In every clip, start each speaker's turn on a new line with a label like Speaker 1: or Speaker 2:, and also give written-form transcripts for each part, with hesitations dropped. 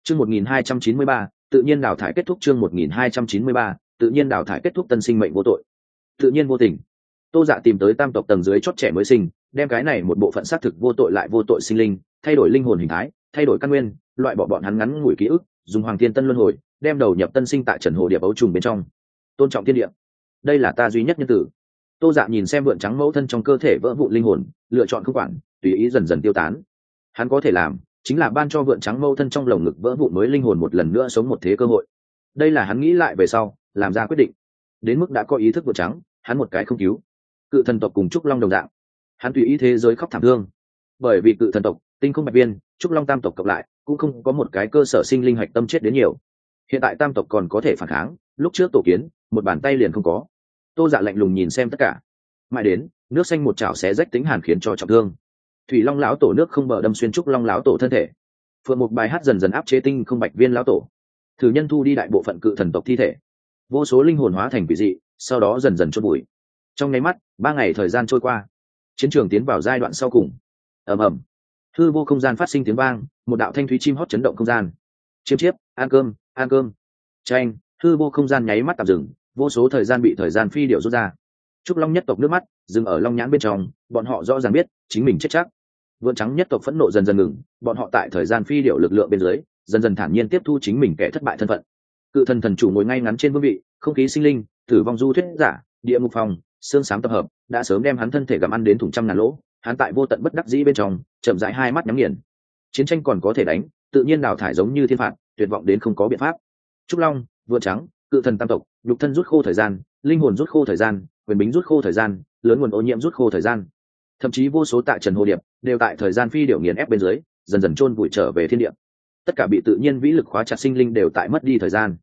Speaker 1: Chương 1293, tự nhiên đào thải kết thúc. Chương 1293, tự nhiên đào thải kết thúc. Tân sinh mệnh vô tội, tự nhiên vô tình. Tô Dạ tìm tới tam tộc tầng dưới chót trẻ mới sinh, đem cái này một bộ phận xác thực vô tội lại vô tội sinh linh, thay đổi linh hồn hình thái, thay đổi căn nguyên, loại bỏ bọn hắn ngắn ngủi ký ức, dùng Hoàng Thiên Tân luân hồi, đem đầu nhập tân sinh tại Trần Hồ Điệp ấu trùng bên trong. Tôn trọng thiên địa, đây là ta duy nhất nhân tử. Tô Dạ nhìn xem vượn trắng mẫu thân trong cơ thể vỡ vụn linh hồn, lựa chọn không quản, tùy ý dần dần tiêu tán. Hắn có thể làm chính là ban cho vượn trắng mẫu thân trong lồng ngực vỡ vụn mới linh hồn một lần nữa sống một thế cơ hội. Đây là hắn nghĩ lại về sau làm ra quyết định. Đến mức đã có ý thức vượn trắng, hắn một cái không cứu. Cự thần tộc cùng trúc long đồng dạng, hắn tùy ý thế giới khóc thảm thương. Bởi vì cự thần tộc, tinh không bạch viên, trúc long tam tộc cộng lại cũng không có một cái cơ sở sinh linh hạch tâm chết đến nhiều. Hiện tại tam tộc còn có thể phản kháng, lúc trước tổ kiến một bàn tay liền không có. Tô Dạ lạnh lùng nhìn xem tất cả, mãi đến nước xanh một chảo xé rách tính hàn khiến cho trọng thương. Thủy long lão tổ nước không bờ đâm xuyên trúc long lão tổ thân thể. Phượng một bài hát dần dần áp chế tinh không bạch viên lão tổ. Thử nhân thu đi đại bộ phận cự thần tộc thi thể, vô số linh hồn hóa thành quỷ dị, sau đó dần dần chôn bụi. Trong nháy mắt 3 ngày thời gian trôi qua, chiến trường tiến vào giai đoạn sau cùng. Ầm ầm, hư vô không gian phát sinh tiếng vang, một đạo thanh thúy chim hót chấn động không gian. Chiêm chiếp, ăn cơm, ăn cơm. Tranh, hư vô không gian nháy mắt tạm dừng, vô số thời gian bị thời gian phi điệu rút ra. Trúc long nhất tộc nước mắt dừng ở long nhãn bên trong, bọn họ rõ ràng biết chính mình chết chắc. Vượn trắng nhất tộc phẫn nộ dần dần ngừng, bọn họ tại thời gian phi điệu lực lượng bên dưới dần dần thản nhiên tiếp thu chính mình kẻ thất bại thân phận. Cự thần thần chủ ngồi ngay ngắn trên vương vị, không khí sinh linh, tử vong du thuyết giả, địa ngục phòng, xương xám tập hợp đã sớm đem hắn thân thể gặm ăn đến thủng trăm ngàn lỗ. Hắn tại vô tận bất đắc dĩ bên trong chậm rãi hai mắt nhắm nghiền. Chiến tranh còn có thể đánh, tự nhiên đào thải giống như thiên phạt, tuyệt vọng đến không có biện pháp. Trúc long, vượn trắng, cự thần tam tộc, nhục thân rút khô thời gian, linh hồn rút khô thời gian, quyền bính rút khô thời gian, lớn nguồn ô nhiễm rút khô thời gian. Thậm chí vô số tại Trần Hồ Điệp đều tại thời gian phi điệu nghiền ép bên dưới dần dần chôn vùi trở về thiên địa. Tất cả bị tự nhiên vĩ lực khóa chặt sinh linh đều tại mất đi thời gian.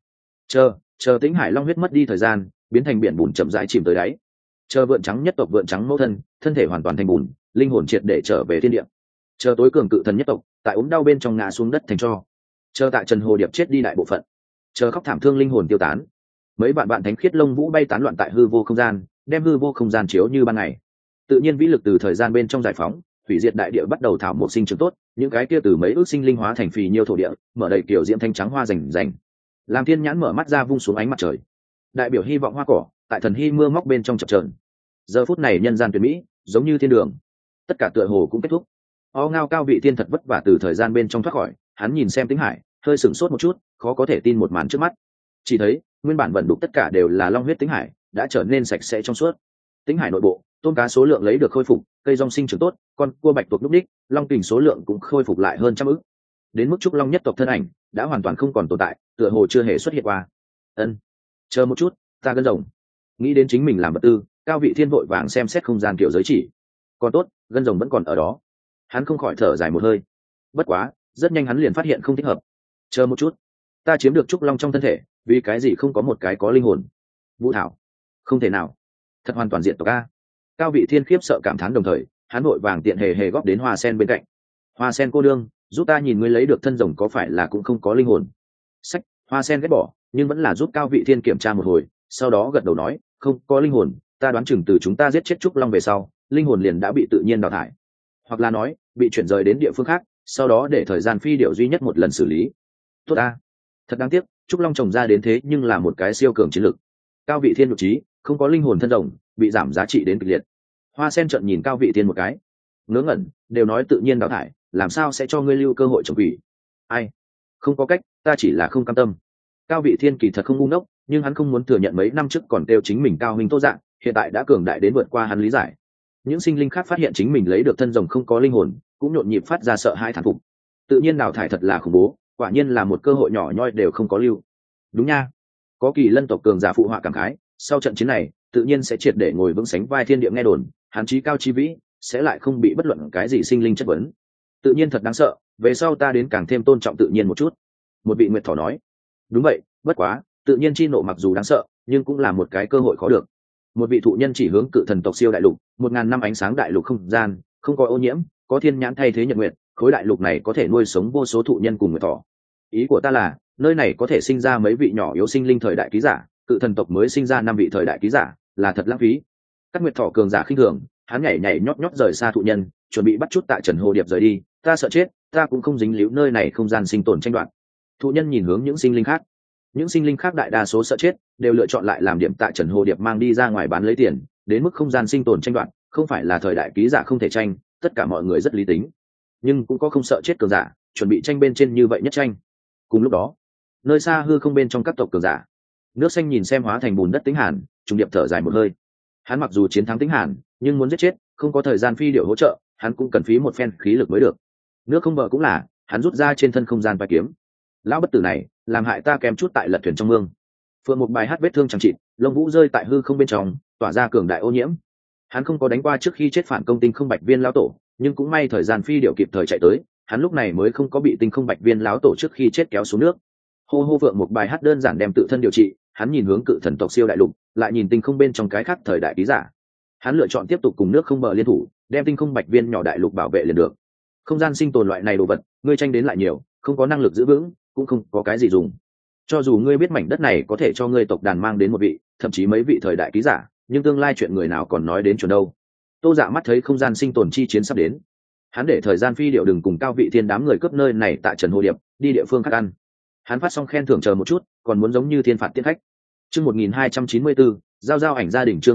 Speaker 1: Chờ Tĩnh Hải Long huyết mất đi thời gian, biến thành biển bùn chậm rãi chìm tới đáy. Chờ vượn trắng nhất tộc vượn trắng mẫu thân, thân thể hoàn toàn thành bùn, linh hồn triệt để trở về thiên địa. Chờ tối cường cự thần nhất tộc, tại ốm đau bên trong ngã xuống đất thành tro. Chờ tại Trần Hồ Điệp chết đi đại bộ phận. Chờ khóc thảm thương linh hồn tiêu tán. Mấy vạn thánh khiết lông vũ bay tán loạn tại hư vô không gian, đem hư vô không gian chiếu như ban ngày. Tự nhiên vĩ lực từ thời gian bên trong giải phóng, hủy diệt đại địa bắt đầu thảo một sinh trưởng tốt, những cái kia từ mấy ước sinh linh hóa thành phì nhiêu thổ địa, mở đầy kiểu diễm thanh trắng hoa rành rành. Làm thiên nhãn mở mắt ra vung xuống ánh mặt trời, đại biểu hy vọng hoa cỏ tại thần hy mưa móc bên trong chập chờn. Giờ phút này nhân gian tuyệt mỹ, giống như thiên đường, tất cả tựa hồ cũng kết thúc. O ngao cao vị thiên thật vất vả từ thời gian bên trong thoát khỏi, hắn nhìn xem Tĩnh Hải, hơi sửng sốt một chút, khó có thể tin một màn trước mắt. Chỉ thấy nguyên bản vận đục tất cả đều là long huyết Tĩnh Hải đã trở nên sạch sẽ trong suốt. Tĩnh Hải nội bộ, tôm cá số lượng lấy được khôi phục, cây rong sinh trưởng tốt, con cua bạch tuộc lúc đích, long kình số lượng cũng khôi phục lại hơn trăm ức. Đến mức trúc long nhất tộc thân ảnh đã hoàn toàn không còn tồn tại, tựa hồ chưa hề xuất hiện qua. Chờ một chút, ta gân rồng. Nghĩ đến chính mình làm vật tư, cao vị thiên vội vàng xem xét không gian kiểu giới chỉ. Còn tốt, gân rồng vẫn còn ở đó. Hắn không khỏi thở dài một hơi. Bất quá, rất nhanh hắn liền phát hiện không thích hợp. Chờ một chút, ta chiếm được trúc long trong thân thể, vì cái gì không có một cái có linh hồn? Vũ thảo, không thể nào, thật hoàn toàn diện tộc a. Cao vị thiên khiếp sợ cảm thán đồng thời, hắn vội vàng tiện hề góp đến hoa sen bên cạnh. Hoa sen cô đương, giúp ta nhìn ngươi lấy được thân rồng có phải là cũng không có linh hồn? Sách, hoa sen ghét bỏ, nhưng vẫn là giúp cao vị thiên kiểm tra một hồi, sau đó gật đầu nói, không có linh hồn, ta đoán chừng từ chúng ta giết chết trúc long về sau, linh hồn liền đã bị tự nhiên đào thải, hoặc là nói bị chuyển rời đến địa phương khác, sau đó để thời gian phi điệu duy nhất một lần xử lý. Tốt a, thật đáng tiếc, trúc long trồng ra đến thế nhưng là một cái siêu cường chiến lược. Cao vị thiên nội trí, không có linh hồn thân rồng, bị giảm giá trị đến kịch liệt. Hoa sen trợn nhìn cao vị thiên một cái, ngớ ngẩn, đều nói tự nhiên đào thải, làm sao sẽ cho ngươi lưu cơ hội trồng quỷ? Ai? Không có cách, ta chỉ là không cam tâm. Cao vị thiên kỳ thật không ngu ngốc, nhưng hắn không muốn thừa nhận mấy năm trước còn kêu chính mình cao huynh Tô Dạng, hiện tại đã cường đại đến vượt qua hắn lý giải. Những sinh linh khác phát hiện chính mình lấy được thân rồng không có linh hồn, cũng nhộn nhịp phát ra sợ hãi thán phục. Tự nhiên đào thải thật là khủng bố, quả nhiên là một cơ hội nhỏ nhoi đều không có lưu. Đúng nha, có kỳ lân tộc cường giả phụ họa cảm khái, sau trận chiến này tự nhiên sẽ triệt để ngồi vững sánh vai thiên địa nghe đồn, hắn chí cao chi vĩ sẽ lại không bị bất luận cái gì sinh linh chất vấn. Tự nhiên thật đáng sợ, về sau ta đến càng thêm tôn trọng tự nhiên một chút. Một vị nguyệt thỏ nói. Đúng vậy, bất quá tự nhiên chi nộ mặc dù đáng sợ, nhưng cũng là một cái cơ hội khó được. Một vị thụ nhân chỉ hướng cự thần tộc siêu đại lục, 1000 năm ánh sáng đại lục không gian, không có ô nhiễm, có thiên nhãn thay thế nhật nguyệt, khối đại lục này có thể nuôi sống vô số thụ nhân cùng nguyệt thỏ. Ý của ta là, nơi này có thể sinh ra mấy vị nhỏ yếu sinh linh thời đại ký giả, cự thần tộc mới sinh ra 5 vị thời đại ký giả, là thật lãng phí. Các nguyệt thỏ cường giả khinh thường, hắn nhảy nhót rời xa thụ nhân, chuẩn bị bắt chút tại Trần Hồ Điệp rời đi, ta sợ chết, ta cũng không dính líu nơi này không gian sinh tồn tranh đoạt. Thụ nhân nhìn hướng những sinh linh khác, những sinh linh khác đại đa số sợ chết, đều lựa chọn lại làm điểm tại Trần Hồ Điệp mang đi ra ngoài bán lấy tiền, đến mức không gian sinh tồn tranh đoạt, không phải là thời đại ký giả không thể tranh, tất cả mọi người rất lý tính, nhưng cũng có không sợ chết cường giả, chuẩn bị tranh bên trên như vậy nhất tranh. Cùng lúc đó, nơi xa hư không bên trong các tộc cường giả, nước xanh nhìn xem hóa thành bùn đất Tĩnh Hàn, trùng điệp thở dài một hơi. Hắn mặc dù chiến thắng Tĩnh Hàn, nhưng muốn giết chết, không có thời gian phi điệu hỗ trợ, hắn cũng cần phí một phen khí lực mới được. Nước không bờ cũng là, hắn rút ra trên thân không gian và kiếm. Lão bất tử này, làm hại ta kém chút tại lật thuyền trong mương. Phượng một bài hát vết thương chẳng trị, lông vũ rơi tại hư không bên trong, tỏa ra cường đại ô nhiễm. Hắn không có đánh qua trước khi chết phản công tinh không bạch viên lão tổ, nhưng cũng may thời gian phi điệu kịp thời chạy tới, hắn lúc này mới không có bị tinh không bạch viên lão tổ trước khi chết kéo xuống nước. Hô hô Phượng một bài hát đơn giản đem tự thân điều trị, hắn nhìn hướng cự thần tộc siêu đại lục, lại nhìn tinh không bên trong cái khác thời đại ký giả. Hắn lựa chọn tiếp tục cùng nước không bờ liên thủ, đem tinh không bạch viên nhỏ đại lục bảo vệ liền được. Không gian sinh tồn loại này đồ vật, ngươi tranh đến lại nhiều, không có năng lực giữ vững, cũng không có cái gì dùng. Cho dù ngươi biết mảnh đất này có thể cho ngươi tộc đàn mang đến một vị, thậm chí mấy vị thời đại ký giả, nhưng tương lai chuyện người nào còn nói đến chuẩn đâu. Tô Dạ mắt thấy không gian sinh tồn chi chiến sắp đến, hắn để thời gian phi điệu đừng cùng Cao Vị Thiên đám người cướp nơi này tại Trần Hồ Điệp, đi địa phương khác ăn. Hắn phát xong khen thưởng chờ một chút, còn muốn giống như thiên phạt tiết khách. Chương 1294, giao ảnh gia đình. Chương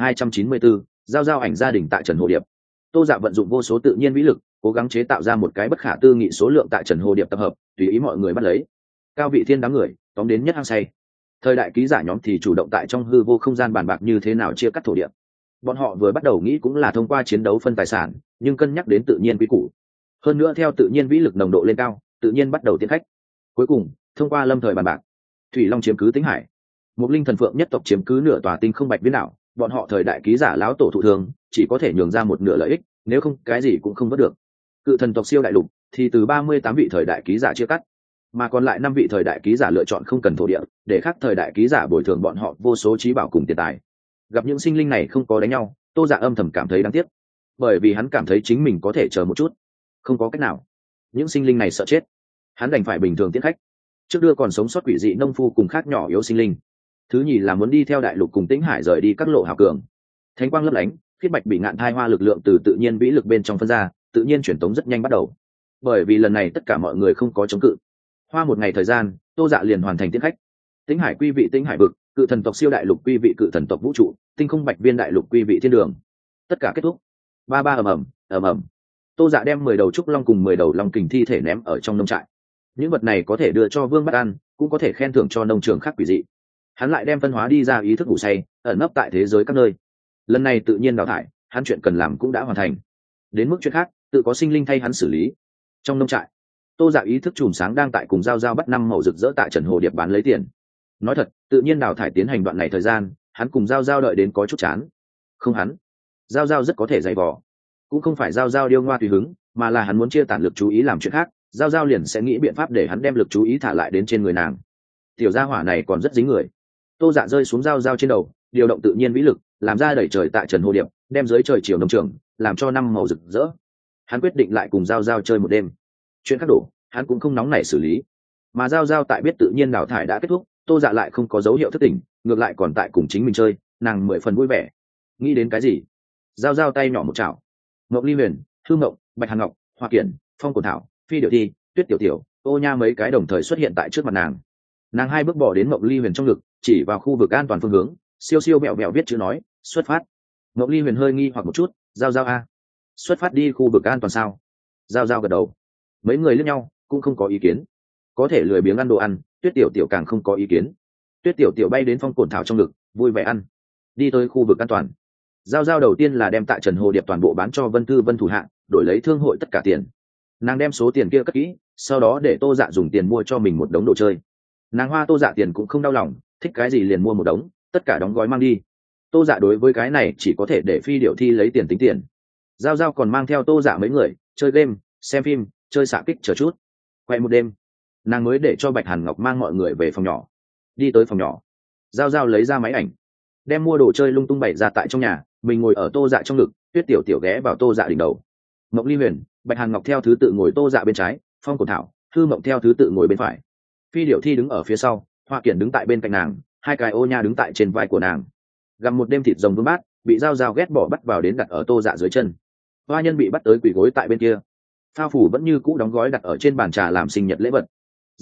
Speaker 1: 1294, giao ảnh gia đình tại Trần Hồ Điệp. Tô Dạ vận dụng vô số tự nhiên vĩ lực, cố gắng chế tạo ra một cái bất khả tư nghị số lượng tại Trần Hồ Điệp tập hợp, tùy ý mọi người bắt lấy. Cao Vị Thiên đám người tóm đến nhất hang say. Thời đại ký giả nhóm thì chủ động tại trong hư vô không gian bàn bạc như thế nào chia cắt thổ địa. Bọn họ vừa bắt đầu nghĩ cũng là thông qua chiến đấu phân tài sản, nhưng cân nhắc đến tự nhiên quý củ. Hơn nữa theo tự nhiên vĩ lực nồng độ lên cao, tự nhiên bắt đầu tiến khách. Cuối cùng, thông qua lâm thời bàn bạc, Thủy Long chiếm cứ Tĩnh Hải, Mục Linh Thần Phượng nhất tộc chiếm cứ nửa tòa tinh không bạch viên đảo, bọn họ thời đại ký giả lão tổ thụ thường, chỉ có thể nhường ra một nửa lợi ích, nếu không cái gì cũng không vớt được. Cự thần tộc siêu đại lục thì từ 38 vị thời đại ký giả chia cắt, mà còn lại 5 vị thời đại ký giả lựa chọn không cần thổ địa, để khác thời đại ký giả bồi thường bọn họ vô số trí bảo cùng tiền tài. Gặp những sinh linh này không có đánh nhau, Tô Dạ âm thầm cảm thấy đáng tiếc, bởi vì hắn cảm thấy chính mình có thể chờ một chút. Không có cách nào, những sinh linh này sợ chết, hắn đành phải bình thường tiễn khách. Trước đưa còn sống sót quỷ dị nông phu cùng khác nhỏ yếu sinh linh, thứ nhì là muốn đi theo đại lục cùng Tĩnh Hải rời đi các lộ hào cường. Thánh quang lấp lánh, khiết bạch bị ngạn thai hoa lực lượng từ tự nhiên vĩ lực bên trong phân ra, tự nhiên truyền tống rất nhanh bắt đầu. Bởi vì lần này tất cả mọi người không có chống cự, hoa một ngày thời gian, Tô Dạ liền hoàn thành tiễn khách. Tĩnh Hải quy vị Tĩnh Hải vực, cự thần tộc siêu đại lục quy vị cự thần tộc vũ trụ, tinh không bạch viên đại lục quy vị thiên đường. Tất cả kết thúc. Ba ba ầm ầm. Tô Dạ đem 10 đầu trúc long cùng 10 đầu long kình thi thể ném ở trong nông trại. Những vật này có thể đưa cho vương bắt ăn, cũng có thể khen thưởng cho nông trường khác quỷ dị. Hắn lại đem phân hóa đi ra ý thức ngủ say, ẩn nấp tại thế giới các nơi. Lần này tự nhiên đào thải, hắn chuyện cần làm cũng đã hoàn thành. Đến mức chuyện khác, tự có sinh linh thay hắn xử lý. Trong nông trại, Tô Dạ ý thức chùm sáng đang tại cùng giao bắt 5 màu rực rỡ tại Trần Hồ Điệp bán lấy tiền. Nói thật, tự nhiên đào thải tiến hành đoạn này thời gian, hắn cùng giao đợi đến có chút chán. Không hắn, giao rất có thể dày vò. Cũng không phải giao điêu ngoa tùy hứng, mà là hắn muốn chia tản lực chú ý làm chuyện khác, giao liền sẽ nghĩ biện pháp để hắn đem lực chú ý thả lại đến trên người nàng. Tiểu gia hỏa này còn rất dính người. Tô Dạ rơi xuống giao trên đầu, điều động tự nhiên vĩ lực, làm ra đẩy trời tại Trần Hồ Điệp, đem dưới trời chiều nông trường, làm cho 5 màu rực rỡ. Hắn quyết định lại cùng giao chơi một đêm. Chuyện khác đổ, hắn cũng không nóng nảy xử lý. Mà giao tại biết tự nhiên đào thải đã kết thúc, Tô Dạ lại không có dấu hiệu thất tỉnh, ngược lại còn tại cùng chính mình chơi, nàng 10 phần vui vẻ. Nghĩ đến cái gì? Giao tay nhỏ một chảo. Ngọc Ly Huyền, Hư Mộng, Bạch Hàn Ngọc, Hoa Kiển, Phong Cổ Thảo, Phi Điệu Thi, Tuyết Tiểu, Ô Nha mấy cái đồng thời xuất hiện tại trước mặt nàng. Nàng 2 bước bỏ đến Ngọc Ly Huyền trong ngực, chỉ vào khu vực an toàn phương hướng, siêu mẹo viết chữ nói, xuất phát. Ngọc Ly Huyền hơi nghi hoặc một chút, giao a, xuất phát đi khu vực an toàn sao? Giao gật đầu. Mấy người liếc nhau, cũng không có ý kiến. Có thể lười biếng ăn đồ ăn, Tuyết Tiểu càng không có ý kiến. Tuyết Tiểu bay đến Phong Cổn Thảo trong ngực, vui vẻ ăn. Đi tới khu vực an toàn. Giao đầu tiên là đem tại Trần Hồ Điệp toàn bộ bán cho Vân Thư Vân thủ hạ, đổi lấy thương hội tất cả tiền. Nàng đem số tiền kia cất kỹ, sau đó để Tô Dạ dùng tiền mua cho mình một đống đồ chơi. Nàng hoa Tô Dạ tiền cũng không đau lòng, thích cái gì liền mua một đống, tất cả đóng gói mang đi. Tô Dạ đối với cái này chỉ có thể để Phi Điệu Thi lấy tiền tính tiền. Giao còn mang theo Tô Dạ mấy người chơi game, xem phim, chơi xạ kích chờ chút. Quay một đêm, nàng mới để cho Bạch Hàn Ngọc mang mọi người về phòng nhỏ. Đi tới phòng nhỏ, Giao lấy ra máy ảnh, đem mua đồ chơi lung tung bày ra tại trong nhà, mình ngồi ở Tô Dạ trong ngực, Tuyết Tiểu ghé vào Tô Dạ đỉnh đầu. Ngọc Ly Huyền, Bạch Hàn Ngọc theo thứ tự ngồi Tô Dạ bên trái, Phong Cổ Thảo, Hư Mộng theo thứ tự ngồi bên phải. Phi Điệu Thi đứng ở phía sau, Hoa Kiển đứng tại bên cạnh nàng, 2 cái Ô Nha đứng tại trên vai của nàng. Gặm một đêm thịt rồng vương bát, bị Giao ghét bỏ bắt vào đến đặt ở Tô Dạ dưới chân. Hoa Nhân bị bắt tới quỳ gối tại bên kia. Phao phủ vẫn như cũ đóng gói đặt ở trên bàn trà làm sinh nhật lễ vật. Giang giác,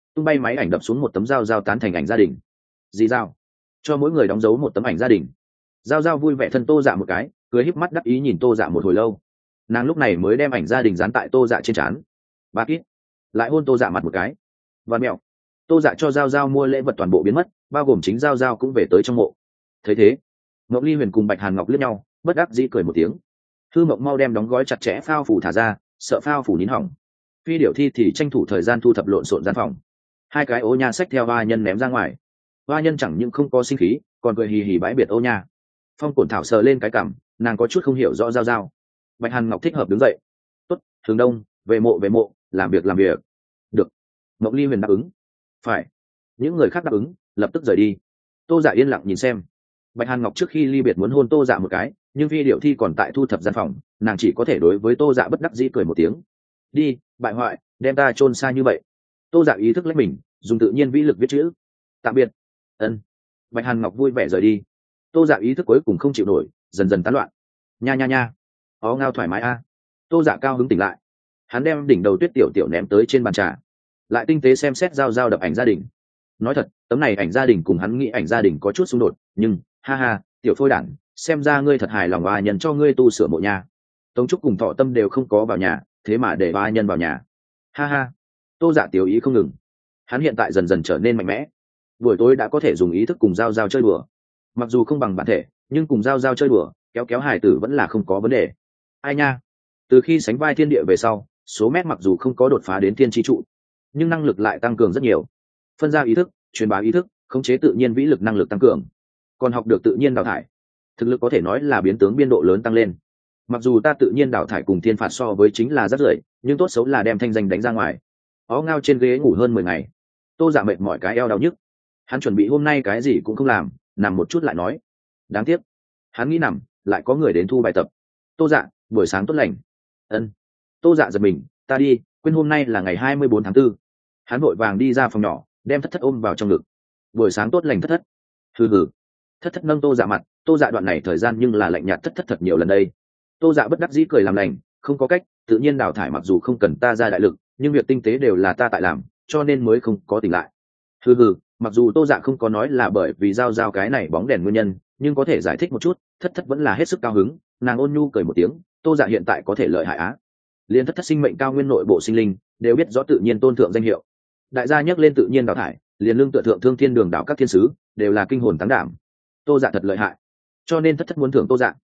Speaker 1: tung bay máy ảnh đập xuống một tấm dao dao tán thành ảnh gia đình. Dì dao cho mỗi người đóng dấu một tấm ảnh gia đình. Dao dao vui vẻ thân Tô Dạ một cái, cười híp mắt đắc ý nhìn Tô Dạ một hồi lâu. Nàng lúc này mới đem ảnh gia đình dán tại Tô Dạ trên trán. Ba kít lại hôn Tô Dạ mặt một cái. Và mẹo Tô Dạ cho Dao Dao mua lễ vật toàn bộ biến mất, bao gồm chính Dao Dao cũng về tới trong mộ. Thấy thế, Ngọc Ly Huyền cùng Bạch Hàn Ngọc liếc nhau, bất đắc dĩ cười một tiếng. Thư Mộng mau đem đóng gói chặt chẽ phao phủ thả ra, sợ phao phủ nín hỏng. Phi Điểu Thi thì tranh thủ thời gian thu thập lộn xộn gian phòng. Hai cái ô nha xách theo hoa nhân ném ra ngoài. Hoa nhân chẳng những không có sinh khí, còn cười hì hì bãi biệt ô nha. Phong Cổn Thảo sờ lên cái cằm, nàng có chút không hiểu rõ Dao Dao. Bạch Hàn Ngọc thích hợp đứng dậy. Tốt, Thường Đông, về mộ, làm việc. Được. Ngọc Ly Huyền đáp ứng. Phải. Những người khác đáp ứng, lập tức rời đi. Tô Dạ yên lặng nhìn xem. Bạch Hàn Ngọc trước khi ly biệt muốn hôn Tô Dạ một cái, nhưng Phi Điểu Thi còn tại thu thập gian phòng, nàng chỉ có thể đối với Tô Dạ bất đắc dĩ cười một tiếng. Đi, bại hoại, đem ta chôn xa như vậy. Tô Dạ ý thức lấy mình, dùng tự nhiên vĩ lực viết chữ. Tạm biệt. Ân. Bạch Hàn Ngọc vui vẻ rời đi. Tô Dạ ý thức cuối cùng không chịu nổi, dần dần tán loạn. Nha. Ó ngao thoải mái a. Tô Dạ cao hứng tỉnh lại. Hắn đem đỉnh đầu Tuyết Tiểu Tiểu ném tới trên bàn trà, lại tinh tế xem xét Dao Dao đập ảnh gia đình. Nói thật, tấm này ảnh gia đình cùng hắn nghĩ ảnh gia đình có chút xung đột, nhưng ha, tiểu phôi đản, xem ra ngươi thật hài lòng ba nhân cho ngươi tu sửa mộ nhà. Tống Trúc cùng Thọ Tâm đều không có vào nhà, thế mà để ba nhân vào nhà. Ha. Tô Dạ tiểu ý không ngừng. Hắn hiện tại dần dần trở nên mạnh mẽ. Buổi tối đã có thể dùng ý thức cùng Dao Dao chơi đùa. Mặc dù không bằng bản thể, nhưng cùng Dao Dao chơi đùa, kéo hài tử vẫn là không có vấn đề. Ai nha, từ khi sánh vai thiên địa về sau, số mét mặc dù không có đột phá đến thiên chi trụ, nhưng năng lực lại tăng cường rất nhiều. Phân ra ý thức, truyền bá ý thức, khống chế tự nhiên vĩ lực năng lực tăng cường, còn học được tự nhiên đào thải, thực lực có thể nói là biến tướng biên độ lớn tăng lên. Mặc dù ta tự nhiên đào thải cùng thiên phạt so với chính là rất rưởi, nhưng tốt xấu là đem thanh danh đánh ra ngoài. Ó ngao trên ghế ngủ hơn 10 ngày. Tô Dạ mệt mỏi cái eo đau nhức. Hắn chuẩn bị hôm nay cái gì cũng không làm, nằm một chút lại nói. Đáng tiếc, hắn nghĩ nằm, lại có người đến thu bài tập. Tô Dạ, buổi sáng tốt lành. Ân. Tô Dạ giật mình, ta đi, quên hôm nay là ngày 24 tháng 4. Hắn vội vàng đi ra phòng nhỏ, đem thất thất ôm vào trong ngực. Buổi sáng tốt lành thất thất. Hừ. Thất thất nâng Tô Dạ mặt. Tô Dạ đoạn này thời gian nhưng là lạnh nhạt thất thất thật nhiều lần đây. Tô Dạ bất đắc dĩ cười làm lành, không có cách, tự nhiên đào thải mặc dù không cần ta ra đại lực, nhưng việc tinh tế đều là ta tại làm, cho nên mới không có tỉnh lại. Hừ, mặc dù Tô Dạ không có nói là bởi vì giao cái này bóng đèn nguyên nhân, nhưng có thể giải thích một chút. Thất thất vẫn là hết sức cao hứng, nàng ôn nhu cười một tiếng. Tô Dạ hiện tại có thể lợi hại á. Liên thất thất sinh mệnh cao nguyên nội bộ sinh linh đều biết rõ tự nhiên tôn thượng danh hiệu. Đại gia nhắc lên tự nhiên đào thải, liền lương tựa thượng thương thiên đường đảo các thiên sứ đều là kinh hồn táng đảm. Tô Dạ thật lợi hại, cho nên thất thất muốn thưởng Tô Dạ.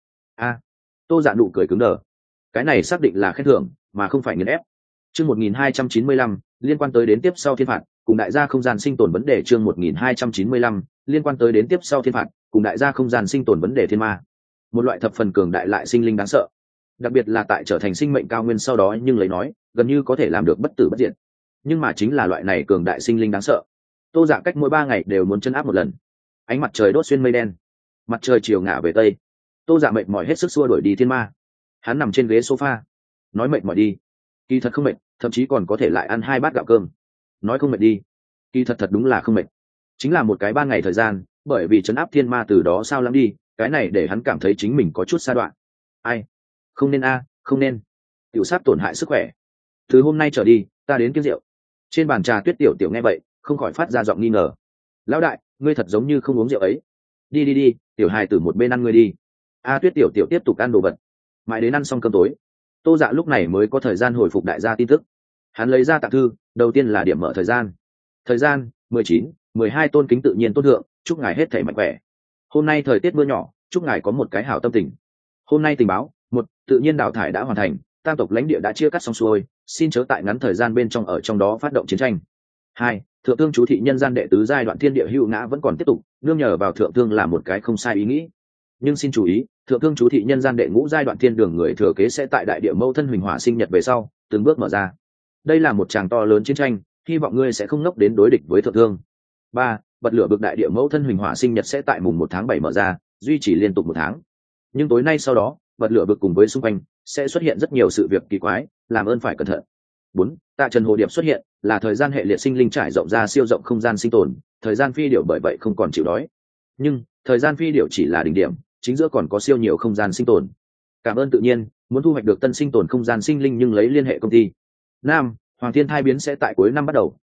Speaker 1: Tô Dạ nụ cười cứng đờ. Cái này xác định là khen thưởng mà không phải nghiền ép. Chương 1295 liên quan tới đến tiếp sau thiên phạt cùng đại gia không gian sinh tồn vấn đề. Chương 1295 liên quan tới đến tiếp sau thiên phạt cùng đại gia không gian sinh tồn vấn đề thiên ma. Một loại thập phần cường đại lại sinh linh đáng sợ, đặc biệt là tại trở thành sinh mệnh cao nguyên sau đó, nhưng lấy nói gần như có thể làm được bất tử bất diệt. Nhưng mà chính là loại này cường đại sinh linh đáng sợ, Tô Dạ cách mỗi 3 ngày đều muốn chân áp một lần. Ánh mặt trời đốt xuyên mây đen, mặt trời chiều ngả về tây. Tô Dạ mệt mỏi hết sức xua đuổi đi thiên ma. Hắn nằm trên ghế sofa, nói mệt mỏi đi, kỳ thật không mệt, thậm chí còn có thể lại ăn 2 bát gạo cơm. Nói không mệt đi, kỳ thật thật đúng là không mệt. Chính là một cái 3 ngày thời gian, bởi vì trấn áp thiên ma từ đó sao lắm đi, cái này để hắn cảm thấy chính mình có chút sa đoạn. Ai, không nên không nên, tiểu sát tổn hại sức khỏe. Từ hôm nay trở đi, ta đến kiếm rượu. Trên bàn trà Tuyết Tiểu Tiểu nghe vậy, không khỏi phát ra giọng nghi ngờ. Lão đại, ngươi thật giống như không uống rượu ấy. Đi, tiểu hài tử một bên ăn ngươi đi. Tuyết Tiểu Tiểu tiếp tục ăn đồ vật, mãi đến ăn xong cơm tối. Tô Dạ lúc này mới có thời gian hồi phục đại gia tin tức. Hắn lấy ra tặng thư, đầu tiên là điểm mở thời gian 19, 12 tôn kính tự nhiên tôn thượng, chúc ngài hết thảy mạnh khỏe. Hôm nay thời tiết mưa nhỏ, chúc ngài có một cái hảo tâm tình. Hôm nay tình báo, 1, tự nhiên đào thải đã hoàn thành, tam tộc lãnh địa đã chia cắt xong xuôi, xin chớ tại ngắn thời gian bên trong ở trong đó phát động chiến tranh. 2, thượng thương chú thị nhân gian đệ tứ giai đoạn thiên địa hữu ngã vẫn còn tiếp tục, nương nhờ vào thượng thương là một cái không sai ý nghĩ. Nhưng xin chú ý, thượng thương chú thị nhân gian đệ ngũ giai đoạn thiên đường người thừa kế sẽ tại đại địa mâu thân huỳnh hỏa sinh nhật về sau từng bước mở ra. Đây là một tràng to lớn chiến tranh, hy vọng ngươi sẽ không ngốc đến đối địch với thượng thương. 3, bật lửa bực đại địa mâu thân huỳnh hỏa sinh nhật sẽ tại mùng 1 tháng 7 mở ra, duy trì liên tục 1 tháng. Nhưng tối nay sau đó, bật lửa bực cùng với xung quanh sẽ xuất hiện rất nhiều sự việc kỳ quái, làm ơn phải cẩn thận. 4, tạ trần hồ điệp xuất hiện, là thời gian hệ liệt sinh linh trải rộng ra siêu rộng không gian sinh tồn, thời gian phi điểu bởi vậy không còn chịu đói. Nhưng thời gian phi điểu chỉ là đỉnh điểm, chính giữa còn có siêu nhiều không gian sinh tồn. Cảm ơn tự nhiên, muốn thu hoạch được tân sinh tồn không gian sinh linh nhưng lấy liên hệ công ty. Nam, Hoàng Thiên thai biến sẽ tại cuối năm bắt đầu,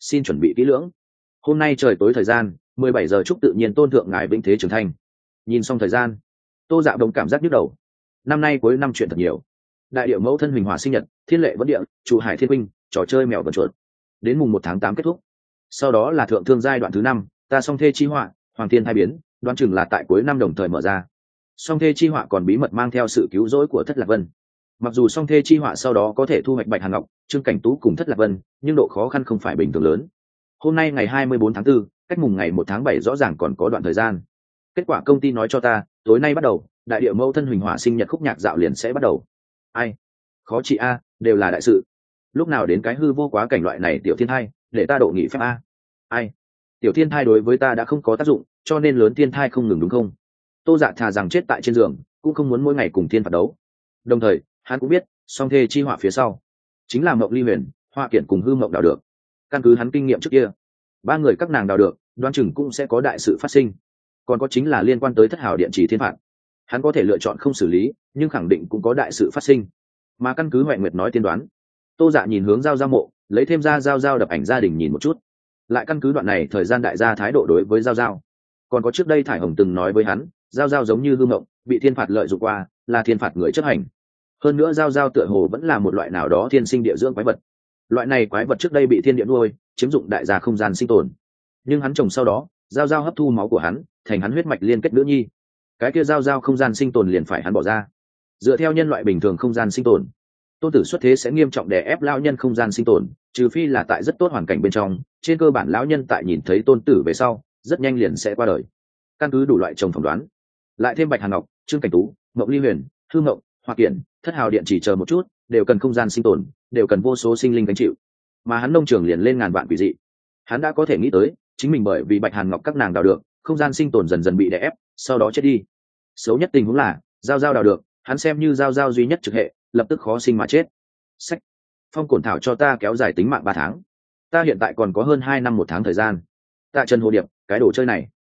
Speaker 1: xin chuẩn bị kỹ lưỡng. Hôm nay trời tối thời gian 17 giờ chúc tự nhiên tôn thượng ngài vĩnh thế trưởng thành. Nhìn xong thời gian, Tô Dạ đồng cảm giác nhức đầu. Năm nay cuối năm chuyện thật nhiều. Đại điệu mẫu thân huỳnh hòa sinh nhật, thiên lệ vẫn địa, chủ hải thiên huynh, trò chơi mèo vần chuột. Đến mùng 1/8 kết thúc. Sau đó là thượng thương giai đoạn thứ 5, ta song thê chi họa, hoàng thiên thai biến, đoán chừng là tại cuối năm đồng thời mở ra. Song thê chi họa còn bí mật mang theo sự cứu rỗi của Thất Lạc Vân. Mặc dù song thê chi họa sau đó có thể thu hoạch Bạch Hàn Ngọc, Trương Cảnh Tú cùng Thất Lạc Vân, nhưng độ khó khăn không phải bình thường lớn. Hôm nay ngày 24/4, cách mùng ngày 1/7 rõ ràng còn có đoạn thời gian. Kết quả công ty nói cho ta, tối nay bắt đầu, đại điệu mẫu thân huỳnh hỏa sinh nhật khúc nhạc dạo liền sẽ bắt đầu. Ai? Khó chị a, đều là đại sự. Lúc nào đến cái hư vô quá cảnh loại này tiểu thiên thai, để ta độ nghỉ phép a. Ai? Tiểu thiên thai đối với ta đã không có tác dụng, cho nên lớn thiên thai không ngừng đúng không? Tô Dạ thà rằng chết tại trên giường, cũng không muốn mỗi ngày cùng thiên phạt đấu. Đồng thời, hắn cũng biết, song thê chi họa phía sau chính là Mộng Ly Huyền, Hoa Kiện cùng Hư Mộng đào được. Căn cứ hắn kinh nghiệm trước kia, ba người các nàng đào được, đoán chừng cũng sẽ có đại sự phát sinh. Còn có chính là liên quan tới Thất Hào Điện Chỉ thiên phạt. Hắn có thể lựa chọn không xử lý, nhưng khẳng định cũng có đại sự phát sinh. Mà căn cứ Hoại Nguyệt nói tiên đoán, Tô Dạ nhìn hướng Giao Giao mộ, lấy thêm ra Giao Giao đập ảnh gia đình nhìn một chút. Lại căn cứ đoạn này thời gian đại gia thái độ đối với Giao Giao. Còn có trước đây Thải Hồng từng nói với hắn, Giao Giao giống như Hư Mộng, bị thiên phạt lợi dụng qua, là thiên phạt người chấp hành. Hơn nữa Giao Giao tựa hồ vẫn là một loại nào đó thiên sinh địa dưỡng quái vật. Loại này quái vật trước đây bị thiên địa nuôi, chiếm dụng đại gia không gian sinh tồn. Nhưng hắn trồng sau đó, Giao Giao hấp thu máu của hắn, thành hắn huyết mạch liên kết nữ nhi. Cái kia Giao Giao không gian sinh tồn liền phải hắn bỏ ra. Dựa theo nhân loại bình thường không gian sinh tồn, tôn tử xuất thế sẽ nghiêm trọng đè ép lão nhân không gian sinh tồn, trừ phi là tại rất tốt hoàn cảnh bên trong, trên cơ bản lão nhân tại nhìn thấy tôn tử về sau, rất nhanh liền sẽ qua đời. Căn cứ đủ loại trồng phỏng đoán, lại thêm Bạch Hàn Ngọc, Trương Cảnh Tú, Mộng Ly Huyền, Hư Mộng, Hoa Kiện, Thất Hào Điện chỉ chờ một chút, đều cần không gian sinh tồn, đều cần vô số sinh linh gánh chịu. Mà hắn nông trường liền lên ngàn vạn quỷ dị. Hắn đã có thể nghĩ tới, chính mình bởi vì Bạch Hàn Ngọc các nàng đào được, không gian sinh tồn dần dần bị đè ép, sau đó chết đi. Xấu nhất tình huống là, Giao Giao đào được, hắn xem như Giao Giao duy nhất trực hệ, lập tức khó sinh mà chết. Sách, phong cổn thảo cho ta kéo dài tính mạng 3 tháng. Ta hiện tại còn có hơn 2 năm 1 tháng thời gian. Tạ Trần Hồ Điệp, cái đồ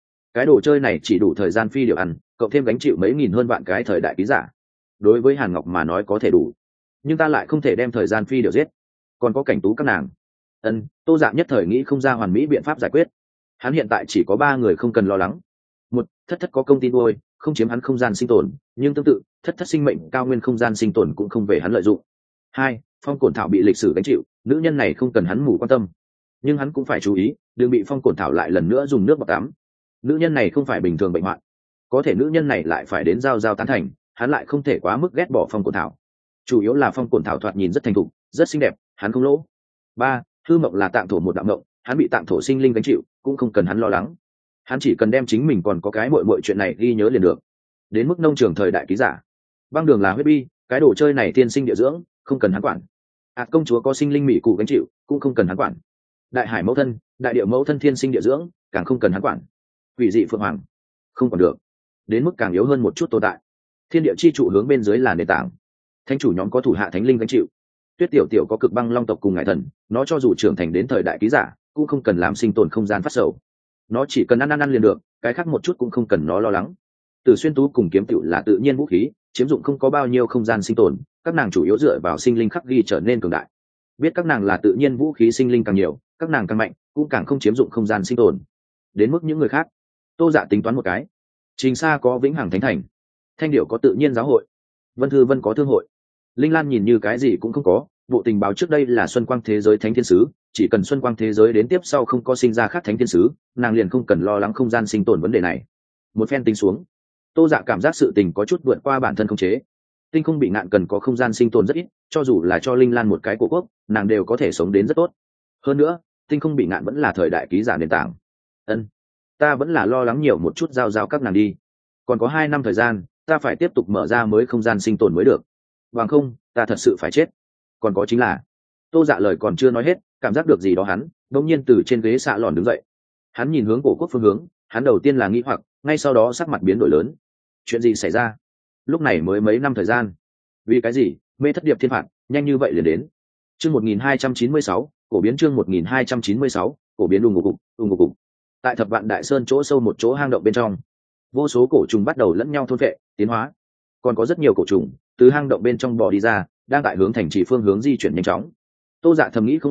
Speaker 1: chơi này chỉ đủ thời gian phi điều ăn, cộng thêm gánh chịu mấy nghìn hơn vạn cái thời đại ký giả. Đối với Hàn Ngọc mà nói có thể đủ, nhưng ta lại không thể đem thời gian phi điều giết. Còn có Cảnh Tú các nàng. Tô Dạ nhất thời nghĩ không ra hoàn mỹ biện pháp giải quyết. Hắn hiện tại chỉ có 3 người không cần lo lắng. Một, Thất có công ty nuôi, không chiếm hắn không gian sinh tồn, nhưng tương tự, Thất sinh mệnh cao nguyên không gian sinh tồn cũng không về hắn lợi dụng. 2, phong cổn thảo bị lịch sử gánh chịu, nữ nhân này không cần hắn mù quan tâm, nhưng hắn cũng phải chú ý đừng bị phong cổn thảo lại lần nữa dùng nước bọt tắm. Nữ nhân này không phải bình thường bệnh hoạn, có thể nữ nhân này lại phải đến Giao Giao tán thành, hắn lại không thể quá mức ghét bỏ phong cổn thảo. Chủ yếu là phong cổn thảo thoạt nhìn rất thành thục, rất xinh đẹp, hắn không lỗ. 3, Hư Mộng là tạng thổ một đạo mộng, hắn bị tạng thổ sinh linh gánh chịu, cũng không cần hắn lo lắng. Hắn chỉ cần đem chính mình còn có cái muội chuyện này ghi nhớ liền được. Đến mức nông trường thời đại ký giả, băng đường là huyết bi, cái đồ chơi này tiên sinh địa dưỡng, không cần hắn quản. Công chúa có sinh linh mỹ cụ gánh chịu, cũng không cần hắn quản. Đại hải mẫu thân, đại địa mẫu thân thiên sinh địa dưỡng, càng không cần hắn quản. Quỷ dị phượng hoàng, không còn được. Đến mức càng yếu hơn một chút tồn tại. Thiên địa chi trụ hướng bên dưới là nền tảng. Thánh chủ nhóm có thủ hạ thánh linh gánh chịu. Tuyết tiểu tiểu có cực băng long tộc cùng ngải thần, nó cho dù trưởng thành đến thời đại ký giả, cũng không cần làm sinh tồn không gian phát sầu. Nó chỉ cần ăn liền được, cái khác một chút cũng không cần nó lo lắng. Từ xuyên tú cùng kiếm tựu là tự nhiên vũ khí, chiếm dụng không có bao nhiêu không gian sinh tồn, các nàng chủ yếu dựa vào sinh linh khắc ghi trở nên cường đại. Biết các nàng là tự nhiên vũ khí, sinh linh càng nhiều, các nàng càng mạnh, cũng càng không chiếm dụng không gian sinh tồn. Đến mức những người khác, Tô Dạ tính toán một cái. Trình Sa có vĩnh hằng thánh thành, Thanh Điểu có tự nhiên giáo hội, Vân Thư Vân có thương hội, Linh Lan nhìn như cái gì cũng không có. Bộ tình báo trước đây là Xuân Quang thế giới thánh thiên sứ, chỉ cần Xuân Quang thế giới đến tiếp sau không có sinh ra khác thánh thiên sứ, nàng liền không cần lo lắng không gian sinh tồn vấn đề này. Một phen tính xuống, Tô Dạ cảm giác sự tình có chút vượt qua bản thân khống chế. Tinh không bị ngạn cần có không gian sinh tồn rất ít, cho dù là cho Linh Lan một cái cổ quốc, nàng đều có thể sống đến rất tốt. Hơn nữa, tinh không bị ngạn vẫn là thời đại ký giả nền tảng. Ta vẫn là lo lắng nhiều một chút, giao các nàng đi. Còn có 2 năm thời gian, ta phải tiếp tục mở ra mới không gian sinh tồn mới được. Bằng không, ta thật sự phải chết. Còn có chính là, Tô Dạ lời còn chưa nói hết, cảm giác được gì đó hắn đột nhiên từ trên ghế xạ lòn đứng dậy. Hắn nhìn hướng cổ quốc phương hướng, hắn đầu tiên là nghi hoặc, ngay sau đó sắc mặt biến đổi lớn. Chuyện gì xảy ra? Lúc này mới mấy năm thời gian, vì cái gì mê thất điệp thiên phạt nhanh như vậy liền đến? Chương 1296, cổ biến. Chương 1296, cổ biến. Ung ngục cục. Tại Thập Vạn Đại Sơn chỗ sâu một chỗ hang động bên trong, vô số cổ trùng bắt đầu lẫn nhau thôn phệ, tiến hóa. Còn có rất nhiều cổ trùng từ hang động bên trong bò đi ra, đang tại hướng thành trì phương hướng di chuyển nhanh chóng. Tô Dạ thầm nghĩ không ổn,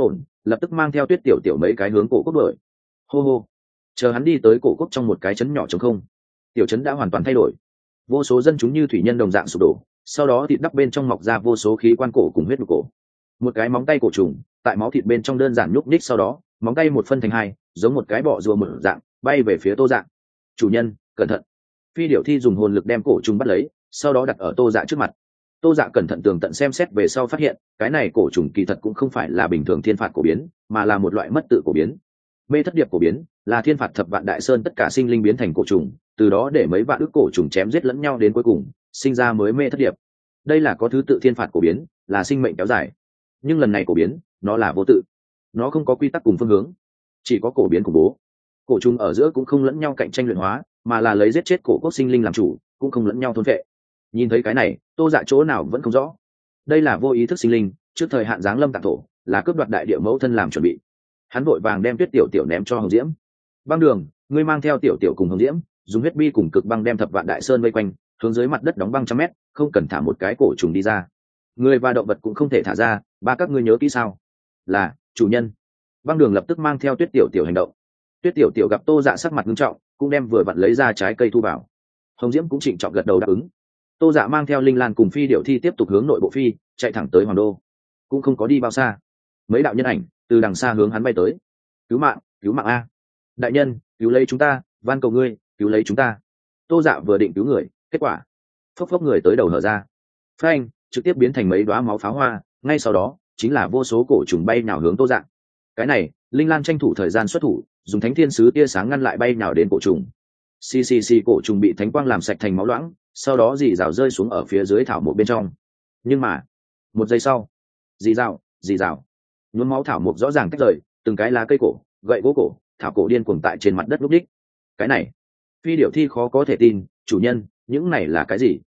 Speaker 1: lập tức mang theo Tuyết Tiểu Tiểu mấy cái hướng cổ quốc đuổi. Hô hô. Chờ hắn đi tới cổ quốc trong một cái trấn nhỏ trống không, tiểu trấn đã hoàn toàn thay đổi, vô số dân chúng như thủy nhân đồng dạng sụp đổ, sau đó thịt đắp bên trong mọc ra vô số khí quan cổ cùng huyết nhục cổ. Một cái móng tay cổ trùng tại máu thịt bên trong đơn giản nhúc nhích, sau đó móng tay một phân thành hai, giống một cái bọ rùa mở dạng bay về phía Tô Dạ. Chủ nhân cẩn thận. Phi điểu thi dùng hồn lực đem cổ trùng bắt lấy, sau đó đặt ở Tô Dạ trước mặt. Tô Dạ cẩn thận tường tận xem xét về sau phát hiện cái này cổ trùng kỳ thật cũng không phải là bình thường thiên phạt cổ biến, mà là một loại mất tự cổ biến. Mê thất điệp cổ biến là thiên phạt thập vạn đại sơn tất cả sinh linh biến thành cổ trùng, từ đó để mấy vạn ức cổ trùng chém giết lẫn nhau đến cuối cùng sinh ra mới mê thất điệp. Đây là có thứ tự thiên phạt cổ biến, là sinh mệnh kéo dài. Nhưng lần này cổ biến nó là vô tự, nó không có quy tắc cùng phương hướng, chỉ có cổ biến khủng bố. Cổ trùng ở giữa cũng không lẫn nhau cạnh tranh luyện hóa, mà là lấy giết chết cổ quốc sinh linh làm chủ, cũng không lẫn nhau thôn vệ. Nhìn thấy cái này, Tô Dạ chỗ nào vẫn không rõ. Đây là vô ý thức sinh linh, trước thời hạn giáng lâm tạng thổ, là cướp đoạt đại địa mẫu thân làm chuẩn bị. Hắn vội vàng đem Tuyết Tiểu Tiểu ném cho Hồng Diễm. Băng Đường, ngươi mang theo Tiểu Tiểu cùng Hồng Diễm, dùng huyết bi cùng cực băng đem thập vạn đại sơn vây quanh, hướng dưới mặt đất đóng băng 100 mét, không cần thả một cái cổ trùng đi ra. Người và động vật cũng không thể thả ra, ba các ngươi nhớ kỹ sao? Là, chủ nhân. Băng Đường lập tức mang theo Tuyết Tiểu Tiểu hành động. Tuyết Tiểu Tiểu gặp Tô Dạ sắc mặt nghiêm trọng, cũng đem vừa vặn lấy ra trái cây thu vào. Hồng Diễm cũng trịnh trọng gật đầu đáp ứng. Tô Dạ mang theo Linh Lan cùng Phi Điểu Thi tiếp tục hướng nội bộ phi, chạy thẳng tới Hoàng Đô. Cũng không có đi bao xa, mấy đạo nhân ảnh từ đằng xa hướng hắn bay tới. Cứu mạng a! Đại nhân, cứu lấy chúng ta, van cầu ngươi, cứu lấy chúng ta. Tô Dạ vừa định cứu người, kết quả phốc phốc người tới đầu hở ra, phanh, trực tiếp biến thành mấy đóa máu pháo hoa, ngay sau đó chính là vô số cổ trùng bay nào hướng Tô Dạ. Cái này, Linh Lan tranh thủ thời gian xuất thủ, dùng Thánh Thiên Sứ tia sáng ngăn lại bay nào đến cổ trùng. Xì, cổ trùng bị thánh quang làm sạch thành máu loãng, sau đó dì rào rơi xuống ở phía dưới thảo mộc bên trong. Nhưng mà một giây sau, dì rào nhuốm máu thảo mộc rõ ràng tách rời, từng cái lá cây cổ, gậy gỗ cổ, thảo cổ điên cuồng tại trên mặt đất lúc đích. Cái này, Phi Điểu Thi khó có thể tin, chủ nhân, những này là cái gì?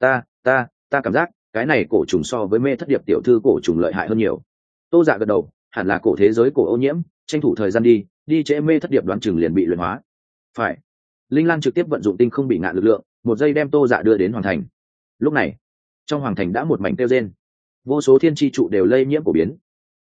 Speaker 1: Ta cảm giác cái này cổ trùng so với mê thất điệp tiểu thư cổ trùng lợi hại hơn nhiều. Tô Dạ gật đầu, hẳn là cổ thế giới cổ ô nhiễm, tranh thủ thời gian đi trễ mê thất điệp đoán chừng liền bị luyện hóa. Phải. Linh Lan trực tiếp vận dụng tinh không bị ngạn lực lượng, một giây đem Tô Dạ đưa đến hoàng thành. Lúc này trong hoàng thành đã một mảnh kêu rên, vô số thiên tri trụ đều lây nhiễm cổ biến.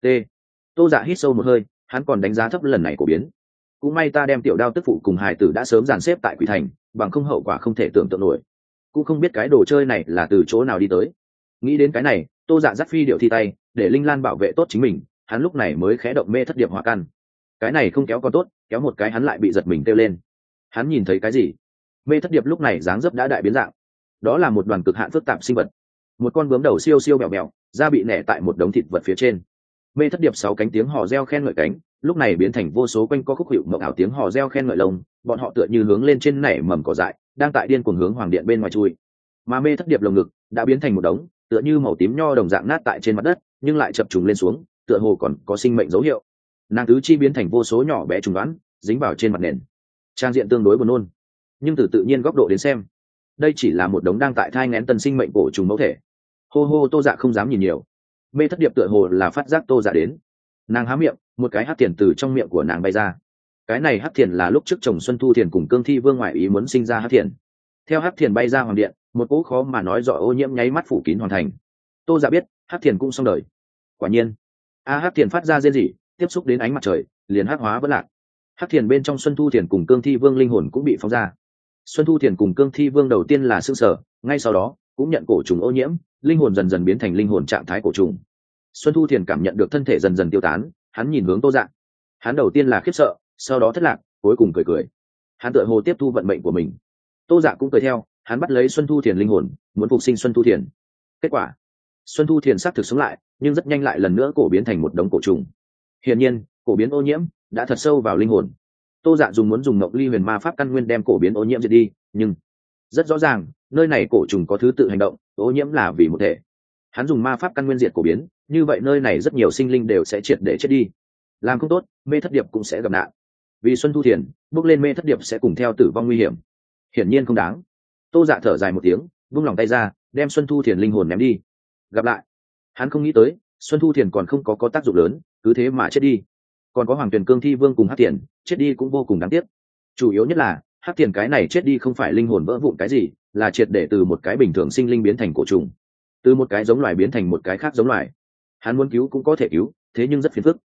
Speaker 1: Tô Dạ hít sâu một hơi, hắn còn đánh giá thấp lần này cổ biến. Cũng may ta đem tiểu đao tức phụ cùng hài tử đã sớm dàn xếp tại quỷ thành, bằng không hậu quả không thể tưởng tượng nổi. Cũng không biết cái đồ chơi này là từ chỗ nào đi tới. Nghĩ đến cái này, Tô Dạ dắt Phi Điểu Thi tay, để Linh Lan bảo vệ tốt chính mình, hắn lúc này mới khẽ động mê thất điệp hỏa căn. Cái này không kéo còn tốt, kéo một cái hắn lại bị giật mình kêu lên. Hắn nhìn thấy cái gì? Mê thất điệp lúc này dáng dấp đã đại biến dạng, đó là một đoàn cực hạn phức tạp sinh vật, một con bướm đầu siêu bẹo bẹo, da bị nẻ tại một đống thịt vật phía trên. Mê thất điệp 6 cánh tiếng hò reo khen ngợi cánh, lúc này biến thành vô số quanh co khúc hiệu mộng ảo tiếng hò reo khen ngợi lông, bọn họ tựa như hướng lên trên nảy mầm cỏ dại, đang tại điên cuồng hướng hoàng điện bên ngoài chui. Mà mê thất điệp lồng ngực đã biến thành một đống, tựa như màu tím nho đồng dạng nát tại trên mặt đất, nhưng lại chập trùng lên xuống, tựa hồ còn có sinh mệnh dấu hiệu. Nàng tứ chi biến thành vô số nhỏ bé trùng đoán, dính vào trên mặt nền. Trang diện tương đối buồn nôn, nhưng từ tự nhiên góc độ đến xem, đây chỉ là một đống đang tại thai nghén tân sinh mệnh cổ trùng mẫu thể. Hô, Tô Dạ không dám nhìn nhiều. Mê thất điệp tựa hồ là phát giác Tô Dạ đến, nàng há miệng, một cái hắc thiền từ trong miệng của nàng bay ra. Cái này hắc thiền là lúc trước chồng Xuân Thu Thiền cùng Cương Thi Vương ngoại ý muốn sinh ra hắc thiền. Theo hắc thiền bay ra hoàng điện, một cỗ khó mà nói rõ ô nhiễm nháy mắt phủ kín hoàn thành. Tô Dạ biết hắc thiền cũng xong đời. Quả nhiên, hắc thiền phát ra rên rỉ, tiếp xúc đến ánh mặt trời, liền hắc hóa vỡ lạc. Hắc thiền bên trong Xuân Thu Thiền cùng Cương Thi Vương linh hồn cũng bị phóng ra. Xuân Thu Thiền cùng Cương Thi Vương đầu tiên là sững sờ, ngay sau đó cũng nhận cổ trùng ô nhiễm, linh hồn dần dần biến thành linh hồn trạng thái cổ trùng. Xuân Thu Thiền cảm nhận được thân thể dần dần tiêu tán, hắn nhìn hướng Tô Dạ. Hắn đầu tiên là khiếp sợ, sau đó thất lạc, cuối cùng cười. Hắn tựa hồ tiếp thu vận mệnh của mình. Tô Dạ cũng cười theo, hắn bắt lấy Xuân Thu Thiền linh hồn, muốn phục sinh Xuân Thu Thiền. Kết quả, Xuân Thu Thiền xác thực sống lại, nhưng rất nhanh lại lần nữa cổ biến thành một đống cổ trùng. Hiển nhiên, cổ biến ô nhiễm đã thật sâu vào linh hồn. Tô Dạ muốn dùng Ngọc Ly Huyền Ma Pháp căn nguyên đem cổ biến ô nhiễm diệt đi, nhưng rất rõ ràng, nơi này cổ trùng có thứ tự hành động, ô nhiễm là vì một thể. Hắn dùng ma pháp căn nguyên diệt cổ biến, như vậy nơi này rất nhiều sinh linh đều sẽ triệt để chết đi. Làm không tốt, mê thất điệp cũng sẽ gặp nạn. Vì Xuân Thu Thiền, bước lên mê thất điệp sẽ cùng theo tử vong nguy hiểm. Hiển nhiên không đáng. Tô Dạ thở dài một tiếng, vung lòng tay ra, đem Xuân Thu Thiền linh hồn ném đi. Gặp lại. Hắn không nghĩ tới, Xuân Thu Thiền còn không có tác dụng lớn, cứ thế mà chết đi. Còn có Hoàng Tuyền Cương Thi Vương cùng Hắc Thiền, chết đi cũng vô cùng đáng tiếc. Chủ yếu nhất là, Hắc Thiền cái này chết đi không phải linh hồn vỡ vụn cái gì, là triệt để từ một cái bình thường sinh linh biến thành cổ trùng, từ một cái giống loài biến thành một cái khác giống loài. Hắn muốn cứu cũng có thể cứu, thế nhưng rất phiền phức.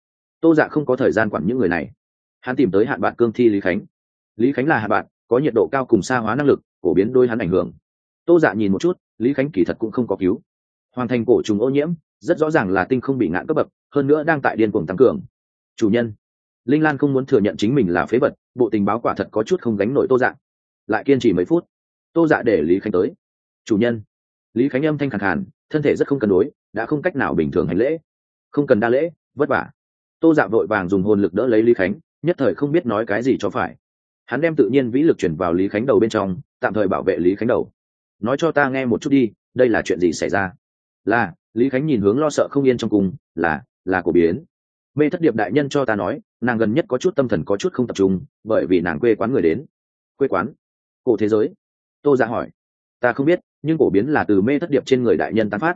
Speaker 1: Tô Dạ không có thời gian quản những người này. Hắn tìm tới hạn bạn cương thi Lý Khánh. Lý Khánh là hạn bạn, có nhiệt độ cao cùng xa hóa năng lực, phổ biến đôi hắn ảnh hưởng. Tô Dạ nhìn một chút, Lý Khánh kỳ thật cũng không có cứu. Hoàn thành cổ trùng ô nhiễm, rất rõ ràng là tinh không bị ngạn cấp bậc, hơn nữa đang tại điên cuồng tăng cường. Chủ nhân, Linh Lan không muốn thừa nhận chính mình là phế vật, bộ tình báo quả thật có chút không gánh nổi Tô Dạ. Lại kiên trì mấy phút, Tô Dạ để Lý Khánh tới. Chủ nhân. Lý Khánh âm thanh khàn khàn, thân thể rất không cân đối, đã không cách nào bình thường hành lễ. Không cần đa lễ, vất vả. Tô Dạ vội vàng dùng hồn lực đỡ lấy Lý Khánh, nhất thời không biết nói cái gì cho phải. Hắn đem tự nhiên vĩ lực chuyển vào Lý Khánh đầu bên trong, tạm thời bảo vệ Lý Khánh đầu. Nói cho ta nghe một chút đi, đây là chuyện gì xảy ra? Là, Lý Khánh nhìn hướng lo sợ không yên trong cung, là Cổ Biến. Mê Thất Điệp đại nhân cho ta nói, nàng gần nhất có chút tâm thần có chút không tập trung, bởi vì nàng quê quán người đến. Quê quán? Cổ thế giới? Tô Dạ hỏi. Ta không biết, nhưng Cổ Biến là từ Mê Thất Điệp trên người đại nhân tán phát,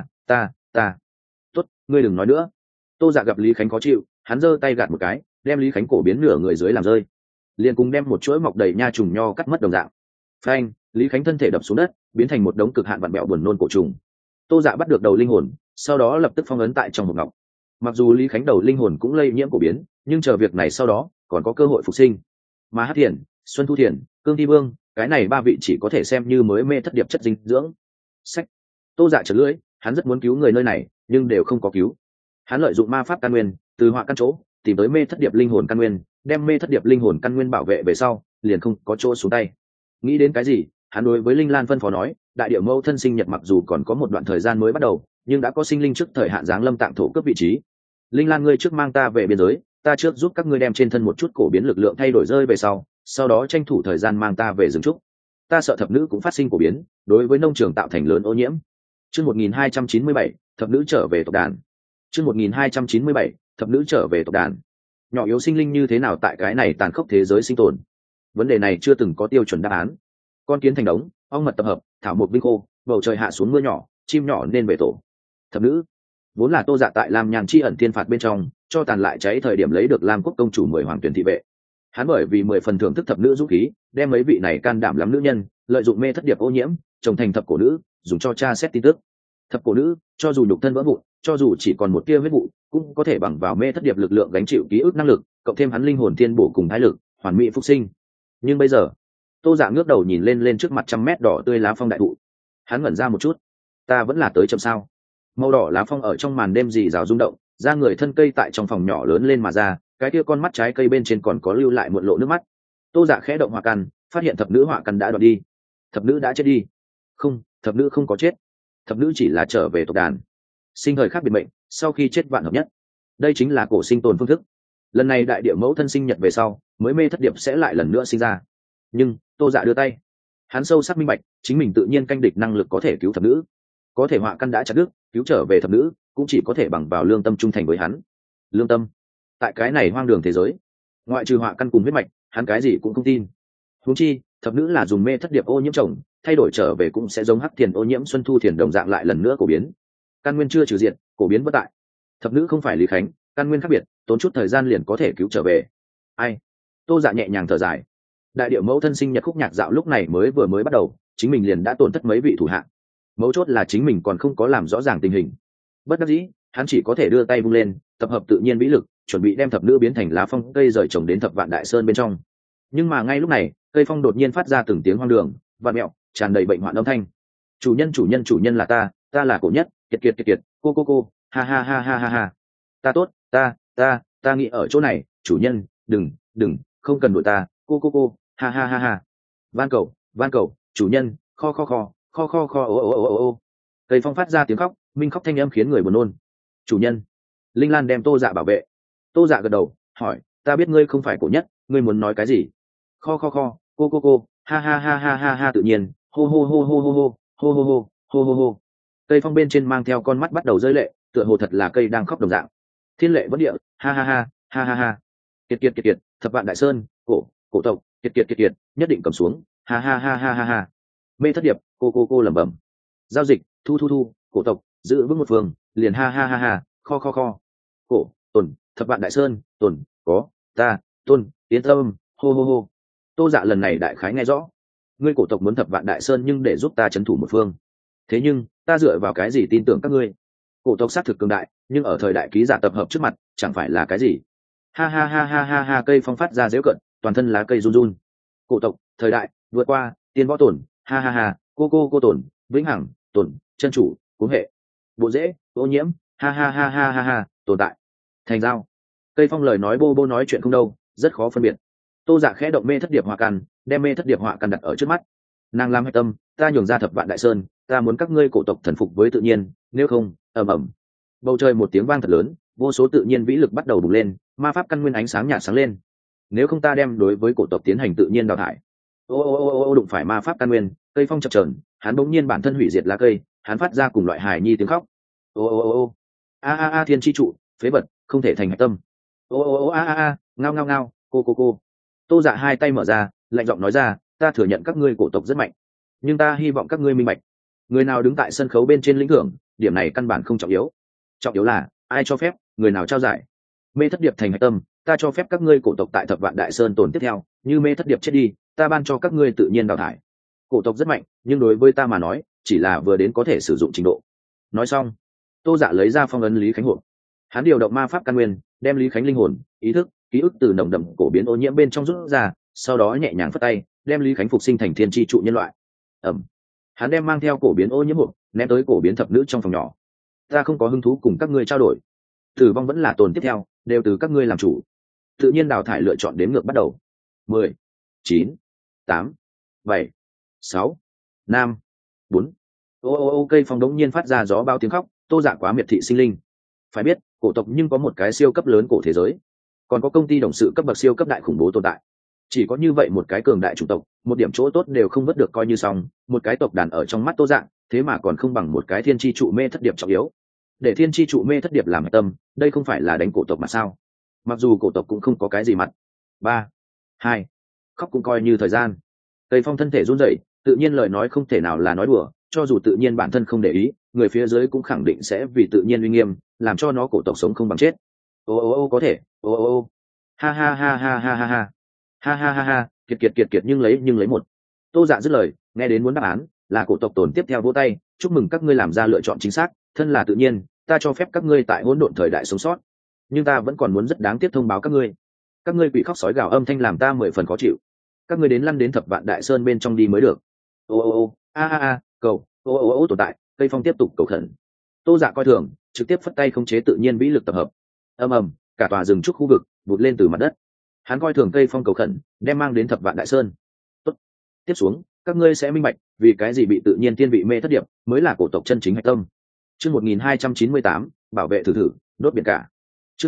Speaker 1: ta. Tốt, ngươi đừng nói nữa. Tô Dạ gặp Lý Khánh khó chịu, hắn giơ tay gạt một cái, đem Lý Khánh Cổ Biến nửa người dưới làm rơi, liền cùng đem một chuỗi mọc đầy nha trùng nho cắt mất đồng dạng. Phanh, Lý Khánh thân thể đập xuống đất, biến thành một đống cực hạn vặn bẹo buồn nôn cổ trùng. Tô Dạ bắt được đầu linh hồn, sau đó lập tức phong ấn tại trong một ngọc. Mặc dù Lý Khánh đầu linh hồn cũng lây nhiễm Cổ Biến, nhưng chờ việc này sau đó còn có cơ hội phục sinh. Mà Hắc Thiền, Xuân Thu Thiền, Cương Thi Vương, cái này ba vị chỉ có thể xem như mới Mê Thất Điệp chất dinh dưỡng. Sách. Tô Dạ chợt lưỡi, hắn rất muốn cứu người nơi này, nhưng đều không có cứu. Hắn lợi dụng ma pháp căn nguyên, từ họa căn chỗ tìm tới Mê Thất Điệp linh hồn căn nguyên, đem Mê Thất Điệp linh hồn căn nguyên bảo vệ về sau, liền không có chỗ xuống tay. Nghĩ đến cái gì, hắn đối với Linh Lan phân phó nói, đại điệu mẫu thân sinh nhật mặc dù còn có một đoạn thời gian mới bắt đầu, nhưng đã có sinh linh trước thời hạn giáng lâm tạng thổ cướp vị trí. Linh Lan, ngươi trước mang ta về biên giới, ta trước giúp các ngươi đem trên thân một chút cổ biến lực lượng thay đổi rơi về sau đó tranh thủ thời gian mang ta về rừng trúc. Ta sợ thập nữ cũng phát sinh cổ biến, đối với nông trường tạo thành lớn ô nhiễm. Chương 1297, thập nữ trở về tộc đàn. Chương 1297, thập nữ trở về tộc đàn. Nhỏ yếu sinh linh như thế nào tại cái này tàn khốc thế giới sinh tồn? Vấn đề này chưa từng có tiêu chuẩn đáp án. Con kiến thành đống, ong mật tập hợp, thảo mộc vinh khô, bầu trời hạ xuống mưa nhỏ, chim nhỏ nên về tổ. Thập nữ vốn là Tô Dạ tại Lam Nhàn chi ẩn thiên phạt bên trong cho tàn lại cháy thời điểm lấy được Lam quốc công chủ 10 hoàng tuyển thị vệ. Hắn bởi vì 10 phần thưởng thức thập nữ dũng khí, đem mấy vị này can đảm lắm nữ nhân lợi dụng Mê Thất Điệp ô nhiễm trồng thành thập cổ nữ, dùng cho tra xét tin tức. Thập cổ nữ cho dù nhục thân vỡ vụn, cho dù chỉ còn một tia huyết vụ, cũng có thể bằng vào Mê Thất Điệp lực lượng gánh chịu ký ức năng lực, cộng thêm hắn linh hồn thiên bổ cùng thái lực, hoàn mỹ phục sinh. Nhưng bây giờ, Tô Dạ ngước đầu nhìn lên trước mặt 100 mét đỏ tươi lá phong đại thụ. Hắn ngẩn ra một chút, ta vẫn là tới chậm sao? Màu đỏ lá phong ở trong màn đêm rì rào rung động, ra người thân cây tại trong phòng nhỏ lớn lên mà ra, cái kia con mắt trái cây bên trên còn có lưu lại muộn lộ nước mắt. Tô Dạ khẽ động hỏa căn, phát hiện thập nữ hỏa căn đã đoạt đi. Thập nữ đã chết đi. Không, thập nữ không có chết. Thập nữ chỉ là trở về tộc đàn. Sinh thời khác biệt mệnh, sau khi chết vạn hợp nhất. Đây chính là cổ sinh tồn phương thức. Lần này đại địa mẫu thân sinh nhật về sau, mới Mê Thất Điệp sẽ lại lần nữa sinh ra. Nhưng Tô Dạ đưa tay, hắn sâu sắc minh bạch, chính mình tự nhiên canh địch năng lực có thể cứu thập nữ, có thể họa căn đã chặt đứt, cứu trở về thập nữ cũng chỉ có thể bằng vào lương tâm trung thành với hắn. Lương tâm? Tại cái này hoang đường thế giới, ngoại trừ họa căn cùng huyết mạch, hắn cái gì cũng không tin. Huống chi thập nữ là dùng Mê Thất Điệp ô nhiễm chồng, thay đổi trở về cũng sẽ giống Hắc Thiền ô nhiễm Xuân Thu Thiền đồng dạng lại lần nữa cổ biến. Căn nguyên chưa trừ diệt, cổ biến bất tại. Thập nữ không phải Lý Khánh, căn nguyên khác biệt, tốn chút thời gian liền có thể cứu trở về. Ai? Tô Dạ nhẹ nhàng thở dài. Đại điệu mẫu thân sinh nhật khúc nhạc dạo lúc này vừa mới bắt đầu, chính mình liền đã tổn thất mấy vị thủ hạ. Mấu chốt là chính mình còn không có làm rõ ràng tình hình. Bất đắc dĩ, hắn chỉ có thể đưa tay vung lên, tập hợp tự nhiên vĩ lực, chuẩn bị đem thập nữ biến thành lá phong cây rời trồng đến Thập Vạn Đại Sơn bên trong. Nhưng mà ngay lúc này, cây phong đột nhiên phát ra từng tiếng hoang đường, vạn mẹo, tràn đầy bệnh hoạn âm thanh. Chủ nhân là ta là Cổ Nhất, kiệt, cô, ha ha. Ta tốt, ta nghĩ ở chỗ này, chủ nhân, đừng, không cần đuổi ta, cô, ha ha. Van cầu, chủ nhân, kho, ô. Cây phong phát ra tiếng khóc, minh khóc thanh âm khiến người buồn nôn. Chủ nhân. Linh Lan đem Tô Dạ bảo vệ. Tô Dạ gật đầu, hỏi, ta biết ngươi không phải Cổ Nhất, ngươi muốn nói cái gì? Kho, cô, ha ha, tự nhiên, hô. Cây phong bên trên mang theo con mắt bắt đầu rơi lệ, tựa hồ thật là cây đang khóc đồng dạng. Thiên lệ vẫn địa, ha ha. Kiệt, Thập Vạn Đại Sơn, cổ tộc, kiệt, nhất định cầm xuống, ha ha. Mê Thất Điệp, cô lẩm bẩm. Giao dịch, thu, cổ tộc, giữ vững một phương, liền ha, kho. Cổ, Tồn, Thập Vạn Đại Sơn, Tồn, có, ta, Tôn, yên tâm, hô. Tô Dạ lần này đại khái nghe rõ. Ngươi cổ tộc muốn Thập Vạn Đại Sơn nhưng để giúp ta trấn thủ một phương. Thế nhưng, ta dựa vào cái gì tin tưởng các ngươi? Cổ tộc xác thực cường đại, nhưng ở thời đại ký giả tập hợp trước mặt chẳng phải là cái gì. Ha ha ha ha ha ha, cây phong phát ra dễu cận, toàn thân lá cây run run. Cổ tộc thời đại vượt qua tiên võ tổn, ha ha ha, cô tổn, vĩnh hằng tổn, chân chủ cúng hệ, bộ rễ ô nhiễm, ha ha ha ha ha ha, tồn tại thành dao. Cây phong lời nói bô bô nói chuyện không đâu, rất khó phân biệt. Tô Dạ khẽ động mê thất điệp họa căn, đem mê thất điệp họa căn đặt ở trước mắt. Nàng làm hạch tâm, ta nhường ra thập vạn đại sơn, ta muốn các ngươi cổ tộc thần phục với tự nhiên, nếu không ầm ầm. Bầu trời một tiếng vang thật lớn, vô số tự nhiên vĩ lực bắt đầu bùng lên, ma pháp căn nguyên ánh sáng nhạt sáng lên. Nếu không ta đem đối với cổ tộc tiến hành tự nhiên đào thải. Ô, đụng phải ma pháp căn nguyên, cây phong chập chờn, hắn bỗng nhiên bản thân hủy diệt lá cây, hắn phát ra cùng loại hài nhi tiếng khóc. Ô, a thiên chi trụ, phế vật, không thể thành hạch tâm. Ô, a, ngao, cô. Tô Dạ hai tay mở ra, lạnh giọng nói ra, ta thừa nhận các ngươi cổ tộc rất mạnh, nhưng ta hy vọng các ngươi minh bạch, người nào đứng tại sân khấu bên trên lĩnh thưởng, điểm này căn bản không trọng yếu. Trọng yếu là ai cho phép, người nào trao giải. Mê thất điệp thành hạch tâm, ta cho phép các ngươi cổ tộc tại thập vạn đại sơn tồn tiếp theo, như mê thất điệp chết đi, ta ban cho các ngươi tự nhiên đào thải. Cổ tộc rất mạnh, nhưng đối với ta mà nói chỉ là vừa đến có thể sử dụng trình độ. Nói xong, Tô Dạ lấy ra phong ấn Lý Khánh hồn, hắn điều động ma pháp căn nguyên, đem Lý Khánh linh hồn, ý thức, ký ức từ nồng đậm cổ biến ô nhiễm bên trong rút ra, sau đó nhẹ nhàng phất tay, đem Lý Khánh phục sinh thành thiên tri trụ nhân loại. Hắn đem mang theo cổ biến ô nhiễm hộp ném tới cổ biến thập nữ trong phòng nhỏ. Ta không có hứng thú cùng các ngươi trao đổi, tử vong vẫn là tồn tiếp theo, đều từ các ngươi làm chủ. Tự nhiên đào thải lựa chọn đếm ngược bắt đầu. 10, 9, 8, 7, 6, 5, 4. Cây phong đống nhiên phát ra gió bao tiếng khóc. Tô Dạ quá miệt thị sinh linh. Phải biết, cổ tộc nhưng có một cái siêu cấp lớn cổ thế giới, còn có công ty đồng sự cấp bậc siêu cấp đại khủng bố tồn tại. Chỉ có như vậy một cái cường đại chủng tộc, một điểm chỗ tốt đều không vớt được coi như xong, một cái tộc đàn ở trong mắt Tô Dạ, thế mà còn không bằng một cái thiên chi trụ mê thất điệp trọng yếu. Để thiên chi trụ mê thất điệp làm tâm, đây không phải là đánh cổ tộc mà sao? Mặc dù cổ tộc cũng không có cái gì mặt. 3, 2, khóc cũng coi như thời gian. Tây Phong thân thể run rẩy, tự nhiên lời nói không thể nào là nói đùa, cho dù tự nhiên bản thân không để ý, người phía dưới cũng khẳng định sẽ vì tự nhiên uy nghiêm, làm cho nó cổ tộc sống không bằng chết. Có thể. Ha kiệt nhưng lấy một. Tô Dạ dứt lời, nghe đến muốn đáp án, là cổ tộc tồn tiếp theo vỗ tay, chúc mừng các ngươi làm ra lựa chọn chính xác, thân là tự nhiên, ta cho phép các ngươi tại hỗn độn thời đại sống sót, nhưng ta vẫn còn muốn rất đáng tiếc thông báo các ngươi quỷ khóc sói gào âm thanh làm ta 10 phần khó chịu, các ngươi đến lăn đến thập vạn đại sơn bên trong đi mới được. Cầu tồn tại. Cây phong tiếp tục cầu khẩn. Tô Dạ coi thường, trực tiếp phất tay khống chế tự nhiên vĩ lực tập hợp. Ầm, cả tòa rừng trúc khu vực vụt lên từ mặt đất. Hắn coi thường cây phong cầu khẩn, đem mang đến thập vạn đại sơn. Tốt, tiếp xuống các ngươi sẽ minh bạch vì cái gì bị tự nhiên tiên vị mê thất điệp mới là cổ tộc chân chính hạch tâm. Chương 1298, bảo vệ thử đốt biển cả. Chương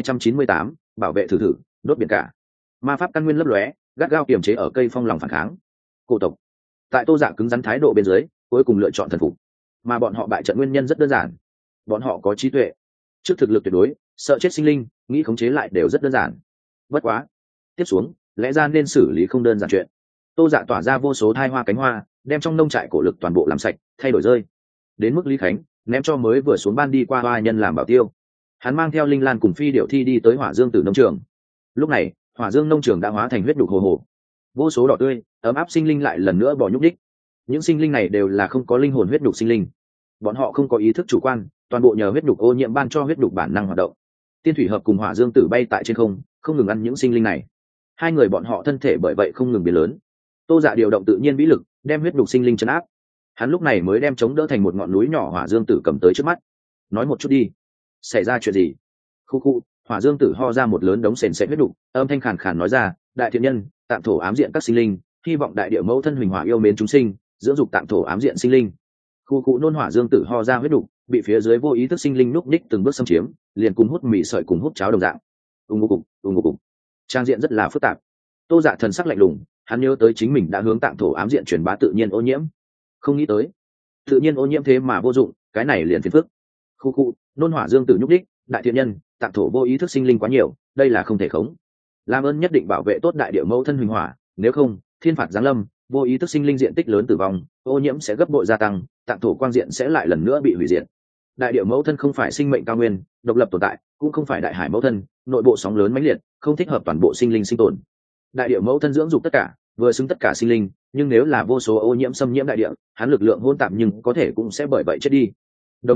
Speaker 1: 1298, bảo vệ thử đốt biển cả. Ma pháp căn nguyên lấp lóe, gắt gao kiềm chế ở cây phong lòng phản kháng. Cổ tộc tại Tô Dạ cứng rắn thái độ bên dưới, cuối cùng lựa chọn thần phục. Mà bọn họ bại trận nguyên nhân rất đơn giản, bọn họ có trí tuệ, trước thực lực tuyệt đối, sợ chết sinh linh, nghĩ khống chế lại đều rất đơn giản. Bất quá, tiếp xuống lẽ ra nên xử lý không đơn giản chuyện. Tô Dạ tỏa ra vô số thai hoa cánh hoa, đem trong nông trại cổ lực toàn bộ làm sạch, thay đổi rơi. Đến mức Lý Khánh ném cho mới vừa xuống ban đi qua hoa nhân làm bảo tiêu. Hắn mang theo Linh Lan cùng Phi Điệu Thi đi tới Hỏa Dương Tử nông trường. Lúc này Hỏa Dương nông trường đã hóa thành huyết đục hồ hồ, vô số đỏ tươi ấm áp sinh linh lại lần nữa bỏ nhúc đích. Những sinh linh này đều là không có linh hồn huyết đục sinh linh, bọn họ không có ý thức chủ quan, toàn bộ nhờ huyết đục ô nhiễm ban cho huyết đục bản năng hoạt động. Tiên Thủy Hợp cùng Hỏa Dương Tử bay tại trên không ngừng ăn những sinh linh này. Hai người bọn họ thân thể bởi vậy không ngừng biến lớn. Tô Dạ điều động tự nhiên vĩ lực, đem huyết đục sinh linh trấn áp. Hắn lúc này mới đem chống đỡ thành một ngọn núi nhỏ Hỏa Dương Tử cầm tới trước mắt. Nói một chút đi, xảy ra chuyện gì? Khu Hỏa Dương Tử ho ra một lớn đống sền sệt huyết đục, âm thanh khàn khàn nói ra, đại thiện nhân, tạm thổ ám diện các sinh linh, hy vọng đại địa mẫu thân huỳnh hỏa yêu mến chúng sinh, dưỡng dục tạm thổ ám diện sinh linh. Khu nôn Hỏa Dương Tử ho ra huyết đục, bị phía dưới vô ý thức sinh linh núp ních từng bước xâm chiếm, liền cùng hút mì sợi cùng hút cháo đồng dạng. Ung ngô cục. Trang diện rất là phức tạp. Tô Dạ thần sắc lạnh lùng, hắn nhớ tới chính mình đã hướng tạm thổ ám diện truyền bá tự nhiên ô nhiễm, không nghĩ tới tự nhiên ô nhiễm thế mà vô dụng, cái này liền phiền phức. Khu nôn Hỏa Dương Tử nhúc đích, đại thiện nhân, tạm thổ vô ý thức sinh linh quá nhiều, đây là không thể khống. Làm ơn nhất định bảo vệ tốt đại địa mẫu thân huỳnh hỏa, nếu không thiên phạt giáng lâm, vô ý thức sinh linh diện tích lớn tử vong, ô nhiễm sẽ gấp bội gia tăng, tạm thổ quang diện sẽ lại lần nữa bị hủy diệt. Đại địa mẫu thân không phải sinh mệnh cao nguyên độc lập tồn tại, cũng không phải đại hải mẫu thân nội bộ sóng lớn mãnh liệt, không thích hợp toàn bộ sinh linh sinh tồn. Đại địa mẫu thân dưỡng dục tất cả, vừa xứng tất cả sinh linh, nhưng nếu là vô số ô nhiễm xâm nhiễm đại địa, hắn lực lượng hỗn tạp nhưng có thể cũng sẽ bởi vậy chết đi. Đồng thời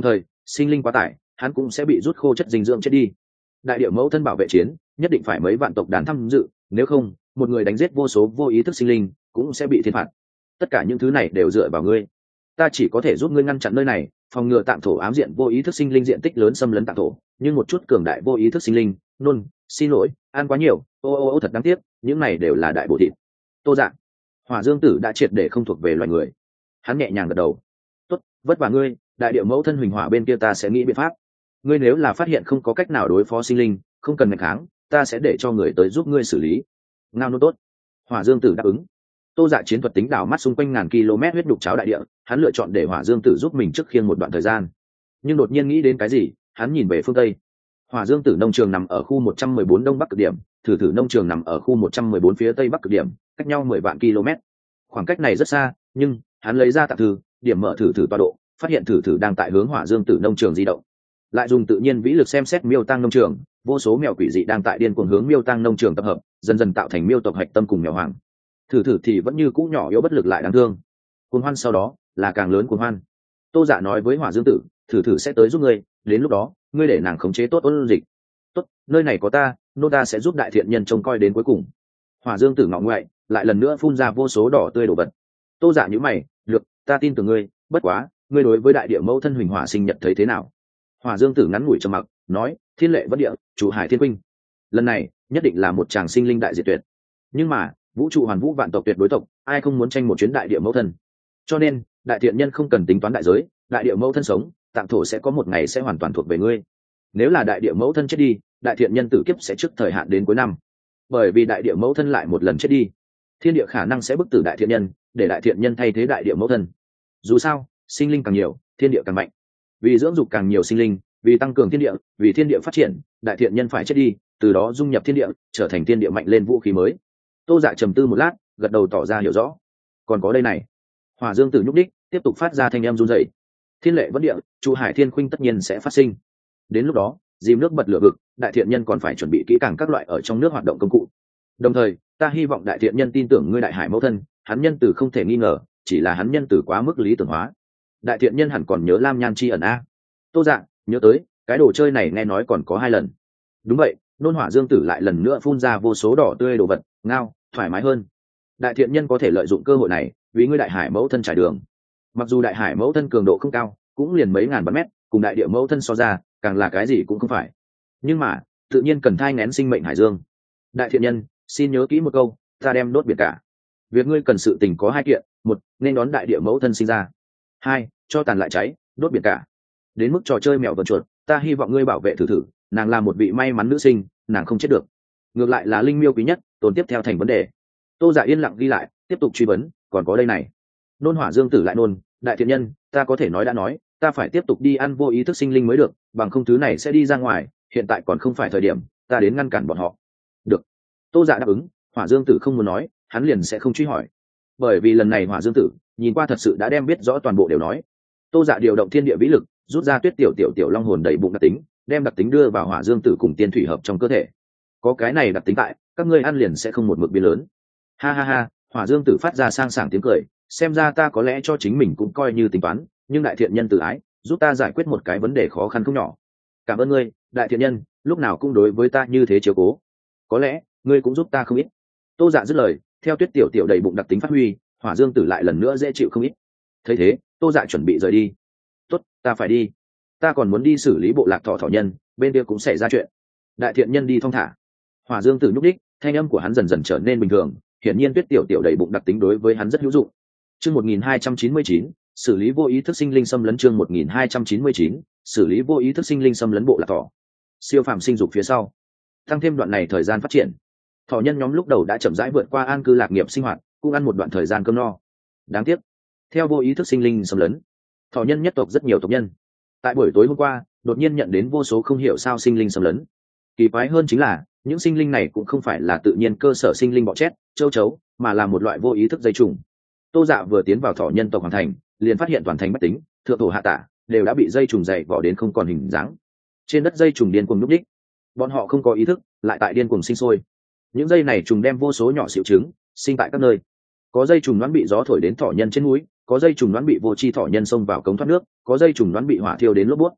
Speaker 1: sinh linh quá tải hắn cũng sẽ bị rút khô chất dinh dưỡng chết đi. Đại địa mẫu thân bảo vệ chiến nhất định phải mấy vạn tộc đàn tham dự, nếu không một người đánh giết vô số vô ý thức sinh linh cũng sẽ bị thiên phạt. Tất cả những thứ này đều dựa vào ngươi, ta chỉ có thể giúp ngươi ngăn chặn nơi này, phòng ngừa tạm thổ ám diện vô ý thức sinh linh diện tích lớn xâm lấn tạm thổ, nhưng một chút cường đại vô ý thức sinh linh nôn xin lỗi ăn quá nhiều, ô thật đáng tiếc, những này đều là đại bộ thịt. Tô Dạ, Hỏa Dương Tử đã triệt để không thuộc về loài người. Hắn nhẹ nhàng gật đầu. Tốt, vất vả ngươi, đại địa mẫu thân huỳnh hỏa bên kia ta sẽ nghĩ biện pháp. Ngươi nếu là phát hiện không có cách nào đối phó sinh linh, không cần ngạch kháng, ta sẽ để cho người tới giúp ngươi xử lý. Ngao nô tốt. Hỏa Dương Tử đáp ứng. Tô Dạ chiến thuật tính đảo mắt xung quanh ngàn km huyết đục cháo đại địa, hắn lựa chọn để Hỏa Dương Tử giúp mình trước khiêng một đoạn thời gian. Nhưng đột nhiên nghĩ đến cái gì, hắn nhìn về phương tây. Hỏa Dương Tử nông trường nằm ở khu 114 đông bắc cực điểm, thử thử nông trường nằm ở khu 114 phía tây bắc cực điểm, cách nhau 10 vạn km. Khoảng cách này rất xa, nhưng hắn lấy ra tạm thư, điểm mở thử thử tọa độ, phát hiện thử thử đang tại hướng Hỏa Dương Tử nông trường di động. Lại dùng tự nhiên vĩ lực xem xét miêu tăng nông trường, vô số mèo quỷ dị đang tại điên cuồng hướng miêu tăng nông trường tập hợp, dần dần tạo thành miêu tộc hạch tâm cùng mèo hoàng. Thử thử thì vẫn như cũ nhỏ yếu bất lực lại đáng thương. Cuồng hoan sau đó là càng lớn cuồng hoan. Tô Dạ nói với Hỏa Dương Tử, thử thử sẽ tới giúp ngươi, đến lúc đó ngươi để nàng khống chế tốt ôn dịch. Tốt, nơi này có ta, nô ta sẽ giúp đại thiện nhân trông coi đến cuối cùng. Hỏa Dương Tử ngọ ngoại lại lần nữa phun ra vô số đỏ tươi đổ vật. Tô Dạ nhíu mày, được, ta tin tưởng ngươi, bất quá ngươi đối với đại địa mẫu thân huỳnh hỏa sinh nhật thấy thế nào? Hỏa Dương Tử ngắn ngủi trầm mặc, nói, thiên lệ vân địa, chủ hải thiên huynh, lần này nhất định là một tràng sinh linh đại diệt tuyệt. Nhưng mà vũ trụ hoàn vũ vạn tộc tuyệt đối tộc, ai không muốn tranh một chuyến đại địa mẫu thân? Cho nên đại thiện nhân không cần tính toán đại giới, đại địa mẫu thân sống, tạm thổ sẽ có một ngày sẽ hoàn toàn thuộc về ngươi. Nếu là đại địa mẫu thân chết đi, đại thiện nhân tử kiếp sẽ trước thời hạn đến cuối năm. Bởi vì đại địa mẫu thân lại một lần chết đi, thiên địa khả năng sẽ bức tử đại thiện nhân, để đại thiện nhân thay thế đại địa mẫu thân. Dù sao sinh linh càng nhiều thiên địa càng mạnh, vì dưỡng dục càng nhiều sinh linh, vì tăng cường thiên địa, vì thiên địa phát triển, đại thiện nhân phải chết đi, từ đó dung nhập thiên địa, trở thành thiên địa mạnh lên vũ khí mới. Tô Dạ trầm tư một lát, gật đầu tỏ ra hiểu rõ. Còn có đây này. Hỏa Dương Tử nhúc đích tiếp tục phát ra thanh âm run rẩy. Thiên lệ vẫn địa, chu hải thiên khuynh tất nhiên sẽ phát sinh. Đến lúc đó dìm nước bật lửa vực, đại thiện nhân còn phải chuẩn bị kỹ càng các loại ở trong nước hoạt động công cụ. Đồng thời ta hy vọng đại thiện nhân tin tưởng ngươi đại hải mẫu thân, hắn nhân tử không thể nghi ngờ, chỉ là hắn nhân tử quá mức lý tưởng hóa. Đại thiện nhân hẳn còn nhớ lam nhan chi ẩn a. Tô Dạ nhớ tới cái đồ chơi này nghe nói còn có 2 lần. Đúng vậy, nôn Hỏa Dương Tử lại lần nữa phun ra vô số đỏ tươi đồ vật. Ngao thoải mái hơn, đại thiện nhân có thể lợi dụng cơ hội này vì ngươi đại hải mẫu thân trải đường. Mặc dù đại hải mẫu thân cường độ không cao, cũng liền mấy ngàn vạn mét, cùng đại địa mẫu thân so ra càng là cái gì cũng không phải, nhưng mà tự nhiên cần thai ngén sinh mệnh hải dương. Đại thiện nhân xin nhớ kỹ một câu, ta đem đốt biển cả. Việc ngươi cần sự tình có 2 kiện, 1 nên đón đại địa mẫu thân sinh ra, 2 cho tàn lại cháy đốt biển cả. Đến mức trò chơi mèo vần chuột, ta hy vọng ngươi bảo vệ thử thử, nàng là một vị may mắn nữ sinh, nàng không chết được, ngược lại là linh miêu quý nhất tồn tiếp theo thành vấn đề. Tô Dạ yên lặng ghi lại, tiếp tục truy vấn, còn có đây này. Nôn Hỏa Dương Tử lại nôn, đại thiện nhân, ta có thể nói đã nói, ta phải tiếp tục đi ăn vô ý thức sinh linh mới được, bằng không thứ này sẽ đi ra ngoài, hiện tại còn không phải thời điểm, ta đến ngăn cản bọn họ. Được. Tô Dạ đáp ứng. Hỏa Dương Tử không muốn nói, hắn liền sẽ không truy hỏi, bởi vì lần này Hỏa Dương Tử nhìn qua thật sự đã đem biết rõ toàn bộ đều nói. Tô Dạ điều động thiên địa vĩ lực, rút ra tuyết tiểu long hồn đầy bụng đặc tính, đem đặc tính đưa vào Hỏa Dương Tử cùng tiên thủy hợp trong cơ thể. Có cái này đặc tính tại, các ngươi ăn liền sẽ không một mực biến lớn. Ha ha ha. Hỏa Dương Tử phát ra sang sảng tiếng cười, xem ra ta có lẽ cho chính mình cũng coi như tính toán, nhưng đại thiện nhân tự ái giúp ta giải quyết một cái vấn đề khó khăn không nhỏ. Cảm ơn ngươi đại thiện nhân, lúc nào cũng đối với ta như thế chiếu cố, có lẽ ngươi cũng giúp ta không ít. Tô Dạ dứt lời, theo tuyết tiểu đầy bụng đặc tính phát huy, Hỏa Dương Tử lại lần nữa dễ chịu không ít. Thấy thế Tô Dạ chuẩn bị rời đi. Tốt, ta phải đi, ta còn muốn đi xử lý bộ lạc thỏ nhân, bên kia cũng xảy ra chuyện. Đại thiện nhân đi thong thả. Hỏa Dương Tử nhúc đích, thanh âm của hắn dần dần trở nên bình thường, hiển nhiên tuyết tiểu đầy bụng đặc tính đối với hắn rất hữu dụng. Chương 1299, xử lý vô ý thức sinh linh xâm lấn. Chương 1299, xử lý vô ý thức sinh linh xâm lấn bộ lạc thỏ. Siêu phàm sinh dục phía sau, tăng thêm đoạn này thời gian phát triển, thỏ nhân nhóm lúc đầu đã chậm rãi vượt qua an cư lạc nghiệp sinh hoạt, cũng ăn một đoạn thời gian cơm no. Đáng tiếc, theo vô ý thức sinh linh xâm lấn, thỏ nhân nhất tộc rất nhiều tộc nhân tại buổi tối hôm qua đột nhiên nhận đến vô số không hiểu sao sinh linh xâm lấn. Kỳ quái hơn chính là những sinh linh này cũng không phải là tự nhiên cơ sở sinh linh bọ chét, châu chấu, mà là một loại vô ý thức dây trùng. Tô Dạ vừa tiến vào thỏ nhân tộc hoàn thành, liền phát hiện toàn thành bách tính, thượng thổ hạ tả đều đã bị dây trùng dày vỏ đến không còn hình dáng. Trên đất dây trùng điên cuồng nhúc nhích, bọn họ không có ý thức, lại tại điên cuồng sinh sôi. Những dây này trùng đem vô số nhỏ xịu trứng sinh tại các nơi. Có dây trùng đoán bị gió thổi đến thỏ nhân trên núi, có dây trùng đoán bị vô tri thỏ nhân xông vào cống thoát nước, có dây trùng đoán bị hỏa thiêu đến lốp bút.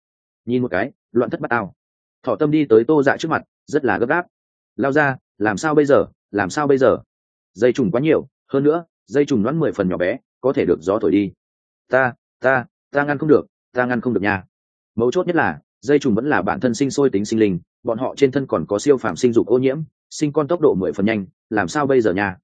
Speaker 1: nhìn một cái loạn thất bát ao. Thọ Tâm đi tới Tô Dạ trước mặt, rất là gấp gáp. Lao ra, làm sao bây giờ, làm sao bây giờ? Dây trùng quá nhiều, hơn nữa dây trùng đoán 10 phần nhỏ bé, có thể được gió thổi đi. Ta ngăn không được, ta ngăn không được nha. Mấu chốt nhất là dây trùng vẫn là bản thân sinh sôi tính sinh linh, bọn họ trên thân còn có siêu phàm sinh dục ô nhiễm, sinh con tốc độ 10 phần nhanh, làm sao bây giờ nha?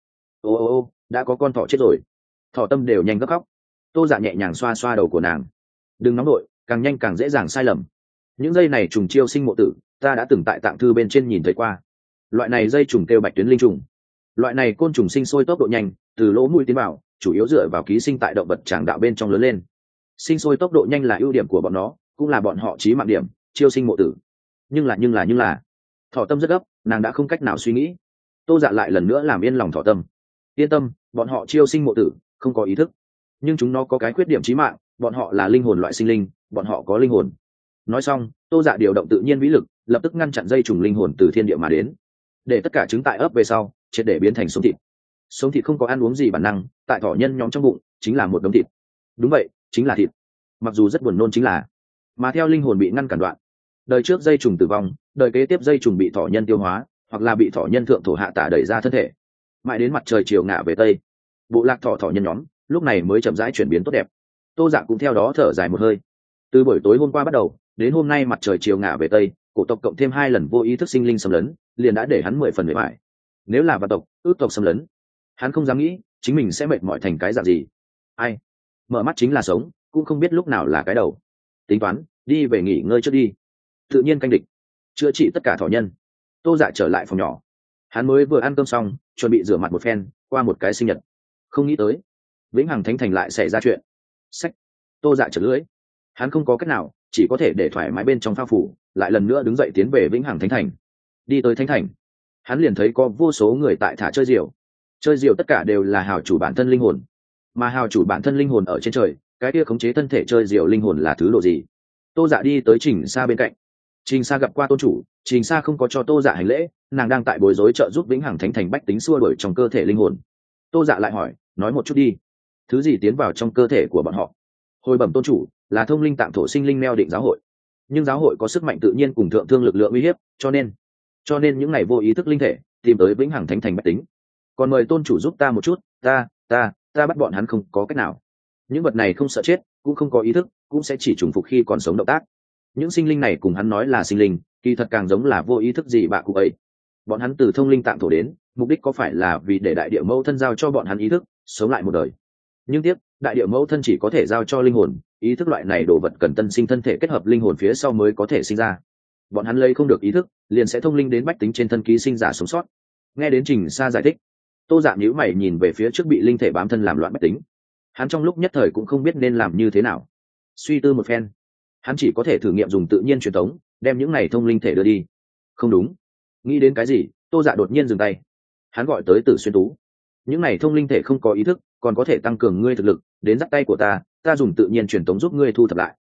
Speaker 1: Ô, đã có con thỏ chết rồi. Thọ Tâm đều nhanh gấp khóc. Tô Dạ nhẹ nhàng xoa xoa đầu của nàng. Đừng nóng đội, càng nhanh càng dễ dàng sai lầm. Những dây này trùng chiêu sinh mộ tử, ta đã từng tại tạng thư bên trên nhìn thấy qua. Loại này dây trùng kêu bạch tuyến linh trùng. Loại này côn trùng sinh sôi tốc độ nhanh, từ lỗ mũi tiến vào, chủ yếu dựa vào ký sinh tại động vật tràng đạo bên trong lớn lên. Sinh sôi tốc độ nhanh là ưu điểm của bọn nó, cũng là bọn họ chí mạng điểm, chiêu sinh mộ tử. Nhưng là Thọ Tâm rất gấp, nàng đã không cách nào suy nghĩ. Tô Dạ lại lần nữa làm yên lòng Thọ Tâm. Yên tâm, bọn họ chiêu sinh mộ tử, không có ý thức, nhưng chúng nó có cái khuyết điểm chí mạng, bọn họ là linh hồn loại sinh linh, bọn họ có linh hồn. Nói xong, Tô Dạ điều động tự nhiên vĩ lực, lập tức ngăn chặn dây trùng linh hồn từ thiên địa mà đến, để tất cả trứng tại ấp về sau triệt để biến thành sống thịt. Sống thịt không có ăn uống gì bản năng, tại thỏ nhân nhóm trong bụng chính là một đống thịt. Đúng vậy, chính là thịt. Mặc dù rất buồn nôn chính là, mà theo linh hồn bị ngăn cản đoạn, đời trước dây trùng tử vong, đời kế tiếp dây trùng bị thỏ nhân tiêu hóa, hoặc là bị thỏ nhân thượng thổ hạ tả đẩy ra thân thể, mãi đến mặt trời chiều ngả về tây, bộ lạc thỏ nhân nhóm lúc này mới chậm rãi chuyển biến tốt đẹp. Tô Dạ cũng theo đó thở dài một hơi. Từ buổi tối hôm qua bắt đầu đến hôm nay mặt trời chiều ngả về tây, cổ tộc cộng thêm 2 lần vô ý thức sinh linh xâm lấn, liền đã để hắn 10 phần mệt mỏi. Nếu là vạn tộc, ước tộc xâm lấn, hắn không dám nghĩ chính mình sẽ mệt mỏi thành cái dạng gì. Ai mở mắt chính là sống, cũng không biết lúc nào là cái đầu. Tính toán đi về nghỉ ngơi trước đi, tự nhiên canh địch, chữa trị tất cả thỏ nhân. Tô Dạ trở lại phòng nhỏ, hắn mới vừa ăn cơm xong, chuẩn bị rửa mặt một phen, qua một cái sinh nhật. Không nghĩ tới Vĩnh Hằng Thánh Thành lại xảy ra chuyện. Sách. Tô Dạ chật lưỡi, hắn không có cách nào, chỉ có thể để thoải mái bên trong phao phủ, lại lần nữa đứng dậy tiến về Vĩnh Hằng Thánh Thành. Đi tới Thánh Thành, hắn liền thấy có vô số người tại thả chơi diều. Chơi diều tất cả đều là hào chủ bản thân linh hồn, mà hào chủ bản thân linh hồn ở trên trời, cái kia khống chế thân thể chơi diều linh hồn là thứ độ gì? Tô Dạ đi tới Trình Sa bên cạnh. Trình Sa gặp qua tôn chủ, Trình Sa không có cho Tô Dạ hành lễ, nàng đang tại bối rối trợ giúp Vĩnh Hằng Thánh Thành bách tính xua đuổi trong cơ thể linh hồn. Tô Dạ lại hỏi, nói một chút đi, thứ gì tiến vào trong cơ thể của bọn họ? Hồi bẩm tôn chủ, là thông linh tạng thổ sinh linh neo định giáo hội, nhưng giáo hội có sức mạnh tự nhiên cùng thượng thương lực lượng uy hiếp, cho nên những ngày vô ý thức linh thể tìm tới Vĩnh Hằng Thánh Thành bách tính. Còn mời tôn chủ giúp ta một chút, ta bắt bọn hắn không có cách nào. Những vật này không sợ chết, cũng không có ý thức, cũng sẽ chỉ trùng phục khi còn sống động tác. Những sinh linh này cùng hắn nói là sinh linh, kỳ thật càng giống là vô ý thức gì bạ cụ ấy. Bọn hắn từ thông linh tạng thổ đến, mục đích có phải là vì để đại địa mẫu thân giao cho bọn hắn ý thức, sống lại một đời. Nhưng tiếc, đại địa mẫu thân chỉ có thể giao cho linh hồn, ý thức loại này đồ vật cần tân sinh thân thể kết hợp linh hồn phía sau mới có thể sinh ra. Bọn hắn lấy không được ý thức, liền sẽ thông linh đến bách tính trên thân ký sinh giả sống sót. Nghe đến Trình Sa giải thích, Tô Dạ nhíu mày nhìn về phía trước bị linh thể bám thân làm loạn bách tính. Hắn trong lúc nhất thời cũng không biết nên làm như thế nào. Suy tư một phen, hắn chỉ có thể thử nghiệm dùng tự nhiên truyền thống, đem những này thông linh thể đưa đi. Không đúng, nghĩ đến cái gì, Tô Dạ đột nhiên dừng tay. Hắn gọi tới Tử Xuyên Tú. Những này thông linh thể không có ý thức, còn có thể tăng cường ngươi thực lực, đến dắt tay của ta dùng tự nhiên truyền thống giúp ngươi thu thập lại.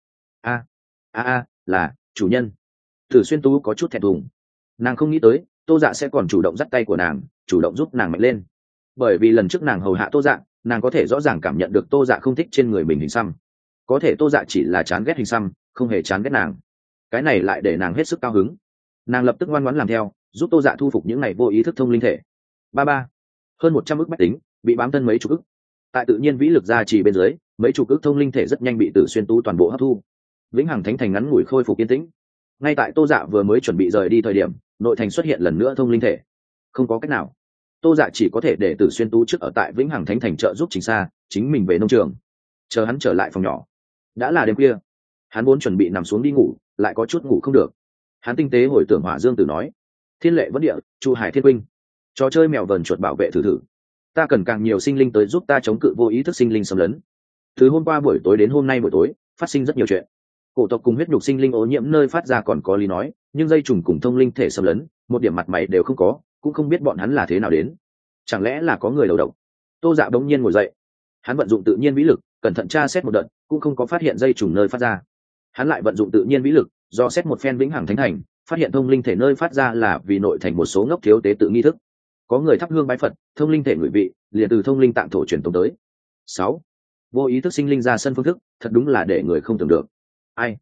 Speaker 1: Là chủ nhân. Tử Xuyên Tú có chút thẹn thùng. Nàng không nghĩ tới Tô Dạ sẽ còn chủ động dắt tay của nàng, chủ động giúp nàng mạnh lên. Bởi vì lần trước nàng hầu hạ Tô Dạ, nàng có thể rõ ràng cảm nhận được Tô Dạ không thích trên người mình hình xăm. Có thể Tô Dạ chỉ là chán ghét hình xăm, không hề chán ghét nàng. Cái này lại để nàng hết sức cao hứng. Nàng lập tức ngoan ngoãn làm theo, giúp Tô Dạ thu phục những này vô ý thức thông linh thể. Hơn 100 ức bách tính bị bám thân mấy chục ức. Tại tự nhiên vĩ lực gia trì bên dưới, mấy chục ức thông linh thể rất nhanh bị Tử Xuyên Tú toàn bộ hấp thu. Vĩnh Hằng Thánh Thành ngắn ngủi khôi phục yên tĩnh. Ngay tại Tô Dạ vừa mới chuẩn bị rời đi thời điểm, nội thành xuất hiện lần nữa thông linh thể. Không có cách nào, Tô Dạ chỉ có thể để Tử Xuyên Tú trước ở tại Vĩnh Hằng Thánh Thành trợ giúp Trình Sa, chính mình về nông trường. Chờ hắn trở lại phòng nhỏ, đã là đêm khuya. Hắn vốn chuẩn bị nằm xuống đi ngủ, lại có chút ngủ không được. Hắn tinh tế hồi tưởng Hỏa Dương Tử nói, Thiên Lệ Vẫn Địa, Chu Hải Thiên Huynh, trò chơi mèo vờn chuột bảo vệ thử. Ta cần càng nhiều sinh linh tới giúp ta chống cự vô ý thức sinh linh xâm lấn. Từ hôm qua buổi tối đến hôm nay buổi tối, phát sinh rất nhiều chuyện. Cổ tộc cùng huyết nhục sinh linh ô nhiễm nơi phát ra còn có lý nói, nhưng dây trùng cùng thông linh thể xâm lấn, một điểm mặt mày đều không có, cũng không biết bọn hắn là thế nào đến. Chẳng lẽ là có người đầu độc? Tô Dạ bỗng nhiên ngồi dậy, hắn vận dụng tự nhiên vĩ lực, cẩn thận tra xét một đợt, cũng không có phát hiện dây trùng nơi phát ra. Hắn lại vận dụng tự nhiên vĩ lực, do xét một phen Vĩnh Hằng Thánh Thành, phát hiện thông linh thể nơi phát ra là vì nội thành một số ngốc thiếu tế tự nghi thức. Có người thắp hương bái Phật, thông linh thể ngụy vị, liền từ thông linh tạng thổ truyền tống tới. 6. Vô ý thức sinh linh ra sân phương thức, thật đúng là để người không tưởng được. Ai?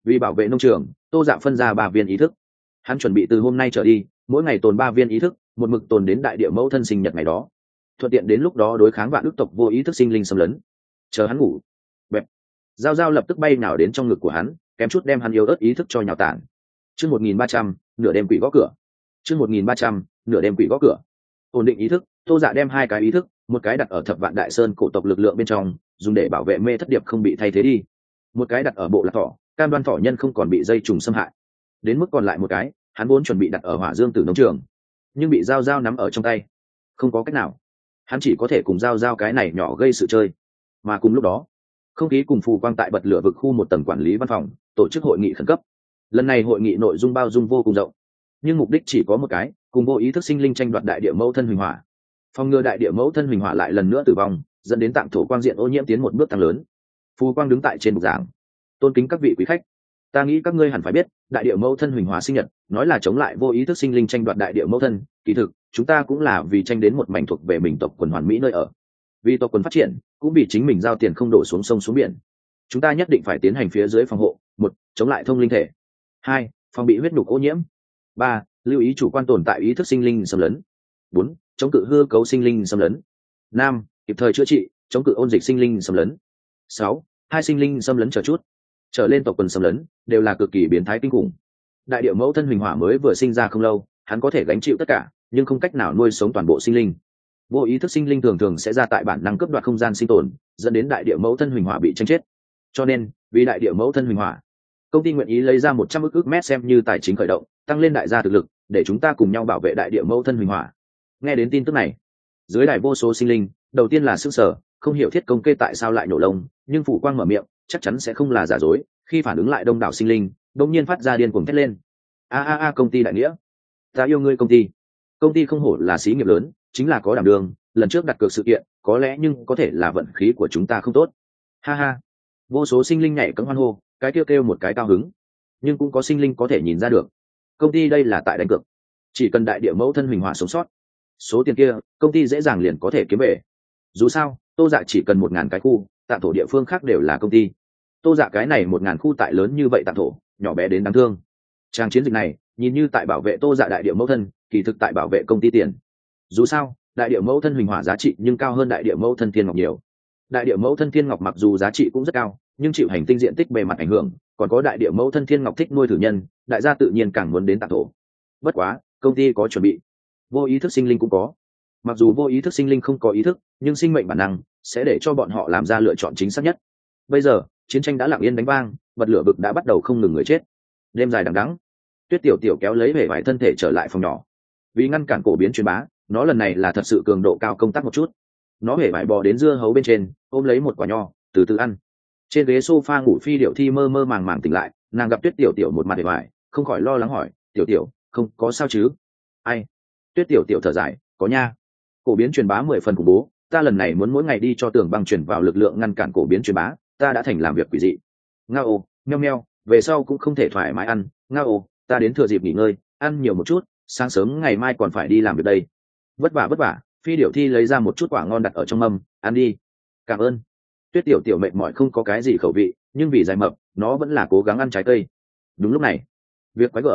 Speaker 1: Vì bảo vệ nông trường, Tô Dạ phân ra 3 viên ý thức. Hắn chuẩn bị từ hôm nay trở đi, mỗi ngày tồn 3 viên ý thức, một mực tồn đến đại địa mẫu thân sinh nhật ngày đó, thuận tiện đến lúc đó đối kháng vạn ức tộc vô ý thức sinh linh xâm lấn. Chờ hắn ngủ, bẹp, Giao Giao lập tức bay nào đến trong ngực của hắn, kém chút đem hắn yếu ớt ý thức cho nhào tản. Chương 1300, nửa đêm quỷ gõ cửa. Chương 1300, nửa đêm quỷ gõ cửa. Ổn định ý thức, Tô Dạ đem 2 cái ý thức, một cái đặt ở Thập Vạn Đại Sơn cổ tộc lực lượng bên trong, dùng để bảo vệ mê thất điệp không bị thay thế đi. Một cái đặt ở bộ lạc thỏ, cam đoan thỏ nhân không còn bị dây trùng xâm hại. Đến mức còn lại một cái, hắn vốn chuẩn bị đặt ở Hỏa Dương Tử nông trường, nhưng bị Giao Giao nắm ở trong tay. Không có cách nào, hắn chỉ có thể cùng Giao Giao cái này nhỏ gây sự chơi. Mà cùng lúc đó, không khí cùng phù quang tại bật lửa vực khu một tầng quản lý văn phòng tổ chức hội nghị khẩn cấp. Lần này hội nghị nội dung bao dung vô cùng rộng, nhưng mục đích chỉ có một cái, cùng vô ý thức sinh linh tranh đoạt đại địa mẫu thân huỳnh hỏa, phòng ngừa đại địa mẫu thân huỳnh hỏa lại lần nữa tử vong, dẫn đến tạng thổ quang diện ô nhiễm tiến một bước tăng lớn. Phù quang đứng tại trên bục giảng: tôn kính các vị quý khách, ta nghĩ các ngươi hẳn phải biết, đại địa mẫu thân huỳnh hỏa sinh nhật nói là chống lại vô ý thức sinh linh tranh đoạt đại địa mẫu thân, kỳ thực chúng ta cũng là vì tranh đến một mảnh thuộc về mình tộc quần hoàn mỹ nơi ở, vì tộc quần phát triển, cũng vì chính mình giao tiền không đổ xuống sông xuống biển. Chúng ta nhất định phải tiến hành phía dưới phòng hộ: 1. Chống lại thông linh thể. 2. Phòng bị huyết nhục ô nhiễm. 3. Lưu ý chủ quan tồn tại ý thức sinh linh xâm lấn. 4. Chống cự hư cấu sinh linh xâm lấn. 5. Kịp thời chữa trị, chống cự ôn dịch sinh linh xâm lấn. 6. Hai sinh linh xâm lấn chờ chút trở lên tộc quần xâm lấn đều là cực kỳ biến thái kinh khủng. Đại địa mẫu thân huỳnh hỏa mới vừa sinh ra không lâu, hắn có thể gánh chịu tất cả, nhưng không cách nào nuôi sống toàn bộ sinh linh. Vô ý thức sinh linh thường thường sẽ ra tại bản năng cướp đoạt không gian sinh tồn, dẫn đến đại địa mẫu thân huỳnh hỏa bị tranh chết. Cho nên vì đại địa mẫu thân huỳnh hỏa, công ty nguyện ý lấy ra 100 ức mét xem như tài chính khởi động, tăng lên đại gia thực lực, để chúng ta cùng nhau bảo vệ đại địa mẫu thân huỳnh hỏa. Nghe đến tin tức này, dưới đài vô số sinh linh đầu tiên là sững sờ, không hiểu thiết công kê tại sao lại nổ lông, nhưng phủ quang mở miệng chắc chắn sẽ không là giả dối. Khi phản ứng lại, đông đảo sinh linh đột nhiên phát ra điên cuồng thét lên: a công ty đại nghĩa, ta yêu ngươi công ty. Công ty không hổ là xí nghiệp lớn, chính là có đảm đường, lần trước đặt cược sự kiện có lẽ, nhưng có thể là vận khí của chúng ta không tốt. Ha ha. Vô số sinh linh nhảy cẫng hoan hô, cái kêu một cái cao hứng. Nhưng cũng có sinh linh có thể nhìn ra được, công ty đây là tại đánh cược. Chỉ cần đại địa mẫu thân huỳnh hỏa sống sót, số tiền kia công ty dễ dàng liền có thể kiếm về. Dù sao Tô Dạ chỉ cần 1000 cái khu, tạm thổ địa phương khác đều là công ty. Tô Dạ cái này 1000 khu tại lớn như vậy tạm thổ, nhỏ bé đến đáng thương. Trang chiến dịch này nhìn như tại bảo vệ Tô Dạ đại địa mẫu thân, kỳ thực tại bảo vệ công ty tiền. Dù sao đại địa mẫu thân huỳnh hỏa giá trị nhưng cao hơn đại địa mẫu thân thiên ngọc nhiều. Đại địa mẫu thân thiên ngọc mặc dù giá trị cũng rất cao, nhưng chịu hành tinh diện tích bề mặt ảnh hưởng, còn có đại địa mẫu thân thiên ngọc thích nuôi thử nhân, đại gia tự nhiên càng muốn đến tạm thổ. Bất quá công ty có chuẩn bị, vô ý thức sinh linh cũng có. Mặc dù vô ý thức sinh linh không có ý thức, nhưng sinh mệnh bản năng sẽ để cho bọn họ làm ra lựa chọn chính xác nhất. Bây giờ chiến tranh đã lặng yên đánh vang, bật lửa vực đã bắt đầu không ngừng người chết. Đêm dài đằng đẵng, Tuyết tiểu tiểu kéo lấy vẻ vải thân thể trở lại phòng nhỏ. Vì ngăn cản cổ biến truyền bá, nó lần này là thật sự cường độ cao công tác một chút. Nó hễ vải bò đến dưa hấu bên trên, ôm lấy một quả nho, từ từ ăn. Trên ghế sofa ngủ Phi Điệu Thi mơ mơ màng màng tỉnh lại, nàng gặp Tuyết tiểu tiểu một mặt hề vải, không khỏi lo lắng hỏi: tiểu tiểu, không có sao chứ? Ai? Tuyết tiểu tiểu thở dài: có nha. Cổ biến truyền bá 10 phần khủng bố, ta lần này muốn mỗi ngày đi cho Tường Băng truyền vào lực lượng ngăn cản cổ biến truyền bá, ta đã thành làm việc quỷ dị. Ngao, meo meo, về sau cũng không thể thoải mái ăn. Ngao, ta đến thừa dịp nghỉ ngơi, ăn nhiều một chút, sáng sớm ngày mai còn phải đi làm việc đây. Vất vả. Phi Điệu Thi lấy ra một chút quả ngon đặt ở trong mâm, ăn đi. Cảm ơn. Tuyết tiểu tiểu mệt mỏi không có cái gì khẩu vị, nhưng vì dài mập, nó vẫn là cố gắng ăn trái cây. Đúng lúc này, việc quái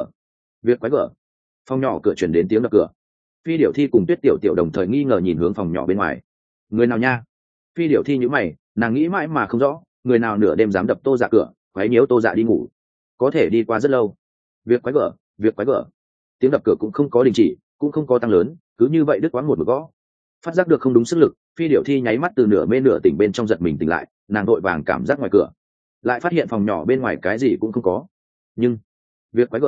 Speaker 1: gở. Phòng nhỏ cửa chuyển đến tiếng đập cửa. Phi Điệu Thi cùng Tuyết tiểu tiểu đồng thời nghi ngờ nhìn hướng phòng nhỏ bên ngoài. Người nào nha? Phi Điệu Thi nhíu mày, nàng nghĩ mãi mà không rõ, người nào nửa đêm dám đập Tô Dạ cửa, quấy nhiễu Tô Dạ đi ngủ. Có thể đi qua rất lâu. Việc quái gở. Tiếng đập cửa cũng không có đình chỉ, cũng không có tăng lớn, cứ như vậy đứt quãng một gõ. Phát giác được không đúng sức lực, Phi Điệu Thi nháy mắt từ nửa mê nửa tỉnh bên trong giật mình tỉnh lại, nàng đội vàng cảm giác ngoài cửa, lại phát hiện phòng nhỏ bên ngoài cái gì cũng không có. Nhưng việc quái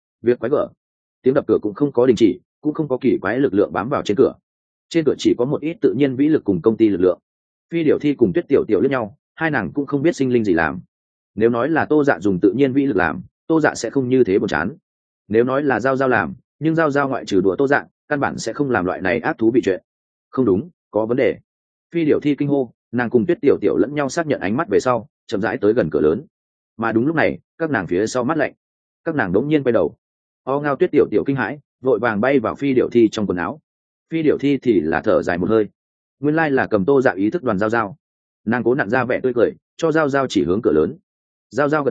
Speaker 1: gở. Tiếng đập cửa cũng không có đình chỉ, cũng không có kỳ quái lực lượng bám vào trên cửa. Trên cửa chỉ có một ít tự nhiên vĩ lực cùng công ty lực lượng. Phi Điệu Thi cùng Tuyết tiểu tiểu liếc nhau, hai nàng cũng không biết sinh linh gì làm. Nếu nói là Tô Dạ dùng tự nhiên vĩ lực làm, Tô Dạ sẽ không như thế buồn chán. Nếu nói là Giao Giao làm, nhưng Giao Giao ngoại trừ đùa Tô Dạ, căn bản sẽ không làm loại này ác thú vị chuyện. Không đúng, có vấn đề. Phi Điệu Thi kinh hô, nàng cùng Tuyết tiểu tiểu lẫn nhau xác nhận ánh mắt về sau, chậm rãi tới gần cửa lớn. Mà đúng lúc này, các nàng phía sau mắt lạnh, các nàng đống nhiên quay đầu. Ngao Tuyết tiểu tiểu kinh hãi, vội vàng bay vào Phi Điệu Thi trong quần áo. Phi Điệu Thi thì là thở dài một hơi, nguyên lai là cầm Tô Dạ ý thức đoàn Giao Giao. Nàng cố nặn ra vẻ tươi cười, cho Giao Giao chỉ hướng cửa lớn. Giao Giao gật đầu,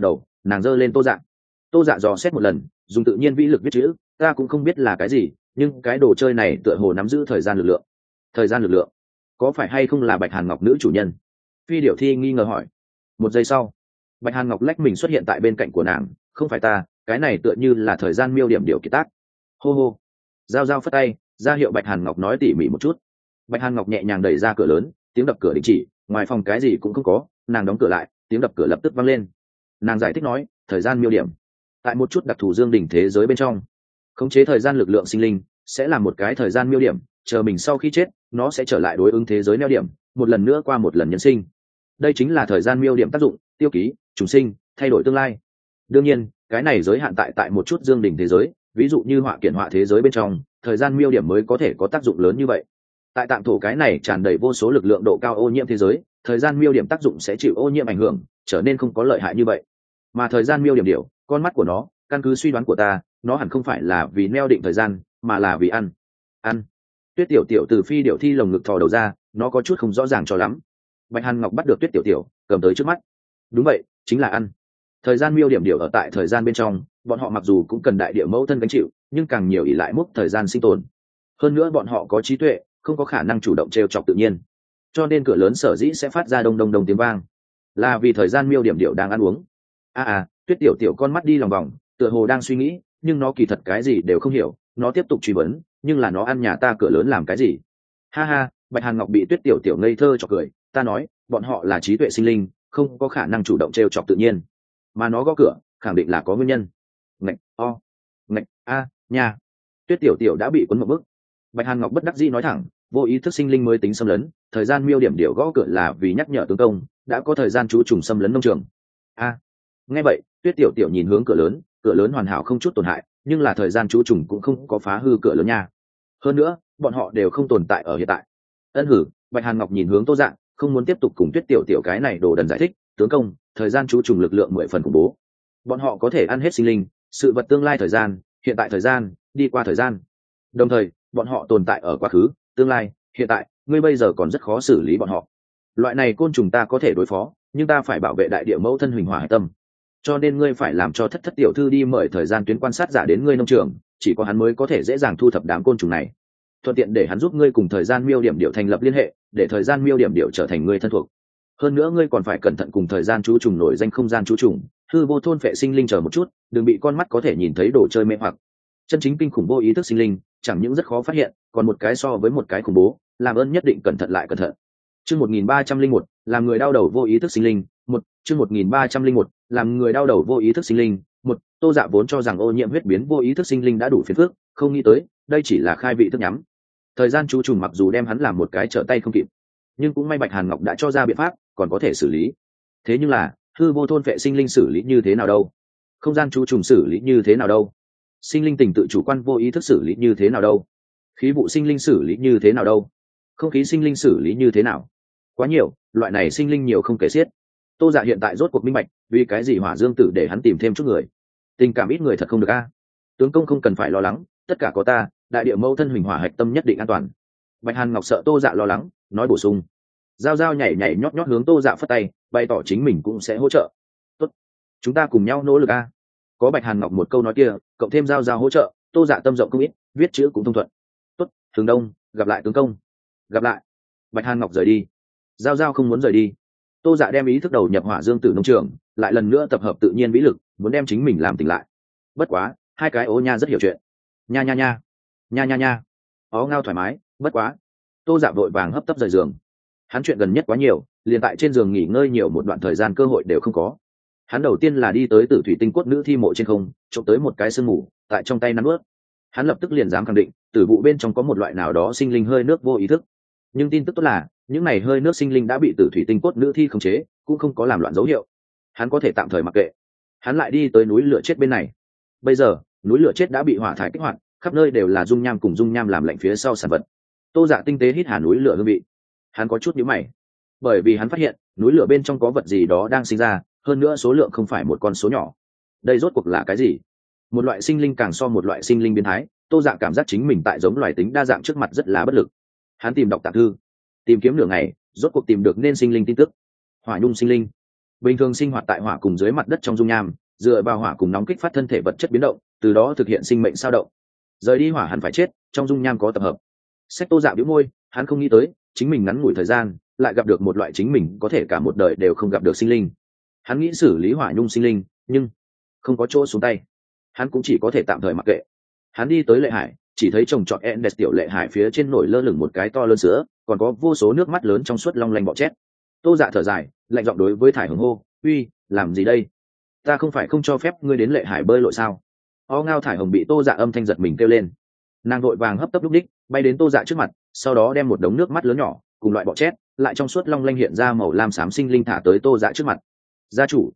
Speaker 1: nàng giơ lên tô dạ dò xét một lần, dùng tự nhiên vĩ lực viết chữ. Ta cũng không biết là cái gì, nhưng cái đồ chơi này tựa hồ nắm giữ thời gian lực lượng. Thời gian lực lượng có phải hay không là Bạch Hàn Ngọc nữ chủ nhân? Phi Điểu Thi nghi ngờ hỏi. Một giây sau, Bạch Hàn Ngọc lách mình xuất hiện tại bên cạnh của nàng. Không phải ta, cái này tựa như là thời gian miêu điểm điều kiệt tác. Hô hô. Giao giao phất tay ra hiệu Bạch Hàn Ngọc nói tỉ mỉ một chút. Bạch Hàn Ngọc nhẹ nhàng đẩy ra cửa lớn, tiếng đập cửa đình chỉ, ngoài phòng cái gì cũng không có. Nàng đóng cửa lại, tiếng đập cửa lập tức vang lên. Nàng giải thích nói, thời gian miêu điểm tại một chút đặc thù dương đỉnh thế giới bên trong, khống chế thời gian lực lượng sinh linh sẽ là một cái thời gian miêu điểm, chờ mình sau khi chết nó sẽ trở lại đối ứng thế giới neo điểm, một lần nữa qua một lần nhân sinh. Đây chính là thời gian miêu điểm tác dụng, tiêu ký trùng sinh, thay đổi tương lai. Đương nhiên cái này giới hạn tại một chút dương đỉnh thế giới, ví dụ như họa kiện họa thế giới bên trong, thời gian miêu điểm mới có thể có tác dụng lớn như vậy. Tại tạm thổ cái này tràn đầy vô số lực lượng độ cao ô nhiễm thế giới, thời gian miêu điểm tác dụng sẽ chịu ô nhiễm ảnh hưởng, trở nên không có lợi hại như vậy. Mà thời gian miêu điểm điều, con mắt của nó, căn cứ suy đoán của ta, nó hẳn không phải là vì neo định thời gian, mà là vì ăn. Tuyết tiểu tiểu từ Phi Điểu Thi lồng ngực thò đầu ra, nó có chút không rõ ràng cho lắm. Bạch Hàn Ngọc bắt được Tuyết tiểu tiểu, cầm tới trước mắt. Đúng vậy, chính là ăn. Thời gian miêu điểm điều ở tại thời gian bên trong, bọn họ mặc dù cũng cần đại địa mẫu thân gánh chịu, nhưng càng nhiều ỷ lại mốc thời gian sinh tồn. Hơn nữa bọn họ có trí tuệ, không có khả năng chủ động trêu chọc tự nhiên, cho nên cửa lớn sở dĩ sẽ phát ra đông đông đông tiếng vang, là vì thời gian miêu điểm điệu đang ăn uống. Tuyết tiểu tiểu con mắt đi lòng vòng, tựa hồ đang suy nghĩ, nhưng nó kỳ thật cái gì đều không hiểu. Nó tiếp tục truy vấn, nhưng là nó ăn nhà ta cửa lớn làm cái gì? Ha ha, Bạch Hàn Ngọc bị Tuyết tiểu tiểu ngây thơ chọc cười. Ta nói, bọn họ là trí tuệ sinh linh, không có khả năng chủ động trêu chọc tự nhiên, mà nó gõ cửa khẳng định là có nguyên nhân. Nha. Tuyết tiểu tiểu đã bị cuốn một bức. Bạch Hàn Ngọc bất đắc dĩ nói thẳng, vô ý thức sinh linh mới tính xâm lấn, thời gian miêu điểm điệu gõ cửa là vì nhắc nhở tướng công đã có thời gian chú trùng xâm lấn nông trường. Nghe vậy, Tuyết tiểu tiểu nhìn hướng cửa lớn hoàn hảo không chút tổn hại, nhưng là thời gian chú trùng cũng không có phá hư cửa lớn nha. Hơn nữa bọn họ đều không tồn tại ở hiện tại. Bạch Hàn Ngọc nhìn hướng Tô Dạng, không muốn tiếp tục cùng Tuyết tiểu tiểu cái này đồ đần giải thích. Tướng công, thời gian chú trùng lực lượng 10 phần khủng bố, bọn họ có thể ăn hết sinh linh, sự vật tương lai thời gian, hiện tại thời gian, đi qua thời gian, đồng thời bọn họ tồn tại ở quá khứ, tương lai, hiện tại. Ngươi bây giờ còn rất khó xử lý bọn họ. Loại này côn trùng ta có thể đối phó, nhưng ta phải bảo vệ đại địa mẫu thân Huỳnh Hỏa Hải Tâm, cho nên ngươi phải làm cho thất tiểu thư đi mời thời gian tuyến quan sát giả đến ngươi nông trường, chỉ có hắn mới có thể dễ dàng thu thập đám côn trùng này, thuận tiện để hắn giúp ngươi cùng thời gian miêu điểm điệu thành lập liên hệ, để thời gian miêu điểm điệu trở thành ngươi thân thuộc. Hơn nữa ngươi còn phải cẩn thận cùng thời gian chú trùng nổi danh không gian chú trùng, hư vô thôn phệ sinh linh chờ một chút, đừng bị con mắt có thể nhìn thấy đồ chơi mê hoặc. Chân chính kinh khủng vô ý thức sinh linh, chẳng những rất khó phát hiện, còn một cái so với một cái khủng bố, làm ơn nhất định cẩn thận lại cẩn thận. Chương 1301, làm người đau đầu vô ý thức sinh linh, chương 1301, làm người đau đầu vô ý thức sinh linh, Tô Dạ vốn cho rằng ô nhiễm huyết biến vô ý thức sinh linh đã đủ phiền phức, không nghĩ tới, đây chỉ là khai vị thức nhắm. Thời gian chú trùng mặc dù đem hắn làm một cái trở tay không kịp, nhưng cũng may Bạch Hàn Ngọc đã cho ra biện pháp, còn có thể xử lý. Thế nhưng là, hư vô thôn phệ sinh linh xử lý như thế nào đâu? Không gian chú trùng xử lý như thế nào đâu? Sinh linh tình tự chủ quan vô ý thức xử lý như thế nào đâu? Khí vụ sinh linh xử lý như thế nào đâu? Không khí sinh linh xử lý như thế nào? Quá nhiều, loại này sinh linh nhiều không kể xiết. Tô Dạ hiện tại rốt cuộc minh bạch, vì cái gì Hỏa Dương Tử để hắn tìm thêm chút người. Tình cảm ít người thật không được a. Tướng công không cần phải lo lắng, tất cả có ta, đại địa mẫu thân Huỳnh Hỏa Hạch Tâm nhất định an toàn. Bạch Hàn Ngọc sợ Tô Dạ lo lắng, nói bổ sung. Giao Giao nhảy nhảy nhót nhót hướng Tô Dạ phất tay, bày tỏ chính mình cũng sẽ hỗ trợ. Tốt, chúng ta cùng nhau nỗ lực a. Có Bạch Hàn Ngọc một câu nói kia, cộng thêm Giao Giao hỗ trợ, Tô Dạ tâm rộng không ít, viết chữ cũng thông thuận. Tốt, Thường Đông, gặp lại tướng công. Gặp lại. Bạch Hàn Ngọc rời đi. Giao Giao không muốn rời đi. Tô Dạ đem ý thức đầu nhập Hỏa Dương Tử nông trường, lại lần nữa tập hợp tự nhiên vĩ lực, muốn đem chính mình làm tỉnh lại. Bất quá, hai cái ố nha rất hiểu chuyện. Nha. Ó ngao thoải mái, bất quá. Tô Dạ vội vàng hấp tấp rời giường. Hắn chuyện gần nhất quá nhiều, liền tại trên giường nghỉ ngơi nhiều một đoạn thời gian cơ hội đều không có. Hắn đầu tiên là đi tới Tử Thủy Tinh Cốt nữ thi mộ trên không, trộm tới một cái sương mù, tại trong tay nắm ướt. Hắn lập tức liền dám khẳng định, tử vụ bên trong có một loại nào đó sinh linh hơi nước vô ý thức. Nhưng tin tức tốt là, những này hơi nước sinh linh đã bị Tử Thủy Tinh Cốt nữ thi khống chế, cũng không có làm loạn dấu hiệu. Hắn có thể tạm thời mặc kệ. Hắn lại đi tới núi lửa chết bên này. Bây giờ, núi lửa chết đã bị hỏa thải kích hoạt, khắp nơi đều là dung nham cùng dung nham làm lạnh phía sau sản vật. Tô Dạ tinh tế hít hà núi lửa hương vị. Hắn có chút nhíu mày, bởi vì hắn phát hiện núi lửa bên trong có vật gì đó đang sinh ra, hơn nữa số lượng không phải một con số nhỏ. Đây rốt cuộc là cái gì? Một loại sinh linh càng so một loại sinh linh biến thái. Tô Dạ cảm giác chính mình tại giống loài tính đa dạng trước mặt rất là bất lực. Hắn tìm đọc tạp thư, tìm kiếm nửa ngày, rốt cuộc tìm được nên sinh linh tin tức. Hỏa nhung sinh linh, bình thường sinh hoạt tại hỏa cùng dưới mặt đất trong dung nham, dựa vào hỏa cùng nóng kích phát thân thể vật chất biến động, từ đó thực hiện sinh mệnh sao động. Rời đi hỏa hẳn phải chết, trong dung nham có tập hợp. Sách Tô Dạ bĩu môi, hắn không nghĩ tới chính mình ngắn ngủi thời gian lại gặp được một loại chính mình có thể cả một đời đều không gặp được sinh linh. Hắn nghĩ xử lý hỏa nhung sinh linh, nhưng không có chỗ xuống tay, hắn cũng chỉ có thể tạm thời mặc kệ. Hắn đi tới lệ hải, chỉ thấy trồng trọt Endes tiểu lệ hải phía trên nổi lơ lửng một cái to lớn sữa, còn có vô số nước mắt lớn trong suốt long lanh bọ chét. Tô Dạ thở dài, lạnh giọng đối với thải hồng hô, uy, làm gì đây? Ta không phải không cho phép ngươi đến lệ hải bơi lội sao? O ngao thải hồng bị Tô Dạ âm thanh giật mình kêu lên, nàng vội vàng hấp tấp lúc đích bay đến Tô Dạ trước mặt, sau đó đem một đống nước mắt lớn nhỏ cùng loại bọ chét lại trong suốt long lanh hiện ra màu lam xám sinh linh thả tới Tô Dạ trước mặt. Gia chủ,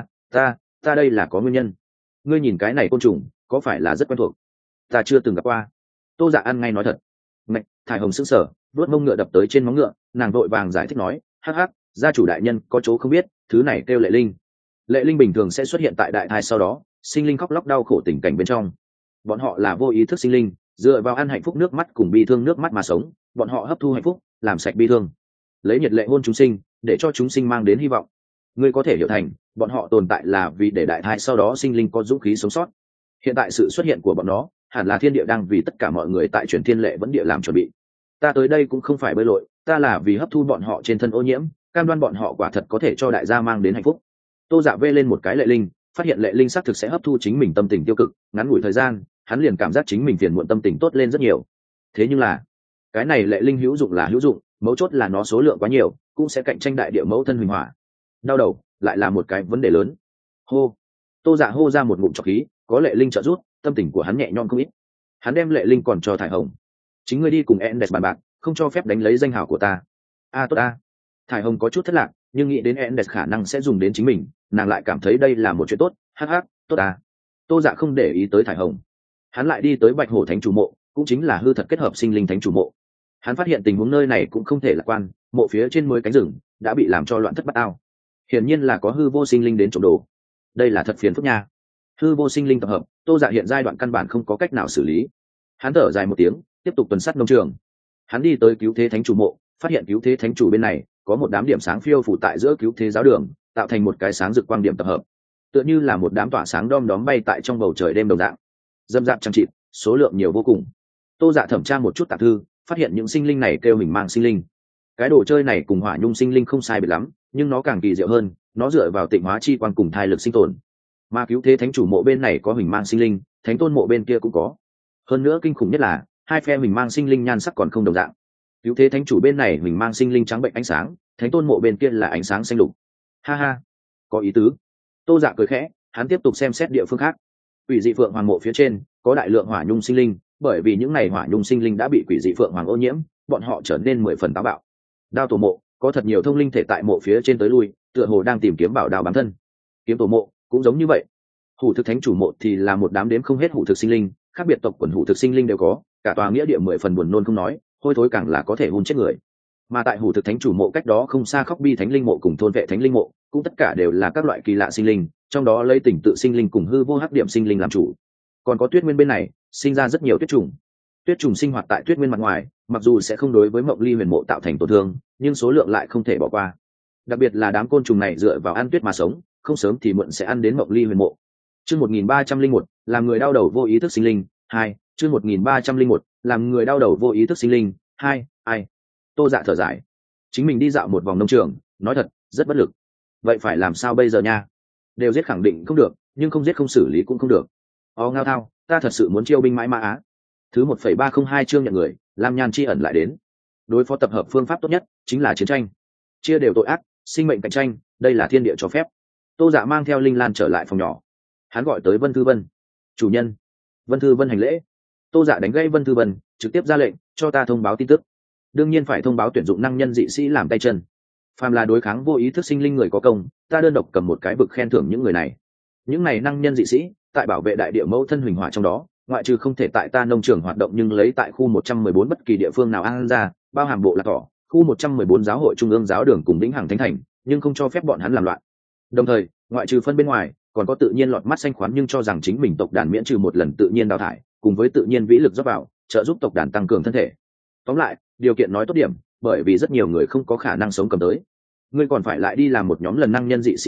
Speaker 1: ta đây là có nguyên nhân. Ngươi nhìn cái này côn trùng có phải là rất quen thuộc? Ta chưa từng gặp qua. Tô Dạ ăn ngay nói thật. Ngạch, thải hồng sững sờ, vuốt mông ngựa đập tới trên móng ngựa, nàng vội vàng giải thích nói, hắc hắc, gia chủ đại nhân có chỗ không biết, thứ này kêu lệ linh. Lệ linh bình thường sẽ xuất hiện tại đại thai, sau đó sinh linh khóc lóc đau khổ tình cảnh bên trong. Bọn họ là vô ý thức sinh linh, dựa vào ăn hạnh phúc nước mắt cùng bi thương nước mắt mà sống. Bọn họ hấp thu hạnh phúc, làm sạch bi thương, lấy nhiệt lệ hôn chúng sinh, để cho chúng sinh mang đến hy vọng. Ngươi có thể hiểu thành, bọn họ tồn tại là vì để đại thai sau đó sinh linh có dũng khí sống sót. Hiện tại sự xuất hiện của bọn nó hẳn là thiên địa đang vì tất cả mọi người tại truyền thiên lệ vẫn địa làm chuẩn bị. Ta tới đây cũng không phải bơi lội, ta là vì hấp thu bọn họ trên thân ô nhiễm, cam đoan bọn họ quả thật có thể cho đại gia mang đến hạnh phúc. Tô Dạ vê lên một cái lệ linh, phát hiện lệ linh xác thực sẽ hấp thu chính mình tâm tình tiêu cực, ngắn ngủi thời gian hắn liền cảm giác chính mình phiền muộn tâm tình tốt lên rất nhiều. Thế nhưng là cái này lệ linh hữu dụng là hữu dụng, mấu chốt là nó số lượng quá nhiều cũng sẽ cạnh tranh đại địa mẫu thân huỳnh hỏa. Đau đầu lại là một cái vấn đề lớn. Hô. Tô Dạ hô ra một ngụm trọc khí, có lệ linh trợ giúp, tâm tình của hắn nhẹ nhõm không ít. Hắn đem lệ linh còn cho thải hồng, chính ngươi đi cùng Endes bàn bạc, không cho phép đánh lấy danh hào của ta. Tốt a. Thải hồng có chút thất lạc, nhưng nghĩ đến Endes khả năng sẽ dùng đến chính mình, nàng lại cảm thấy đây là một chuyện tốt. Hắc hắc, tốt a. Tô Dạ không để ý tới thải hồng, hắn lại đi tới Bạch Hổ Thánh Chủ Mộ, cũng chính là hư thật kết hợp sinh linh Thánh Chủ Mộ. Hắn phát hiện tình huống nơi này cũng không thể lạc quan, mộ phía trên 10 cánh rừng đã bị làm cho loạn thất bát ao. Hiển nhiên là có hư vô sinh linh đến trộm đồ. Đây là thật phiền phức nha. Hư vô sinh linh tập hợp, Tô Dạ hiện giai đoạn căn bản không có cách nào xử lý. Hắn thở dài một tiếng, tiếp tục tuần sát nông trường. Hắn đi tới Cứu Thế Thánh Chủ Mộ, phát hiện Cứu Thế Thánh Chủ bên này có một đám điểm sáng phiêu phù tại giữa Cứu Thế giáo đường, tạo thành một cái sáng rực quang điểm tập hợp, tựa như là một đám tỏa sáng đom đóm bay tại trong bầu trời đêm đồng dạng. Dâm dạp trang trịt, số lượng nhiều vô cùng. Tô Dạ thẩm tra một chút tạp thư, phát hiện những sinh linh này kêu mình mang sinh linh. Cái đồ chơi này cùng hỏa nhung sinh linh không sai biệt lắm, nhưng nó càng kỳ diệu hơn, nó dựa vào tịnh hóa chi quan cùng thai lực sinh tồn. Mà Cứu Thế Thánh Chủ Mộ bên này có hình mang sinh linh, Thánh Tôn Mộ bên kia cũng có. Hơn nữa kinh khủng nhất là hai phe hình mang sinh linh nhan sắc còn không đồng dạng. Cứu Thế Thánh Chủ bên này hình mang sinh linh trắng bệnh ánh sáng, Thánh Tôn Mộ bên kia là ánh sáng xanh lục. Ha ha, có ý tứ. Tô Dạ cười khẽ, hắn tiếp tục xem xét địa phương khác. Quỷ dị Phượng Hoàng Mộ phía trên có đại lượng hỏa nhung sinh linh, bởi vì những này hỏa nhung sinh linh đã bị quỷ dị Phượng Hoàng ô nhiễm, bọn họ trở nên 10 phần táo bạo. Đao Tổ Mộ có thật nhiều thông linh thể tại mộ phía trên tới lui, tựa hồ đang tìm kiếm bảo đao bám thân. Kiếm Tổ Mộ cũng giống như vậy. Hủ thực Thánh Chủ Mộ thì là một đám đếm không hết hủ thực sinh linh, khác biệt tộc quần hủ thực sinh linh đều có, cả tòa nghĩa địa 10 phần buồn nôn không nói, hôi thối càng là có thể hun chết người. Mà tại hủ thực Thánh Chủ Mộ cách đó không xa Khóc Bi Thánh Linh Mộ cùng Thôn Vệ Thánh Linh Mộ, cũng tất cả đều là các loại kỳ lạ sinh linh, trong đó lấy tình tự sinh linh cùng hư vô hắc điểm sinh linh làm chủ. Còn có Tuyết Nguyên bên này, sinh ra rất nhiều tuyết trùng. Tuyết trùng sinh hoạt tại Tuyết Nguyên mặt ngoài, mặc dù sẽ không đối với Mộng Ly Huyền Mộ tạo thành tổn thương, nhưng số lượng lại không thể bỏ qua. Đặc biệt là đám côn trùng này dựa vào ăn tuyết mà sống, không sớm thì muộn sẽ ăn đến Mộng Ly Huyền Mộ. Chương 1301, làm người đau đầu vô ý thức sinh linh 2, chương 1301, làm người đau đầu vô ý thức sinh linh 2, ai. Tô Dạ thở dài, chính mình đi dạo một vòng nông trường, nói thật, rất bất lực. Vậy phải làm sao bây giờ nha? Đều giết khẳng định không được, nhưng không giết không xử lý cũng không được. Ngao thao, ta thật sự muốn chiêu binh mãi mã á. Thứ 1,302 chương nhận người, Lam Nhan Chi ẩn lại đến. Đối phó tập hợp phương pháp tốt nhất chính là chiến tranh. Chia đều tội ác, sinh mệnh cạnh tranh, đây là thiên địa cho phép. Tô Dạ mang theo Linh Lan trở lại phòng nhỏ. Hắn gọi tới Vân Thư Vân. Chủ nhân. Vân Thư Vân hành lễ. Tô Dạ đánh gãy Vân Thư Vân, trực tiếp ra lệnh cho ta thông báo tin tức. Đương nhiên phải thông báo tuyển dụng năng nhân dị sĩ làm tay chân. Phàm là đối kháng vô ý thức sinh linh người có công, ta đơn độc cầm một cái vực khen thưởng những người này. Những này năng nhân dị sĩ tại bảo vệ đại địa mẫu thân huỳnh hỏa trong đó, ngoại trừ không thể tại ta nông trường hoạt động, nhưng lấy tại khu 114 bất kỳ địa phương nào an ra, bao hàm bộ lạc thỏ, khu 114 giáo hội trung ương giáo đường cùng Vĩnh Hằng Thánh Thành, nhưng không cho phép bọn hắn làm loạn. Đồng thời, ngoại trừ phân bên ngoài, còn có tự nhiên lọt mắt xanh khoán nhưng cho rằng chính mình tộc đàn miễn trừ một lần tự nhiên đào thải, cùng với tự nhiên vĩ lực rót vào, trợ giúp tộc đàn tăng cường thân thể. Tóm lại, điều kiện nói tốt điểm, bởi vì rất nhiều người không có khả năng sống cầm tới. Ngươi còn phải lại đi làm một nhóm lần năng nhân dị sĩ đến,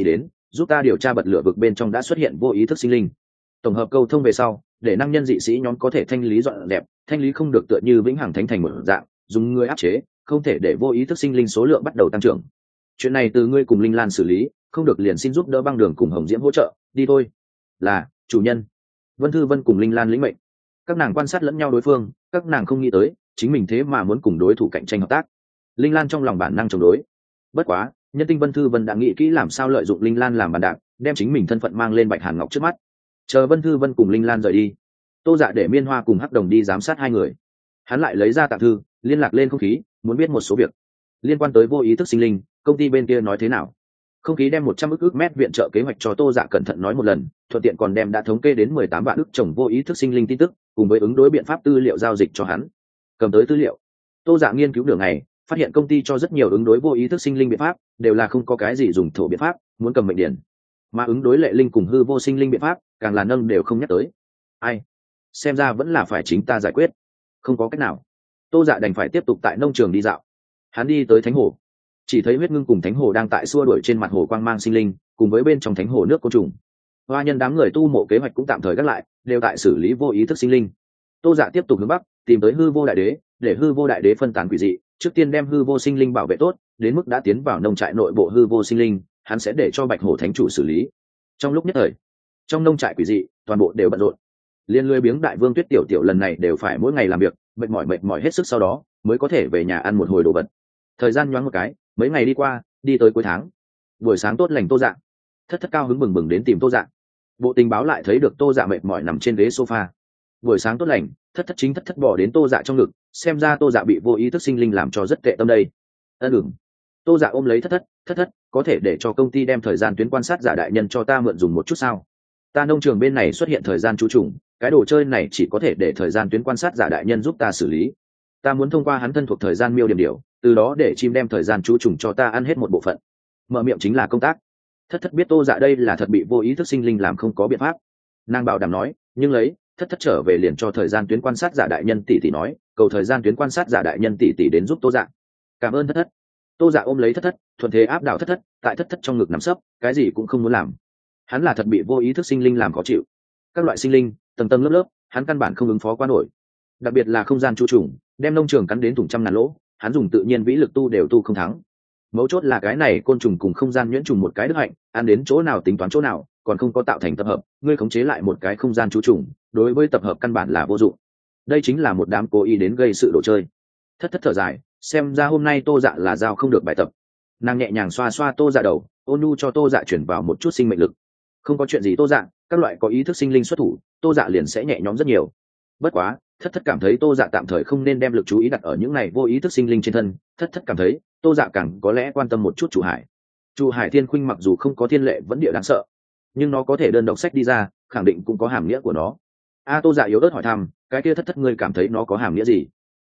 Speaker 1: giúp ta điều tra bật lửa vực bên trong đã xuất hiện vô ý thức sinh linh. Tổng hợp câu thông về sau, để năng nhân dị sĩ nhóm có thể thanh lý dọn đẹp, thanh lý không được tựa như vĩnh hằng thánh thành một dạng, dùng người áp chế, không thể để vô ý thức sinh linh số lượng bắt đầu tăng trưởng. Chuyện này từ ngươi cùng Linh Lan xử lý, không được liền xin giúp đỡ băng đường cùng Hồng Diễm hỗ trợ, đi thôi. Là, chủ nhân. Vân Thư Vân cùng Linh Lan lĩnh mệnh. Các nàng quan sát lẫn nhau đối phương, các nàng không nghĩ tới chính mình thế mà muốn cùng đối thủ cạnh tranh hợp tác. Linh Lan trong lòng bản năng chống đối. Bất quá, nhân tinh Vân Thư Vân đã nghĩ kỹ làm sao lợi dụng Linh Lan làm bàn đạp, đem chính mình thân phận mang lên Bạch Hàn Ngọc trước mắt. Chờ Vân Thư Vân cùng Linh Lan rời đi, Tô Dạ để Miên Hoa cùng Hắc Đồng đi giám sát hai người. Hắn lại lấy ra tạng thư, liên lạc lên không khí, muốn biết một số việc liên quan tới vô ý thức sinh linh, công ty bên kia nói thế nào. Không khí đem 100 ức mét viện trợ kế hoạch cho Tô Dạ cẩn thận nói một lần, thuận tiện còn đem đã thống kê đến 18 vạn ức trồng vô ý thức sinh linh tin tức, cùng với ứng đối biện pháp tư liệu giao dịch cho hắn. Cầm tới tư liệu, Tô Dạ nghiên cứu đường này, phát hiện công ty cho rất nhiều ứng đối vô ý thức sinh linh biện pháp, đều là không có cái gì dùng thổ biện pháp, muốn cầm mệnh điển. Mà ứng đối lệ linh cùng hư vô sinh linh biện pháp, càng là nâng đều không nhắc tới. Ai? Xem ra vẫn là phải chính ta giải quyết. Không có cách nào. Tô Dạ đành phải tiếp tục tại nông trường đi dạo. Hắn đi tới thánh hồ, chỉ thấy huyết ngưng cùng thánh hồ đang tại xua đuổi trên mặt hồ quang mang sinh linh, cùng với bên trong thánh hồ nước côn trùng. Hoa nhân đám người tu mộ kế hoạch cũng tạm thời gác lại, đều tại xử lý vô ý thức sinh linh. Tô Dạ tiếp tục hướng bắc, tìm tới hư vô đại đế, để hư vô đại đế phân tán quỷ dị, trước tiên đem hư vô sinh linh bảo vệ tốt, đến mức đã tiến vào nông trại nội bộ hư vô sinh linh, hắn sẽ để cho Bạch Hổ thánh chủ xử lý. Trong lúc nhất thời, trong nông trại quỷ dị, toàn bộ đều bận rộn. Liên lười biếng đại vương Tuyết tiểu tiểu lần này đều phải mỗi ngày làm việc, mệt mỏi hết sức, sau đó mới có thể về nhà ăn một hồi đồ vật. Thời gian nhoáng một cái, mấy ngày đi qua, đi tới cuối tháng. Buổi sáng tốt lành Tô Dạ, thất thất cao hứng bừng bừng đến tìm Tô Dạ. Bộ tình báo lại thấy được Tô Dạ mệt mỏi nằm trên ghế sofa. Buổi sáng tốt lành, thất thất bỏ đến Tô Dạ trong ngực, xem ra Tô Dạ bị vô ý thức sinh linh làm cho rất tệ tâm đây. Ừm. Tô Dạ ôm lấy thất thất, có thể để cho công ty đem thời gian tuyến quan sát giả đại nhân cho ta mượn dùng một chút sao? Ta nông trường bên này xuất hiện thời gian chú trùng, cái đồ chơi này chỉ có thể để thời gian tuyến quan sát giả đại nhân giúp ta xử lý. Ta muốn thông qua hắn thân thuộc thời gian miêu điểm điều, từ đó để chim đem thời gian chú trùng cho ta ăn hết một bộ phận. Mở miệng chính là công tác. Thất biết Tô Dạ đây là thật bị vô ý thức sinh linh làm không có biện pháp. Nàng bảo đảm nói, nhưng lấy thất trở về liền cho thời gian tuyến quan sát giả đại nhân tỷ tỷ nói, cầu thời gian tuyến quan sát giả đại nhân tỷ tỷ đến giúp Tô Dạ. Cảm ơn thất. Tô Dạ ôm lấy thất thuận thế áp đảo thất tại thất trong ngực nằm sấp, cái gì cũng không muốn làm. Hắn là thật bị vô ý thức sinh linh làm khó chịu. Các loại sinh linh tầng tầng lớp lớp, hắn căn bản không ứng phó qua nổi. Đặc biệt là không gian chú trùng, đem nông trường cắn đến thủng trăm ngàn lỗ, hắn dùng tự nhiên vĩ lực tu đều tu không thắng. Mấu chốt là cái này côn trùng cùng không gian nhuyễn trùng một cái đức hạnh, ăn đến chỗ nào tính toán chỗ nào, còn không có tạo thành tập hợp, ngươi khống chế lại một cái không gian chú trùng, đối với tập hợp căn bản là vô dụng. Đây chính là một đám cố ý đến gây sự đồ chơi. Thất thở dài, xem ra hôm nay Tô Dạ là giao không được bài tập. Nàng nhẹ nhàng xoa xoa Tô Dạ đầu, ôn nhu cho Tô Dạ chuyển vào một chút sinh mệnh lực. Không có chuyện gì Tô Dạ, các loại có ý thức sinh linh xuất thủ, Tô Dạ liền sẽ nhẹ nhõm rất nhiều. Bất quá, thất cảm thấy Tô Dạ tạm thời không nên đem lực chú ý đặt ở những này vô ý thức sinh linh trên thân. Thất cảm thấy Tô Dạ càng có lẽ quan tâm một chút Chủ Hải. Chủ Hải Thiên Khuynh mặc dù không có thiên lệ vẫn địa đáng sợ, nhưng nó có thể đơn độc sách đi ra, khẳng định cũng có hàm nghĩa của nó. Tô Dạ yếu ớt hỏi thăm, cái kia thất ngươi cảm thấy nó có hàm nghĩa gì?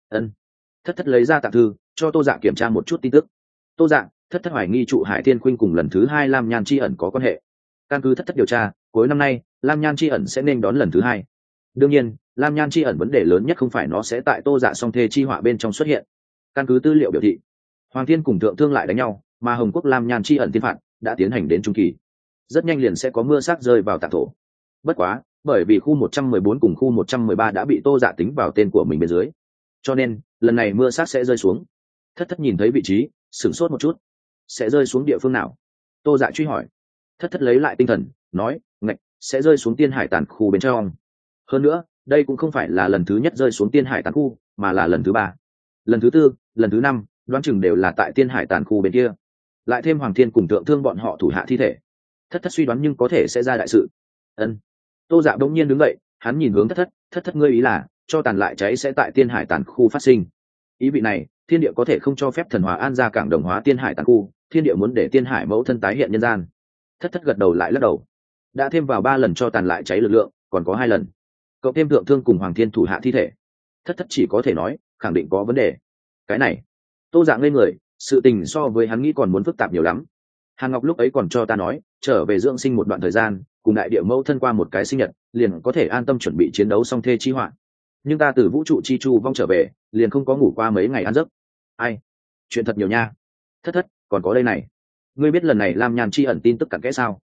Speaker 1: Thất lấy ra tạng thư cho Tô Dạ kiểm tra một chút tin tức. Tô Dạ, thất hoài nghi Trụ Hải Thiên Khuynh cùng lần thứ 2 Lam Nhan Chi ẩn có quan hệ. Căn cứ thất điều tra, cuối năm nay Lam Nhan Chi ẩn sẽ nên đón lần thứ 2. Đương nhiên, Lam Nhan Chi ẩn vấn đề lớn nhất không phải nó sẽ tại Tô Dạ song thê chi họa bên trong xuất hiện. Căn cứ tư liệu biểu thị, Hoàng Thiên cùng Thượng Thương lại đánh nhau, mà Hồng Quốc Lam Nhan Chi ẩn tiên phạt đã tiến hành đến trung kỳ, rất nhanh liền sẽ có mưa sắc rơi vào tạng thổ. Bất quá, bởi vì khu 114 cùng khu 113 đã bị Tô Dạ tính vào tên của mình bên dưới, cho nên lần này mưa sắc sẽ rơi xuống. Thất nhìn thấy vị trí, sửng sốt một chút. Sẽ rơi xuống địa phương nào? Tô Dạ truy hỏi. Thất lấy lại tinh thần, nói, ngạch, sẽ rơi xuống Tiên Hải Tàn khu bên trong. Hơn nữa, đây cũng không phải là lần thứ nhất rơi xuống Tiên Hải Tàn khu, mà là lần thứ 3, lần thứ 4, lần thứ 5, đoán chừng đều là tại Tiên Hải Tàn khu bên kia. Lại thêm Hoàng Thiên cùng Thượng Thương bọn họ thủ hạ thi thể. Thất suy đoán nhưng có thể sẽ ra đại sự. Tô Dạ bỗng nhiên đứng dậy, hắn nhìn hướng thất ngươi ý là cho tàn lại cháy sẽ tại Tiên Hải Tàn khu phát sinh. Ý vị này, thiên địa có thể không cho phép thần hóa an ra cảng đồng hóa Tiên Hải Tàn khu, thiên địa muốn để Tiên Hải mẫu thân tái hiện nhân gian. Thất gật đầu lại lắc đầu. Đã thêm vào 3 lần cho tàn lại cháy lực lượng, còn có 2 lần. Cậu thêm Thượng Thương cùng Hoàng Thiên thủ hạ thi thể. Thất chỉ có thể nói, khẳng định có vấn đề. Cái này, Tô Dạ ngây người, sự tình so với hắn nghĩ còn muốn phức tạp nhiều lắm. Hàn Ngọc lúc ấy còn cho ta nói, trở về dưỡng sinh một đoạn thời gian, cùng đại địa mẫu thân qua một cái sinh nhật, liền có thể an tâm chuẩn bị chiến đấu song thê chi họa. Nhưng ta từ vũ trụ chi chu vong trở về, liền không có ngủ qua mấy ngày ăn giấc. Ai? Chuyện thật nhiều nha. Thất, còn có đây này. Ngươi biết lần này Lam Nhan Chi ẩn tin tức cặn kẽ sao?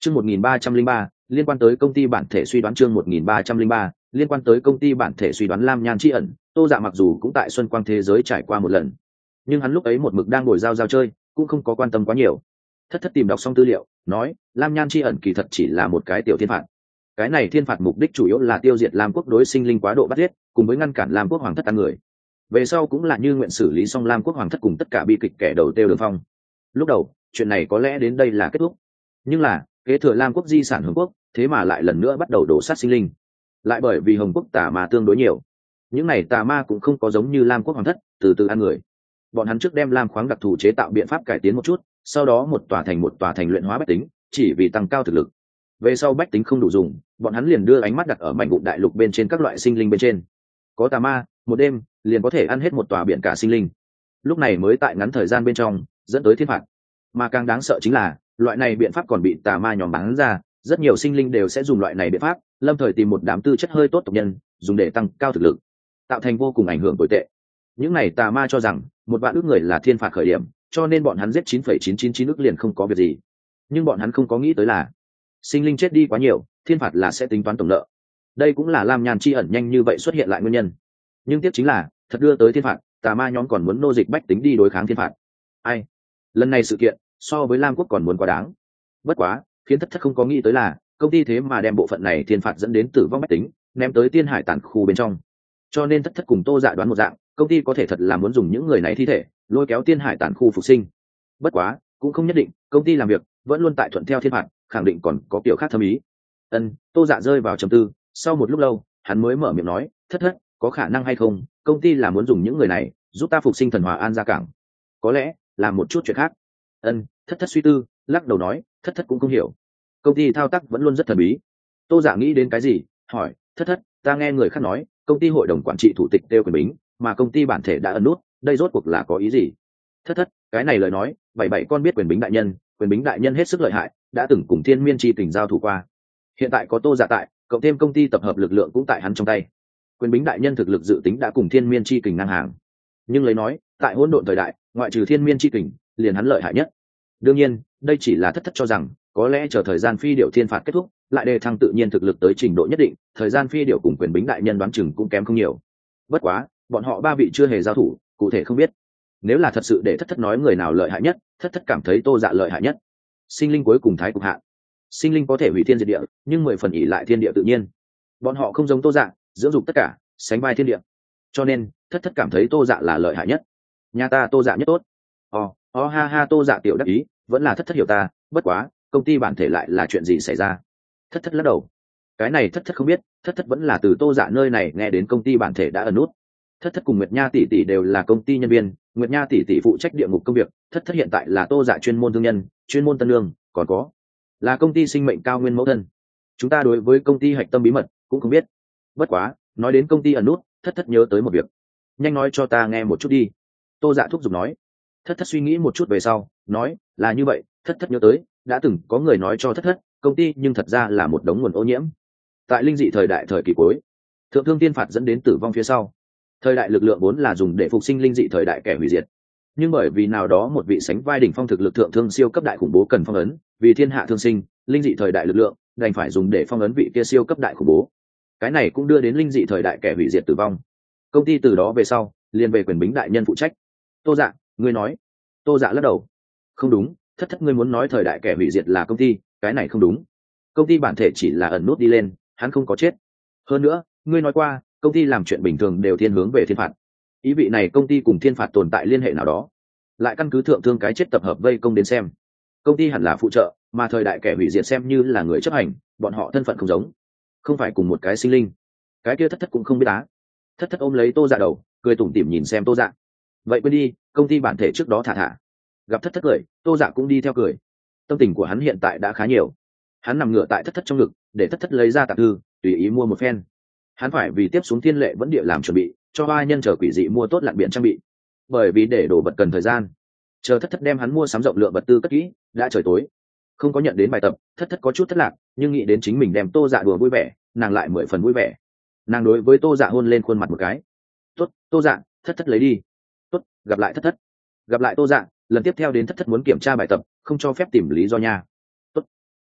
Speaker 1: Chương 1303, liên quan tới công ty bản thể suy đoán. Chương 1303, liên quan tới công ty bản thể suy đoán. Lam Nhan Chi ẩn, Tô Dạ mặc dù cũng tại Xuân Quang thế giới trải qua một lần, nhưng hắn lúc ấy một mực đang ngồi giao chơi, cũng không có quan tâm quá nhiều. Thất thất tìm đọc xong tư liệu, nói Lam Nhan Chi ẩn kỳ thật chỉ là một cái tiểu thiên phạt. Cái này thiên phạt mục đích chủ yếu là tiêu diệt Lam quốc đối sinh linh quá độ bắt giết, cùng với ngăn cản Lam quốc hoàng thất ăn người. Về sau cũng là như nguyện xử lý xong Lam quốc hoàng thất cùng tất cả bi kịch kẻ đầu tiêu Đường Phong. Lúc đầu chuyện này có lẽ đến đây là kết thúc, nhưng là kế thừa Lam quốc di sản Hồng quốc thế mà lại lần nữa bắt đầu đổ sát sinh linh, lại bởi vì Hồng quốc tà ma tương đối nhiều. Những này tà ma cũng không có giống như Lam quốc hoàng thất từ từ ăn người. Bọn hắn trước đem Lam khoáng đặc thù chế tạo biện pháp cải tiến một chút, sau đó một tòa thành luyện hóa bách tính, chỉ vì tăng cao thực lực. Về sau bách tính không đủ dùng, bọn hắn liền đưa ánh mắt đặt ở mảnh vụn đại lục bên trên các loại sinh linh bên trên. Có tà ma, một đêm liền có thể ăn hết một tòa biển cả sinh linh. Lúc này mới tại ngắn thời gian bên trong dẫn tới thiên phạt. Mà càng đáng sợ chính là loại này biện pháp còn bị tà ma nhóm bán ra, rất nhiều sinh linh đều sẽ dùng loại này biện pháp, lâm thời tìm một đám tư chất hơi tốt tộc nhân, dùng để tăng cao thực lực, tạo thành vô cùng ảnh hưởng tồi tệ. Những này tà ma cho rằng một vạn ước người là thiên phạt khởi điểm, cho nên bọn hắn giết 9,999 ước liền không có việc gì. Nhưng bọn hắn không có nghĩ tới là sinh linh chết đi quá nhiều, thiên phạt là sẽ tính toán tổng nợ. Đây cũng là Lam Nhan Chi ẩn nhanh như vậy xuất hiện lại nguyên nhân. Nhưng tiếc chính là thật đưa tới thiên phạt, tà ma nhóm còn muốn nô dịch bách tính đi đối kháng thiên phạt. Ai, lần này sự kiện so với Lam quốc còn muốn quá đáng. Bất quá khiến thất thất không có nghĩ tới là công ty thế mà đem bộ phận này thiên phạt dẫn đến tử vong bách tính ném tới Tiên Hải tản khu bên trong. Cho nên thất thất cùng Tô Dạ đoán một dạng, công ty có thể thật là muốn dùng những người này thi thể lôi kéo Tiên Hải tản khu phục sinh. Bất quá cũng không nhất định, công ty làm việc vẫn luôn tại thuận theo thiên phạt, khẳng định còn có kiểu khác thâm ý. Tô Dạ rơi vào trầm tư, sau một lúc lâu hắn mới mở miệng nói, thất thất, có khả năng hay không công ty là muốn dùng những người này giúp ta phục sinh thần Hòa An ra cảng? Có lẽ là một chút chuyện khác. Thất thất suy tư, lắc đầu nói, thất thất cũng không hiểu, công ty thao tác vẫn luôn rất thần bí. Tô Dạ nghĩ đến cái gì, hỏi, thất thất, ta nghe người khác nói công ty hội đồng quản trị thủ tịch Têu Quyền Bính, mà công ty bản thể đã ẩn nút, đây rốt cuộc là có ý gì? Thất thất, cái này lời nói bảy con biết Quyền Bính đại nhân hết sức lợi hại, đã từng cùng Thiên Miên Chi Kình giao thủ qua. Hiện tại có Tô Dạ tại, cộng thêm công ty tập hợp lực lượng cũng tại hắn trong tay, Quyền Bính đại nhân thực lực dự tính đã cùng Thiên Miên Chi Kình ngang hàng. Nhưng lấy nói tại hỗn độn thời đại, ngoại trừ Thiên Miên Chi Kình, liền hắn lợi hại nhất. Đương nhiên đây chỉ là thất thất cho rằng, có lẽ chờ thời gian phi điệu thiên phạt kết thúc, lại đề thăng tự nhiên thực lực tới trình độ nhất định, thời gian phi điệu cùng Quyền Bính đại nhân đoán chừng cũng kém không nhiều. Bất quá bọn họ ba vị chưa hề giao thủ, cụ thể không biết. Nếu là thật sự để thất thất nói người nào lợi hại nhất, thất thất cảm thấy Tô Dạ lợi hại nhất. Sinh linh cuối cùng thái cực hạn, sinh linh có thể hủy thiên diệt địa, nhưng 10 phần ỷ lại thiên địa tự nhiên. Bọn họ không giống Tô Dạ dưỡng dục tất cả, sánh vai thiên địa, cho nên thất thất cảm thấy Tô Dạ là lợi hại nhất. Nhà ta Tô Dạ nhất tốt. Ha ha, Tô Dạ tiểu đắc ý, vẫn là thất thất hiểu ta. Bất quá công ty bản thể lại là chuyện gì xảy ra? Thất thất lắc đầu, cái này thất thất không biết. Thất thất vẫn là từ Tô Dạ nơi này nghe đến công ty bản thể đã ẩn nút. Thất thất cùng Nguyệt Nha tỷ tỷ đều là công ty nhân viên, Nguyệt Nha tỷ tỷ phụ trách địa ngục công việc, thất thất hiện tại là Tô Dạ chuyên môn thương nhân, chuyên môn tân lương, còn có là công ty sinh mệnh cao nguyên mẫu thân. Chúng ta đối với công ty hạch tâm bí mật cũng không biết. Bất quá nói đến công ty ẩn nút, thất thất nhớ tới một việc. Nhanh nói cho ta nghe một chút đi. Tô Dạ thúc giục nói. Thất thất suy nghĩ một chút về sau nói, là như vậy, thất thất nhớ tới đã từng có người nói cho thất thất, công ty nhưng thật ra là một đống nguồn ô nhiễm. Tại linh dị thời đại thời kỳ cuối, thượng thương tiên phạt dẫn đến tử vong phía sau, thời đại lực lượng vốn là dùng để phục sinh linh dị thời đại kẻ hủy diệt, nhưng bởi vì nào đó một vị sánh vai đỉnh phong thực lực thượng thương siêu cấp đại khủng bố cần phong ấn, vì thiên hạ thương sinh, linh dị thời đại lực lượng đành phải dùng để phong ấn vị kia siêu cấp đại khủng bố. Cái này cũng đưa đến linh dị thời đại kẻ hủy diệt tử vong. Công ty từ đó về sau liền về Quyền Bính đại nhân phụ trách. Tô Dạ, ngươi nói. Tô Dạ lắc đầu, không đúng, thất thất ngươi muốn nói thời đại kẻ hủy diệt là công ty, cái này không đúng. Công ty bản thể chỉ là ẩn nút đi lên, hắn không có chết. Hơn nữa ngươi nói qua công ty làm chuyện bình thường đều thiên hướng về thiên phạt, ý vị này công ty cùng thiên phạt tồn tại liên hệ nào đó. Lại căn cứ thượng thương cái chết tập hợp vây công đến xem, công ty hẳn là phụ trợ, mà thời đại kẻ hủy diệt xem như là người chấp hành, bọn họ thân phận không giống, không phải cùng một cái sinh linh. Cái kia thất thất cũng không biết á. Thất thất ôm lấy Tô Dạ đầu, cười tủm tỉm nhìn xem Tô Dạ. Vậy quên đi, công ty bản thể trước đó thả thả. Gặp thất thất cười, Tô Dạ cũng đi theo cười. Tâm tình của hắn hiện tại đã khá nhiều. Hắn nằm ngửa tại thất thất trong ngực, để thất thất lấy ra tạp thư tùy ý mua một phen. Hắn phải vì tiếp xuống thiên lệ vẫn địa làm chuẩn bị, cho ba nhân chờ quỷ dị mua tốt lặn biển trang bị, bởi vì để đổ vật cần thời gian. Chờ thất thất đem hắn mua sắm rộng lượng vật tư cất kỹ, đã trời tối. Không có nhận đến bài tập, thất thất có chút thất lạc, nhưng nghĩ đến chính mình đem Tô Dạ đùa vui vẻ, nàng lại 10 phần vui vẻ. Nàng đối với Tô Dạ hôn lên khuôn mặt một cái. Tốt, Tô Dạ, thất thất lấy đi. Tốt, gặp lại thất thất. Gặp lại Tô Dạ, lần tiếp theo đến thất thất muốn kiểm tra bài tập, không cho phép tìm lý do nha. Tốt.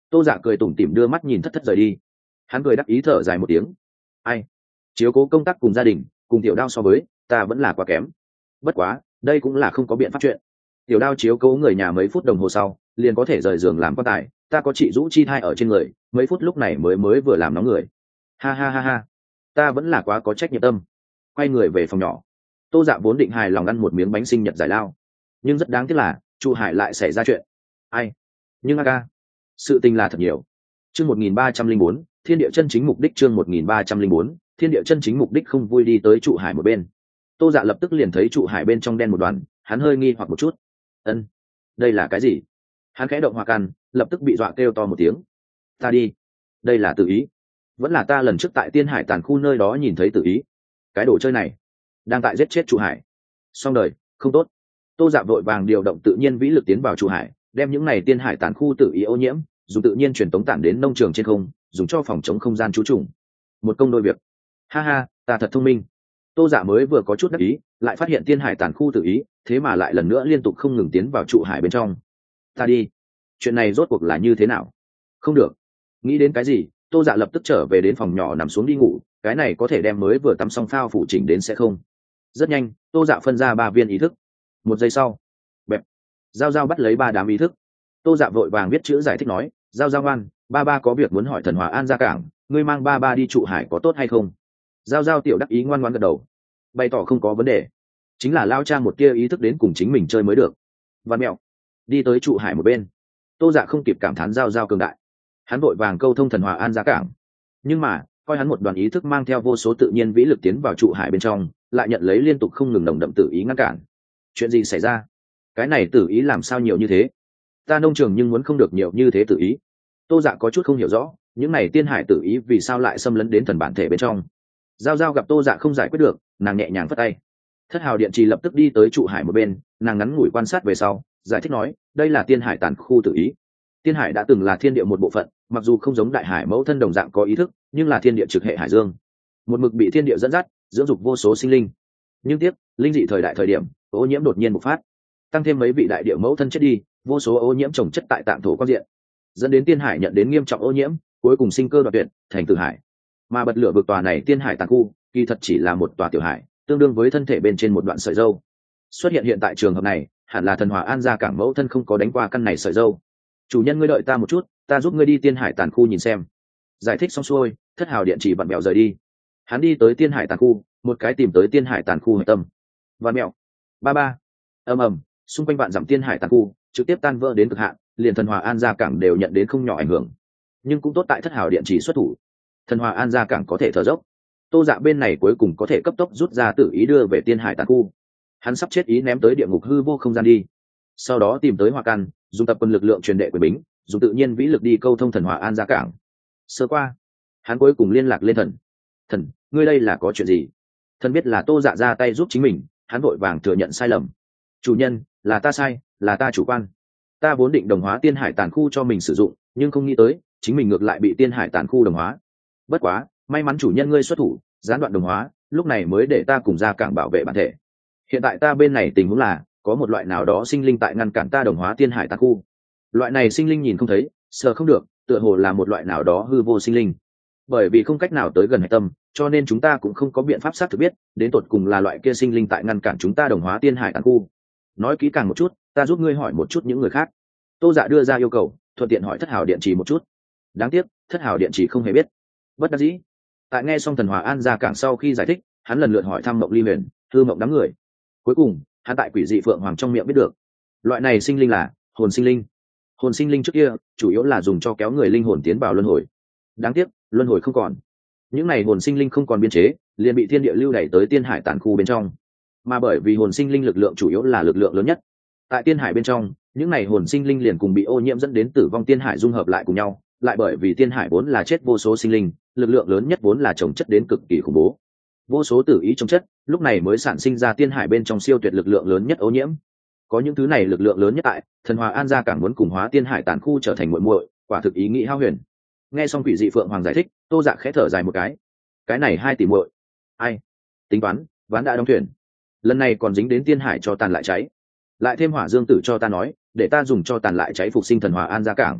Speaker 1: Tô Dạ cười tủm tỉm đưa mắt nhìn thất thất rời đi. Hắn cười đắc ý thở dài một tiếng. Ai, chiếu cố công tác cùng gia đình cùng tiểu đao so với ta vẫn là quá kém. Bất quá đây cũng là không có biện pháp chuyện. Tiểu đao chiếu cố người nhà mấy phút đồng hồ sau liền có thể rời giường làm quan tài, ta có chị Dũ chi thai ở trên người, mấy phút lúc này mới vừa làm nóng người. Ha ha ha ha, ta vẫn là quá có trách nhiệm tâm. Quay người về phòng nhỏ. Tô Dạ vốn định hài lòng ăn một miếng bánh sinh nhật giải lao, nhưng rất đáng tiếc là Chu Hải lại xảy ra chuyện. Ai? Nhưng aga, sự tình là thật nhiều. Chương 1304, thiên địa chân chính mục đích. Chương 1304, thiên địa chân chính mục đích. Không vui đi tới Trụ Hải một bên. Tô Dạ lập tức liền thấy Trụ Hải bên trong đen một đoàn, hắn hơi nghi hoặc một chút. Ân, đây là cái gì? Hắn khẽ động hoa can, lập tức bị dọa kêu to một tiếng. Ta đi, đây là tự ý, vẫn là ta lần trước tại Tiên Hải tàn khu nơi đó nhìn thấy tự ý. Cái đồ chơi này đang tại giết chết Trụ Hải. Xong đời, không tốt. Tô Dạ vội vàng điều động tự nhiên vĩ lực tiến vào Trụ Hải, đem những này Tiên Hải tàn khu tự ý ô nhiễm, dùng tự nhiên truyền tống tản đến nông trường trên không, dùng cho phòng chống không gian trú trùng. Một công đôi việc. Ha ha, ta thật thông minh. Tô Dạ mới vừa có chút đắc ý, lại phát hiện Tiên Hải tàn khu tự ý, thế mà lại lần nữa liên tục không ngừng tiến vào Trụ Hải bên trong. Ta đi, chuyện này rốt cuộc là như thế nào? Không được. Nghĩ đến cái gì, Tô Dạ lập tức trở về đến phòng nhỏ nằm xuống đi ngủ, cái này có thể đem mới vừa tắm xong phao phủ chỉnh đến sẽ không. Rất nhanh, Tô Dạ phân ra 3 viên ý thức. Một giây sau, bẹp, Giao Giao bắt lấy 3 đám ý thức. Tô Dạ vội vàng viết chữ giải thích nói, Giao Giao ngoan, ba ba có việc muốn hỏi Thần Hòa An ra cảng, ngươi mang ba ba đi Trụ Hải có tốt hay không? Giao Giao tiểu đắc ý ngoan ngoãn gật đầu, bày tỏ không có vấn đề, chính là lao cha một kia ý thức đến cùng chính mình chơi mới được. Văn mẹo đi tới Trụ Hải một bên. Tô Dạ không kịp cảm thán Giao Giao cường đại, hắn vội vàng câu thông Thần Hòa An ra cảng, nhưng mà coi hắn một đoàn ý thức mang theo vô số tự nhiên vĩ lực tiến vào Trụ Hải bên trong, lại nhận lấy liên tục không ngừng nồng đậm tự ý ngăn cản. Chuyện gì xảy ra? Cái này tự ý làm sao nhiều như thế? Ta nông trường nhưng muốn không được nhiều như thế tự ý. Tô Dạ có chút không hiểu rõ, những này Tiên Hải tự ý vì sao lại xâm lấn đến thần bản thể bên trong. Giao Giao gặp Tô Dạ không giải quyết được, nàng nhẹ nhàng phất tay. Thất Hào Điện Trì lập tức đi tới Trụ Hải một bên, nàng ngắn ngủi quan sát về sau, giải thích nói, đây là Tiên Hải tàn khu tự ý. Tiên Hải đã từng là thiên địa một bộ phận, mặc dù không giống Đại Hải mẫu thân đồng dạng có ý thức, nhưng là thiên địa trực hệ hải dương, một mực bị thiên địa dẫn dắt, dưỡng dục vô số sinh linh. Nhưng tiếc, linh dị thời đại thời điểm, ô nhiễm đột nhiên bộc phát, tăng thêm mấy vị đại địa mẫu thân chết đi, vô số ô nhiễm trồng chất tại tạng thổ quan diện, dẫn đến Tiên Hải nhận đến nghiêm trọng ô nhiễm, cuối cùng sinh cơ đoạt tuyệt, thành Tử Hải. Mà bật lửa vực tòa này Tiên Hải tàn khu, kỳ thật chỉ là một tòa tiểu hải, tương đương với thân thể bên trên một đoạn sợi dâu. Xuất hiện hiện tại trường hợp này, hẳn là Thần Hòa An gia cảng mẫu thân không có đánh qua căn này sợi dâu. Chủ nhân ngươi đợi ta một chút, ta giúp ngươi đi Tiên Hải tàn khu nhìn xem. Giải thích xong xuôi, Thất Hào Điện Chỉ vặn mèo rời đi. Hắn đi tới Tiên Hải tàn khu, một cái tìm tới Tiên Hải tàn khu hải tâm. Vặn mèo, ba ba, ầm ầm, xung quanh vạn dặm Tiên Hải tàn khu trực tiếp tan vỡ đến cực hạn, liền Thần Hòa An gia cảng đều nhận đến không nhỏ ảnh hưởng. Nhưng cũng tốt tại Thất Hào Điện Chỉ xuất thủ, Thần Hòa An gia cảng có thể thở dốc. Tô Dạ bên này cuối cùng có thể cấp tốc rút ra tự ý đưa về Tiên Hải tàn khu. Hắn sắp chết ý ném tới địa ngục hư vô không gian đi. Sau đó tìm tới Hoa Căn, dùng tập quân lực lượng truyền đệ quyền bính, dùng tự nhiên vĩ lực đi câu thông Thần Hòa An gia cảng. Sơ qua, hắn cuối cùng liên lạc lên thần, ngươi đây là có chuyện gì? Thần biết là Tô Dạ ra tay giúp chính mình, hắn vội vàng thừa nhận sai lầm. Chủ nhân, là ta sai, là ta chủ quan. Ta vốn định đồng hóa Tiên Hải tàn khu cho mình sử dụng, nhưng không nghĩ tới chính mình ngược lại bị Tiên Hải tàn khu đồng hóa. Bất quá may mắn chủ nhân ngươi xuất thủ gián đoạn đồng hóa, lúc này mới để ta cùng ra cảng bảo vệ bản thể. Hiện tại ta bên này tình huống là có một loại nào đó sinh linh tại ngăn cản ta đồng hóa Tiên Hải tàn khu. Loại này sinh linh nhìn không thấy, sờ không được, tựa hồ là một loại nào đó hư vô sinh linh. Bởi vì không cách nào tới gần hạch tâm, cho nên chúng ta cũng không có biện pháp xác thực biết đến tột cùng là loại kia sinh linh tại ngăn cản chúng ta đồng hóa Tiên Hải tàn khu. Nói kỹ càng một chút, ta giúp ngươi hỏi một chút những người khác. Tô Dạ đưa ra yêu cầu, thuận tiện hỏi Thất Hào Điện Trì một chút. Đáng tiếc Thất Hào Điện Trì không hề biết. Bất đắc dĩ, tại nghe xong Thần Hòa An ra cảng sau khi giải thích, hắn lần lượt hỏi thăm Mộng Ly Huyền, Hư Mộng đám người. Cuối cùng hắn tại Quỷ Dị Phượng Hoàng trong miệng biết được, loại này sinh linh là hồn sinh linh. Hồn sinh linh trước kia chủ yếu là dùng cho kéo người linh hồn tiến vào luân hồi. Đáng tiếc luân hồi không còn, những này hồn sinh linh không còn biên chế, liền bị thiên địa lưu đẩy tới Tiên Hải tàn khu bên trong. Mà bởi vì hồn sinh linh lực lượng chủ yếu là lực lượng lớn nhất tại Tiên Hải bên trong, những này hồn sinh linh liền cùng bị ô nhiễm dẫn đến tử vong Tiên Hải dung hợp lại cùng nhau. Lại bởi vì Tiên Hải vốn là chết vô số sinh linh, lực lượng lớn nhất vốn là chồng chất đến cực kỳ khủng bố, vô số tử ý chồng chất, lúc này mới sản sinh ra Tiên Hải bên trong siêu tuyệt lực lượng lớn nhất ô nhiễm. Có những thứ này lực lượng lớn nhất tại, Thần Hòa An gia càng muốn cùng hóa Tiên Hải tàn khu trở thành muội muội, quả thực ý nghĩ hao huyền. Nghe xong Quỷ Dị Phượng Hoàng giải thích, Tô Dạ khẽ thở dài một cái này 2 tỷ muội, ai tính toán ván đã đóng thuyền, lần này còn dính đến Tiên Hải cho tàn lại cháy, lại thêm Hỏa Dương Tử cho ta nói để ta dùng cho tàn lại cháy phục sinh Thần Hòa An gia cảng.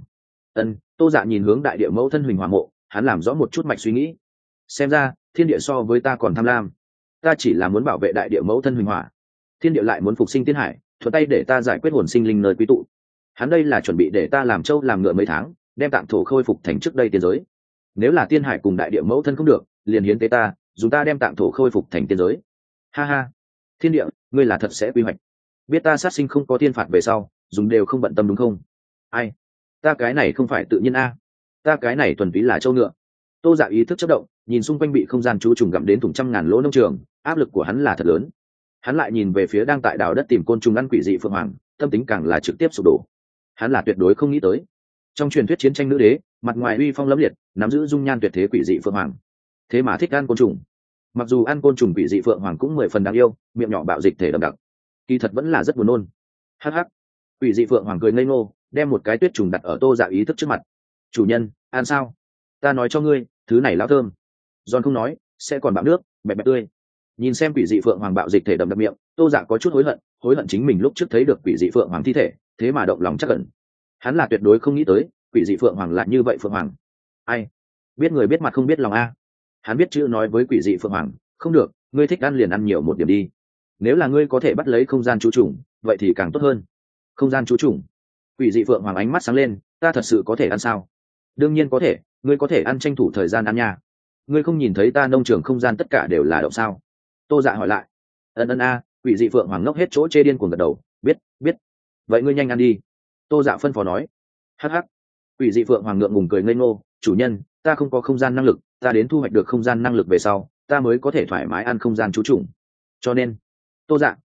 Speaker 1: Tô Dạ nhìn hướng đại địa mẫu thân Huỳnh Hỏa mộ, hắn làm rõ một chút mạch suy nghĩ. Xem ra thiên địa so với ta còn tham lam, ta chỉ là muốn bảo vệ đại địa mẫu thân Huỳnh Hỏa, thiên địa lại muốn phục sinh tiên hải, thuận tay để ta giải quyết hồn sinh linh nơi quý tụ. Hắn đây là chuẩn bị để ta làm trâu làm ngựa mấy tháng, đem tạng thổ khôi phục thành trước đây tiên giới. Nếu là tiên hải cùng đại địa mẫu thân không được, liền hiến tế ta, dùng ta đem tạng thổ khôi phục thành tiên giới. Ha ha, thiên địa, ngươi là thật sẽ quy hoạch. Biết ta sát sinh không có tiên phạt về sau, dùng đều không bận tâm đúng không? Ai, ta cái này không phải tự nhiên a, ta cái này thuần túy là trâu ngựa. Tô Dạ ý thức chất động, nhìn xung quanh bị không gian chú trùng gặm đến thủng trăm ngàn lỗ nông trường, áp lực của hắn là thật lớn. Hắn lại nhìn về phía đang tại đào đất tìm côn trùng ăn quỷ dị phượng hoàng, tâm tính càng là trực tiếp sụp đổ. Hắn là tuyệt đối không nghĩ tới, trong truyền thuyết chiến tranh nữ đế, mặt ngoài uy phong lẫm liệt, nắm giữ dung nhan tuyệt thế quỷ dị phượng hoàng, thế mà thích ăn côn trùng. Mặc dù ăn côn trùng quỷ dị phượng hoàng cũng 10 phần đáng yêu, miệng nhỏ bạo dịch thể đậm đặc, kỳ thật vẫn là rất buồn nôn. Hắc hắc, quỷ dị phượng hoàng cười ngây ngô, đem một cái tuyết trùng đặt ở Tô Dạ ý thức trước mặt. Chủ nhân, ăn sao? Ta nói cho ngươi, thứ này lão thơm. Giòn không nói, sẽ còn bạo nước, bẹp bẹp tươi. Nhìn xem quỷ dị phượng hoàng bạo dịch thể đậm đặc miệng, Tô Dạ có chút hối hận chính mình lúc trước thấy được quỷ dị phượng hoàng thi thể, thế mà động lòng chắc ẩn. Hắn là tuyệt đối không nghĩ tới, quỷ dị phượng hoàng lại như vậy. Phượng hoàng, ai biết người biết mặt không biết lòng a. Hắn biết chữ nói với quỷ dị phượng hoàng, không được, ngươi thích ăn liền ăn nhiều một điểm đi. Nếu là ngươi có thể bắt lấy không gian chú trùng, vậy thì càng tốt hơn. Không gian chú trùng? Quỷ dị phượng hoàng ánh mắt sáng lên, ta thật sự có thể ăn sao? Đương nhiên có thể, ngươi có thể ăn, tranh thủ thời gian ăn nha. Ngươi không nhìn thấy ta nông trường không gian tất cả đều là động sao? Tô Dạ hỏi lại. A. Quỷ dị phượng hoàng ngốc hết chỗ chê điên cuồng gật đầu, biết. Vậy ngươi nhanh ăn đi. Tô Dạ phân phó nói. Hắc hắc. Quỷ dị phượng hoàng ngượng ngùng cười ngây ngô, chủ nhân, ta không có không gian năng lực, ta đến thu hoạch được không gian năng lực về sau, ta mới có thể thoải mái ăn không gian chú trùng. Cho nên, Tô Dạ,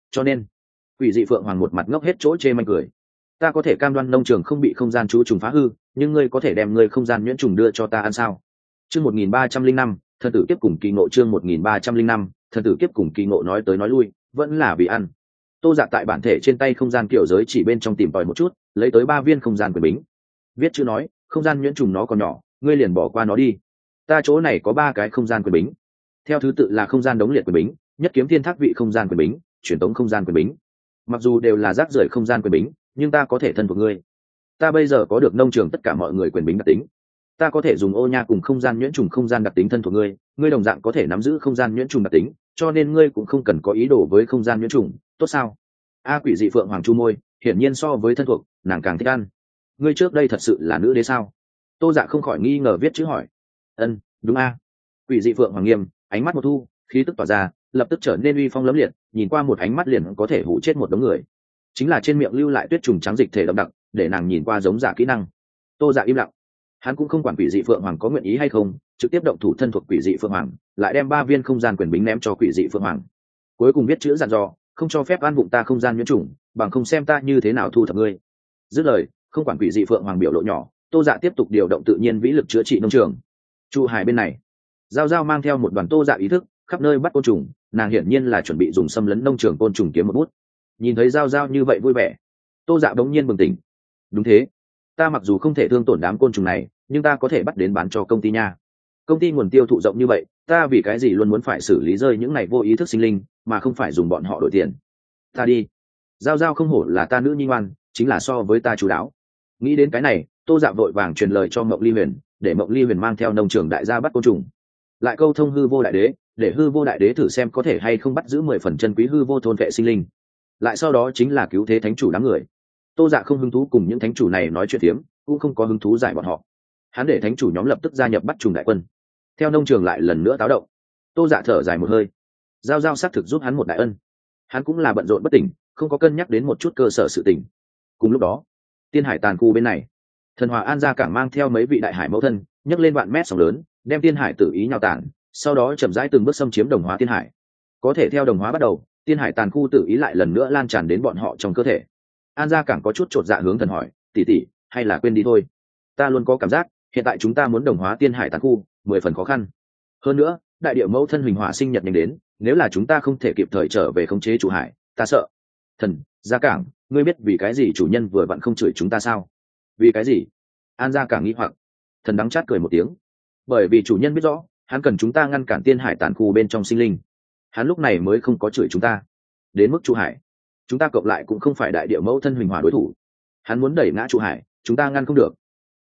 Speaker 1: quỷ dị phượng hoàng một mặt ngốc hết chỗ chê manh cười. Ta có thể cam đoan nông trường không bị không gian chú trùng phá hư, nhưng ngươi có thể đem ngươi không gian nhuyễn trùng đưa cho ta ăn sao? Chương 1305, thần tử kiếp cùng kỳ ngộ. Chương 1305, thần tử kiếp cùng kỳ ngộ. Nói tới nói lui, vẫn là vì ăn. Tô Dạ tại bản thể trên tay không gian kiểu giới chỉ bên trong tìm tòi một chút, lấy tới 3 viên không gian quyền bính. Viết chữ nói, không gian nhuyễn trùng nó còn nhỏ, ngươi liền bỏ qua nó đi. Ta chỗ này có 3 cái không gian quyền bính, theo thứ tự là không gian đống liệt quyền bính, nhất kiếm thiên thác vị không gian quyền bính, truyền tống không gian quyền bính. Mặc dù đều là rác rưởi không gian quyền bính, nhưng ta có thể thân thuộc ngươi. Ta bây giờ có được nông trường tất cả mọi người quyền bính đặc tính, ta có thể dùng ô nha cùng không gian nhuyễn trùng không gian đặc tính thân thuộc ngươi, ngươi đồng dạng có thể nắm giữ không gian nhuyễn trùng đặc tính, cho nên ngươi cũng không cần có ý đồ với không gian nhuyễn trùng, tốt sao? Quỷ dị phượng hoàng chu môi, hiển nhiên so với thân thuộc, nàng càng thích ăn. Ngươi trước đây thật sự là nữ đế sao? Tô Dạ không khỏi nghi ngờ viết chữ hỏi. Đúng a. Quỷ dị phượng hoàng nghiêm, ánh mắt một thu, khí tức tỏa ra, lập tức trở nên uy phong lẫm liệt, nhìn qua một ánh mắt liền có thể hủ chết một đống người. Chính là trên miệng lưu lại tuyết trùng trắng dịch thể đậm đặc, để nàng nhìn qua giống giả kỹ năng. Tô Dạ im lặng, hắn cũng không quản quỷ dị phượng hoàng có nguyện ý hay không, trực tiếp động thủ thân thuộc quỷ dị phượng hoàng, lại đem 3 viên không gian quyền bính ném cho quỷ dị phượng hoàng. Cuối cùng viết chữ dặn dò, không cho phép ăn vụng ta không gian nhuyễn trùng, bằng không xem ta như thế nào thu thập ngươi. Dứt lời, không quản quỷ dị phượng hoàng biểu lộ nhỏ, Tô Dạ tiếp tục điều động tự nhiên vĩ lực chữa trị nông trường. Chu Hải bên này, Giao Giao mang theo một đoàn Tô Dạ ý thức khắp nơi bắt côn trùng, nàng hiển nhiên là chuẩn bị dùng xâm lấn nông trường côn trùng kiếm một bút. Nhìn thấy Giao Giao như vậy vui vẻ, Tô Dạ bỗng nhiên bừng tỉnh. Đúng thế, ta mặc dù không thể thương tổn đám côn trùng này, nhưng ta có thể bắt đến bán cho công ty nha. Công ty nguồn tiêu thụ rộng như vậy, ta vì cái gì luôn muốn phải xử lý rơi những này vô ý thức sinh linh, mà không phải dùng bọn họ đổi tiền? Ta đi. Giao Giao không hổ là ta nữ nhi ngoan, chính là so với ta chú đáo. Nghĩ đến cái này, Tô Dạ vội vàng truyền lời cho Mộng Ly Huyền, để Mộng Ly Huyền mang theo nông trường đại gia bắt côn trùng, lại câu thông hư vô đại đế, để hư vô đại đế thử xem có thể hay không bắt giữ 10 phần chân quý hư vô thôn vệ sinh linh. Lại sau đó chính là cứu thế thánh chủ đám người. Tô Dạ không hứng thú cùng những thánh chủ này nói chuyện phiếm, cũng không có hứng thú giải bọn họ. Hắn để thánh chủ nhóm lập tức gia nhập bắt trùng đại quân. Theo nông trường lại lần nữa táo động, Tô Dạ thở dài một hơi. Giao Giao xác thực giúp hắn một đại ân. Hắn cũng là bận rộn bất tỉnh, không có cân nhắc đến một chút cơ sở sự tình. Cùng lúc đó, Tiên Hải tàn khu bên này, Thần Hòa An gia cảng mang theo mấy vị đại hải mẫu thân, nhấc lên vạn mét sóng lớn, đem Tiên Hải tự ý nhào tản, sau đó chậm rãi từng bước xâm chiếm Đồng Hóa Tiên Hải. Có thể theo Đồng Hóa bắt đầu, Tiên Hải tàn khu tự ý lại lần nữa lan tràn đến bọn họ trong cơ thể. An gia cảng có chút chột dạ hướng Thần hỏi, tỷ tỷ, hay là quên đi thôi? Ta luôn có cảm giác, hiện tại chúng ta muốn Đồng Hóa Tiên Hải tàn khu, 10 phần khó khăn. Hơn nữa, đại địa mẫu thân Huỳnh Hỏa sinh nhật nhanh đến, nếu là chúng ta không thể kịp thời trở về khống chế chủ hải, ta sợ. Thần, gia cảng, ngươi biết vì cái gì chủ nhân vừa vặn không chửi chúng ta sao? Vì cái gì? An gia cảng nghi hoặc. Thần đắng chát cười một tiếng. Bởi vì chủ nhân biết rõ, hắn cần chúng ta ngăn cản Tiên Hải tàn khu bên trong sinh linh, hắn lúc này mới không có chửi chúng ta. Đến mức chủ hải, chúng ta cộng lại cũng không phải đại địa mẫu thân Huỳnh Hỏa đối thủ. Hắn muốn đẩy ngã chủ hải, chúng ta ngăn không được.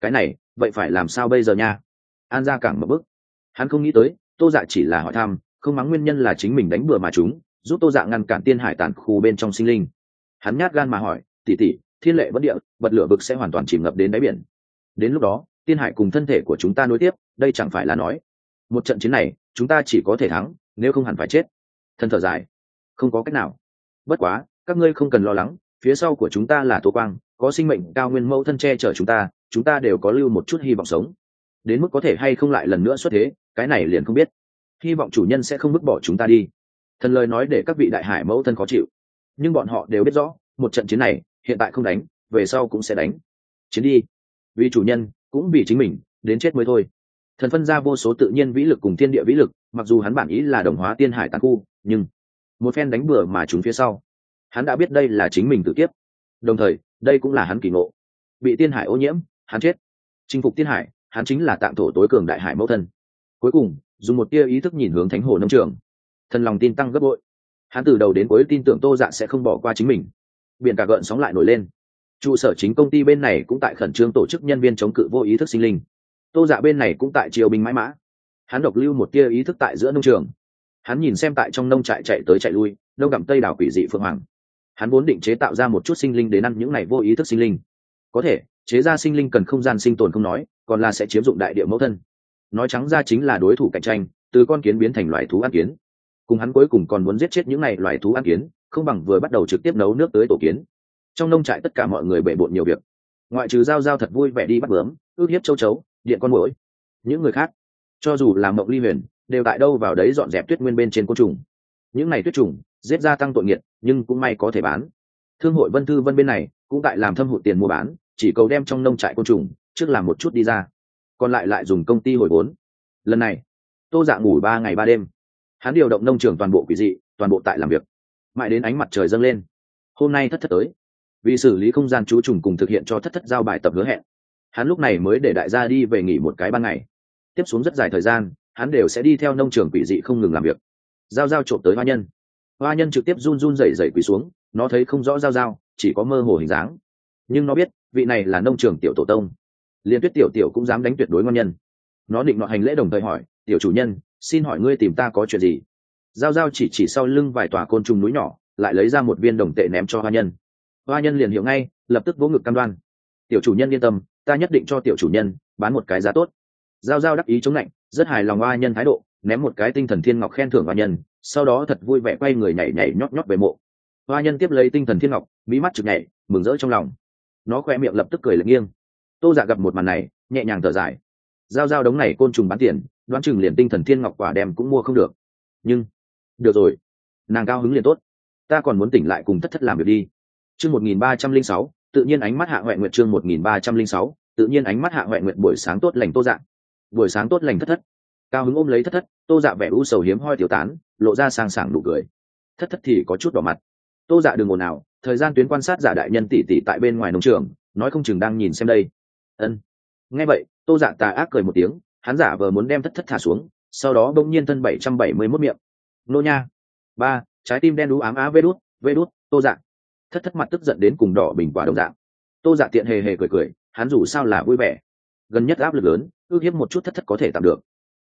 Speaker 1: cái này vậy phải làm sao bây giờ nha? An Gia càng một bước, hắn không nghĩ tới Tô Dạ chỉ là hỏi thăm, không mắng nguyên nhân là chính mình đánh bừa mà chúng, giúp Tô Dạ ngăn cản tiên hải tàn khu bên trong sinh linh. Hắn nhát gan mà hỏi, tỷ tỷ, thiên lệ vẫn địa, bật lửa vực sẽ hoàn toàn chìm ngập đến đáy biển, đến lúc đó tiên hải cùng thân thể của chúng ta nối tiếp, đây chẳng phải là nói một trận chiến này chúng ta chỉ có thể thắng, nếu không hẳn phải chết. Thân thở dài, không có cách nào. Bất quá các ngươi không cần lo lắng, phía sau của chúng ta là Tô Quang, có sinh mệnh cao nguyên mẫu thân che chở chúng ta đều có lưu một chút hy vọng sống. Đến mức có thể hay không lại lần nữa xuất thế, cái này liền không biết. Hy vọng chủ nhân sẽ không vứt bỏ chúng ta đi. Thần lời nói để các vị đại hải mẫu thân khó chịu, nhưng bọn họ đều biết rõ một trận chiến này hiện tại không đánh, về sau cũng sẽ đánh. Chiến đi, vì chủ nhân cũng vì chính mình, đến chết mới thôi. Thần phân ra vô số tự nhiên vĩ lực cùng thiên địa vĩ lực, mặc dù hắn bản ý là đồng hóa tiên hải tàn khu, nhưng một phen đánh bừa mà chúng phía sau, hắn đã biết đây là chính mình tự kiếp, đồng thời đây cũng là hắn kỳ ngộ. Bị tiên hải ô nhiễm, hắn chết. Chinh phục tiên hải, hắn chính là tạng thổ tối cường đại hải mẫu thân. Cuối cùng dùng một tia ý thức nhìn hướng thánh hồ nông trường, thần lòng tin tăng gấp bội. Hắn từ đầu đến cuối tin tưởng Tô Dạ sẽ không bỏ qua chính mình. Biển cả gợn sóng lại nổi lên. Trụ sở chính công ty bên này cũng tại khẩn trương tổ chức nhân viên chống cự vô ý thức sinh linh. Tô Dạ bên này cũng tại triều binh mãi mã. Hắn độc lưu một tia ý thức tại giữa nông trường. Hắn nhìn xem tại trong nông trại chạy tới chạy lui, đông gặm tây đảo quỷ dị phượng hoàng. Hắn vốn định chế tạo ra một chút sinh linh để ăn những này vô ý thức sinh linh. Có thể chế ra sinh linh cần không gian sinh tồn không nói, còn là sẽ chiếm dụng đại địa mẫu thân. Nói trắng ra chính là đối thủ cạnh tranh, từ con kiến biến thành loài thú ăn kiến. Cùng hắn cuối cùng còn muốn giết chết những này loài thú ăn kiến, không bằng vừa bắt đầu trực tiếp nấu nước tới tổ kiến. Trong nông trại tất cả mọi người bể bộn nhiều việc, ngoại trừ Giao Giao thật vui vẻ đi bắt bướm, ước hiếp châu chấu, điện con muỗi. Những người khác, cho dù là Mộng Ly Huyền, đều tại đâu vào đấy dọn dẹp tuyết nguyên bên trên côn trùng. Những này tuyết trùng giết gia tăng tội nghiệt, nhưng cũng may có thể bán. Thương hội Vân Thư Vân bên này cũng tại làm thâm hụt tiền mua bán, chỉ cầu đem trong nông trại côn trùng trước làm một chút đi ra, còn lại dùng công ty hồi vốn. Lần này Tô Dạ ngủ 3 ngày 3 đêm, hắn điều động nông trường toàn bộ quỷ dị, toàn bộ tại làm việc, mãi đến ánh mặt trời dâng lên. Hôm nay thất thất tới, vì xử lý không gian chú trùng cùng thực hiện cho thất thất giao bài tập hứa hẹn, hắn lúc này mới để đại gia đi về nghỉ một cái ban ngày. Tiếp xuống rất dài thời gian, hắn đều sẽ đi theo nông trường quỷ dị không ngừng làm việc. Giao Giao trộm tới hoa nhân trực tiếp run run rẩy rẩy quỳ xuống, nó thấy không rõ Giao Giao, chỉ có mơ hồ hình dáng, nhưng nó biết vị này là nông trường tiểu tổ tông. Liên Tuyết tiểu tiểu cũng dám đánh tuyệt đối ngon nhân. Nó định nọ hành lễ đồng thời hỏi, tiểu chủ nhân, xin hỏi ngươi tìm ta có chuyện gì? Giao Giao chỉ sau lưng vài tòa côn trùng núi nhỏ, lại lấy ra một viên đồng tệ ném cho hoa nhân liền hiểu ngay, lập tức vỗ ngực cam đoan, tiểu chủ nhân yên tâm, ta nhất định cho tiểu chủ nhân bán một cái giá tốt. Giao Giao đắc ý chống lạnh, rất hài lòng hoa nhân thái độ, ném một cái tinh thần thiên ngọc khen thưởng hoa nhân, sau đó thật vui vẻ quay người nhảy nhảy nhót nhót về mộ. Hoa nhân tiếp lấy tinh thần thiên ngọc, mí mắt trực nhảy, mừng rỡ trong lòng. Nó khoe miệng lập tức cười lệch nghiêng. Tô Dạ gặp một màn này, nhẹ nhàng thở dài. Giao Giao đống này côn trùng bán tiền, đoán chừng liền tinh thần thiên ngọc quả đem cũng mua không được. Nhưng được rồi, nàng cao hứng liền tốt, ta còn muốn tỉnh lại cùng thất thất làm việc đi. Chương 1306, tự nhiên ánh mắt Hạ Hoại Nguyệt. Chương 1306, tự nhiên ánh mắt Hạ Hoại Nguyệt. Buổi sáng tốt lành Tô Dạ. Buổi sáng tốt lành thất thất. Cao hứng ôm lấy thất thất, Tô Dạ vẻ u sầu hiếm hoi tiểu tán, lộ ra sang sảng nụ cười. Thất thất thì có chút đỏ mặt. Tô Dạ đừng ồn ào, thời gian tuyến quan sát giả đại nhân tỷ tỷ tại bên ngoài nông trường, nói không chừng đang nhìn xem đây. Ân. Nghe vậy, Tô Dạ tà ác cười một tiếng, hắn giả vờ muốn đem thất thất thả xuống, sau đó bỗng nhiên thân 771 miệng. Nô nha. Ba, trái tim đen đú ám á vê đút, Tô Dạ. Thất thất mặt tức giận đến cùng đỏ bình quả đồng dạng. Tô Dạ tiện hề hề cười, hắn dù sao là vui vẻ, gần nhất áp lực lớn, ước hiếp một chút thất thất có thể tạm được.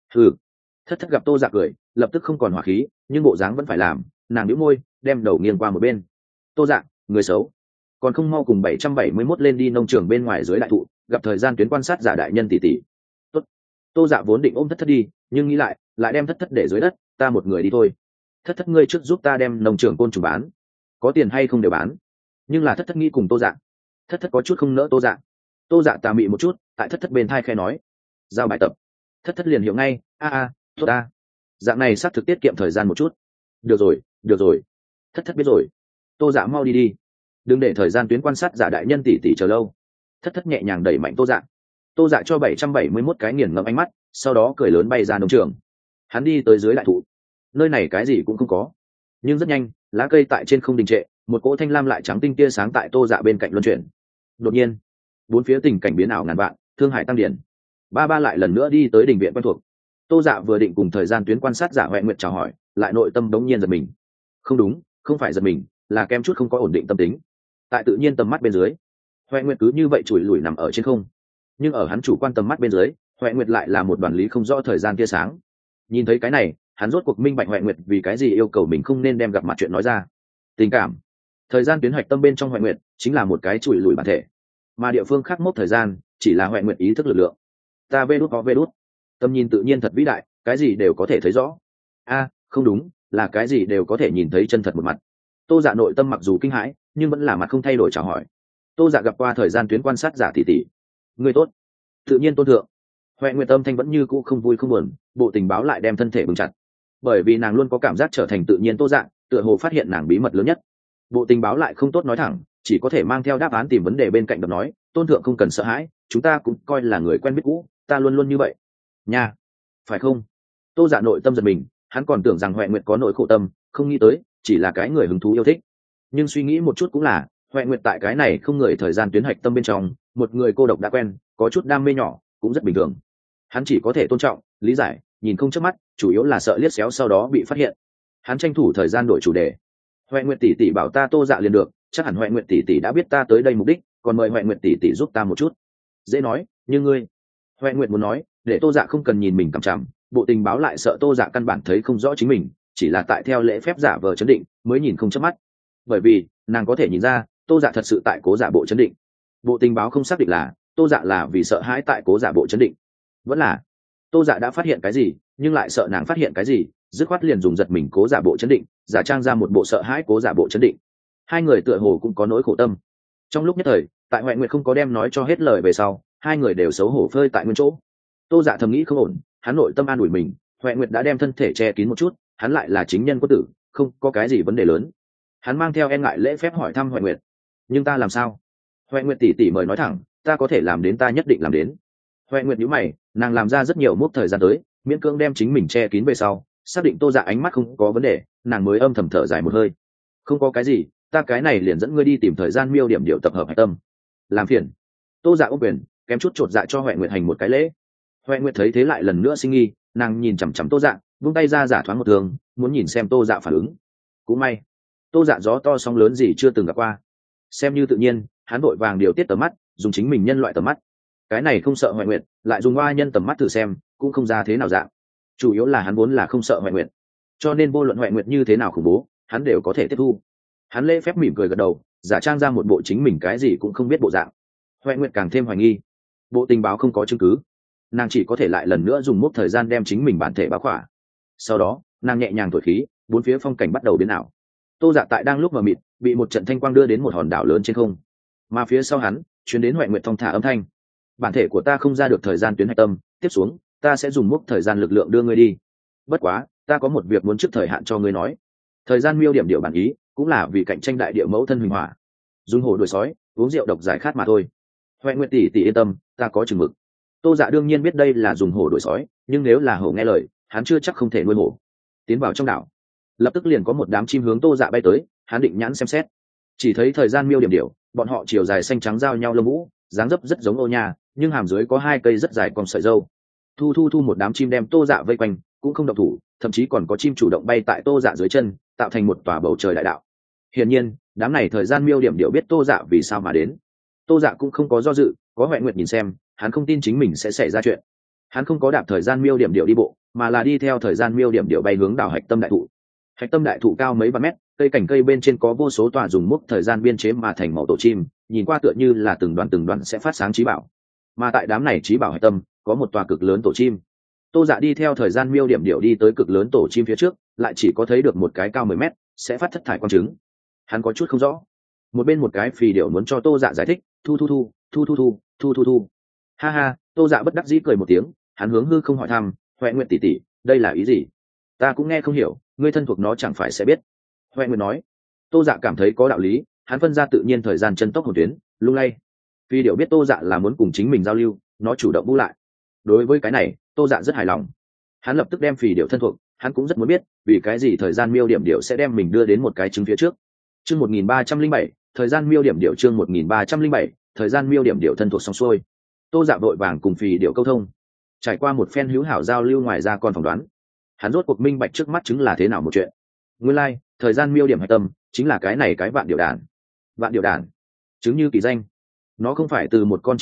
Speaker 1: Thất thất gặp Tô Dạ cười, lập tức không còn hỏa khí, nhưng bộ dáng vẫn phải làm, nàng nhíu môi, đem đầu nghiêng qua một bên. Tô Dạ, người xấu, còn không mau cùng 771 lên đi nông trường bên ngoài dưới đại thụ, gặp thời gian tuyến quan sát giả đại nhân tỷ tỷ. Tốt. Tô Dạ vốn định ôm thất thất đi, nhưng nghĩ lại đem thất thất để dưới đất, ta một người đi thôi. Thất thất ngươi trước giúp ta đem nông trường côn trùng bán, có tiền hay không đều bán. Nhưng là thất thất nghĩ cùng Tô Dạ, thất thất có chút không nỡ Tô Dạ. Tô Dạ tà mị một chút, tại thất thất bên thai khe nói, giao bài tập. Thất thất liền hiểu ngay, tốt ta, dạng này xác thực tiết kiệm thời gian một chút. Được rồi, thất thất biết rồi. Tô Dạ mau đi, đừng để thời gian tuyến quan sát giả đại nhân tỷ tỷ chờ lâu. Thất thất nhẹ nhàng đẩy mạnh Tô Dạ. Tô Dạ cho 771 cái nghiền ngẫm ánh mắt, sau đó cười lớn bay ra nông trường. Hắn đi tới dưới đại thụ, nơi này cái gì cũng không có, nhưng rất nhanh lá cây tại trên không đình trệ, một cỗ thanh lam lại trắng tinh tia sáng tại Tô Dạ bên cạnh luân chuyển. Đột nhiên bốn phía tình cảnh biến ảo ngàn vạn, thương hải tăng điển. Ba lại lần nữa đi tới đình viện quen thuộc. Tô Dạ vừa định cùng thời gian tuyến quan sát giả Huệ Nguyệt chào hỏi, lại nội tâm đống nhiên giật mình. Không đúng, không phải giật mình, là kem chút không có ổn định tâm tính. Tại tự nhiên tầm mắt bên dưới, Huệ Nguyệt cứ như vậy chùi lủi nằm ở trên không. nhưng ở hắn chủ quan tầm mắt bên dưới, Huệ Nguyệt lại là một đoàn lý không rõ thời gian tia sáng. Nhìn thấy cái này, hắn rốt cuộc minh bạch Huệ Nguyệt vì cái gì yêu cầu mình không nên đem gặp mặt chuyện nói ra. Tình cảm, thời gian tuyến hoạch tâm bên trong Huệ Nguyệt chính là một cái chùi lùi bản thể, mà địa phương khác mốc thời gian chỉ là Huệ Nguyệt ý thức lực lượng. Ta vê đút có vê đút, tầm nhìn tự nhiên thật vĩ đại, cái gì đều có thể thấy rõ. Không đúng, là cái gì đều có thể nhìn thấy chân thật một mặt. Tô Dạ nội tâm mặc dù kinh hãi, nhưng vẫn là mặt không thay đổi chào hỏi. Tô Dạ gặp qua thời gian tuyến quan sát giả tỷ tỷ, người tốt. Tự nhiên tôn thượng. Huệ Nguyệt tâm thanh vẫn như cũ không vui không buồn, bộ tình báo lại đem thân thể bừng chặt, bởi vì nàng luôn có cảm giác trở thành tự nhiên Tô Dạ, tựa hồ phát hiện nàng bí mật lớn nhất. Bộ tình báo lại không tốt nói thẳng, chỉ có thể mang theo đáp án tìm vấn đề bên cạnh đọc nói, tôn thượng không cần sợ hãi, chúng ta cũng coi là người quen biết cũ, ta luôn luôn như vậy nha, phải không? Tô Dạ nội tâm giật mình, hắn còn tưởng rằng Huệ Nguyệt có nỗi khổ tâm, không nghĩ tới chỉ là cái người hứng thú yêu thích. Nhưng suy nghĩ một chút cũng là, Huệ Nguyệt tại cái này không người thời gian tuyến hạch tâm bên trong, một người cô độc đã quen, có chút đam mê nhỏ cũng rất bình thường. Hắn chỉ có thể tôn trọng, lý giải, nhìn không chớp mắt, chủ yếu là sợ liếc xéo sau đó bị phát hiện. Hắn tranh thủ thời gian đổi chủ đề. Huệ Nguyệt tỷ tỷ bảo ta Tô Dạ liền được, chắc hẳn Huệ Nguyệt tỷ tỷ đã biết ta tới đây mục đích, còn mời Huệ Nguyệt tỷ tỷ giúp ta một chút. Dễ nói, như ngươi. Huệ Nguyệt muốn nói, để Tô Dạ không cần nhìn mình cằm chằm, bộ tình báo lại sợ Tô Dạ căn bản thấy không rõ chính mình, chỉ là tại theo lễ phép giả vờ chấn định, mới nhìn không chớp mắt. Bởi vì, nàng có thể nhìn ra, Tô Dạ thật sự tại cố giả bộ chấn định. Bộ tình báo không xác định là Tô Dạ là vì sợ hãi tại cố giả bộ chấn định, vẫn là Tô Dạ đã phát hiện cái gì, nhưng lại sợ nàng phát hiện cái gì, dứt khoát liền dùng giật mình cố giả bộ chấn định, giả trang ra một bộ sợ hãi cố giả bộ chấn định. Hai người tựa hồ cũng có nỗi khổ tâm. Trong lúc nhất thời, tại Huệ Nguyệt không có đem nói cho hết lời về sau, hai người đều xấu hổ phơi tại nguyên chỗ. Tô Dạ thầm nghĩ không ổn, hắn nội tâm an ủi mình, Huệ Nguyệt đã đem thân thể che kín một chút, hắn lại là chính nhân quân tử, không có cái gì vấn đề lớn. Hắn mang theo e ngại lễ phép hỏi thăm Huệ Nguyệt, nhưng ta làm sao? Huệ Nguyệt tỷ tỷ mời nói thẳng, ta có thể làm đến, ta nhất định làm đến. Huệ Nguyệt nhíu mày, nàng làm ra rất nhiều mốc thời gian tới, miễn cưỡng đem chính mình che kín về sau, xác định Tô Dạ ánh mắt không có vấn đề, nàng mới âm thầm thở dài một hơi. Không có cái gì, ta cái này liền dẫn ngươi đi tìm thời gian miêu điểm điệu tập hợp hạch tâm. Làm phiền. Tô Dạ ôm quyền, kém chút chột dạ cho Huệ Nguyệt hành một cái lễ. Huệ Nguyệt thấy thế lại lần nữa sinh nghi, nàng nhìn chằm chằm Tô Dạ, vung tay ra giả thoáng một thường, muốn nhìn xem Tô Dạ phản ứng. Cũng may, Tô Dạ gió to sóng lớn gì chưa từng gặp qua, xem như tự nhiên, hắn vội vàng điều tiết tầm mắt, dùng chính mình nhân loại tầm mắt. Cái này không sợ Huệ Nguyệt, lại dùng oa nhân tầm mắt thử xem, cũng không ra thế nào dạng. Chủ yếu là hắn vốn là không sợ Huệ Nguyệt, cho nên vô luận Huệ Nguyệt như thế nào khủng bố, hắn đều có thể tiếp thu. Hắn lễ phép mỉm cười gật đầu, giả trang ra một bộ chính mình cái gì cũng không biết bộ dạng. Huệ Nguyệt càng thêm hoài nghi, bộ tình báo không có chứng cứ, nàng chỉ có thể lại lần nữa dùng mốc thời gian đem chính mình bản thể báo khỏa. Sau đó nàng nhẹ nhàng thổi khí, bốn phía phong cảnh bắt đầu biến ảo. Tô Dạ tại đang lúc mờ mịt, bị một trận thanh quang đưa đến một hòn đảo lớn trên không, mà phía sau hắn chuyến đến Huệ Nguyệt thong thả âm thanh, bản thể của ta không ra được thời gian tuyến hạch tâm, tiếp xuống ta sẽ dùng mốc thời gian lực lượng đưa ngươi đi. Bất quá ta có một việc muốn trước thời hạn cho ngươi nói. Thời gian miêu điểm điệu bản ý cũng là vì cạnh tranh đại địa mẫu thân huỳnh hỏa, dùng hổ đuổi sói, uống rượu độc giải khát mà thôi. Huệ Nguyệt tỷ tỷ yên tâm, ta có chừng mực. Tô Dạ đương nhiên biết đây là dùng hổ đuổi sói, nhưng nếu là hổ nghe lời, hắn chưa chắc không thể nuôi hổ. Tiến vào trong đảo, lập tức liền có một đám chim hướng Tô Dạ bay tới, hắn định nhãn xem xét, chỉ thấy thời gian miêu điểm điệu, bọn họ chiều dài xanh trắng giao nhau lông vũ, dáng dấp rất giống ô nha, nhưng hàm dưới có hai cây rất dài còn sợi râu. Thu một đám chim đem Tô Dạ vây quanh, cũng không động thủ, thậm chí còn có chim chủ động bay tại Tô Dạ dưới chân, tạo thành một tòa bầu trời đại đạo. Hiển nhiên, đám này thời gian miêu điểm điệu biết Tô Dạ vì sao mà đến. Tô Dạ cũng không có do dự, có Huệ Nguyệt nhìn xem, hắn không tin chính mình sẽ xảy ra chuyện. Hắn không có đạp thời gian miêu điểm điệu đi bộ, mà là đi theo thời gian miêu điểm điệu bay hướng đảo hạch tâm đại thụ. Hạch tâm đại thụ cao mấy vạn mét, cây cành cây bên trên có vô số tòa dùng mốc thời gian biên chế mà thành mẫu tổ chim, nhìn qua tựa như là từng đoàn sẽ phát sáng trí bảo. Mà tại đám này trí bảo hạch tâm có một tòa cực lớn tổ chim. Tô Dạ đi theo thời gian miêu điểm điệu đi tới cực lớn tổ chim phía trước, lại chỉ có thấy được một cái cao 10 mét, sẽ phát thất thải quang trứng. Hắn có chút không rõ. Một bên một cái phì điệu muốn cho Tô Dạ giải thích, thu. Ha ha, Tô Dạ bất đắc dĩ cười một tiếng, hắn hướng hư không hỏi thăm, Huệ Nguyệt tỷ tỷ, đây là ý gì? Ta cũng nghe không hiểu, ngươi thân thuộc nó chẳng phải sẽ biết. Huệ Nguyệt nói. Tô Dạ cảm thấy có đạo lý, hắn phân ra tự nhiên thời gian chân tốc hồn tuyến, lung lay. Phi điệu biết Tô Dạ là muốn cùng chính mình giao lưu, nó chủ động bu lại. Đối với cái này, Tô Dạ rất hài lòng. Hắn lập tức đem phì điệu thân thuộc, hắn cũng rất muốn biết vì cái gì thời gian miêu điểm điệu sẽ đem mình đưa đến một cái trứng phía trước. Chương 1307, thời gian miêu điểm điệu chương 1307, thời gian miêu điểm điệu thân thuộc xong xuôi. Tô Dạ vội vàng cùng phì điệu câu thông. Trải qua một phen hữu hảo giao lưu, ngoài ra còn phỏng đoán, hắn rốt cuộc minh bạch trước mắt chứng là thế nào một chuyện. Nguyên lai, thời gian miêu điểm hạch tâm chính là cái này cái vạn điệu đàn. Vạn điệu đàn, chứng như kỳ danh, nó không phải từ một con chim hạng,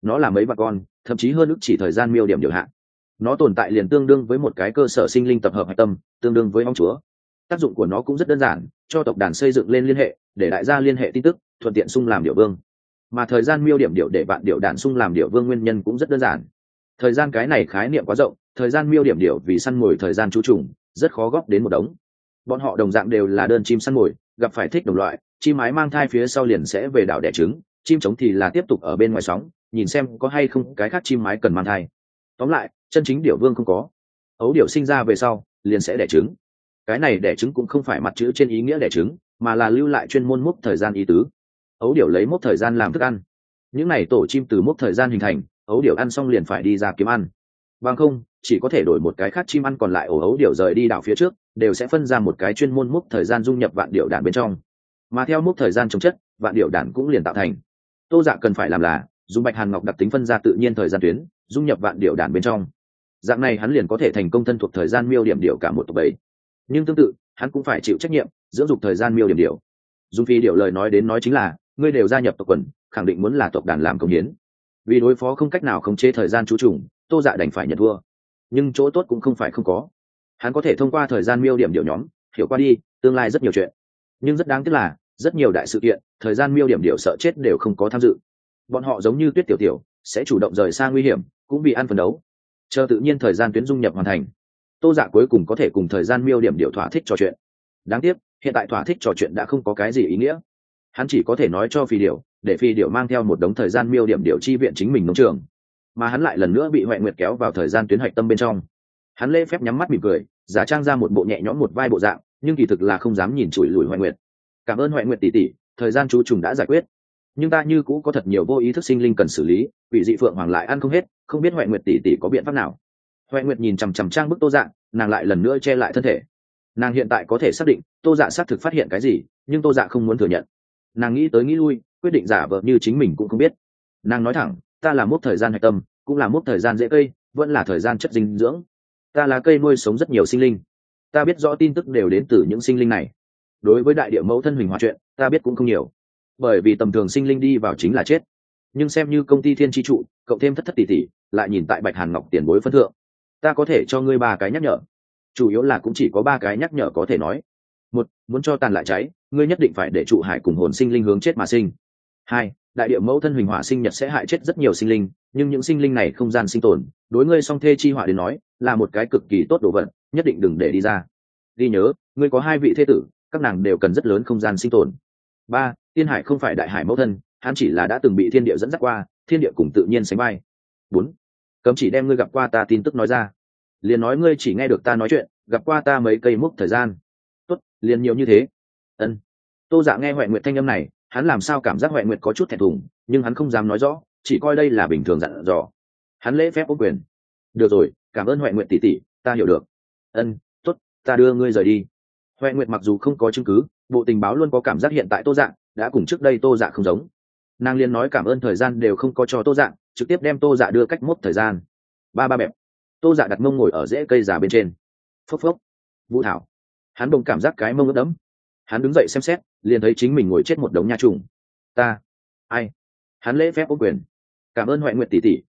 Speaker 1: nó là mấy vạn con, thậm chí hơn ức chỉ thời gian miêu điểm điều hạn. Nó tồn tại liền tương đương với một cái cơ sở sinh linh tập hợp hạch tâm, tương đương với ong chúa. Tác dụng của nó cũng rất đơn giản, cho tộc đàn xây dựng lên liên hệ, để đại gia liên hệ tin tức, thuận tiện xung làm điểu vương. Mà thời gian miêu điểm điểu để vạn điểu đàn xung làm điểu vương nguyên nhân cũng rất đơn giản. Thời gian cái này khái niệm quá rộng, thời gian miêu điểm điểu vì săn mồi thời gian chú trùng, rất khó góp đến một đống. Bọn họ đồng dạng đều là đơn chim săn mồi, gặp phải thích đồng loại, chim mái mang thai phía sau liền sẽ về đảo đẻ trứng, chim trống thì là tiếp tục ở bên ngoài sóng, nhìn xem có hay không cái khác chim mái cần mang thai. Tóm lại, chân chính điểu vương không có. Ấu điểu sinh ra về sau, liền sẽ đẻ trứng. Cái này đẻ trứng cũng không phải mặt chữ trên ý nghĩa đẻ trứng, mà là lưu lại chuyên môn mốc thời gian ý tứ. Ấu điểu lấy mốc thời gian làm thức ăn. Những này tổ chim từ mốc thời gian hình thành, ấu điểu ăn xong liền phải đi ra kiếm ăn. Bằng không, chỉ có thể đổi một cái khác chim ăn còn lại, ổ ấu điểu rời đi đảo phía trước, đều sẽ phân ra một cái chuyên môn mốc thời gian dung nhập vạn điểu đàn bên trong. Mà theo mốc thời gian chống chất, vạn điểu đàn cũng liền tạo thành. Tô Dạ cần phải làm là dùng bạch hàn ngọc đặc tính phân ra tự nhiên thời gian tuyến, dung nhập vạn điểu đàn bên trong. Dạng này hắn liền có thể thành công thân thuộc thời gian miêu điểm điểu cả một tộc bầy. Nhưng tương tự, hắn cũng phải chịu trách nhiệm dưỡng dục thời gian miêu điểm điểu. Dung Phi điểu lời nói đến nói chính là, ngươi đều gia nhập tộc quần, khẳng định muốn là tộc đàn làm công hiến. Vì đối phó không cách nào khống chế thời gian chú trùng, Tô Dạ đành phải nhận thua. Nhưng chỗ tốt cũng không phải không có. Hắn có thể thông qua thời gian miêu điểm điểu nhóm, hiểu qua đi tương lai rất nhiều chuyện. Nhưng rất đáng tiếc là, rất nhiều đại sự kiện, thời gian miêu điểm điểu sợ chết đều không có tham dự. Bọn họ giống như Tuyết Tiểu Tiểu, sẽ chủ động rời xa nguy hiểm, cũng vì ăn phấn đấu. Chờ tự nhiên thời gian tuyến dung nhập hoàn thành, Tô Dạ cuối cùng có thể cùng thời gian miêu điểm điểu thỏa thích trò chuyện. Đáng tiếc, hiện tại thỏa thích trò chuyện đã không có cái gì ý nghĩa. Hắn chỉ có thể nói cho Phi Điểu, để Phi Điểu mang theo một đống thời gian miêu điểm điểu chi viện chính mình nông trường. Mà hắn lại lần nữa bị Hoại Nguyệt kéo vào thời gian tuyến hạch tâm bên trong. Hắn lễ phép nhắm mắt mỉm cười, giả trang ra một bộ nhẹ nhõm một vai bộ dạng, nhưng kỳ thực là không dám nhìn chùi lùi Hoại Nguyệt. Cảm ơn Hoại Nguyệt tỷ tỷ, thời gian chú trùng đã giải quyết, nhưng ta như cũ có thật nhiều vô ý thức sinh linh cần xử lý, quỷ dị phượng hoàng lại ăn không hết, không biết Hoại Nguyệt tỷ tỷ có biện pháp nào. Hoại Nguyệt nhìn chằm chằm trang bức Tô Dạ, nàng lại lần nữa che lại thân thể. Nàng hiện tại có thể xác định Tô Dạ xác thực phát hiện cái gì, nhưng Tô Dạ không muốn thừa nhận. Nàng nghĩ tới nghĩ lui, quyết định giả vờ như chính mình cũng không biết. Nàng nói thẳng, ta là mốc thời gian hạch tâm, cũng là mốc thời gian rễ cây, vẫn là thời gian chất dinh dưỡng. Ta là cây nuôi sống rất nhiều sinh linh, ta biết rõ tin tức đều đến từ những sinh linh này. Đối với đại địa mẫu thân huỳnh hòa chuyện, ta biết cũng không nhiều, bởi vì tầm thường sinh linh đi vào chính là chết. Nhưng xem như công ty thiên tri trụ, cộng thêm thất thất tỷ tỷ, lại nhìn tại bạch hàn ngọc tiền bối phân thượng, ta có thể cho ngươi 3 cái nhắc nhở. Chủ yếu là cũng chỉ có 3 cái nhắc nhở có thể nói. 1, muốn cho tàn lại cháy, ngươi nhất định phải để trụ hải cùng hồn sinh linh hướng chết mà sinh. 2, đại địa mẫu thân huỳnh hỏa sinh nhật sẽ hại chết rất nhiều sinh linh, nhưng những sinh linh này không gian sinh tồn, đối ngươi song thê chi hỏa đến nói là một cái cực kỳ tốt đồ vật, nhất định đừng để đi ra. Ghi nhớ, ngươi có 2 vị thê tử, các nàng đều cần rất lớn không gian sinh tồn. 3, Tiên Hải không phải đại hải mẫu thân, hắn chỉ là đã từng bị thiên địa dẫn dắt qua, thiên địa cùng tự nhiên sánh vai. 4, cấm chỉ đem ngươi gặp qua ta tin tức nói ra, liền nói ngươi chỉ nghe được ta nói chuyện, gặp qua ta mấy cây mốc thời gian. Tốt, liền nhiều như thế. Ân. Tô Dạ nghe Hoại Nguyệt thanh âm này, hắn làm sao cảm giác Hoại Nguyệt có chút thẹn thùng, nhưng hắn không dám nói rõ, chỉ coi đây là bình thường dặn dò. Hắn lễ phép ôm quyền. Được rồi, cảm ơn Hoại Nguyệt tỷ tỷ, ta hiểu được. Ân, tốt, ta đưa ngươi rời đi. Hoại Nguyệt mặc dù không có chứng cứ, bộ tình báo luôn có cảm giác hiện tại Tô Dạ đã cùng trước đây Tô Dạ không giống. Nàng liền nói cảm ơn thời gian đều không có cho Tô Dạ, trực tiếp đem Tô Dạ đưa cách mốc thời gian. Ba bẹp. Tô Dạ đặt mông ngồi ở rễ cây già bên trên. Phốc phốc. Vũ thảo. Hắn bỗng cảm giác cái mông ướt đẫm. Hắn đứng dậy xem xét, liền thấy chính mình ngồi chết một đống nha trùng. Ta. Ai? Hắn lễ phép ôm quyền. Cảm ơn Hoại Nguyệt tỷ tỷ,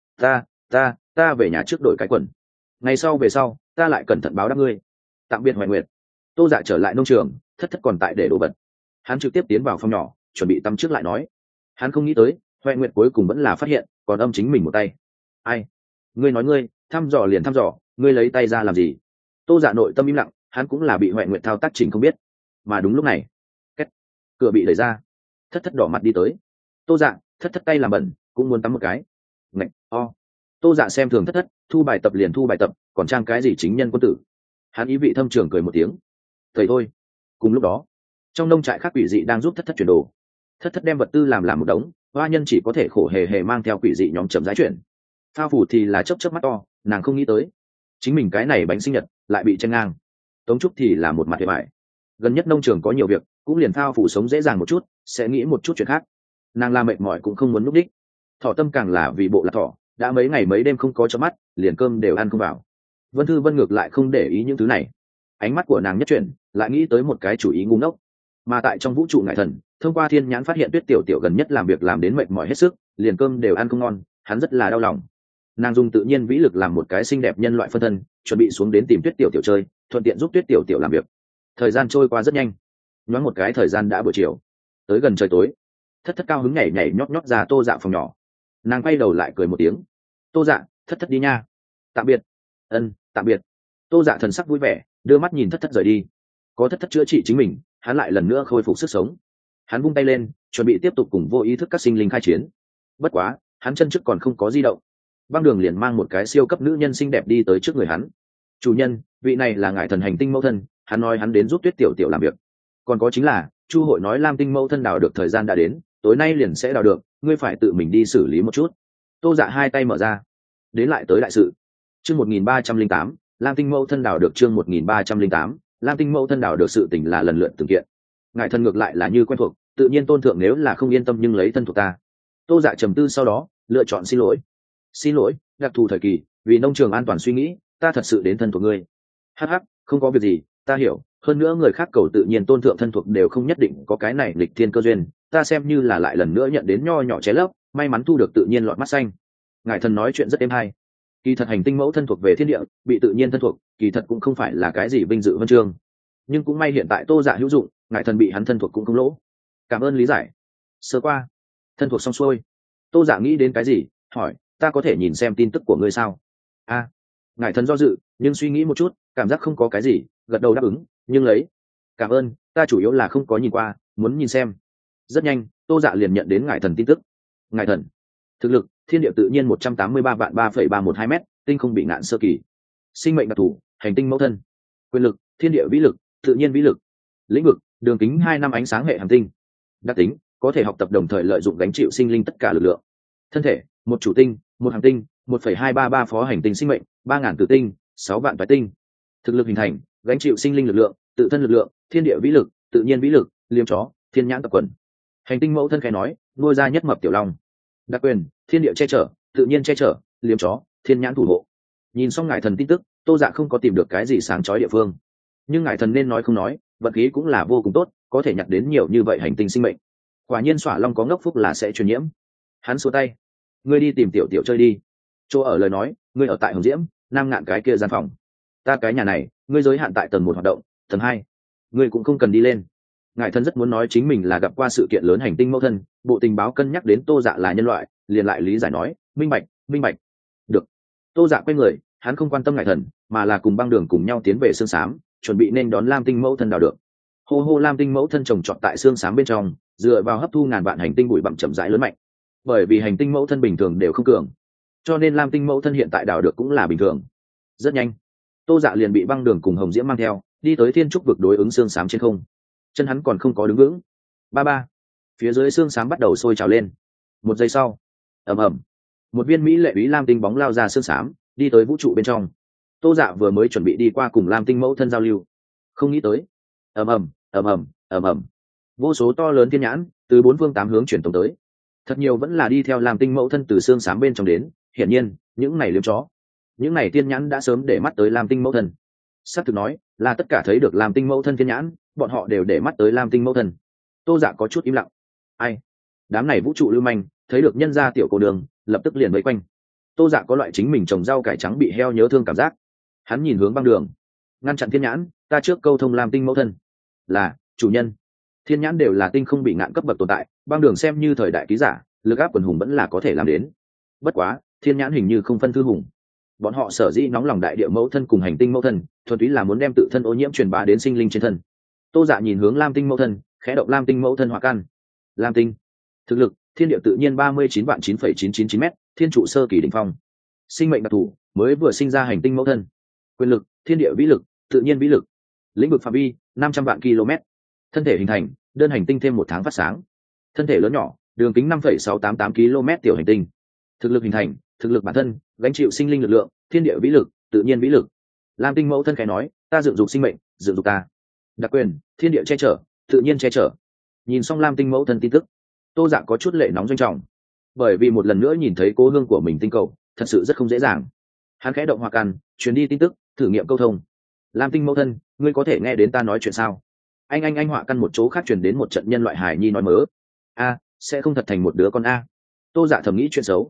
Speaker 1: ta về nhà trước đổi cái quần. Ngày sau về sau, ta lại cẩn thận báo đáp ngươi. Tạm biệt Hoại Nguyệt. Tô Dạ trở lại nông trường, thất thất còn tại để đồ vật. Hắn trực tiếp tiến vào phòng nhỏ, chuẩn bị tắm trước lại nói. Hắn không nghĩ tới, Hoại Nguyệt cuối cùng vẫn là phát hiện, còn âm chính mình một tay. Ai? Ngươi nói ngươi, thăm dò liền thăm dò, ngươi lấy tay ra làm gì? Tô Dạ nội tâm im lặng, hắn cũng là bị Hoại Nguyệt thao tác chỉnh không biết. Mà đúng lúc này, két, cửa bị đẩy ra, thất thất đỏ mặt đi tới. Tô Dạ, thất thất tay làm bẩn, cũng muốn tắm một cái. Ngạch, Tô Dạ xem thường thất thất, thu bài tập liền thu bài tập, còn trang cái gì chính nhân quân tử. Hắn ý vị thâm trường cười một tiếng. Thầy thôi. Cùng lúc đó, trong nông trại khác quỷ dị đang giúp thất thất chuyển đồ. Thất thất đem vật tư làm một đống, hoa nhân chỉ có thể khổ hề hề mang theo quỷ dị nhóm chậm rãi chuyển. Phao phủ thì là chớp mắt to, nàng không nghĩ tới chính mình cái này bánh sinh nhật lại bị tranh ngang. Tống Trúc thì là một mặt hệ bại. Gần nhất nông trường có nhiều việc, cũng liền Phao phủ sống dễ dàng một chút, sẽ nghĩ một chút chuyện khác. Nàng la mệt mỏi cũng không muốn núp đích. Thỏ Tâm càng là vì bộ là thỏ, đã mấy ngày mấy đêm không có chớp mắt, liền cơm đều ăn không vào. Vân Thư Vân ngược lại không để ý những thứ này, ánh mắt của nàng nhất chuyển, lại nghĩ tới một cái chủ ý ngu ngốc. Mà tại trong vũ trụ ngải thần, thông qua thiên nhãn phát hiện Tuyết Tiểu Tiểu gần nhất làm việc làm đến mệt mỏi hết sức, liền cơm đều ăn không ngon, hắn rất là đau lòng. Nàng dùng tự nhiên vĩ lực làm một cái xinh đẹp nhân loại phân thân, chuẩn bị xuống đến tìm Tuyết Tiểu Tiểu chơi, thuận tiện giúp Tuyết Tiểu Tiểu làm việc. Thời gian trôi qua rất nhanh, nhoáng một cái thời gian đã buổi chiều, tới gần trời tối. Thất thất cao hứng nhảy nhảy nhót nhót ra Tô Dạ phòng nhỏ. Nàng quay đầu lại cười một tiếng. Tô Dạ, thất thất đi nha. Tạm biệt. Ân, tạm biệt. Tô Dạ thần sắc vui vẻ, đưa mắt nhìn thất thất rời đi. Có thất thất chữa trị chính mình, hắn lại lần nữa khôi phục sức sống. Hắn vung tay lên, chuẩn bị tiếp tục cùng vô ý thức các sinh linh khai chiến. Bất quá, hắn chân trước còn không có di động. Băng Đường liền mang một cái siêu cấp nữ nhân xinh đẹp đi tới trước người hắn. Chủ nhân, vị này là ngải thần hành tinh mẫu thân, hắn nói hắn đến giúp Tuyết Tiểu Tiểu làm việc. Còn có chính là, Chu hội nói Lam Tinh mẫu thân đào được thời gian đã đến, tối nay liền sẽ đào được, ngươi phải tự mình đi xử lý một chút. Tô Dạ hai tay mở ra, đến lại tới đại sự. Chương 1308, Lam Tinh mẫu thân đào được. Chương 1308, Lam Tinh mẫu thân đào được. Sự tình là lần lượt từng kiện. Ngải thần ngược lại là như quen thuộc, tự nhiên tôn thượng nếu là không yên tâm nhưng lấy thân thuộc ta. Tô Dạ trầm tư sau đó, lựa chọn xin lỗi. Xin lỗi, đặc thù thời kỳ, vì nông trường an toàn suy nghĩ, ta thật sự đến thân thuộc ngươi. Hắc hắc, không có việc gì, ta hiểu. Hơn nữa người khác cầu tự nhiên tôn thượng thân thuộc đều không nhất định có cái này lịch thiên cơ duyên, ta xem như là lại lần nữa nhận đến nho nhỏ ché lấp, may mắn thu được tự nhiên lọt mắt xanh. Ngài thần nói chuyện rất êm hay. Kỳ thật hành tinh mẫu thân thuộc về thiên địa, bị tự nhiên thân thuộc, kỳ thật cũng không phải là cái gì vinh dự huân chương. Nhưng cũng may hiện tại Tô Dạ hữu dụng, ngài thần bị hắn thân thuộc cũng không lỗ. Cảm ơn lý giải. Sơ qua, thân thuộc xong xuôi. Tô Dạ nghĩ đến cái gì, hỏi, ta có thể nhìn xem tin tức của ngươi sao? A, ngài thần do dự, nhưng suy nghĩ một chút, cảm giác không có cái gì, gật đầu đáp ứng, nhưng lấy. Cảm ơn, ta chủ yếu là không có nhìn qua, muốn nhìn xem. Rất nhanh, Tô Dạ liền nhận đến ngài thần tin tức. Ngài thần, thực lực, thiên địa tự nhiên 183.3,312 m, tinh không bị ngạn sơ kỳ. Sinh mệnh đặc thù, hành tinh mẫu thân. Quyền lực, thiên địa vĩ lực, tự nhiên vĩ lực. Lĩnh vực, đường kính 2 năm ánh sáng hệ hành tinh. Đặc tính, có thể học tập đồng thời lợi dụng gánh chịu sinh linh tất cả lực lượng. Thân thể, một chủ tinh, một hành tinh, 1,233 phó hành tinh sinh mệnh, 3.000 tử tinh, 6 vạn toái tinh. Thực lực hình thành, gánh chịu sinh linh lực lượng, tự thân lực lượng, thiên địa vĩ lực, tự nhiên vĩ lực, liêm chó, thiên nhãn tập quần. Hành tinh mẫu thân khẽ nói, nuôi ra nhất mập tiểu long. Đặc quyền, thiên địa che chở, tự nhiên che chở, liêm chó, thiên nhãn thủ hộ. Nhìn xong ngài thần tin tức, Tô Dạ không có tìm được cái gì sáng chói địa phương, nhưng ngài thần nên nói không nói, vận khí cũng là vô cùng tốt, có thể nhặt đến nhiều như vậy hành tinh sinh mệnh. Quả nhiên xỏa long có ngốc phúc là sẽ truyền nhiễm. Hắn xua tay, ngươi đi tìm tiểu tiểu chơi đi. Chỗ ở lời nói, ngươi ở tại Hồng Diễm, Nam Ngạn cái kia gian phòng. Ta cái nhà này, ngươi giới hạn tại tầng 1 hoạt động, tầng 2, ngươi cũng không cần đi lên. Ngài thân rất muốn nói chính mình là gặp qua sự kiện lớn hành tinh mẫu thân, bộ tình báo cân nhắc đến Tô Dạ là nhân loại, liền lại lý giải nói, minh bạch, minh bạch. Được. Tô Dạ quay người, hắn không quan tâm ngài thần, mà là cùng Băng Đường cùng nhau tiến về xương xám, chuẩn bị nên đón Lam Tinh mẫu thân đào được. Hô hô, Lam Tinh mẫu thân trồng trọt tại xương xám bên trong, dựa vào hấp thu ngàn vạn hành tinh bụi bặm chậm rãi lớn mạnh. Bởi vì hành tinh mẫu thân bình thường đều không cường, cho nên Lam Tinh mẫu thân hiện tại đào được cũng là bình thường. Rất nhanh, Tô Dạ liền bị Băng Đường cùng Hồng Diễm mang theo, đi tới thiên trúc vực đối ứng xương xám trên không. Chân hắn còn không có đứng vững. Ba ba, phía dưới xương xám bắt đầu sôi trào lên. Một giây sau, ầm ầm, một viên mỹ lệ úy lam tinh bóng lao ra xương xám, đi tới vũ trụ bên trong. Tô Dạ vừa mới chuẩn bị đi qua cùng Lam Tinh mẫu thân giao lưu, không nghĩ tới, ầm ầm, ầm ầm, ầm ầm, vô số to lớn thiên nhãn từ 4 phương 8 hướng chuyển tống tới. Thật nhiều vẫn là đi theo Lam Tinh mẫu thân từ xương xám bên trong đến, hiển nhiên, những này liếm chó, những này thiên nhãn đã sớm để mắt tới Lam Tinh mẫu thân. Sắp thực nói, là tất cả thấy được Lam Tinh mẫu thân thiên nhãn, bọn họ đều để mắt tới Lam Tinh mẫu thân. Tô Dạ có chút im lặng. Ai? Đám này vũ trụ lưu manh, thấy được nhân gia tiểu cô đường, lập tức liền vây quanh. Tô Dạ có loại chính mình trồng rau cải trắng bị heo nhớ thương cảm giác. Hắn nhìn hướng Băng Đường, ngăn chặn thiên nhãn, ta trước câu thông Lam Tinh mẫu thân. Là, chủ nhân. Thiên nhãn đều là tinh không bị ngạn cấp bậc tồn tại, Băng Đường xem như thời đại ký giả, lực áp quần hùng vẫn là có thể làm đến. Bất quá, thiên nhãn hình như không phân thư hùng. Bọn họ sở dĩ nóng lòng đại địa mẫu thân cùng hành tinh mẫu thân, thuần túy là muốn đem tự thân ô nhiễm truyền bá đến sinh linh trên thân. Tô Dạ nhìn hướng Lam Tinh mẫu thân, khẽ động Lam Tinh mẫu thân hỏa căn. Lam Tinh, thực lực, thiên địa tự nhiên 39.999 m, thiên trụ sơ kỳ đỉnh phong. Sinh mệnh đặc thù, mới vừa sinh ra hành tinh mẫu thân. Quyền lực, thiên địa vĩ lực, tự nhiên vĩ lực. Lĩnh vực phạm vi, 500 vạn km. Thân thể hình thành, đơn hành tinh thêm 1 tháng phát sáng. Thân thể lớn nhỏ, đường kính 5,688 km tiểu hành tinh. Thực lực hình thành, thực lực bản thân, gánh chịu sinh linh lực lượng, thiên địa vĩ lực, tự nhiên vĩ lực. Lam Tinh mẫu thân khẽ nói, ta dựng dục sinh mệnh, dựng dục ta. Đặc quyền, thiên địa che chở, tự nhiên che chở. Nhìn xong Lam Tinh mẫu thân tin tức, Tô Dạ có chút lệ nóng doanh trọng, bởi vì một lần nữa nhìn thấy cố hương của mình tinh cầu, thật sự rất không dễ dàng. Hắn khẽ động hỏa căn, truyền đi tin tức, thử nghiệm câu thông. Lam Tinh mẫu thân, ngươi có thể nghe đến ta nói chuyện sao? Anh hỏa căn một chỗ khác truyền đến một trận nhân loại hài nhi nói mớ. A, sẽ không thật thành một đứa con a. Tô Dạ thầm nghĩ chuyện xấu.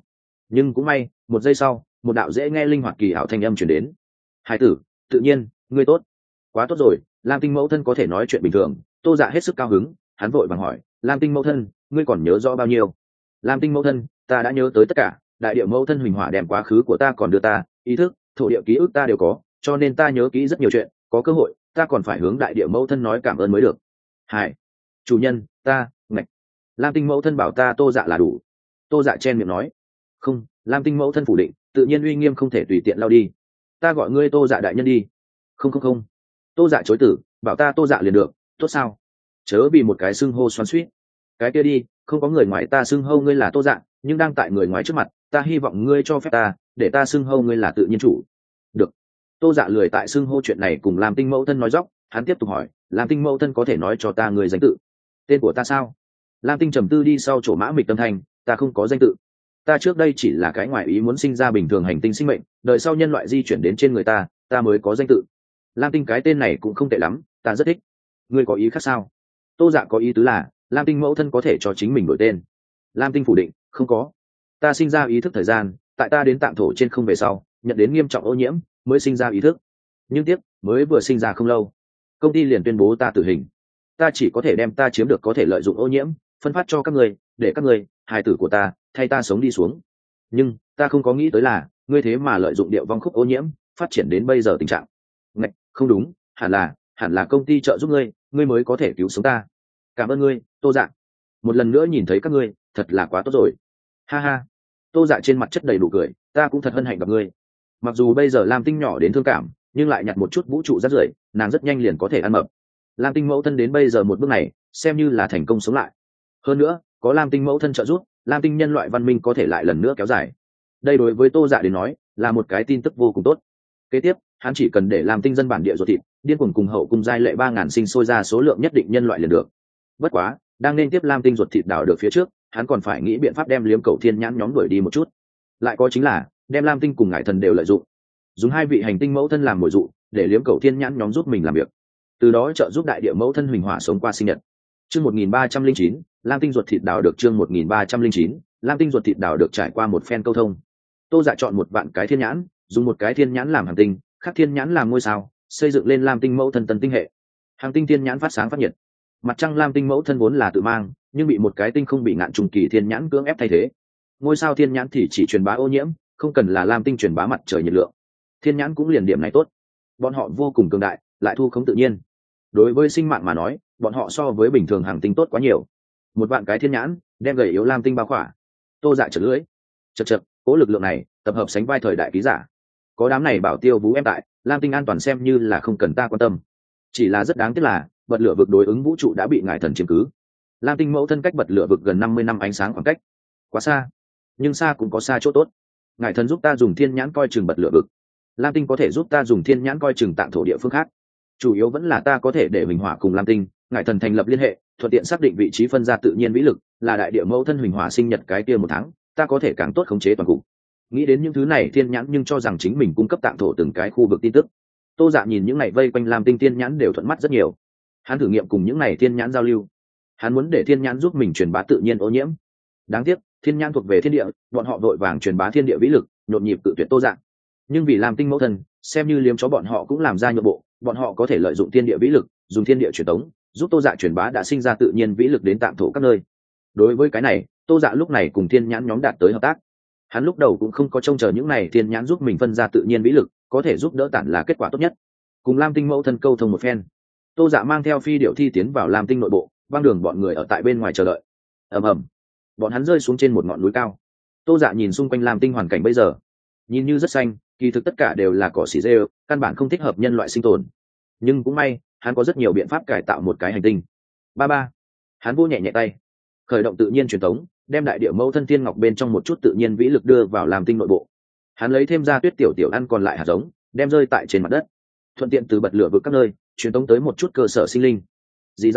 Speaker 1: Nhưng cũng may một giây sau một đạo dễ nghe linh hoạt kỳ ảo thanh âm chuyển đến. Hải tử, tự nhiên ngươi tốt, quá tốt rồi. Lam Tinh mẫu thân có thể nói chuyện bình thường. Tô Dạ hết sức cao hứng, hắn vội vàng hỏi, Lam Tinh mẫu thân, ngươi còn nhớ rõ bao nhiêu? Lam Tinh mẫu thân, ta đã nhớ tới tất cả. Đại địa mẫu thân huỳnh hỏa đem quá khứ của ta còn đưa ta ý thức, thổ địa ký ức ta đều có, cho nên ta nhớ kỹ rất nhiều chuyện. Có cơ hội ta còn phải hướng đại địa mẫu thân nói cảm ơn mới được. Hải chủ nhân, ta ngạch. Lam Tinh mẫu thân bảo ta Tô Dạ là đủ. Tô Dạ chen miệng nói. Không, Lam Tinh mẫu thân phủ định, tự nhiên uy nghiêm không thể tùy tiện lao đi. Ta gọi ngươi Tô Dạ đại nhân đi. Không không không. Tô Dạ chối tử, bảo ta Tô Dạ liền được, tốt sao? Chớ vì một cái xưng hô xoắn xuýt. Cái kia đi, không có người ngoài ta xưng hô ngươi là Tô Dạ, nhưng đang tại người ngoài trước mặt, ta hy vọng ngươi cho phép ta, để ta xưng hô ngươi là tự nhiên chủ. Được. Tô Dạ lười tại xưng hô chuyện này cùng Lam Tinh mẫu thân nói dóc, hắn tiếp tục hỏi, Lam Tinh mẫu thân có thể nói cho ta người danh tự? Tên của ta sao? Lam Tinh trầm tư đi sau chỗ mã mịch tâm thành, ta không có danh tự. Ta trước đây chỉ là cái ngoại ý muốn sinh ra bình thường hành tinh sinh mệnh, đợi sau nhân loại di chuyển đến trên người ta mới có danh tự. Lam Tinh cái tên này cũng không tệ lắm, ta rất thích. Ngươi có ý khác sao? Tô Dạ có ý tứ là Lam Tinh mẫu thân có thể cho chính mình đổi tên. Lam Tinh phủ định, không có. Ta sinh ra ý thức thời gian, tại ta đến tạm thổ trên không về sau, nhận đến nghiêm trọng ô nhiễm, mới sinh ra ý thức. Nhưng tiếc, mới vừa sinh ra không lâu, công ty liền tuyên bố ta tử hình. Ta chỉ có thể đem ta chiếm được có thể lợi dụng ô nhiễm, phân phát cho các người, để các người, hài tử của ta, thay ta sống đi xuống. Nhưng ta không có nghĩ tới là ngươi thế mà lợi dụng điệu vong khúc ô nhiễm, phát triển đến bây giờ tình trạng. Ngạch, không đúng, hẳn là công ty trợ giúp ngươi mới có thể cứu sống ta. Cảm ơn ngươi, Tô Dạ. Một lần nữa nhìn thấy các ngươi, thật là quá tốt rồi. Ha ha. Tô Dạ trên mặt chất đầy đủ cười, ta cũng thật hân hạnh gặp ngươi. Mặc dù bây giờ Lam Tinh nhỏ đến thương cảm, nhưng lại nhặt một chút vũ trụ rác rưởi, nàng rất nhanh liền có thể ăn mập. Lam Tinh mẫu thân đến bây giờ một bước này, xem như là thành công sống lại. Hơn nữa, có Lam Tinh mẫu thân trợ giúp, Lam Tinh nhân loại văn minh có thể lại lần nữa kéo dài. Đây đối với Tô Dạ đến nói, là một cái tin tức vô cùng tốt. Kế tiếp, hắn chỉ cần để Lam Tinh dân bản địa ruột thịt, điên cuồng cùng hậu cung giai lệ 3000 sinh sôi ra số lượng nhất định nhân loại liền được. Bất quá, đang nên tiếp Lam Tinh ruột thịt đào được phía trước, hắn còn phải nghĩ biện pháp đem Liếm Cầu Thiên Nhãn nhóm đuổi đi một chút. Lại có chính là, đem Lam Tinh cùng Ngải Thần đều lợi dụng, dùng hai vị hành tinh mẫu thân làm mồi dụ, để Liếm Cầu Thiên Nhãn nhóm giúp mình làm việc. Từ đó trợ giúp đại địa mẫu thân huỳnh hỏa sống qua sinh nhật. Chương 1309, Lam Tinh ruột thịt đào được. Chương 1309, Lam Tinh ruột thịt đào được. Trải qua một phen câu thông, Tô Dạ chọn một vạn cái thiên nhãn, dùng một cái thiên nhãn làm hành tinh, khác thiên nhãn làm ngôi sao, xây dựng lên Lam Tinh mẫu thân tân tinh hệ. Hành tinh thiên nhãn phát sáng phát nhiệt. Mặt trăng Lam Tinh mẫu thân vốn là tự mang, nhưng bị một cái tinh không bị ngạn trùng kỳ thiên nhãn cưỡng ép thay thế. Ngôi sao thiên nhãn thì chỉ truyền bá ô nhiễm, không cần là Lam Tinh truyền bá mặt trời nhiệt lượng. Thiên nhãn cũng liền điểm này tốt. Bọn họ vô cùng cường đại, lại thu khống tự nhiên. Đối với sinh mạng mà nói, bọn họ so với bình thường hành tinh tốt quá nhiều. Một vạn cái thiên nhãn đem gầy yếu Lam Tinh bao khỏa. Tô Dạ chật lưỡi, chật, cố lực lượng này tập hợp sánh vai thời đại ký giả. Có đám này bảo tiêu vú em tại, Lam Tinh an toàn xem như là không cần ta quan tâm. Chỉ là rất đáng tiếc là bật lửa vực đối ứng vũ trụ đã bị Ngải Thần chiếm cứ. Lam Tinh mẫu thân cách bật lửa vực gần 50 năm ánh sáng khoảng cách, quá xa. Nhưng xa cũng có xa chỗ tốt. Ngải Thần giúp ta dùng thiên nhãn coi chừng bật lửa vực, Lam Tinh có thể giúp ta dùng thiên nhãn coi chừng tạng thổ địa phương khác. Chủ yếu vẫn là ta có thể để huỳnh hỏa cùng Lam Tinh, Ngải Thần thành lập liên hệ, thuận tiện xác định vị trí phân ra tự nhiên vĩ lực, là đại địa mẫu thân huỳnh hỏa sinh nhật cái kia một tháng, ta có thể càng tốt khống chế toàn cục. Nghĩ đến những thứ này thiên nhãn nhưng cho rằng chính mình cung cấp tạng thổ từng cái khu vực tin tức. Tô Dạ nhìn những này vây quanh Lam Tinh thiên nhãn đều thuận mắt rất nhiều. Hắn thử nghiệm cùng những này thiên nhãn giao lưu. Hắn muốn để thiên nhãn giúp mình truyền bá tự nhiên ô nhiễm. Đáng tiếc, thiên nhãn thuộc về thiên địa, bọn họ vội vàng truyền bá thiên địa vĩ lực, nhộn nhịp tự tuyệt Tô Dạ. Nhưng vì Lam Tinh mẫu thân, xem như liếm chó bọn họ cũng làm ra nhượng bộ, bọn họ có thể lợi dụng thiên địa vĩ lực, dùng thiên địa truyền tống, giúp Tô Dạ truyền bá đã sinh ra tự nhiên vĩ lực đến tạm thổ các nơi. Đối với cái này, Tô Dạ lúc này cùng thiên nhãn nhóm đạt tới hợp tác. Hắn lúc đầu cũng không có trông chờ những này thiên nhãn giúp mình phân ra tự nhiên vĩ lực, có thể giúp đỡ tản là kết quả tốt nhất. Cùng Lam Tinh mẫu thân câu thông một phen, Tô Dạ mang theo phi điệu thi tiến vào Lam Tinh nội bộ, băng đường bọn người ở tại bên ngoài chờ đợi. Ầm ầm, bọn hắn rơi xuống trên một ngọn núi cao. Tô Dạ nhìn xung quanh Lam Tinh hoàn cảnh bây giờ, nhìn như rất xanh, kỳ thực tất cả đều là cỏ xỉ rêu, căn bản không thích hợp nhân loại sinh tồn. Nhưng cũng may, hắn có rất nhiều biện pháp cải tạo một cái hành tinh. Ba, hắn vô nhẹ nhẹ tay, khởi động tự nhiên truyền thống, đem đại địa mẫu thân thiên ngọc bên trong một chút tự nhiên vĩ lực đưa vào Lam Tinh nội bộ. Hắn lấy thêm ra tuyết tiểu tiểu ăn còn lại hạt giống, đem rơi tại trên mặt đất, thuận tiện từ bật lửa vực các nơi truyền tống tới một chút cơ sở sinh linh. Dì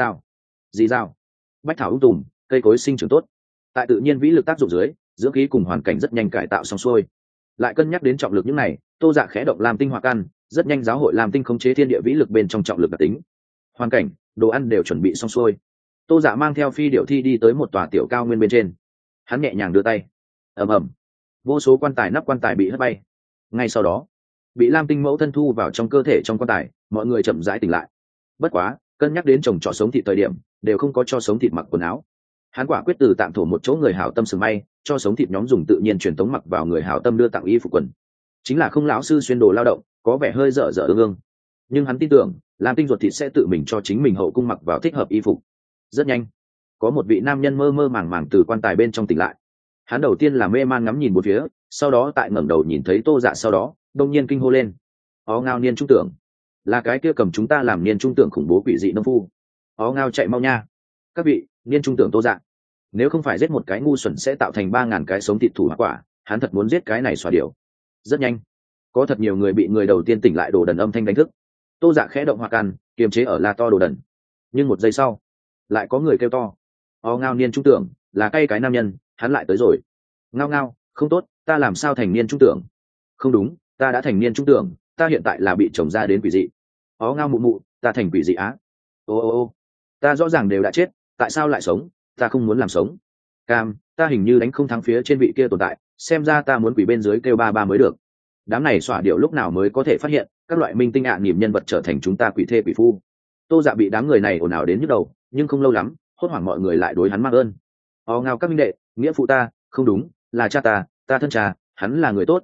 Speaker 1: rào, bách thảo tùm, cây cối sinh trưởng tốt. Tại tự nhiên vĩ lực tác dụng dưới, dưỡng khí cùng hoàn cảnh rất nhanh cải tạo xong xuôi. Lại cân nhắc đến trọng lực những này, Tô Dạ khẽ động Lam Tinh hỏa căn, rất nhanh giáo hội Lam Tinh khống chế thiên địa vĩ lực bên trong trọng lực đặc tính. Hoàn cảnh, đồ ăn đều chuẩn bị xong xuôi. Tô Dạ mang theo phi điệu thi đi tới một tòa tiểu cao nguyên bên trên. Hắn nhẹ nhàng đưa tay, ầm ầm, vô số quan tài nắp quan tài bị hất bay. Ngay sau đó bị lam tinh mẫu thân thu vào trong cơ thể trong quan tài, mọi người chậm rãi tỉnh lại. Bất quá cân nhắc đến chồng trọ sống thịt thời điểm đều không có cho sống thịt mặc quần áo, hắn quả quyết từ tạm thổ một chỗ người hảo tâm sừng may cho sống thịt nhóm dùng tự nhiên truyền tống mặc vào người hảo tâm đưa tặng y phục quần. Chính là không lão sư xuyên đồ lao động, có vẻ hơi dở dở ương ương, nhưng hắn tin tưởng lam tinh ruột thịt sẽ tự mình cho chính mình hậu cung mặc vào thích hợp y phục. Rất nhanh có một vị nam nhân mơ mơ màng màng từ quan tài bên trong tỉnh lại. Hắn đầu tiên là mê man ngắm nhìn một phía, sau đó tại ngẩng đầu nhìn thấy Tô Dạ, sau đó đông nhiên kinh hô lên: ó ngao, niên trung tưởng, là cái kia cầm chúng ta làm niên trung tưởng khủng bố quỷ dị nông phu. Ó ngao, chạy mau nha các vị, niên trung tưởng Tô Dạ, nếu không phải giết một cái ngu xuẩn sẽ tạo thành 3.000 cái sống thịt thủ hoa quả, hắn thật muốn giết cái này xòa điều. Rất nhanh có thật nhiều người bị người đầu tiên tỉnh lại đồ đần âm thanh đánh thức. Tô Dạ khẽ động hoa can kiềm chế ở la to đồ đần, nhưng một giây sau lại có người kêu to: ó ngao, niên trung tưởng, là cái nam nhân, hắn lại tới rồi. Ngao ngao, không tốt, ta làm sao thành niên trung tưởng? Không đúng, ta đã thành niên trung tưởng, ta hiện tại là bị chồng ra đến quỷ dị. Ó ngao, mụ mụ, ta thành quỷ dị á. Ô, ta rõ ràng đều đã chết, tại sao lại sống? Ta không muốn làm sống. Cam, ta hình như đánh không thắng phía trên vị kia tồn tại, xem ra ta muốn quỷ bên dưới kêu ba ba mới được. Đám này xỏa điệu lúc nào mới có thể phát hiện các loại minh tinh ạ niềm nhân vật trở thành chúng ta quỷ thê quỷ phu. Tô Dạ bị đám người này ồn ào đến nhức đầu, nhưng không lâu lắm hốt hoảng mọi người lại đối hắn mang ơn. Ó ngao các minh đệ, nghĩa phụ ta, không đúng, là cha ta thân cha, hắn là người tốt,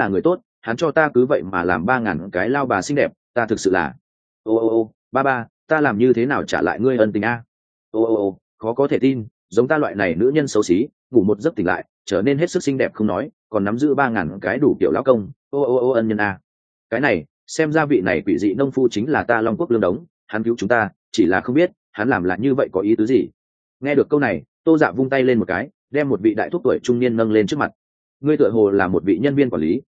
Speaker 1: hắn cho ta cứ vậy mà làm 3.000 cái lao bà xinh đẹp, ta thực sự là... Ô, ba ba, ta làm như thế nào trả lại ngươi ân tình a? Ô, khó có thể tin, giống ta loại này nữ nhân xấu xí, ngủ một giấc tỉnh lại trở nên hết sức xinh đẹp không nói, còn nắm giữ 3.000 cái đủ kiểu lão công. Ô, ân nhân a. Cái này, xem ra vị này quỷ dị nông phu chính là ta Long Quốc Lương Đống, hắn cứu chúng ta, chỉ là không biết hắn làm lại như vậy có ý tứ gì. Nghe được câu này, Tô Dạ vung tay lên một cái, đem một vị đại thúc tuổi trung niên nâng lên trước mặt. Ngươi tựa hồ là một vị nhân viên quản lý.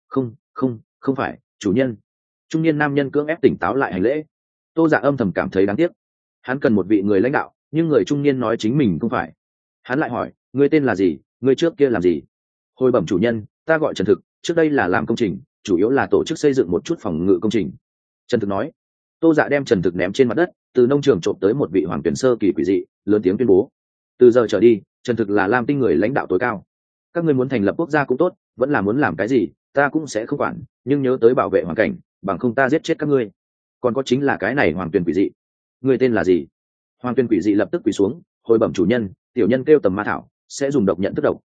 Speaker 1: Không phải chủ nhân. Trung niên nam nhân cưỡng ép tỉnh táo lại hành lễ. Tô Dạ âm thầm cảm thấy đáng tiếc, hắn cần một vị người lãnh đạo, nhưng người trung niên nói chính mình không phải. Hắn lại hỏi: ngươi tên là gì, ngươi trước kia làm gì? Hồi bẩm chủ nhân, ta gọi Trần Thực, trước đây là làm công trình, chủ yếu là tổ chức xây dựng một chút phòng ngự công trình. Trần Thực nói. Tô Dạ đem Trần Thực ném trên mặt đất, từ nông trường trộm tới một vị hoàng tuyển sơ kỳ quỷ dị, lớn tiếng tuyên bố: từ giờ trở đi, Trần Thực là Lam Tinh người lãnh đạo tối cao. Các ngươi muốn thành lập quốc gia cũng tốt, vẫn là muốn làm cái gì, ta cũng sẽ không quản, nhưng nhớ tới bảo vệ hoàn cảnh, bằng không ta giết chết các ngươi. Còn có chính là cái này hoàng tuyển quỷ dị, ngươi tên là gì? Hoàng tuyển quỷ dị lập tức quỳ xuống: hồi bẩm chủ nhân, tiểu nhân kêu Tầm Ma Thảo, sẽ dùng độc nhận thức độc.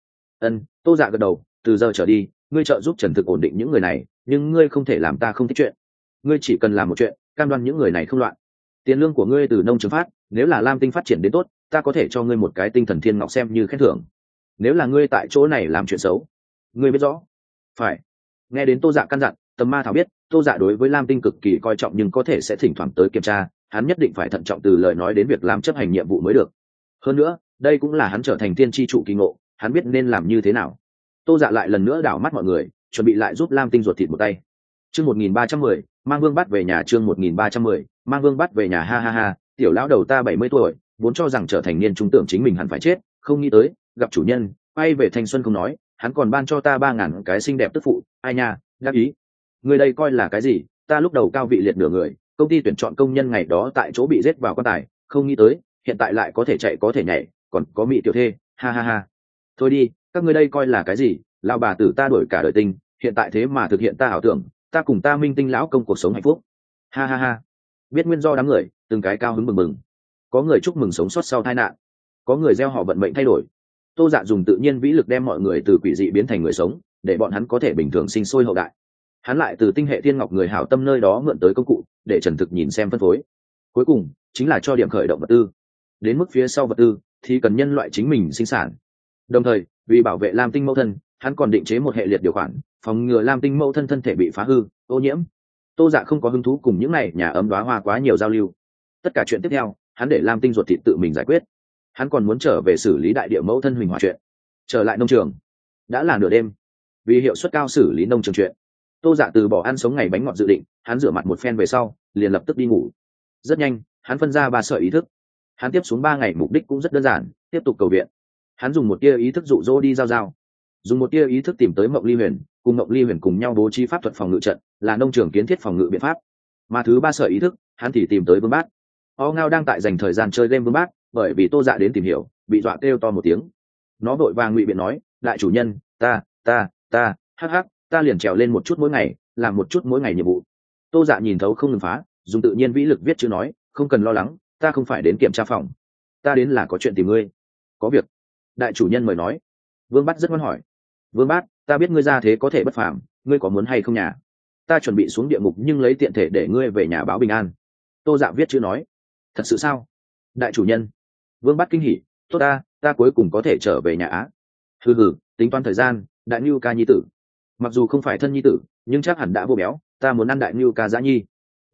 Speaker 1: Tô Dạ gật đầu, từ giờ trở đi, ngươi trợ giúp Trần Thực ổn định những người này, nhưng ngươi không thể làm ta không thích chuyện. Ngươi chỉ cần làm một chuyện, cam đoan những người này không loạn. Tiền lương của ngươi từ nông trường phát, nếu là Lam Tinh phát triển đến tốt, ta có thể cho ngươi một cái tinh thần thiên ngọc xem như khen thưởng. Nếu là ngươi tại chỗ này làm chuyện xấu, ngươi biết rõ. Phải. Nghe đến Tô Dạ căn dặn, Tầm Ma Thảo biết Tô Dạ đối với Lam Tinh cực kỳ coi trọng, nhưng có thể sẽ thỉnh thoảng tới kiểm tra, hắn nhất định phải thận trọng từ lời nói đến việc làm chấp hành nhiệm vụ mới được. Hơn nữa, đây cũng là hắn trở thành tiên tri trụ kỳ ngộ, hắn biết nên làm như thế nào. Tô Dạ lại lần nữa đảo mắt mọi người, chuẩn bị lại giúp Lam Tinh ruột thịt một tay. Chương 1310, mang Vương Bát về nhà. Chương 1310, mang Vương Bát về nhà. Ha, tiểu lão đầu ta 70 tuổi, vốn cho rằng trở thành niên trung tưởng chính mình hẳn phải chết, không nghĩ tới gặp chủ nhân, quay về thanh xuân không nói, hắn còn ban cho ta 3.000 cái xinh đẹp tức phụ. Ai nha, đắc ý. Người đây coi là cái gì? Ta lúc đầu cao vị liệt nửa người, công ty tuyển chọn công nhân ngày đó tại chỗ bị giết vào quan tài, không nghĩ tới hiện tại lại có thể chạy có thể nhảy, còn có mỹ tiểu thê. Ha. Thôi đi, các ngươi đây coi là cái gì? Lão bà tử ta đổi cả đời tinh, hiện tại thế mà thực hiện ta ảo tưởng, ta cùng ta minh tinh lão công cuộc sống hạnh phúc. Ha. Biết nguyên do đám người từng cái cao hứng bừng bừng, có người chúc mừng sống sót sau tai nạn, có người gieo họ vận mệnh thay đổi. Tô Dạ dùng tự nhiên vĩ lực đem mọi người từ quỷ dị biến thành người sống, để bọn hắn có thể bình thường sinh sôi hậu đại. Hắn lại từ tinh hệ thiên ngọc người hảo tâm nơi đó mượn tới công cụ, để Trần Thực nhìn xem phân phối. Cuối cùng chính là cho điểm khởi động vật tư. Đến mức phía sau vật tư thì cần nhân loại chính mình sinh sản. Đồng thời, vì bảo vệ Lam Tinh mẫu thân, hắn còn định chế một hệ liệt điều khoản, phòng ngừa Lam Tinh mẫu thân thân thể bị phá hư, ô nhiễm. Tô Dạ không có hứng thú cùng những này nhà ấm đóa hoa quá nhiều giao lưu. Tất cả chuyện tiếp theo, hắn để Lam Tinh ruột thịt tự mình giải quyết. Hắn còn muốn trở về xử lý đại địa mẫu thân huỳnh hỏa chuyện. Trở lại nông trường, đã là nửa đêm. Vì hiệu suất cao xử lý nông trường chuyện, Tô Dạ từ bỏ ăn sống ngày bánh ngọt dự định, hắn rửa mặt một phen về sau, liền lập tức đi ngủ. Rất nhanh, hắn phân ra 3 sợi ý thức. Hắn tiếp xuống 3 ngày mục đích cũng rất đơn giản, tiếp tục cầu viện. Hắn dùng một tia ý thức dụ dỗ đi giao, dùng một tia ý thức tìm tới Mộng Ly Huyền, cùng Mộng Ly Huyền cùng nhau bố trí pháp thuật phòng ngự trận, là nông trường kiến thiết phòng ngự biện pháp. Mà thứ 3 sợi ý thức, hắn thì tìm tới Vương Bát. O Ngao đang tại dành thời gian chơi game Vương Bát, bởi vì Tô Dạ đến tìm hiểu, bị dọa kêu to một tiếng. Nó vội vàng ngụy biện nói: đại chủ nhân, ta ta hắc hắc, ta liền trèo lên một chút mỗi ngày, làm một chút mỗi ngày nhiệm vụ. Tô Dạ nhìn thấu không ngừng phá, dùng tự nhiên vĩ lực viết chữ nói, không cần lo lắng, ta không phải đến kiểm tra phòng, ta đến là có chuyện tìm ngươi. Có việc? Đại chủ nhân mời nói. Vương Bát rất ngoan hỏi. Vương Bát, ta biết ngươi ra thế có thể bất phàm, ngươi có muốn hay không nhà? Ta chuẩn bị xuống địa ngục nhưng lấy tiện thể để ngươi về nhà báo bình an. Tô Dạ viết chữ nói. Thật sự sao? Đại chủ nhân. Vương Bát kinh hỉ, tốt ta cuối cùng có thể trở về nhà á. Hừ, tính toán thời gian, đại Nưu ca nhi tử. Mặc dù không phải thân nhi tử, nhưng chắc hẳn đã vô béo, ta muốn ăn đại Nưu ca dã nhi.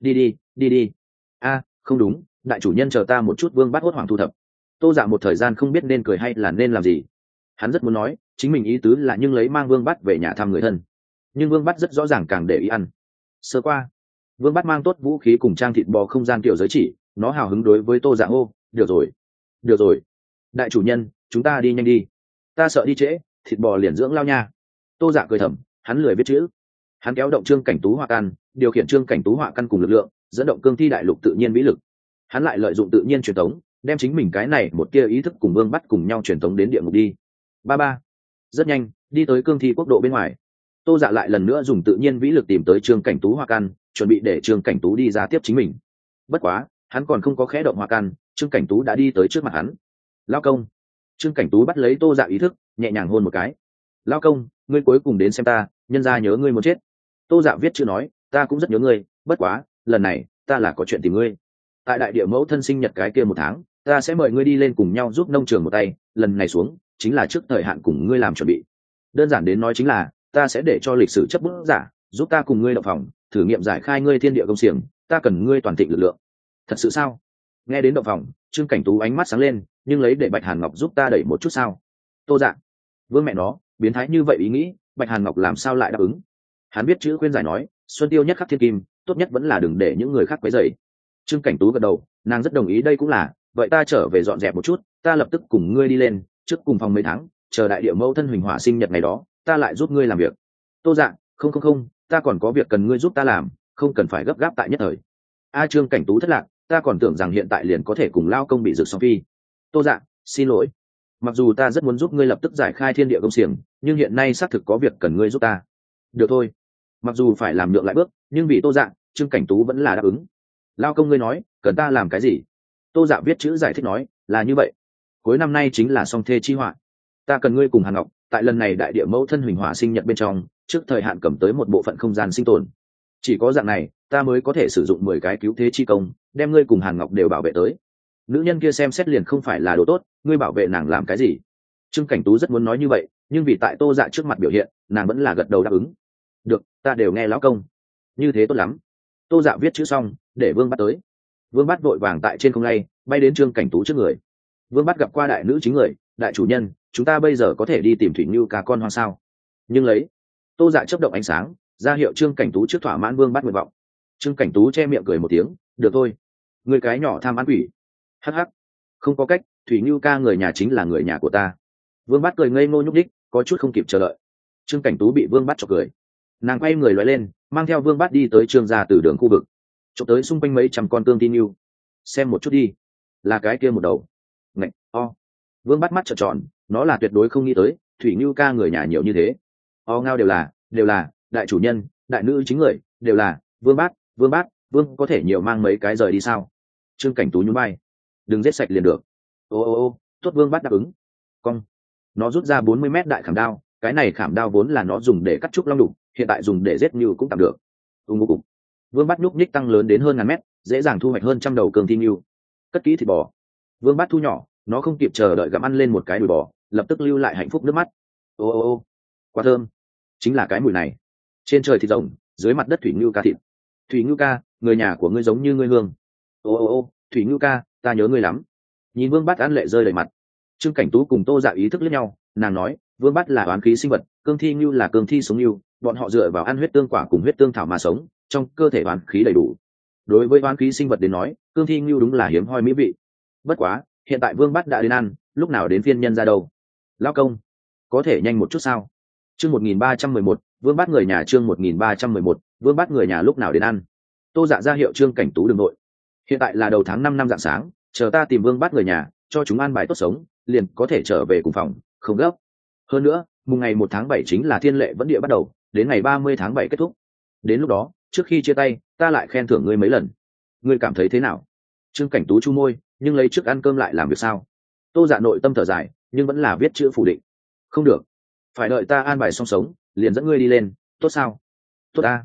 Speaker 1: Đi. Không đúng, đại chủ nhân chờ ta một chút. Vương Bát hốt hoảng thu thập. Tô Dạ một thời gian không biết nên cười hay là nên làm gì. Hắn rất muốn nói chính mình ý tứ là nhưng lấy mang Vương Bát về nhà thăm người thân, nhưng Vương Bát rất rõ ràng càng để ý ăn. Sơ qua, Vương Bát mang tốt vũ khí cùng trang thịt bò không gian kiểu giới chỉ, nó hào hứng đối với Tô Dạ hô, được rồi, đại chủ nhân, chúng ta đi nhanh đi, ta sợ đi trễ, thịt bò liền dưỡng lao nha. Tô Dạ cười thầm, hắn lười viết chữ. Hắn kéo động Trương Cảnh Tú hỏa căn, điều khiển Trương Cảnh Tú hỏa căn cùng lực lượng, dẫn động cương thi đại lục tự nhiên vĩ lực. Hắn lại lợi dụng tự nhiên truyền thống, đem chính mình cái này một kia ý thức cùng Vương Bát cùng nhau truyền thống đến địa ngục đi. Ba rất nhanh đi tới cương thi quốc độ bên ngoài. Tô Dạ lại lần nữa dùng tự nhiên vĩ lực tìm tới Trương Cảnh Tú hỏa căn, chuẩn bị để Trương Cảnh Tú đi ra tiếp chính mình. Bất quá hắn còn không có khẽ động hỏa căn, Trương Cảnh Tú đã đi tới trước mặt hắn. Lao công. Trương Cảnh Tú bắt lấy Tô Dạ ý thức, nhẹ nhàng hôn một cái. Lao công, ngươi cuối cùng đến xem ta, nhân ra nhớ ngươi muốn chết. Tô Dạ viết chữ nói, ta cũng rất nhớ ngươi, bất quá lần này ta là có chuyện tìm ngươi. Tại đại địa mẫu thân sinh nhật cái kia một tháng, ta sẽ mời ngươi đi lên cùng nhau giúp nông trường một tay, lần này xuống chính là trước thời hạn cùng ngươi làm chuẩn bị. Đơn giản đến nói chính là ta sẽ để cho lịch sử chấp bút giả giúp ta cùng ngươi động phòng thử nghiệm giải khai ngươi thiên địa công xiềng, ta cần ngươi toàn thịnh lực lượng. Thật sự sao? Nghe đến động phòng, Trương Cảnh Tú ánh mắt sáng lên, nhưng lấy để Bạch Hàn Ngọc giúp ta đẩy một chút sao? Tô Dạ, vương mẹ nó, biến thái như vậy ý nghĩ, Bạch Hàn Ngọc làm sao lại đáp ứng? Hắn biết chữ khuyên giải nói, xuân tiêu nhất khắc thiên kim, tốt nhất vẫn là đừng để những người khác quấy rầy. Trương Cảnh Tú gật đầu, nàng rất đồng ý, đây cũng là, vậy ta trở về dọn dẹp một chút, ta lập tức cùng ngươi đi lên, trước cùng phòng mấy tháng, chờ đại địa mẫu thân huỳnh hỏa sinh nhật ngày đó, ta lại giúp ngươi làm việc. Tô Dạ, không, ta còn có việc cần ngươi giúp ta làm, không cần phải gấp gáp tại nhất thời. Trương Cảnh Tú thất lạc, ta còn tưởng rằng hiện tại liền có thể cùng lao công bị rực song phi. Tô Dạ, xin lỗi, mặc dù ta rất muốn giúp ngươi lập tức giải khai thiên địa công xiềng, nhưng hiện nay xác thực có việc cần ngươi giúp ta. Được thôi. Mặc dù phải làm nhượng lại bước, nhưng vì Tô Dạ, Trương Cảnh Tú vẫn là đáp ứng. Lao công ngươi nói cần ta làm cái gì? Tô Dạ viết chữ giải thích nói, là như vậy, cuối năm nay chính là song thê chi họa, ta cần ngươi cùng Hàn Ngọc tại lần này đại địa mẫu thân huỳnh hỏa sinh nhật bên trong trước thời hạn cầm tới một bộ phận không gian sinh tồn. Chỉ có dạng này ta mới có thể sử dụng 10 cái cứu thế chi công đem ngươi cùng Hàn Ngọc đều bảo vệ tới. Nữ nhân kia xem xét liền không phải là đồ tốt, ngươi bảo vệ nàng làm cái gì? Trương Cảnh Tú rất muốn nói như vậy, nhưng vì tại Tô Dạ trước mặt biểu hiện, nàng vẫn là gật đầu đáp ứng. Được, ta đều nghe lão công. Như thế tốt lắm. Tô Dạ viết chữ xong, để Vương Bát tới. Vương Bát vội vàng tại trên không lay, bay đến Trương Cảnh Tú trước người. Vương Bát gặp qua đại nữ chính người, đại chủ nhân, chúng ta bây giờ có thể đi tìm Thủy Nưu ca con hoang sao? Nhưng lấy. Tô Dạ chớp động ánh sáng, ra hiệu Trương Cảnh Tú trước thỏa mãn Vương Bát nguyện vọng. Trương Cảnh Tú che miệng cười một tiếng, được thôi. Người cái nhỏ tham ăn quỷ. Hắc hắc. Không có cách, Thủy Nưu ca người nhà chính là người nhà của ta. Vương Bát cười ngây ngô nhúc đích, có chút không kịp chờ đợi. Trương Cảnh Tú bị Vương Bát chọc cười. Nàng quay người lóe lên, mang theo Vương Bát đi tới Trương gia từ đường khu vực, chụp tới xung quanh mấy trăm con tương tin yêu. Xem một chút đi, là cái kia một đầu. Ngạch, Vương Bát mắt trợn tròn, nó là tuyệt đối không nghĩ tới, Thủy Nưu ca người nhà nhiều như thế. Ngao đều là đại chủ nhân, đại nữ chính người, đều là Vương Bát, Vương có thể nhiều mang mấy cái rời đi sao? Trương Cảnh Tú nhún vai, đừng giết sạch liền được. Tốt, Vương Bát đáp ứng. Cong, nó rút ra 40 mét đại khảm đao, cái này khảm đao vốn là nó dùng để cắt trúc long đục, hiện tại dùng để giết như cũng tạm được. Cục. Vương Bát nhúc nhích tăng lớn đến hơn ngàn mét, dễ dàng thu hoạch hơn trăm đầu cường thi như. Cất kỹ thịt bò. Vương Bát thu nhỏ, nó không kịp chờ đợi gặm ăn lên một cái đùi bò, lập tức lưu lại hạnh phúc nước mắt. Quá thơm, chính là cái mùi này. Trên trời thịt rồng, dưới mặt đất Thủy Ngưu ca thịt. Thủy Ngưu ca, người nhà của ngươi giống như ngươi hương. Thủy Ngưu ca, ta nhớ ngươi lắm. Nhìn Vương Bát ăn lệ rơi đầy mặt. Trương Cảnh Tú cùng Tô Dạ ý thức liếc nhau, nàng nói, Vương Bát là oán khí sinh vật, cương thi ngưu là cương thi sống ngưu, bọn họ dựa vào ăn huyết tương quả cùng huyết tương thảo mà sống, trong cơ thể oán khí đầy đủ. Đối với oán khí sinh vật đến nói, cương thi ngưu đúng là hiếm hoi mỹ vị. Bất quá, hiện tại Vương Bát đã đến ăn, lúc nào đến phiên nhân ra đâu? Lão công, có thể nhanh một chút sao? Chương 1311, Vương Bát người nhà, chương 1311, Vương Bát người nhà lúc nào đến ăn? Tô Dạ ra hiệu Trương Cảnh Tú đừng nội. Hiện tại là đầu tháng 5 năm rạng sáng, chờ ta tìm Vương Bát người nhà, cho chúng ăn bài tốt sống, liền có thể trở về cùng phòng, không gấp. Hơn nữa, mùng ngày 1 tháng 7 chính là thiên lệ vẫn địa bắt đầu, đến ngày 30 tháng 7 kết thúc. Đến lúc đó trước khi chia tay ta lại khen thưởng ngươi mấy lần, ngươi cảm thấy thế nào? Trương Cảnh Tú chu môi, nhưng lấy trước ăn cơm lại làm việc sao? Tô Dạ nội tâm thở dài, nhưng vẫn là viết chữ phủ định. Không được, phải đợi ta an bài xong sống liền dẫn ngươi đi lên, tốt sao? Tốt ta.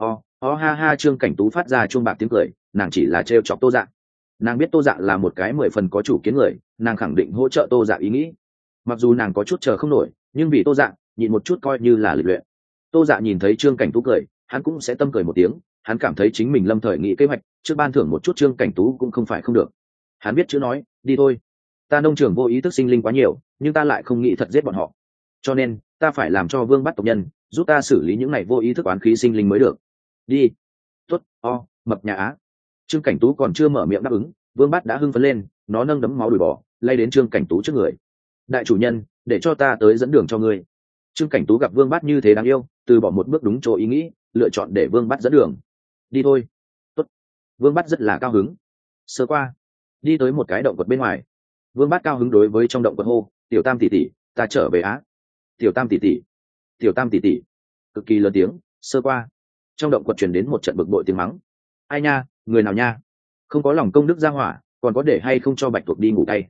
Speaker 1: Ha ha. Trương Cảnh Tú phát ra chuông bạc tiếng cười, nàng chỉ là trêu chọc Tô Dạ. Nàng biết Tô Dạ là một cái 10 phần có chủ kiến người, nàng khẳng định hỗ trợ Tô Dạ ý nghĩ. Mặc dù nàng có chút chờ không nổi, nhưng vì Tô Dạ nhịn một chút coi như là lịch luyện. Tô Dạ nhìn thấy Trương Cảnh Tú cười, hắn cũng sẽ tâm cười một tiếng, hắn cảm thấy chính mình lâm thời nghĩ kế hoạch trước ban thưởng một chút Trương Cảnh Tú cũng không phải không được. Hắn biết chữ nói, đi thôi, ta nông trường vô ý thức sinh linh quá nhiều, nhưng ta lại không nghĩ thật giết bọn họ, cho nên ta phải làm cho Vương Bắt tộc nhân giúp ta xử lý những này vô ý thức oán khí sinh linh mới được. Đi. Tốt. Mập nhà á. Trương Cảnh Tú còn chưa mở miệng đáp ứng, Vương Bắt đã hưng phấn lên, nó nâng đấm máu đùi bò lay đến Trương Cảnh Tú trước người. Đại chủ nhân, để cho ta tới dẫn đường cho ngươi. Trương Cảnh Tú gặp Vương Bắt như thế đáng yêu, từ bỏ một bước đúng chỗ ý nghĩ, lựa chọn để Vương Bắt dẫn đường. Đi thôi. Tốt. Vương Bắt rất là cao hứng. Sơ qua đi tới một cái động vật bên ngoài, Vương Bắt cao hứng đối với trong động vật hô, tiểu Tam tỷ tỷ, ta trở về á. Tiểu Tam tỷ tỷ, tiểu Tam tỷ tỷ. Cực kỳ lớn tiếng. Sơ qua trong động vật truyền đến một trận bực bội tiếng mắng. Ai nha, người nào nha, không có lòng công đức ra hỏa, còn có để hay không cho Bạch Tuộc đi ngủ tay.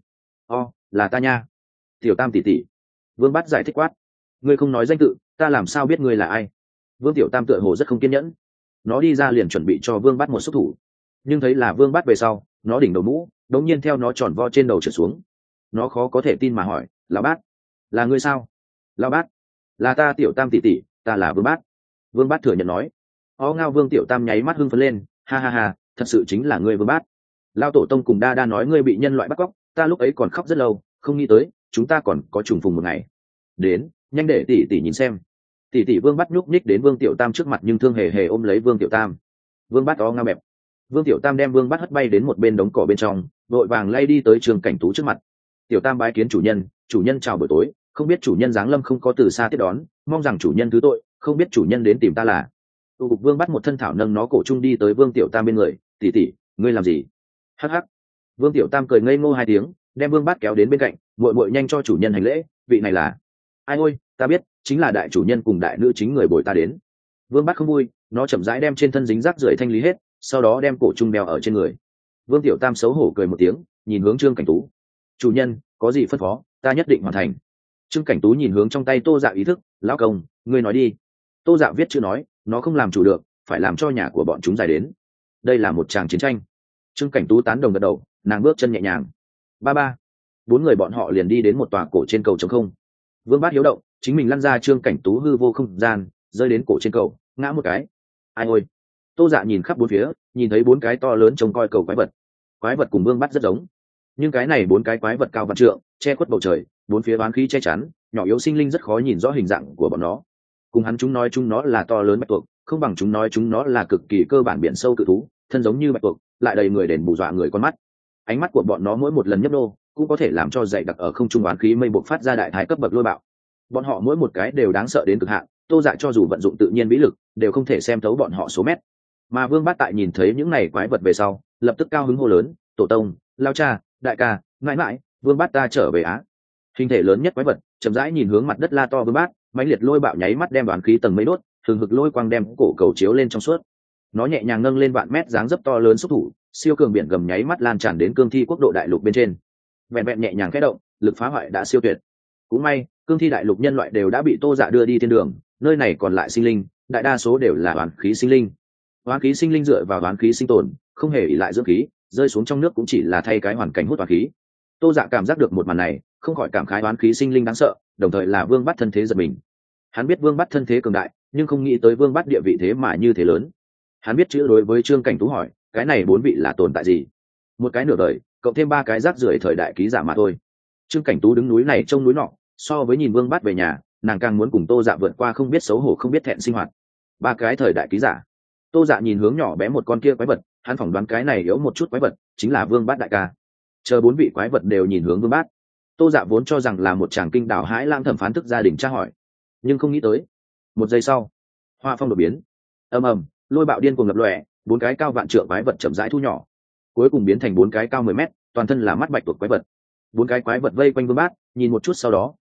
Speaker 1: Là ta nha. Tiểu Tam tỷ tỷ. Vương Bắt giải thích quát, ngươi không nói danh tự, ta làm sao biết ngươi là ai? Vương Tiểu Tam tựa hồ rất không kiên nhẫn, nó đi ra liền chuẩn bị cho Vương Bắt một xúc thủ, nhưng thấy là Vương Bắt về sau, nó đỉnh đầu mũ đống nhiên theo nó tròn vo trên đầu trượt xuống. Nó khó có thể tin mà hỏi, lão Bát, là ngươi sao? Lão Bát, là ta Tiểu Tam tỷ tỷ, ta là Vương Bát. Vương Bát thừa nhận nói. Ngao. Vương Tiểu Tam nháy mắt hưng phấn lên, ha ha ha, thật sự chính là ngươi Vương Bát. Lao tổ tông cùng đa đa nói ngươi bị nhân loại bắt cóc, ta lúc ấy còn khóc rất lâu, không nghĩ tới chúng ta còn có trùng phùng một ngày. Đến, nhanh để tỷ tỷ nhìn xem. Tỷ tỷ. Vương Bát nhúc nhích đến Vương Tiểu Tam trước mặt nhưng thương hề hề ôm lấy Vương Tiểu Tam. Vương Bát ngao bẹp. Vương Tiểu Tam đem Vương Bát hất bay đến một bên đống cỏ bên trong, vội vàng lay đi tới Trương Cảnh Tú trước mặt. Tiểu Tam bái kiến chủ nhân chào buổi tối, không biết chủ nhân giáng lâm không có từ xa tiếp đón, mong rằng chủ nhân thứ tội, không biết chủ nhân đến tìm ta là. Vương Bắt một thân thảo nâng nó cổ trung đi tới Vương Tiểu Tam bên người, tỷ tỷ, ngươi làm gì? Hắc hắc. Vương Tiểu Tam cười ngây ngô 2 tiếng, đem Vương Bắt kéo đến bên cạnh, muội muội nhanh cho chủ nhân hành lễ, vị này là. Ai ôi, ta biết, chính là đại chủ nhân cùng đại nữ chính người bồi ta đến. Vương Bắt không vui, nó chậm rãi đem trên thân dính rác rưởi thanh lý hết, sau đó đem cổ trung đeo ở trên người. Vương Tiểu Tam xấu hổ cười một tiếng, nhìn hướng Trương Cảnh Tú. Chủ nhân, có gì phân phó, ta nhất định hoàn thành. Trương Cảnh Tú nhìn hướng trong tay Tô Dạ ý thức, lão công, ngươi nói đi. Tô Dạ viết chữ nói, nó không làm chủ được, phải làm cho nhà của bọn chúng dài đến. Đây là một tràng chiến tranh. Trương Cảnh Tú tán đồng gật đầu, nàng bước chân nhẹ nhàng. Ba. 4 người bọn họ liền đi đến một tòa cổ trên cầu trống không. Vương Bát hiếu động, chính mình lăn ra Trương Cảnh Tú hư vô không gian, rơi đến cổ trên cầu, ngã một cái. Ai ôi. Tô Dạ nhìn khắp 4 phía, nhìn thấy 4 cái to lớn trông coi cầu quái vật cùng Vương Bát rất giống, nhưng cái này 4 cái quái vật cao vạn trượng, che khuất bầu trời, 4 phía oán khí che chắn, nhỏ yếu sinh linh rất khó nhìn rõ hình dạng của bọn nó. Cùng hắn chúng nói chúng nó là to lớn bạch tuộc, không bằng chúng nói chúng nó là cực kỳ cơ bản biển sâu cự thú, thân giống như bạch tuộc, lại đầy người đền bù dọa người con mắt. Ánh mắt của bọn nó mỗi một lần nhấp nô, cũng có thể làm cho dậy đặc ở không trung oán khí mây bộc phát ra đại thái cấp bậc lôi bạo. Bọn họ mỗi một cái đều đáng sợ đến cực hạn, Tô Dạ cho dù vận dụng tự nhiên vĩ lực, đều không thể xem thấu bọn họ số mét. Mà Vương Bát tại nhìn thấy những này quái vật về sau, lập tức cao hứng hô lớn, tổ tông, lao cha, đại ca, mãi mãi, Vương Bát ta trở về á. Hình thể lớn nhất quái vật chậm rãi nhìn hướng mặt đất la to Vương Bát, mãnh liệt lôi bạo nháy mắt đem đoán khí tầng mấy đốt, thường hực lôi quang đem cổ cầu chiếu lên trong suốt. Nó nhẹ nhàng nâng lên vạn mét dáng dấp to lớn xúc thủ, siêu cường biển gầm nháy mắt lan tràn đến cương thi quốc độ đại lục bên trên. Vẹn vẹn nhẹ nhàng khẽ động, lực phá hoại đã siêu tuyệt. Cũng may cương thi đại lục nhân loại đều đã bị Tô Dạ đưa đi thiên đường, nơi này còn lại sinh linh đại đa số đều là oán khí sinh linh. Oán khí sinh linh dựa vào oán khí sinh tồn, không hề ỷ lại dưỡng khí, rơi xuống trong nước cũng chỉ là thay cái hoàn cảnh hút oán khí. Tô Dạ cảm giác được một màn này, không khỏi cảm khái oán khí sinh linh đáng sợ, đồng thời là Vương Bát thân thế giật mình. Hắn biết Vương Bát thân thế cường đại, nhưng không nghĩ tới Vương Bát địa vị thế mà như thế lớn. Hắn biết chữ đối với Trương Cảnh Tú hỏi, cái này 4 vị là tồn tại gì? Một cái nửa đời, cộng thêm 3 cái rác rưởi thời đại ký giả mà thôi. Trương Cảnh Tú đứng núi này trông núi nọ, so với nhìn Vương Bát về nhà, nàng càng muốn cùng Tô Dạ vượt qua không biết xấu hổ không biết thẹn sinh hoạt. 3 cái thời đại ký giả. Tô Dạ nhìn hướng nhỏ bé một con kia quái vật, hắn phỏng đoán cái này yếu một chút quái vật chính là Vương Bát đại ca. Chờ 4 vị quái vật đều nhìn hướng Vương Bát. Tô Dạ vốn cho rằng là một chàng kinh đảo hãi lang thẩm phán thức gia đình tra hỏi, nhưng không nghĩ tới. Một giây sau, hoa phong đột biến, ầm ầm, lôi bạo điên cuồng lập lòe, 4 cái cao vạn trượng quái vật chậm rãi thu nhỏ, cuối cùng biến thành 4 cái cao 10 mét, toàn thân là mắt bạch tuộc quái vật. 4 cái quái vật vây quanh Vương Bát, nhìn một chút sau đó,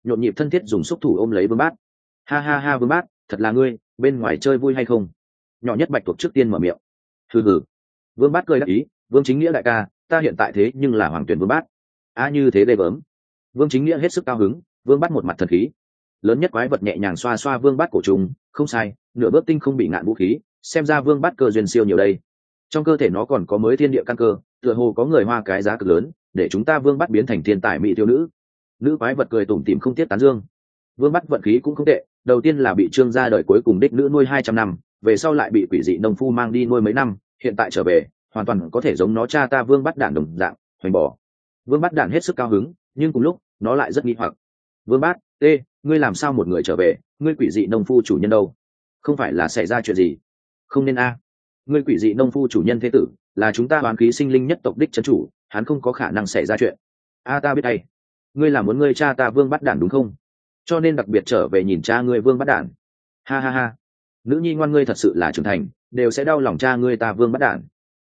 Speaker 1: nhộn nhịp thân thiết dùng xúc thủ ôm lấy Vương Bát. Ha ha ha, Vương Bát, thật là ngươi, bên ngoài chơi vui hay không? Nhỏ nhất Bạch Tuộc trước tiên mở miệng. Hừ hừ. Vương Bát cười đáp ý, Vương Chính Nghĩa đại ca, ta hiện tại thế nhưng là hoàng tuyển Vương Bát. Như thế ghê gớm. Vương Chính Nghĩa hết sức cao hứng, Vương Bát một mặt thần khí. Lớn nhất quái vật nhẹ nhàng xoa xoa Vương Bát cổ trùng, không sai, nửa bước tinh không bị ngạn vũ khí, xem ra Vương Bát cơ duyên siêu nhiều đây. Trong cơ thể nó còn có mới thiên địa căn cơ, tựa hồ có người hoa cái giá cực lớn, để chúng ta Vương Bát biến thành thiên tài mỹ thiếu nữ. Nữ quái vật cười tủm tỉm không tiếc tán dương. Vương Bát vận khí cũng không tệ, đầu tiên là bị Trương gia đời cuối cùng đích nữ nuôi 200 năm, về sau lại bị quỷ dị nông phu mang đi nuôi mấy năm, hiện tại trở về, hoàn toàn có thể giống nó cha ta Vương Bát Đản đồng dạng, hoành bỏ. Vương Bát Đản hết sức cao hứng, nhưng cùng lúc, nó lại rất nghi hoặc. Vương Bát, ngươi làm sao một người trở về, ngươi quỷ dị nông phu chủ nhân đâu? Không phải là xảy ra chuyện gì? Không nên ngươi quỷ dị nông phu chủ nhân thế tử, là chúng ta oán khí sinh linh nhất tộc đích trấn chủ, hắn không có khả năng xảy ra chuyện. Ta biết đây. Ngươi là muốn ngươi cha ta Vương Bát Đản đúng không? Cho nên đặc biệt trở về nhìn cha ngươi Vương Bát Đản. Ha ha ha. Nữ nhi ngoan ngươi thật sự là trưởng thành, đều sẽ đau lòng cha ngươi ta Vương Bát Đản.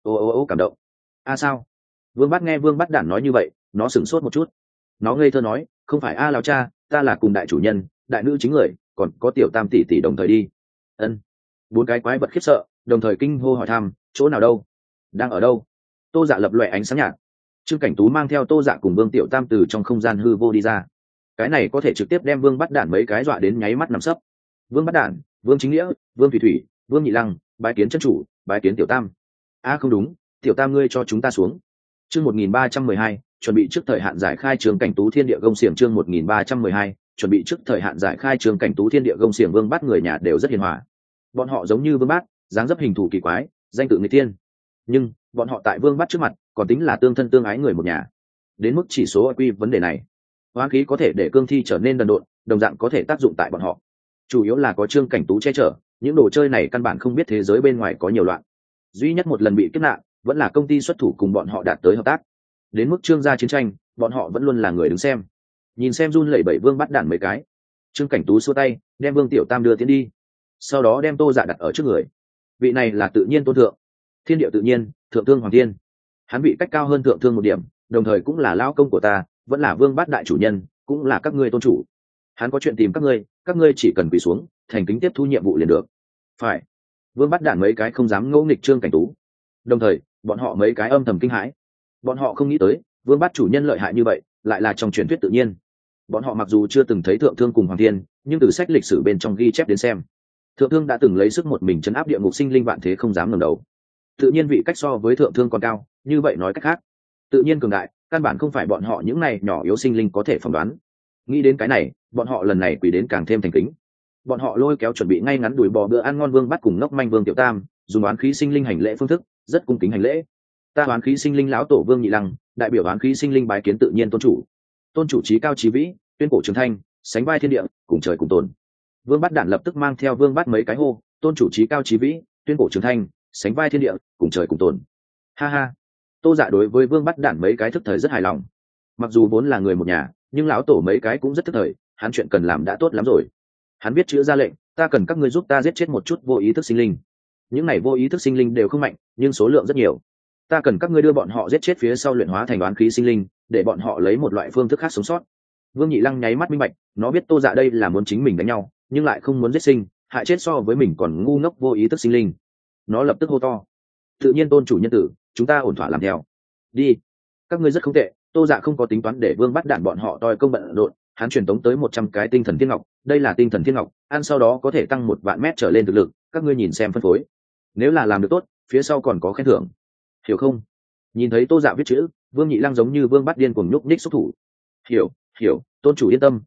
Speaker 1: Ô cảm động. Sao? Vương Bát nghe Vương Bát Đản nói như vậy, nó sửng sốt một chút. Nó ngây thơ nói, không phải lão cha, ta là cùng đại chủ nhân, đại nữ chính người, còn có tiểu tam tỷ tỷ đồng thời đi. Ân. Bốn cái quái vật khiếp sợ, đồng thời kinh hô hỏi thăm, chỗ nào đâu? Đang ở đâu? Tô Dạ lập lòe ánh sáng nhạt. Trương Cảnh Tú mang theo Tô Dạ cùng Vương Tiểu Tam từ trong không gian hư vô đi ra. Cái này có thể trực tiếp đem Vương Bát Đản mấy cái dọa đến nháy mắt nằm sấp. Vương Bát Đản, Vương Chính Nghĩa, Vương Thủy Thủy, Vương Nhị Lăng, bái kiến chân chủ, bái kiến Tiểu Tam. Không đúng, Tiểu Tam ngươi cho chúng ta xuống. Chương 1312, chuẩn bị trước thời hạn giải khai Trương Cảnh Tú thiên địa gông xiềng. Chương 1312, chuẩn bị trước thời hạn giải khai Trương Cảnh Tú thiên địa gông xiềng. Vương Bát người nhà đều rất hiền hòa. Bọn họ giống như Vương Bát, dáng dấp hình thù kỳ quái, danh tự người tiên. Nhưng bọn họ tại Vương Bát trước mặt, còn tính là tương thân tương ái người một nhà. Đến mức chỉ số IQ vấn đề này, hoán khí có thể để cương thi trở nên đần độn, đồng dạng có thể tác dụng tại bọn họ. Chủ yếu là có Trương Cảnh Tú che chở, những đồ chơi này căn bản không biết thế giới bên ngoài có nhiều loạn. Duy nhất một lần bị kiếp nạn, vẫn là công ty xuất thủ cùng bọn họ đạt tới hợp tác. Đến mức Trương gia chiến tranh, bọn họ vẫn luôn là người đứng xem. Nhìn xem run lẩy bẩy Vương Bát Đản mấy cái, Trương Cảnh Tú xua tay, đem Vương Tiểu Tam đưa tiến đi, sau đó đem Tô Dạ đặt ở trước người. Vị này là tự nhiên tôn thượng, thiên địa tự nhiên, thượng thương hoàng thiên. Hắn bị cách cao hơn thượng thương một điểm, đồng thời cũng là lao công của ta, vẫn là Vương Bát đại chủ nhân, cũng là các ngươi tôn chủ. Hắn có chuyện tìm các ngươi chỉ cần quỳ xuống, thành kính tiếp thu nhiệm vụ liền được. Phải. Vương Bát Đản mấy cái không dám ngỗ nghịch Trương Cảnh Tú, đồng thời bọn họ mấy cái âm thầm kinh hãi. Bọn họ không nghĩ tới Vương Bát chủ nhân lợi hại như vậy, lại là trong truyền thuyết tự nhiên. Bọn họ mặc dù chưa từng thấy thượng thương cùng hoàng thiên, nhưng từ sách lịch sử bên trong ghi chép đến xem, thượng thương đã từng lấy sức một mình trấn áp địa ngục sinh linh vạn thế không dám ngẩng đầu. Tự nhiên vị cách so với thượng thương còn cao, như vậy nói cách khác, tự nhiên cường đại, căn bản không phải bọn họ những này nhỏ yếu sinh linh có thể phỏng đoán. Nghĩ đến cái này, bọn họ lần này quỳ đến càng thêm thành kính. Bọn họ lôi kéo chuẩn bị ngay ngắn đùi bò bữa ăn ngon Vương Bát cùng ngốc manh Vương Tiểu Tam, dùng oán khí sinh linh hành lễ phương thức, rất cung kính hành lễ. Ta oán khí sinh linh lão tổ Vương Nhị Lăng, đại biểu oán khí sinh linh bái kiến tự nhiên tôn chủ. Tôn chủ trí cao trí vĩ, tuyên cổ trường thanh, sánh vai thiên địa, cùng trời cùng tồn. Vương Bát Đản lập tức mang theo Vương Bát mấy cái hô, tôn chủ trí cao trí vĩ, tuyên cổ trường thanh, sánh vai thiên địa, cùng trời cùng tồn. Ha ha. Tô Dạ đối với Vương Bát Đản mấy cái thức thời rất hài lòng. Mặc dù vốn là người một nhà, nhưng lão tổ mấy cái cũng rất thức thời, hắn chuyện cần làm đã tốt lắm rồi. Hắn biết chữ ra lệnh, ta cần các ngươi giúp ta giết chết một chút vô ý thức sinh linh. Những này vô ý thức sinh linh đều không mạnh, nhưng số lượng rất nhiều. Ta cần các ngươi đưa bọn họ giết chết phía sau luyện hóa thành oán khí sinh linh, để bọn họ lấy một loại phương thức khác sống sót. Vương Nhị Lăng nháy mắt minh bạch, nó biết Tô Dạ đây là muốn chính mình đánh nhau, nhưng lại không muốn giết sinh, hại chết so với mình còn ngu ngốc vô ý thức sinh linh. Nó lập tức hô to, tự nhiên tôn chủ nhân tử, chúng ta ổn thỏa làm theo. Đi. Các ngươi rất không tệ. Tô Dạ không có tính toán để Vương Bát Đản bọn họ toi công bận rộn, hắn truyền tống tới 100 cái tinh thần thiên ngọc, đây là tinh thần thiên ngọc, ăn sau đó có thể tăng 1.000 mét trở lên thực lực, các ngươi nhìn xem phân phối. Nếu là làm được tốt, phía sau còn có khen thưởng. Hiểu không? Nhìn thấy Tô Dạ viết chữ, Vương Nhị Lăng giống như Vương Bát điên cuồng nhúc nhích xúc thủ. Hiểu, tôn chủ yên tâm,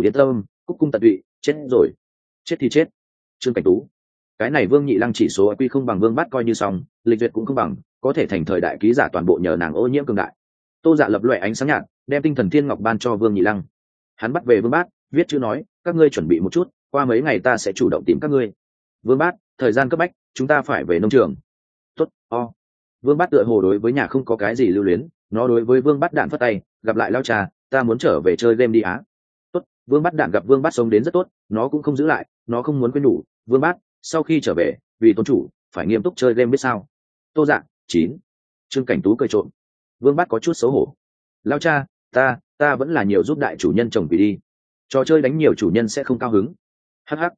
Speaker 1: cúc cung tận tụy, chết rồi. Chết thì chết. Trương Cảnh Tú. Cái này Vương Nhị Lăng chỉ số IQ không bằng Vương Bát coi như xong, lịch duyệt cũng không bằng, có thể thành thời đại ký giả toàn bộ nhờ nàng ô nhiễm cường đại. Tô Dạ lập loè ánh sáng nhạt, đem tinh thần thiên ngọc ban cho Vương Nhị Lăng. Hắn bắt về Vương Bát, viết chữ nói, các ngươi chuẩn bị một chút, qua mấy ngày ta sẽ chủ động tìm các ngươi. Vương Bát, thời gian cấp bách, chúng ta phải về nông trường. Tốt. Vương Bát tựa hồ đối với nhà không có cái gì lưu luyến, nó đối với Vương Bát Đản phất tay, gặp lại lao trà, ta muốn trở về chơi game đi á. Tốt. Vương Bát Đản gặp Vương Bát sống đến rất tốt, nó cũng không giữ lại, nó không muốn quên nhủ. Vương Bát, sau khi trở về, vì tôn chủ, phải nghiêm túc chơi game biết sao. Tô Dạ. 9. Trương Cảnh Tú cười trộm. Vương Bát có chút xấu hổ. Lao cha, ta vẫn là nhiều giúp đại chủ nhân chồng quỷ đi. trò chơi đánh nhiều chủ nhân sẽ không cao hứng. Hắc hắc.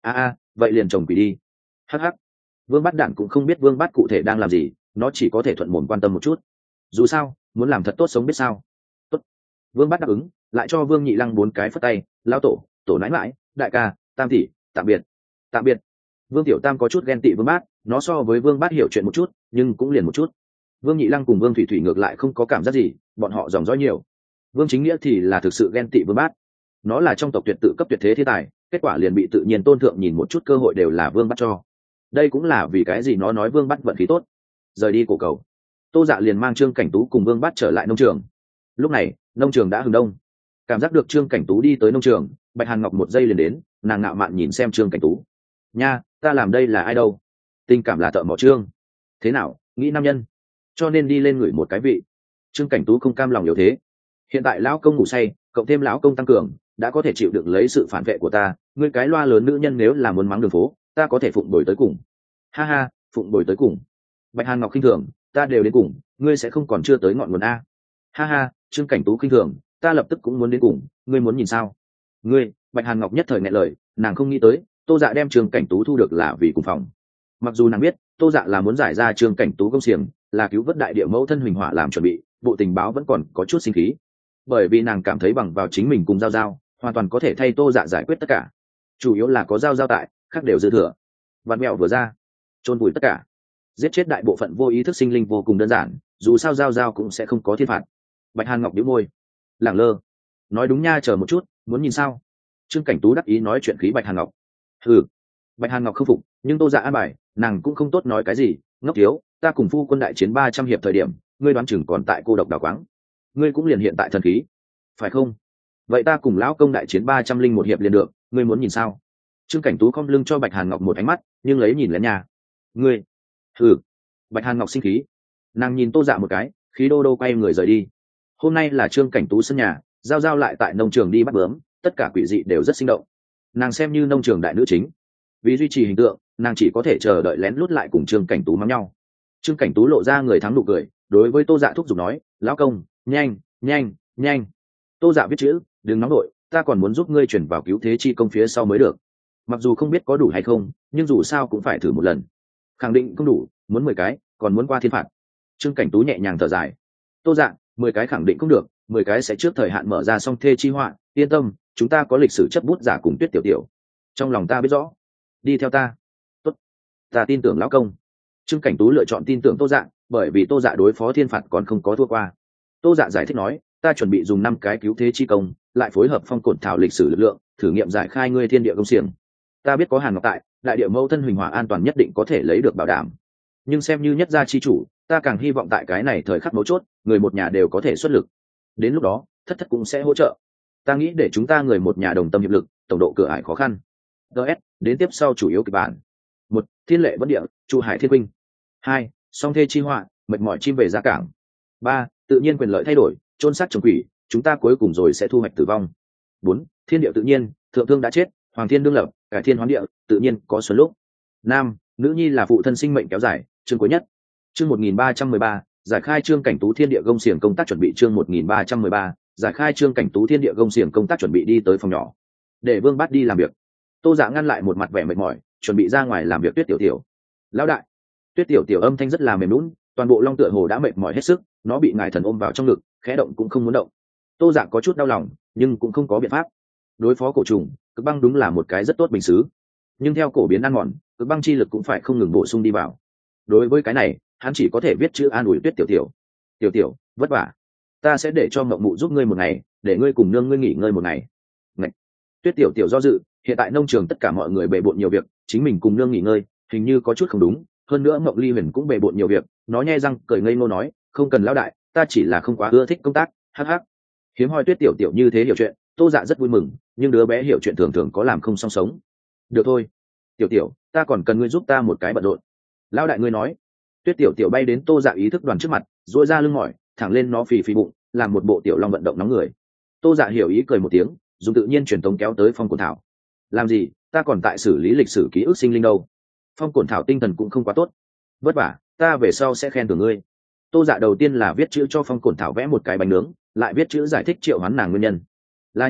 Speaker 1: Vậy liền trồng quỷ đi. Hắc hắc. Vương Bát Đản cũng không biết Vương Bát cụ thể đang làm gì, nó chỉ có thể thuận mồm quan tâm một chút. Dù sao muốn làm thật tốt sống biết sao. Tốt. Vương Bát đáp ứng, lại cho Vương Nhị Lăng 4 cái phất tay. Lão tổ, tổ nãi mãi, đại ca, tam tỷ, tạm biệt. Tạm biệt. Vương Tiểu Tam có chút ghen tị Vương Bát, nó so với Vương Bát hiểu chuyện một chút, nhưng cũng liền một chút. Vương Nhị Lăng cùng Vương Thủy Thủy ngược lại không có cảm giác gì, bọn họ dòng dõi nhiều. Vương Chính Nghĩa thì là thực sự ghen tị Vương Bát. Nó là trong tộc tuyệt tự cấp tuyệt thế thiên tài, kết quả liền bị tự nhiên tôn thượng nhìn một chút cơ hội đều là Vương Bát cho. Đây cũng là vì cái gì nó nói Vương Bát vận khí tốt. Rời đi cổ cầu, Tô Dạ liền mang Trương Cảnh Tú cùng Vương Bát trở lại nông trường. Lúc này nông trường đã hừng đông. Cảm giác được Trương Cảnh Tú đi tới nông trường, Bạch Hàn Ngọc một giây liền đến, nàng ngạo mạn nhìn xem Trương Cảnh Tú. Nha, ta làm đây là ai đâu? Tình cảm là thợ mỏ Trương. Thế nào, nghĩ nam nhân, cho nên đi lên ngửi một cái vị. Trương Cảnh Tú không cam lòng yếu thế. Hiện tại lão công ngủ say, cộng thêm lão công tăng cường, đã có thể chịu được lấy sự phản vệ của ta. Ngươi cái loa lớn nữ nhân nếu là muốn mắng đường phố, ta có thể phụng bồi tới cùng. Ha ha, phụng bồi tới cùng. Bạch Hàn Ngọc khinh thường, ta đều đến cùng, ngươi sẽ không còn chưa tới ngọn nguồn a. Ha ha, Trương Cảnh Tú khinh thường, ta lập tức cũng muốn đến cùng, ngươi muốn nhìn sao? Ngươi, Bạch Hàn Ngọc nhất thời nghẹn lời, nàng không nghĩ tới Tô Dạ đem Trương Cảnh Tú thu được là vì cùng phòng. Mặc dù nàng biết Tô Dạ là muốn giải ra Trương Cảnh Tú công xiềng, là cứu vớt đại địa mẫu thân Huỳnh Hỏa làm chuẩn bị, bộ tình báo vẫn còn có chút sinh khí, bởi vì nàng cảm thấy bằng vào chính mình cùng giao giao hoàn toàn có thể thay Tô Dạ giải quyết tất cả, chủ yếu là có giao giao tại, khác đều dư thừa. Vạn mẹo vừa ra, chôn vùi tất cả, giết chết đại bộ phận vô ý thức sinh linh vô cùng đơn giản, dù sao giao giao cũng sẽ không có thiên phạt. Bạch Hàn Ngọc nhíu môi, lẳng lơ, nói đúng nha, chờ một chút, muốn nhìn sao? Trương Cảnh Tú đắc ý nói chuyện khí Bạch Hàn Ngọc. Ừ. Bạch Hàn Ngọc không phục, nhưng Tô Dạ an bài, nàng cũng không tốt nói cái gì. Ngốc thiếu, ta cùng phu quân đại chiến 300 hiệp thời điểm, ngươi đoán chừng còn tại cô độc đào quáng, ngươi cũng liền hiện tại thần khí, phải không? Vậy ta cùng lão công đại chiến 301 hiệp liền được, ngươi muốn nhìn sao? Trương Cảnh Tú khom lưng cho Bạch Hàn Ngọc một ánh mắt, nhưng lấy nhìn lén nhà. Ngươi. Ừ. Bạch Hàn Ngọc sinh khí, nàng nhìn Tô Dạ một cái, khí đô đô quay người rời đi. Hôm nay là Trương Cảnh Tú sân nhà, giao giao lại tại nông trường đi bắt bướm, tất cả quỷ dị đều rất sinh động. Nàng xem như nông trường đại nữ chính, vì duy trì hình tượng, nàng chỉ có thể chờ đợi lén lút lại cùng Trương Cảnh Tú mắng nhau. Trương Cảnh Tú lộ ra người thắng nụ cười, đối với Tô Dạ thúc giục nói, lão công, nhanh nhanh nhanh. Tô Dạ viết chữ, đừng nóng đội, ta còn muốn giúp ngươi chuyển vào cứu thế chi công phía sau mới được. Mặc dù không biết có đủ hay không, nhưng dù sao cũng phải thử một lần. Khẳng định không đủ, muốn 10 cái, còn muốn qua thiên phạt. Trương Cảnh Tú nhẹ nhàng thở dài. Tô Dạ, 10 cái khẳng định không được, 10 cái sẽ trước thời hạn mở ra song thê chi họa, yên tâm, chúng ta có lịch sử chấp bút giả cùng Tuyết tiểu tiểu. Trong lòng ta biết rõ. Đi theo ta. Tốt. Ta tin tưởng lão công. Trương Cảnh Tú lựa chọn tin tưởng Tô Dạ, bởi vì Tô Dạ đối phó thiên phạt còn không có thua qua. Tô Dạ giải thích nói, ta chuẩn bị dùng 5 cái cứu thế chi công, lại phối hợp phong cổn thảo lịch sử lực lượng, thử nghiệm giải khai ngươi thiên địa công xiềng. Ta biết có Hàn Ngọc tại, đại địa mẫu thân Huỳnh Hỏa an toàn nhất định có thể lấy được bảo đảm. Nhưng xem như nhất gia chi chủ, ta càng hy vọng tại cái này thời khắc mấu chốt, người một nhà đều có thể xuất lực. Đến lúc đó, thất thất cũng sẽ hỗ trợ. Ta nghĩ để chúng ta người một nhà đồng tâm hiệp lực, tổng độ cửa ải khó khăn. DS, đến tiếp sau chủ yếu kịch bản. 1. Thiên lệ vấn địa, Chu Hải Thiên Huynh. 2. Song thê chi họa, mệt mỏi chim về ra cảng. 3. Tự nhiên quyền lợi thay đổi, chôn xác trồng quỷ, chúng ta cuối cùng rồi sẽ thu hoạch tử vong. 4. Thiên địa tự nhiên, thượng thương đã chết, hoàng thiên đương lập, cải thiên hoán địa, tự nhiên có xuân lúc. 5. Nữ nhi là phụ thân sinh mệnh kéo dài, chương cuối nhất. Chương 1313, giải khai Trương Cảnh Tú thiên địa gông xiềng công tác chuẩn bị. Chương 1313, giải khai Trương Cảnh Tú thiên địa gông xiềng công tác chuẩn bị. Đi tới phòng nhỏ, để Vương Bát đi làm việc. Tô Dạ ngăn lại một mặt vẻ mệt mỏi, chuẩn bị ra ngoài làm việc. Tuyết tiểu tiểu, lão đại. Tuyết tiểu tiểu âm thanh rất là mềm lún, toàn bộ long tựa hồ đã mệt mỏi hết sức, nó bị ngài thần ôm vào trong ngực, khẽ động cũng không muốn động. Tô Dạ có chút đau lòng, nhưng cũng không có biện pháp. Đối phó cổ trùng, cực băng đúng là một cái rất tốt bình xứ, nhưng theo cổ biến ăn mòn, cực băng chi lực cũng phải không ngừng bổ sung đi vào. Đối với cái này, hắn chỉ có thể viết chữ an ủi Tuyết tiểu tiểu. Tiểu tiểu, vất vả, ta sẽ để cho mộng mụ giúp ngươi một ngày, để ngươi cùng nương ngươi nghỉ ngơi một ngày. Ngạch. Tuyết tiểu tiểu do dự, hiện tại nông trường tất cả mọi người bề bộn nhiều việc, chính mình cùng nương nghỉ ngơi hình như có chút không đúng. Hơn nữa Mộng Ly Huyền cũng bề bộn nhiều việc, nó nhe răng cười ngây ngô nói, không cần lão đại, ta chỉ là không quá ưa thích công tác. Hắc hắc. Hiếm hoi Tuyết tiểu tiểu như thế hiểu chuyện, Tô Dạ rất vui mừng, nhưng đứa bé hiểu chuyện thường thường có làm không song sống. Được thôi, tiểu tiểu, ta còn cần ngươi giúp ta một cái bận rộn. Lão đại ngươi nói. Tuyết tiểu tiểu bay đến Tô Dạ ý thức đoàn trước mặt, duỗi ra lưng mỏi, thẳng lên nó phì phì bụng, làm một bộ tiểu long vận động nóng người. Tô Dạ hiểu ý cười một tiếng, dùng tự nhiên truyền tống kéo tới phong cổn thảo. Làm gì, ta còn tại xử lý lịch sử ký ức sinh linh đâu. Phong cổn thảo tinh thần cũng không quá tốt, vất vả, ta về sau sẽ khen thưởng ngươi. Tô Dạ đầu tiên là viết chữ cho phong cổn thảo vẽ một cái bánh nướng, lại viết chữ giải thích triệu hoán nàng nguyên nhân. Là như vậy,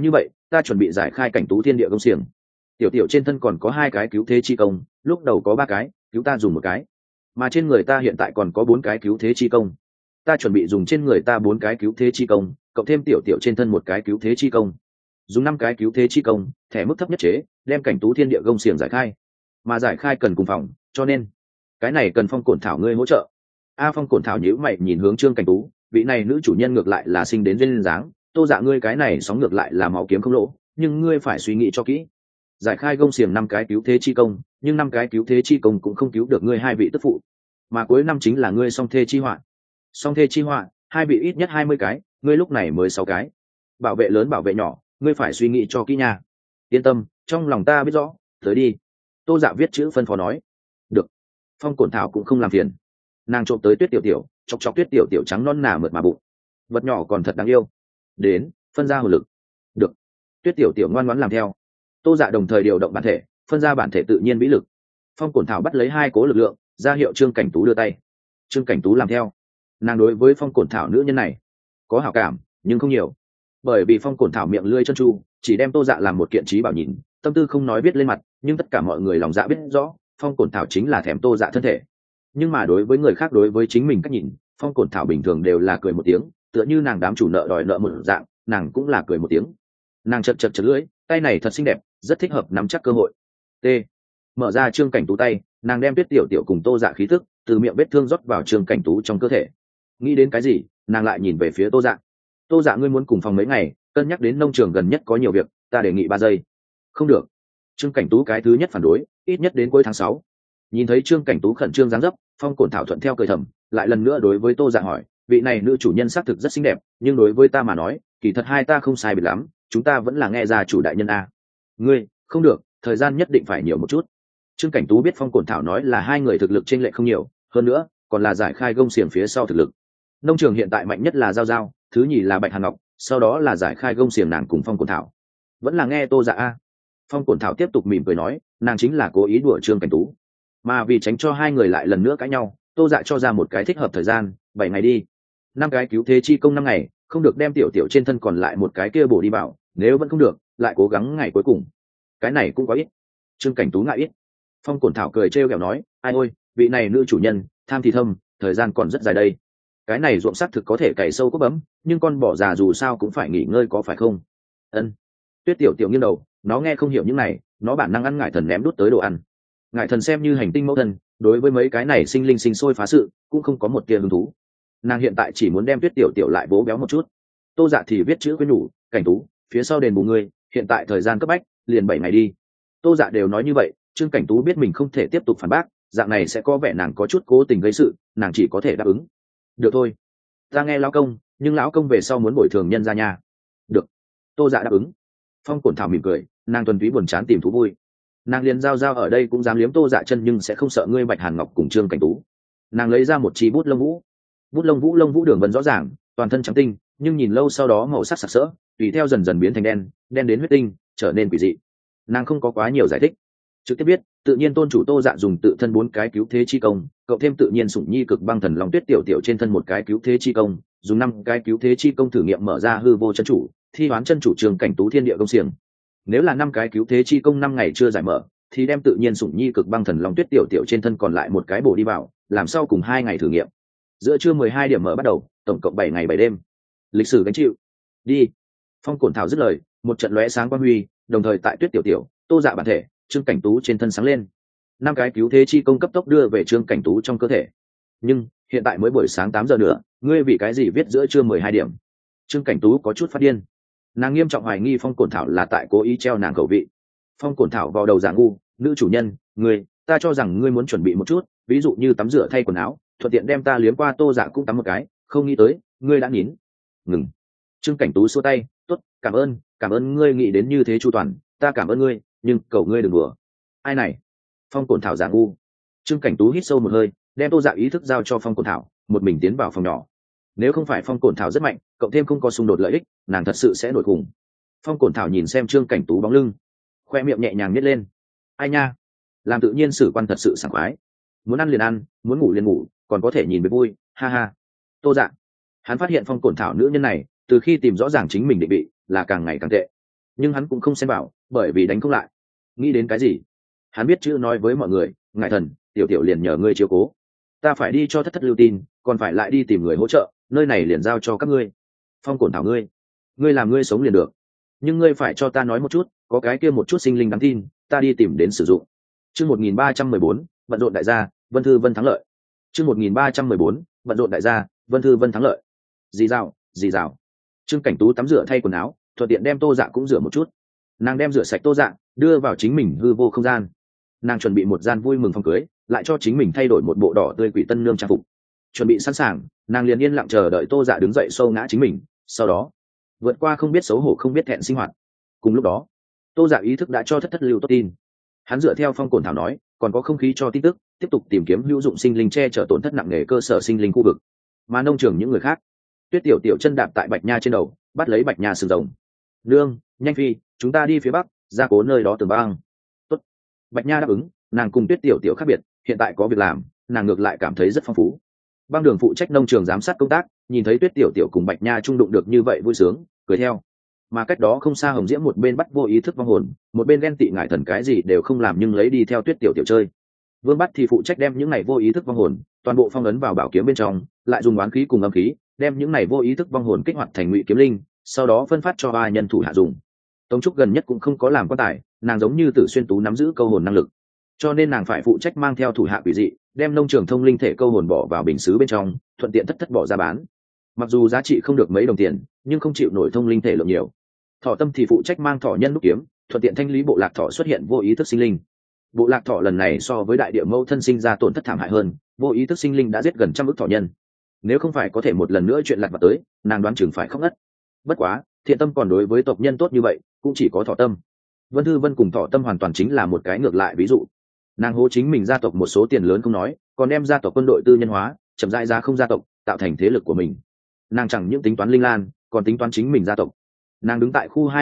Speaker 1: ta chuẩn bị giải khai cảnh tú thiên địa công xiềng. Tiểu tiểu trên thân còn có 2 cái cứu thế chi công, lúc đầu có 3 cái, cứu ta dùng 1 cái, mà trên người ta hiện tại còn có 4 cái cứu thế chi công. Ta chuẩn bị dùng trên người ta 4 cái cứu thế chi công, cộng thêm tiểu tiểu trên thân 1 cái cứu thế chi công, dùng 5 cái cứu thế chi công, thẻ mức thấp nhất chế, đem cảnh tú thiên địa công xiềng giải khai. Mà giải khai cần cùng phòng, cho nên cái này cần Phong Cổn Thảo ngươi hỗ trợ. Phong Cổn Thảo nhíu mày nhìn hướng Trương Cảnh Tú, vị này nữ chủ nhân ngược lại là sinh đến duyên dáng, Tô Dạ ngươi cái này sóng ngược lại là máu kiếm không lỗ, nhưng ngươi phải suy nghĩ cho kỹ. Giải khai gông xiềng 5 cái cứu thế chi công, nhưng 5 cái cứu thế chi công cũng không cứu được ngươi 2 vị tức phụ, mà cuối năm chính là ngươi song thê chi họa. Song thê chi họa, 2 vị ít nhất 20 cái, ngươi lúc này mới 6 cái. Bảo vệ lớn bảo vệ nhỏ, ngươi phải suy nghĩ cho kỹ nha. Yên tâm, trong lòng ta biết rõ, tới đi. Tô Dạ viết chữ phân phó nói. Được. Phong Cổn Thảo cũng không làm phiền, nàng trộm tới Tuyết tiểu tiểu, chọc chọc Tuyết tiểu tiểu trắng non nà mượt mà bụng, vật nhỏ còn thật đáng yêu. Đến, phân ra hồn lực. Được. Tuyết tiểu tiểu ngoan ngoãn làm theo. Tô Dạ đồng thời điều động bản thể, phân ra bản thể tự nhiên vĩ lực. Phong Cổn Thảo bắt lấy 2 cố lực lượng, ra hiệu Trương Cảnh Tú đưa tay. Trương Cảnh Tú làm theo. Nàng đối với Phong Cổn Thảo nữ nhân này có hảo cảm, nhưng không nhiều, bởi vì Phong Cổn Thảo miệng lưỡi chân tru, chỉ đem Tô Dạ làm một kiện trí bảo nhìn, tâm tư không nói biết lên mặt, nhưng tất cả mọi người lòng dạ biết rõ, Phong Cổn Thảo chính là thèm Tô Dạ thân thể. Nhưng mà đối với người khác, đối với chính mình cách nhìn, Phong Cổn Thảo bình thường đều là cười một tiếng, tựa như nàng đám chủ nợ đòi nợ một dạng, nàng cũng là cười một tiếng. Nàng chật lưỡi, tay này thật xinh đẹp, rất thích hợp nắm chắc cơ hội. T. Mở ra Trương Cảnh Tú tay, nàng đem Tuyết tiểu tiểu cùng Tô Dạ khí tức từ miệng vết thương rót vào Trương Cảnh Tú trong cơ thể. Nghĩ đến cái gì, nàng lại nhìn về phía Tô Dạ. Tô Dạ ngươi muốn cùng phòng mấy ngày, cân nhắc đến nông trường gần nhất có nhiều việc, ta đề nghị 3 giây. Không được. Trương Cảnh Tú cái thứ nhất phản đối, ít nhất đến cuối tháng 6. Nhìn thấy Trương Cảnh Tú khẩn trương dáng dấp, Phong Cổn Thảo thuận theo cười thầm, lại lần nữa đối với Tô Dạ hỏi, vị này nữ chủ nhân xác thực rất xinh đẹp, nhưng đối với ta mà nói, kỳ thật hai ta không sai biệt lắm, chúng ta vẫn là nghe gia chủ đại nhân a. Ngươi, không được, thời gian nhất định phải nhiều một chút. Trương Cảnh Tú biết Phong Cổn Thảo nói là 2 người thực lực chênh lệch không nhiều, hơn nữa, còn là giải khai gông xiềng phía sau thực lực. Nông trường hiện tại mạnh nhất là Giao Giao, thứ nhì là Bạch Hàn Ngọc, sau đó là giải khai gông xiềng nàng cùng Phong Cổn Thảo. Vẫn là nghe Tô Dạ a. Phong Cổn Thảo tiếp tục mỉm cười nói, nàng chính là cố ý đùa Trương Cảnh Tú. Mà vì tránh cho 2 người lại lần nữa cãi nhau, Tô Dạ cho ra một cái thích hợp thời gian, 7 ngày đi. 5 cái cứu thế chi công 5 ngày, không được đem tiểu tiểu trên thân còn lại một cái kia bổ đi bảo, nếu vẫn không được, lại cố gắng ngày cuối cùng. Cái này cũng quá ít. Trương Cảnh Tú ngại ít. Phong Cổn Thảo cười trêu ghẹo nói, ai ôi, vị này nữ chủ nhân, tham thì thâm, thời gian còn rất dài đây. Cái này ruộng sắc thực có thể cày sâu cốt bấm, nhưng con bò già dù sao cũng phải nghỉ ngơi có phải không? Ân. Tuyết tiểu tiểu nghiêng đầu, nó nghe không hiểu những này, nó bản năng ăn ngải thần ném đút tới đồ ăn. Ngải thần xem như hành tinh mẫu thần, đối với mấy cái này sinh linh sinh sôi phá sự, cũng không có một tia hứng thú. Nàng hiện tại chỉ muốn đem Tuyết tiểu tiểu lại bố béo một chút. Tô Dạ thì viết chữ khuyên nhủ, Cảnh Tú, phía sau đền bù ngươi, hiện tại thời gian cấp bách, liền 7 ngày đi. Tô Dạ đều nói như vậy, Trương Cảnh Tú biết mình không thể tiếp tục phản bác, dạng này sẽ có vẻ nàng có chút cố tình gây sự, nàng chỉ có thể đáp ứng. Được thôi, ta nghe lão công, nhưng lão công về sau muốn bồi thường nhân ra nhà. Được. Tô Dạ đáp ứng. Phong Cổn Thảo mỉm cười, nàng tuần túy buồn chán tìm thú vui. Nàng liền giao ở đây cũng dám liếm Tô Dạ chân, nhưng sẽ không sợ ngươi Bạch Hàn Ngọc cùng Trương Cảnh Tú. Nàng lấy ra một chi bút lông vũ. Bút lông vũ đường vân rõ ràng, toàn thân trắng tinh, nhưng nhìn lâu sau đó màu sắc sặc sỡ, tùy theo dần dần biến thành đen, đen đến huyết tinh, trở nên quỷ dị. Nàng không có quá nhiều giải thích, trực tiếp biết tự nhiên tôn chủ Tô Dạ dùng tự thân 4 cái cứu thế chi công, cộng thêm tự nhiên sủng nhi cực băng thần long Tuyết tiểu tiểu trên thân 1 cái cứu thế chi công, dùng 5 cái cứu thế chi công thử nghiệm mở ra hư vô chân chủ, thi hoán chân chủ Trương Cảnh Tú thiên địa công xiềng. Nếu là 5 cái cứu thế chi công 5 ngày chưa giải mở, thì đem tự nhiên sủng nhi cực băng thần long Tuyết tiểu tiểu trên thân còn lại 1 cái bổ đi vào, làm sau cùng 2 ngày thử nghiệm. Giữa trưa 12 điểm mở bắt đầu, tổng cộng 7 ngày 7 đêm. Lịch sử gánh chịu. Đi. Phong Cổn Thảo dứt lời, một trận lóe sáng quang huy, đồng thời tại Tuyết tiểu tiểu, Tô Dạ bản thể, Trương Cảnh Tú trên thân sáng lên. 5 cái cứu thế chi công cấp tốc đưa về Trương Cảnh Tú trong cơ thể. Nhưng hiện tại mới buổi sáng 8 giờ nữa, ngươi vì cái gì viết giữa trưa 12 điểm? Trương Cảnh Tú có chút phát điên. Nàng nghiêm trọng hoài nghi Phong Cổn Thảo là tại cố ý treo nàng khẩu vị. Phong Cổn Thảo vào đầu giả ngu, nữ chủ nhân, ngươi, ta cho rằng ngươi muốn chuẩn bị một chút, ví dụ như tắm rửa thay quần áo, thuận tiện đem ta liếm qua Tô Dạ cũng tắm một cái, không nghĩ tới, ngươi đã nín. Ngừng. Trương Cảnh Tú xua tay, tốt, cảm ơn ngươi nghĩ đến như thế chu toàn, ta cảm ơn ngươi, nhưng cầu ngươi đừng đùa. Ai này? Phong Cổn Thảo giả ngu. Trương Cảnh Tú hít sâu một hơi, đem Tô Dạ ý thức giao cho Phong Cổn Thảo, một mình tiến vào phòng nhỏ. Nếu không phải Phong Cổn Thảo rất mạnh, cộng thêm không có xung đột lợi ích, nàng thật sự sẽ nổi khủng. Phong Cổn Thảo nhìn xem Trương Cảnh Tú bóng lưng, khoe miệng nhẹ nhàng nhếch lên. Ai nha, làm tự nhiên sử quan thật sự sảng khoái. Muốn ăn liền ăn, muốn ngủ liền ngủ, còn có thể nhìn với vui, ha ha. Tô Dạ, hắn phát hiện Phong Cổn Thảo nữ nhân này, từ khi tìm rõ ràng chính mình định vị, là càng ngày càng tệ. nhưng hắn cũng không xem bảo, bởi vì đánh không lại. Nghĩ đến cái gì, hắn biết chữ nói với mọi người, ngài thần, tiểu tiểu liền nhờ ngươi chiếu cố, ta phải đi cho thất thất lưu tin, còn phải lại đi tìm người hỗ trợ, nơi này liền giao cho các ngươi. Phong cổn thảo ngươi làm ngươi sống liền được, nhưng ngươi phải cho ta nói một chút, có cái kia một chút sinh linh đáng tin, ta đi tìm đến sử dụng. Chương 1314, bận rộn đại gia, Vân Thư Vân thắng lợi. Chương 1314, bận rộn đại gia, Vân Thư Vân thắng lợi. Dì rào. Trương Cảnh Tú tắm rửa thay quần áo, thuận tiện đem Tô Dạ cũng rửa một chút. Nàng đem rửa sạch Tô Dạ, đưa vào chính mình hư vô không gian. Nàng chuẩn bị một gian vui mừng phòng cưới, lại cho chính mình thay đổi một bộ đỏ tươi quỷ tân nương trang phục. Chuẩn bị sẵn sàng, nàng liền yên lặng chờ đợi Tô Dạ đứng dậy xô ngã chính mình, sau đó vượt qua không biết xấu hổ không biết thẹn sinh hoạt. Cùng lúc đó, Tô Dạ ý thức đã cho thất thất lưu tốt tin. Hắn dựa theo Phong Cổn thảo nói, còn có không khí cho tin tức, tiếp tục tìm kiếm hữu dụng sinh linh che chở tổn thất nặng nề cơ sở sinh linh khu vực. Mà nông trường những người khác, Tuyết tiểu tiểu chân đạp tại Bạch Nha trên đầu, bắt lấy Bạch Nha sừng rồng. Nương, nhanh phi, chúng ta đi phía bắc, ra cố nơi đó tường băng. Tốt. Bạch Nha đáp ứng, nàng cùng Tuyết tiểu tiểu khác biệt, hiện tại có việc làm, nàng ngược lại cảm thấy rất phong phú. Băng Đường phụ trách nông trường giám sát công tác, nhìn thấy Tuyết tiểu tiểu cùng Bạch Nha trung đụng được như vậy vui sướng, cười theo. Mà cách đó không xa Hồng Diễm một bên bắt vô ý thức vong hồn, một bên ghen tị ngại thần cái gì đều không làm nhưng lấy đi theo Tuyết tiểu tiểu chơi. Vương Bắt thì phụ trách đem những này vô ý thức vong hồn toàn bộ phong ấn vào bảo kiếm bên trong, lại dùng oán khí cùng âm khí đem những này vô ý thức vong hồn kích hoạt thành ngụy kiếm linh, sau đó phân phát cho ba nhân thủ hạ dùng. Tống Trúc gần nhất cũng không có làm quan tài, nàng giống như Tử Xuyên Tú nắm giữ câu hồn năng lực, cho nên nàng phải phụ trách mang theo thủ hạ quỷ dị, đem nông trường thông linh thể câu hồn bỏ vào bình sứ bên trong, thuận tiện thất bỏ ra bán. Mặc dù giá trị không được mấy đồng tiền, nhưng không chịu nổi thông linh thể lượng nhiều. Thọ Tâm thì phụ trách mang thọ nhân nút kiếm, thuận tiện thanh lý bộ lạc thọ xuất hiện vô ý thức sinh linh. Bộ lạc thọ lần này so với đại địa mâu thân sinh ra tổn thất thảm hại hơn, vô ý thức sinh linh đã giết gần 100 ức thọ nhân. Nếu không phải có thể một lần nữa chuyện lặt vặt tới, nàng đoán chừng phải khóc ngất. Bất quá, thiện tâm còn đối với tộc nhân tốt như vậy, cũng chỉ có Thọ Tâm. Vân Thư Vân cùng Thọ Tâm hoàn toàn chính là một cái ngược lại ví dụ. Nàng hố chính mình gia tộc một số tiền lớn không nói, còn đem gia tộc quân đội tư nhân hóa, chậm rãi ra không gia tộc, tạo thành thế lực của mình. Nàng chẳng những tính toán linh lan, còn tính toán chính mình gia tộc. Nàng đứng tại khu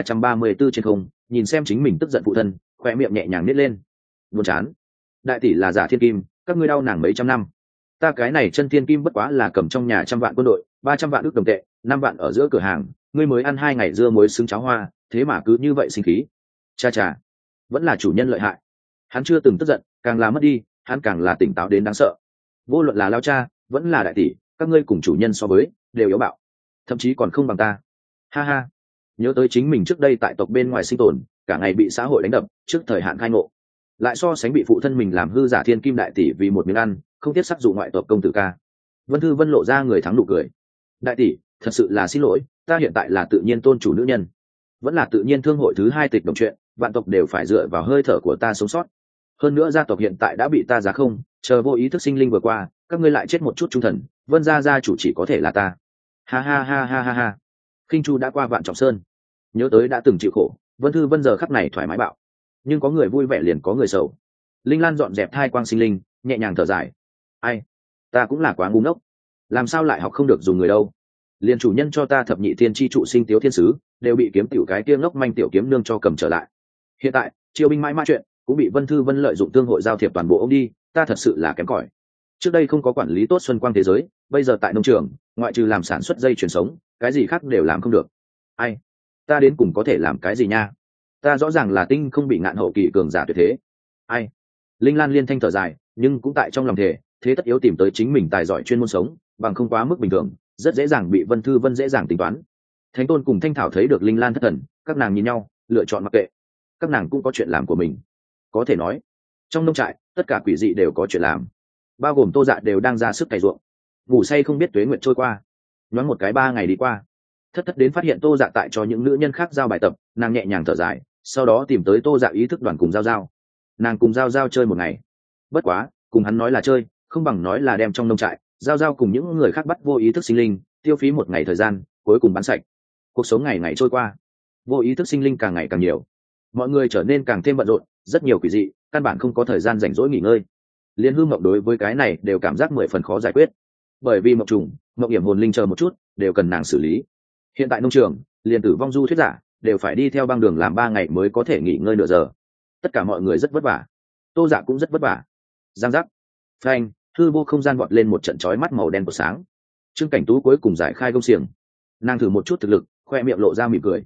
Speaker 1: 2334 trên không, nhìn xem chính mình tức giận phụ thân, khóe miệng nhẹ nhàng nít lên. Buồn chán. Đại tỷ là giả thiên kim, các ngươi đau nàng mấy trăm năm. Ta cái này chân thiên kim bất quá là cầm trong nhà 100 vạn quân đội, 300 vạn ức đồng tệ, 5 vạn ở giữa cửa hàng, ngươi mới ăn 2 ngày dưa muối xứng cháo hoa, thế mà cứ như vậy sinh khí. Cha, vẫn là chủ nhân lợi hại. Hắn chưa từng tức giận, càng là mất đi, hắn càng là tỉnh táo đến đáng sợ. Vô luận là lao cha, vẫn là đại tỷ, các ngươi cùng chủ nhân so với, đều yếu bạo, thậm chí còn không bằng ta. Ha ha. Nhớ tới chính mình trước đây tại tộc bên ngoài sinh tồn, cả ngày bị xã hội đánh đập, trước thời hạn khai ngộ, lại so sánh bị phụ thân mình làm hư giả thiên kim đại tỷ vì một miếng ăn, không tiếc sắc dụ ngoại tộc công tử ca. Vân Thư Vân lộ ra người thắng nụ cười. Đại tỷ, thật sự là xin lỗi, ta hiện tại là tự nhiên tôn chủ nữ nhân, vẫn là tự nhiên thương hội thứ 2 tịch đồng chuyện, vạn tộc đều phải dựa vào hơi thở của ta sống sót. Hơn nữa gia tộc hiện tại đã bị ta giá không, chờ vô ý thức sinh linh vừa qua, các ngươi lại chết một chút trung thần, Vân gia chủ chỉ có thể là ta. Ha ha ha ha ha ha. Khinh Chu đã qua Vạn Trọng Sơn, nhớ tới đã từng chịu khổ, Vân Thư Vân giờ khắc này thoải mái bạo. Nhưng có người vui vẻ liền có người sầu. Linh Lan dọn dẹp thai quang sinh linh, nhẹ nhàng thở dài. Ai, ta cũng là quá ngu ngốc, làm sao lại học không được dùng người đâu. Liền chủ nhân cho ta thập nhị thiên chi trụ sinh tiếu thiên sứ, đều bị kiếm tiểu cái kia ngốc manh tiểu kiếm nương cho cầm trở lại. Hiện tại chiêu binh mãi mã chuyện cũng bị Vân Thư Vân lợi dụng tương hội giao thiệp toàn bộ ông đi, ta thật sự là kém cỏi. Trước đây không có quản lý tốt xuân quang thế giới, bây giờ tại nông trường, ngoại trừ làm sản xuất dây chuyển sống, cái gì khác đều làm không được. Ai, ta đến cùng có thể làm cái gì nha? Ta rõ ràng là tinh không bị ngạn hậu kỳ cường giả tuyệt thế. Ai? Linh Lan liên thanh thở dài, nhưng cũng tại trong lòng thể, thế tất yếu tìm tới chính mình tài giỏi chuyên môn sống, bằng không quá mức bình thường, rất dễ dàng bị Vân Thư Vân dễ dàng tính toán. Thánh Tôn cùng Thanh Thảo thấy được Linh Lan thất thần, các nàng nhìn nhau, lựa chọn mặc kệ. Các nàng cũng có chuyện làm của mình. Có thể nói, trong nông trại, tất cả quỷ dị đều có chuyện làm, bao gồm Tô Dạ đều đang ra sức cày ruộng. Ngủ say không biết tuế nguyện trôi qua, nhoáng một cái 3 ngày đi qua. Thất thất đến phát hiện Tô Dạ tại cho những nữ nhân khác giao bài tập, nàng nhẹ nhàng thở dài, sau đó tìm tới Tô Dạ ý thức đoàn cùng giao giao. Nàng cùng giao giao chơi một ngày, bất quá cùng hắn nói là chơi, không bằng nói là đem trong nông trại giao giao cùng những người khác bắt vô ý thức sinh linh, tiêu phí một ngày thời gian, cuối cùng bán sạch. Cuộc sống ngày ngày trôi qua, vô ý thức sinh linh càng ngày càng nhiều, mọi người trở nên càng thêm bận rộn, rất nhiều quỷ dị, căn bản không có thời gian rảnh rỗi nghỉ ngơi. Liên Hư Mộng đối với cái này đều cảm giác 10 phần khó giải quyết, bởi vì mộng trùng, mộng hiểm hồn linh chờ một chút đều cần nàng xử lý. Hiện tại nông trường, liền tử vong du thuyết giả đều phải đi theo băng đường làm 3 ngày mới có thể nghỉ ngơi nửa giờ. Tất cả mọi người rất vất vả, Tô Dạ cũng rất vất vả. Giang giác, phanh, hư vô không gian vọt lên một trận chói mắt màu đen của sáng. Trương Cảnh Tú cuối cùng giải khai gông xiềng, nàng thử một chút thực lực, khoe miệng lộ ra mỉm cười.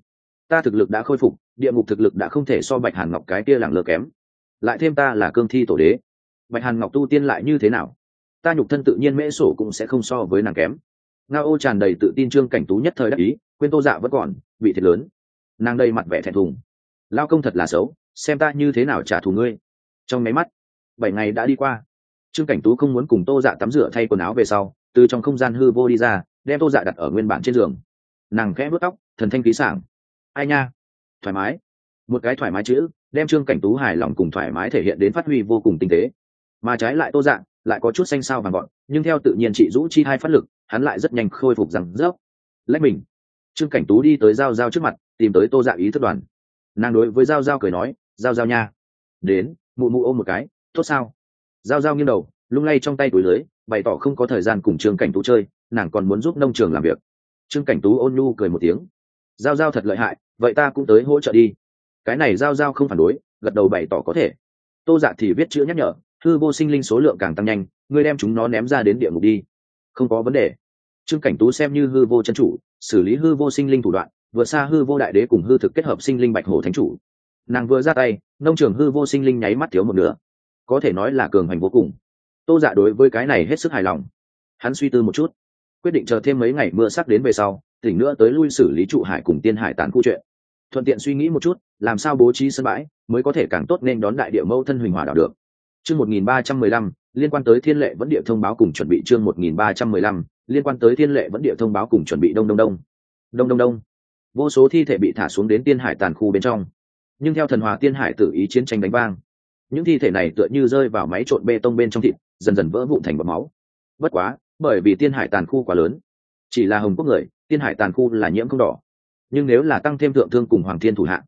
Speaker 1: ta thực lực đã khôi phục, địa ngục thực lực đã không thể so Bạch Hàn Ngọc cái kia lẳng lơ kém, lại thêm ta là cương thi tổ đế, Bạch Hàn Ngọc tu tiên lại như thế nào, ta nhục thân tự nhiên mễ sổ cũng sẽ không so với nàng kém. Ngao Ô tràn đầy tự tin. Trương Cảnh Tú nhất thời đắc ý, quên Tô Dạ vẫn còn bị thiệt lớn, nàng đây mặt vẻ thẹn thùng. Lao công thật là xấu, xem ta như thế nào trả thù ngươi. Trong máy mắt 7 ngày đã đi qua, Trương Cảnh Tú không muốn cùng Tô Dạ tắm rửa thay quần áo về sau, từ trong không gian hư vô đi ra, đem Tô Dạ đặt ở nguyên bản trên giường. Nàng khẽ vuốt tóc, thần thanh khí sảng. Ai nha, thoải mái. Một cái thoải mái chữ đem Trương Cảnh Tú hài lòng cùng thoải mái thể hiện đến phát huy vô cùng tinh tế. Mà trái lại Tô Dạ lại có chút xanh xao vàng gọn, nhưng theo tự nhiên trị rũ chi hai phát lực, hắn lại rất nhanh khôi phục rằng rớp. Lách mình, Trương Cảnh Tú đi tới Giao Giao trước mặt, tìm tới Tô Dạ ý thức đoàn. Nàng đối với Giao Giao cười nói, Giao Giao nha, đến, mụ mụ ôm một cái, tốt sao? Giao Giao nghiêng đầu, lung lay trong tay túi lưới, bày tỏ không có thời gian cùng Trương Cảnh Tú chơi, nàng còn muốn giúp nông trường làm việc. Trương Cảnh Tú ôn nhu cười một tiếng, Giao Giao thật lợi hại, vậy ta cũng tới hỗ trợ đi. Cái này Giao Giao không phản đối, gật đầu bày tỏ có thể. Tô Dạ thì viết chữ nhắc nhở, hư vô sinh linh số lượng càng tăng nhanh, ngươi đem chúng nó ném ra đến địa ngục đi. Không có vấn đề. Trương Cảnh Tú xem như hư vô chân chủ, xử lý hư vô sinh linh thủ đoạn vượt xa hư vô đại đế cùng hư thực kết hợp sinh linh bạch hổ thánh chủ. Nàng vừa ra tay, nông trường hư vô sinh linh nháy mắt thiếu một nửa, có thể nói là cường hành vô cùng. Tô Dạ đối với cái này hết sức hài lòng. Hắn suy tư một chút, quyết định chờ thêm mấy ngày mưa sắc đến về sau, tỉnh nữa tới lui xử lý trụ hải cùng tiên hải tán khu chuyện. Thuận tiện suy nghĩ một chút, làm sao bố trí sân bãi mới có thể càng tốt nên đón đại địa mâu thân huỳnh hỏa đảo được. Chương 1315, liên quan tới thiên lệ vẫn địa thông báo cùng chuẩn bị. Chương 1315, liên quan tới thiên lệ vẫn địa thông báo cùng chuẩn bị. Đông. Vô số thi thể bị thả xuống đến tiên hải tàn khu bên trong, nhưng theo thần hòa tiên hải tự ý chiến tranh đánh vang, những thi thể này tựa như rơi vào máy trộn bê tông bên trong thịt, dần dần vỡ vụn thành bọt máu. Bất quá, bởi vì tiên hải tàn khu quá lớn, chỉ là hồng quốc người, tiên hải tàn khu là nhiễm không đỏ, nhưng nếu là tăng thêm thượng thương cùng hoàng thiên thủ hạ,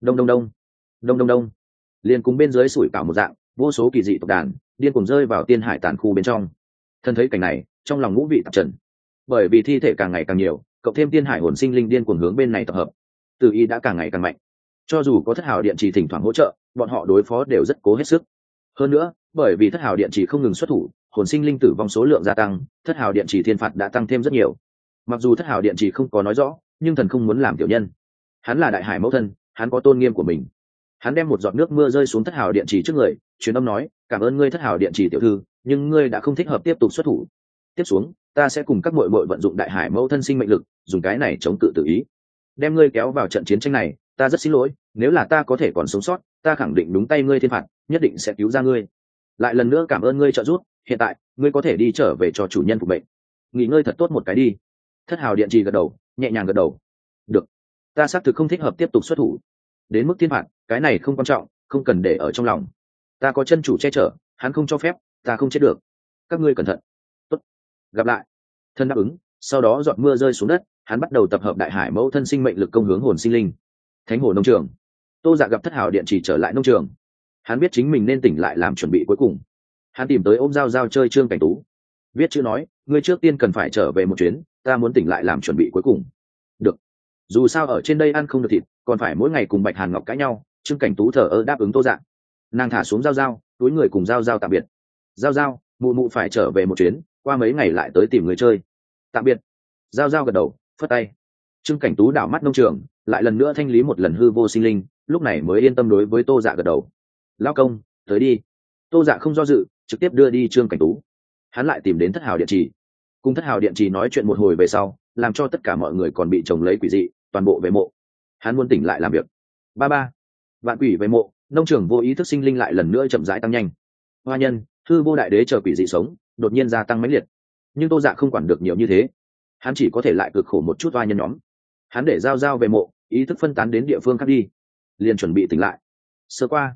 Speaker 1: đông, liền cùng bên dưới sủi cảo một dạng, vô số kỳ dị tộc đàn điên cùng rơi vào tiên hải tàn khu bên trong. Thân thấy cảnh này, trong lòng ngũ vị tạp trần, bởi vì thi thể càng ngày càng nhiều, cộng thêm tiên hải hồn sinh linh điên cuồng hướng bên này tập hợp, Từ ý đã càng ngày càng mạnh. Cho dù có thất hào điện trì thỉnh thoảng hỗ trợ, bọn họ đối phó đều rất cố hết sức. Hơn nữa, bởi vì thất hào điện trì không ngừng xuất thủ, hồn sinh linh tử vong số lượng gia tăng, thất hào điện trì thiên phạt đã tăng thêm rất nhiều. Mặc dù thất hào điện trì không có nói rõ, nhưng thần không muốn làm tiểu nhân. Hắn là đại hải mẫu thân, hắn có tôn nghiêm của mình. Hắn đem một giọt nước mưa rơi xuống thất hào điện trì trước người, truyền âm nói, cảm ơn ngươi thất hào điện trì tiểu thư, nhưng ngươi đã không thích hợp tiếp tục xuất thủ. Tiếp xuống, ta sẽ cùng các muội muội vận dụng đại hải mẫu thân sinh mệnh lực, dùng cái này chống cự tự ý, đem ngươi kéo vào trận chiến tranh này. Ta rất xin lỗi, nếu là ta có thể còn sống sót, ta khẳng định đúng tay ngươi thiên phạt, nhất định sẽ cứu ra ngươi. Lại lần nữa cảm ơn ngươi trợ giúp, hiện tại ngươi có thể đi trở về cho chủ nhân phục bệnh, nghỉ ngơi thật tốt một cái đi. Thất hào điện trì gật đầu, nhẹ nhàng gật đầu. Được, ta xác thực không thích hợp tiếp tục xuất thủ. Đến mức thiên phạt, cái này không quan trọng, không cần để ở trong lòng. Ta có chân chủ che chở, hắn không cho phép, ta không chết được. Các ngươi cẩn thận. Tốt, gặp lại. Thân đáp ứng, sau đó giọt mưa rơi xuống đất, hắn bắt đầu tập hợp đại hải mẫu thân sinh mệnh lực công hướng hồn sinh linh. Thánh hồ nông trường. Tô Dạ gặp thất hào điện chỉ trở lại nông trường, hắn biết chính mình nên tỉnh lại làm chuẩn bị cuối cùng. Hắn tìm tới ôm Giao Giao chơi Trương Cảnh Tú, viết chữ nói, ngươi trước tiên cần phải trở về một chuyến, ta muốn tỉnh lại làm chuẩn bị cuối cùng. Được, dù sao ở trên đây ăn không được thịt, còn phải mỗi ngày cùng Bạch Hàn Ngọc cãi nhau. Trương Cảnh Tú thờ ơ đáp ứng Tô Dạ. Nàng thả xuống Giao Giao, túi người cùng Giao Giao tạm biệt. Giao Giao, mụ mụ phải trở về một chuyến, qua mấy ngày lại tới tìm người chơi. Tạm biệt. Giao Giao gật đầu, phất tay. Trương Cảnh Tú đảo mắt nông trường, lại lần nữa thanh lý một lần hư vô sinh linh, lúc này mới yên tâm đối với Tô Dạ gật đầu. Lao công, tới đi. Tô Dạ không do dự, trực tiếp đưa đi Trương Cảnh Tú. Hắn lại tìm đến thất hào điện trì, cùng thất hào điện trì nói chuyện một hồi về sau, làm cho tất cả mọi người còn bị chồng lấy quỷ dị toàn bộ về mộ. Hắn muốn tỉnh lại làm việc. Ba vạn quỷ về mộ, nông trường vô ý thức sinh linh lại lần nữa chậm rãi tăng nhanh. Hoa nhân, hư vô đại đế chờ quỷ dị sống đột nhiên gia tăng mãnh liệt, nhưng Tô Dạ không quản được nhiều như thế, hắn chỉ có thể lại cực khổ một chút hoa nhân nhóm. Hắn để Giao Giao về mộ, ý thức phân tán đến địa phương khác đi, liền chuẩn bị tỉnh lại. Sơ qua,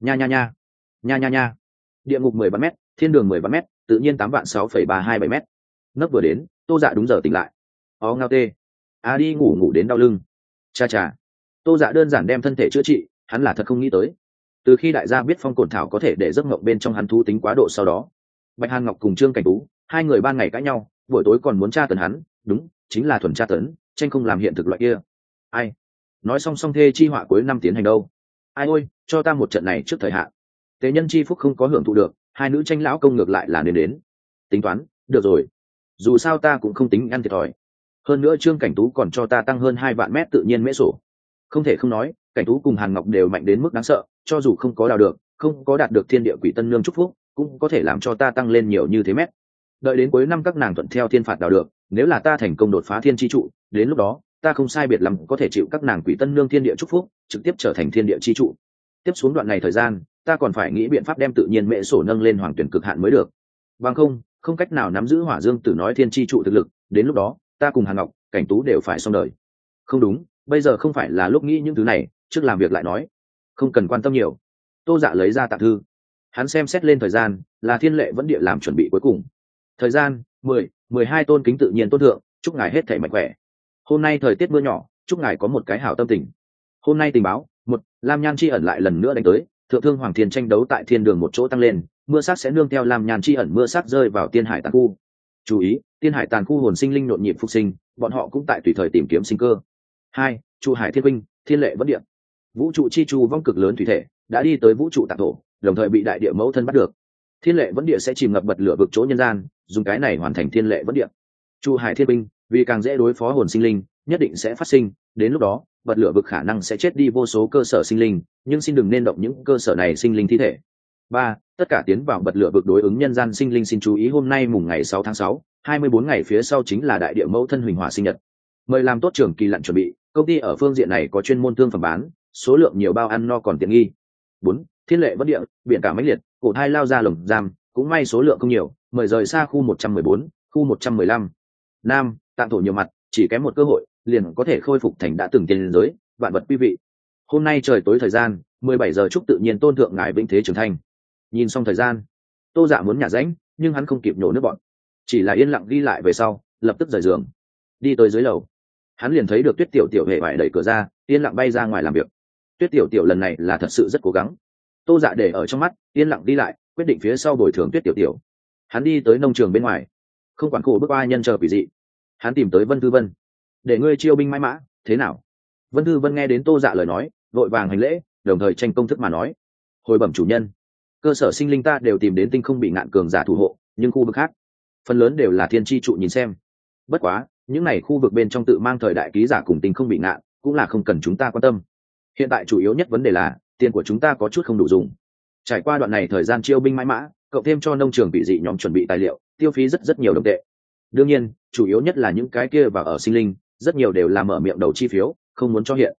Speaker 1: nha, địa ngục 10 vạn mét, thiên đường 10 vạn mét, tự nhiên 8.6.327 mét. Nấp vừa đến, Tô Dạ đúng giờ tỉnh lại. Ó ngao tê, đi ngủ đến đau lưng. Cha, Tô Dạ đơn giản đem thân thể chữa trị, hắn là thật không nghĩ tới. Từ khi đại gia biết phong cổn thảo có thể để giấc mộng bên trong hắn thú tính quá độ, sau đó Bạch Hàn Ngọc cùng Trương Cảnh Tú, hai người ban ngày cãi nhau, buổi tối còn muốn tra tấn hắn, đúng, chính là thuần tra tấn, tranh không làm hiện thực loại kia. Ai nói song thê chi họa cuối năm tiến hành đâu? Ai ôi, cho ta một trận này trước thời hạn. Tế nhân chi phúc không có hưởng thụ được, hai nữ tranh lão công ngược lại là nên đến. Tính toán, được rồi, dù sao ta cũng không tính ăn thiệt thòi. Hơn nữa Trương Cảnh Tú còn cho ta tăng hơn 2 vạn mét tự nhiên mễ sổ. Không thể không nói, Cảnh Tú cùng Hàn Ngọc đều mạnh đến mức đáng sợ, cho dù không có đào được, không có đạt được thiên địa quỷ tân nương chúc phúc, cũng có thể làm cho ta tăng lên nhiều như thế mét. Đợi đến cuối năm các nàng thuận theo thiên phạt đào được, nếu là ta thành công đột phá thiên chi trụ, đến lúc đó ta không sai biệt lắm có thể chịu các nàng quỷ tân nương thiên địa chúc phúc, trực tiếp trở thành thiên địa chi trụ. Tiếp xuống đoạn này thời gian, ta còn phải nghĩ biện pháp đem tự nhiên mễ sổ nâng lên hoàng tuyển cực hạn mới được. Bằng không cách nào nắm giữ hỏa dương tử nói thiên chi trụ thực lực, đến lúc đó ta cùng Hàn Ngọc, Cảnh Tú đều phải xong đời. Không đúng, bây giờ không phải là lúc nghĩ những thứ này, trước làm việc lại nói. Không cần quan tâm nhiều. Tô Dạ lấy ra tạp thư, hắn xem xét lên thời gian, là thiên lệ vẫn địa làm chuẩn bị cuối cùng. Thời gian 12 tôn kính tự nhiên tôn thượng, chúc ngài hết thảy mạnh khỏe. Hôm nay thời tiết mưa nhỏ, chúc ngài có một cái hảo tâm tình. Hôm nay tình báo, một Lam Nhan chi ẩn lại lần nữa đánh tới, thượng thương hoàng thiên tranh đấu tại thiên đường một chỗ tăng lên, mưa sát sẽ nương theo Lam Nhan chi ẩn mưa sát rơi vào tiên hải tàn khu. Chú ý, tiên hải tàn khu hồn sinh linh nhộn nhịp phục sinh, bọn họ cũng tại tùy thời tìm kiếm sinh cơ. Hai Chu Hải Thiên Vinh, thiên lệ vẫn điện, vũ trụ chi chu vong cực lớn thủy thể đã đi tới vũ trụ tạng thổ, đồng thời bị đại địa mẫu thân bắt được. Thiên lệ vẫn địa sẽ chìm ngập bật lửa vực chỗ nhân gian, dùng cái này hoàn thành thiên lệ vẫn địa. Chu Hải Thiên Vinh, vì càng dễ đối phó hồn sinh linh, nhất định sẽ phát sinh, đến lúc đó bật lửa vực khả năng sẽ chết đi vô số cơ sở sinh linh, nhưng xin đừng nên động những cơ sở này sinh linh thi thể. Ba Tất cả tiến vào bật lửa vực đối ứng nhân gian sinh linh xin chú ý, hôm nay mùng ngày 6 tháng 6, 24 ngày phía sau chính là đại địa mẫu thân huỳnh hỏa sinh nhật. Mời làm tốt trường kỳ lặn chuẩn bị, công ty ở phương diện này có chuyên môn thương phẩm bán, số lượng nhiều bao ăn no còn tiện nghi. 4 Thiên lệ vẫn địa, biển cả mãnh liệt, cổ thai lao ra lồng giam, cũng may số lượng không nhiều, mời rời xa khu 114, khu 115. Nam Tạng thổ nhiều mặt, chỉ kém một cơ hội, liền có thể khôi phục thành đã từng tiên giới, vạn vật quý vị. Hôm nay trời tối thời gian 17 giờ, chúc tự nhiên tôn thượng ngài vĩnh thế trưởng thành. Nhìn xong thời gian, Tô Dạ muốn nhả rãnh, nhưng hắn không kịp nhổ nước bọn, chỉ là yên lặng ghi lại về sau, lập tức rời giường, đi tới dưới lầu. Hắn liền thấy được Tuyết Tiểu Tiểu hệ vải đẩy cửa ra, yên lặng bay ra ngoài làm việc. Tuyết Tiểu Tiểu lần này là thật sự rất cố gắng. Tô Dạ để ở trong mắt, yên lặng đi lại, quyết định phía sau bồi thường Tuyết Tiểu Tiểu. Hắn đi tới nông trường bên ngoài, không quản khổ bức ai nhân chờ quỷ dị, hắn tìm tới Vân Thư Vân, để ngươi chiêu binh mãi mã, thế nào? Vân Thư Vân nghe đến Tô Dạ lời nói, vội vàng hành lễ, đồng thời tranh công thức mà nói: hồi bẩm chủ nhân, cơ sở sinh linh ta đều tìm đến tinh không bị ngạn cường giả thủ hộ, nhưng khu vực khác phần lớn đều là thiên tri trụ nhìn xem. Bất quá những này khu vực bên trong tự mang thời đại ký giả cùng tinh không bị ngạn cũng là không cần chúng ta quan tâm. Hiện tại chủ yếu nhất vấn đề là tiền của chúng ta có chút không đủ dùng. Trải qua đoạn này thời gian chiêu binh mãi mã, cộng thêm cho nông trường bị dị nhóm chuẩn bị tài liệu, tiêu phí rất nhiều đồng tệ. Đương nhiên chủ yếu nhất là những cái kia và ở sinh linh, rất nhiều đều là mở miệng đầu chi phiếu, không muốn cho hiện.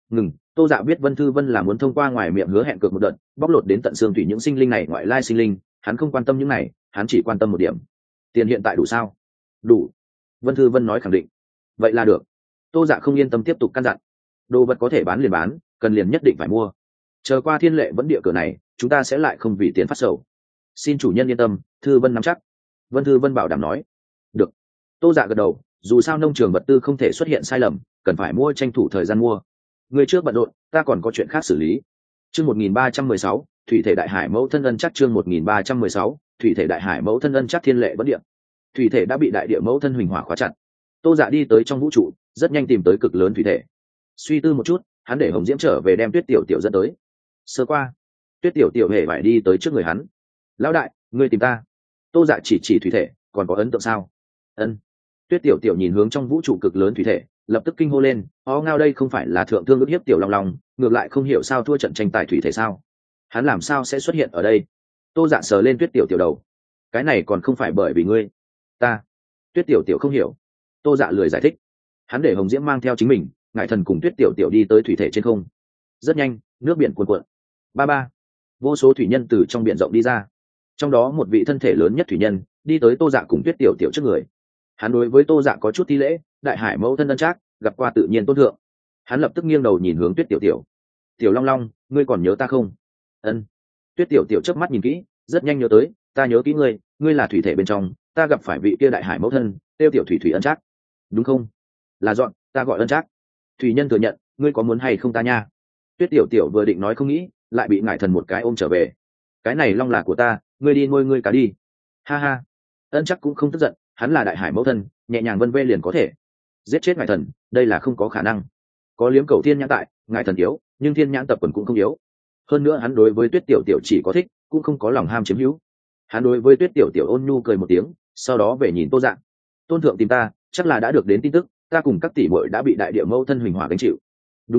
Speaker 1: Tô Dạ biết Vân Thư Vân là muốn thông qua ngoài miệng hứa hẹn cược một đợt, bóc lột đến tận xương thủy những sinh linh này ngoại lai sinh linh, hắn không quan tâm những này, hắn chỉ quan tâm một điểm: tiền hiện tại đủ sao? Đủ. Vân Thư Vân nói khẳng định. Vậy là được. Tô Dạ không yên tâm tiếp tục căn dặn: đồ vật có thể bán liền bán, cần liền nhất định phải mua. Chờ qua thiên lệ vẫn địa cửa này, chúng ta sẽ lại không vì tiền phát sầu. Xin chủ nhân yên tâm, Thư Vân nắm chắc. Vân Thư Vân bảo đảm nói. Được. Tô Dạ gật đầu, dù sao nông trường vật tư không thể xuất hiện sai lầm, cần phải mua, tranh thủ thời gian mua. Người trước bận rộn, ta còn có chuyện khác xử lý. Chương 1316, thủy thể đại hải mẫu thân ân chắc. Chương 1316, thủy thể đại hải mẫu thân ân chắc. Thiên lệ vẫn địa, thủy thể đã bị đại địa mẫu thân huỳnh hỏa khóa chặt. Tô Dạ đi tới trong vũ trụ, rất nhanh tìm tới cực lớn thủy thể. Suy tư một chút, hắn để Hồng Diễm trở về đem Tuyết Tiểu Tiểu dẫn tới. Sơ qua, Tuyết Tiểu Tiểu hề phải đi tới trước người hắn. Lão đại, ngươi tìm ta? Tô Dạ chỉ thủy thể, còn có ấn tượng sao? Ân. Tuyết Tiểu Tiểu nhìn hướng trong vũ trụ cực lớn thủy thể, lập tức kinh hô lên: ó ngao, đây không phải là thượng thương ức hiếp Tiểu Long Long, ngược lại không hiểu sao thua trận tranh tài thủy thể sao? Hắn làm sao sẽ xuất hiện ở đây? Tô Dạ sờ lên Tuyết Tiểu Tiểu đầu. Cái này còn không phải bởi vì ngươi. Ta. Tuyết Tiểu Tiểu không hiểu. Tô Dạ lười giải thích. Hắn để Hồng Diễm mang theo chính mình, Ngải Thần cùng Tuyết Tiểu Tiểu đi tới thủy thể trên không. Rất nhanh, nước biển cuồn cuộn. Ba. Vô số thủy nhân từ trong biển rộng đi ra. Trong đó một vị thân thể lớn nhất thủy nhân đi tới Tô Dạ cùng Tuyết Tiểu Tiểu trước người. Hắn đối với Tô Dạ có chút thi lễ: đại hải mẫu thân ân trác, gặp qua tự nhiên tôn thượng. Hắn lập tức nghiêng đầu nhìn hướng Tuyết Tiểu Tiểu. Tiểu Long Long, ngươi còn nhớ ta không? Ân. Tuyết Tiểu Tiểu chớp mắt nhìn kỹ, rất nhanh nhớ tới: ta nhớ kỹ ngươi, ngươi là thủy thể bên trong ta gặp phải vị kia đại hải mẫu thân, tiêu tiểu thủy thủy ân trác, đúng không? Là dọn, ta gọi ân trác. Thủy nhân thừa nhận: ngươi có muốn hay không ta nha? Tuyết Tiểu Tiểu vừa định nói không nghĩ, lại bị Ngải Thần một cái ôm trở về. Cái này long là của ta, ngươi đi nuôi ngươi cá đi. Ha ha. Ân trác cũng không tức giận, hắn là đại hải mẫu thân, nhẹ nhàng vân vê liền có thể giết chết Ngải Thần, đây là không có khả năng. Có liếm cầu thiên nhãn tại, Ngải Thần yếu, nhưng thiên nhãn tập quần cũng không yếu. Hơn nữa hắn đối với Tuyết Tiểu Tiểu chỉ có thích, cũng không có lòng ham chiếm hữu. Hắn đối với Tuyết Tiểu Tiểu ôn nhu cười một tiếng, sau đó về nhìn Tô Dạ. Tôn thượng tìm ta, chắc là đã được đến tin tức, ta cùng các tỷ muội đã bị đại địa mẫu thân huỳnh hỏa gánh chịu. Đúng vậy,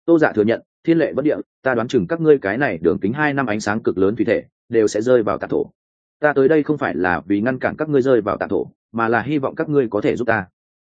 Speaker 1: Tô Dạ thừa nhận, thiên lệ vẫn địa, ta đoán chừng các ngươi cái này đường kính 2 năm ánh sáng cực lớn thủy thể đều sẽ rơi vào tạng thổ. Ta tới đây không phải là vì ngăn cản các ngươi rơi vào tạng thổ, mà là hy vọng các ngươi có thể giúp ta.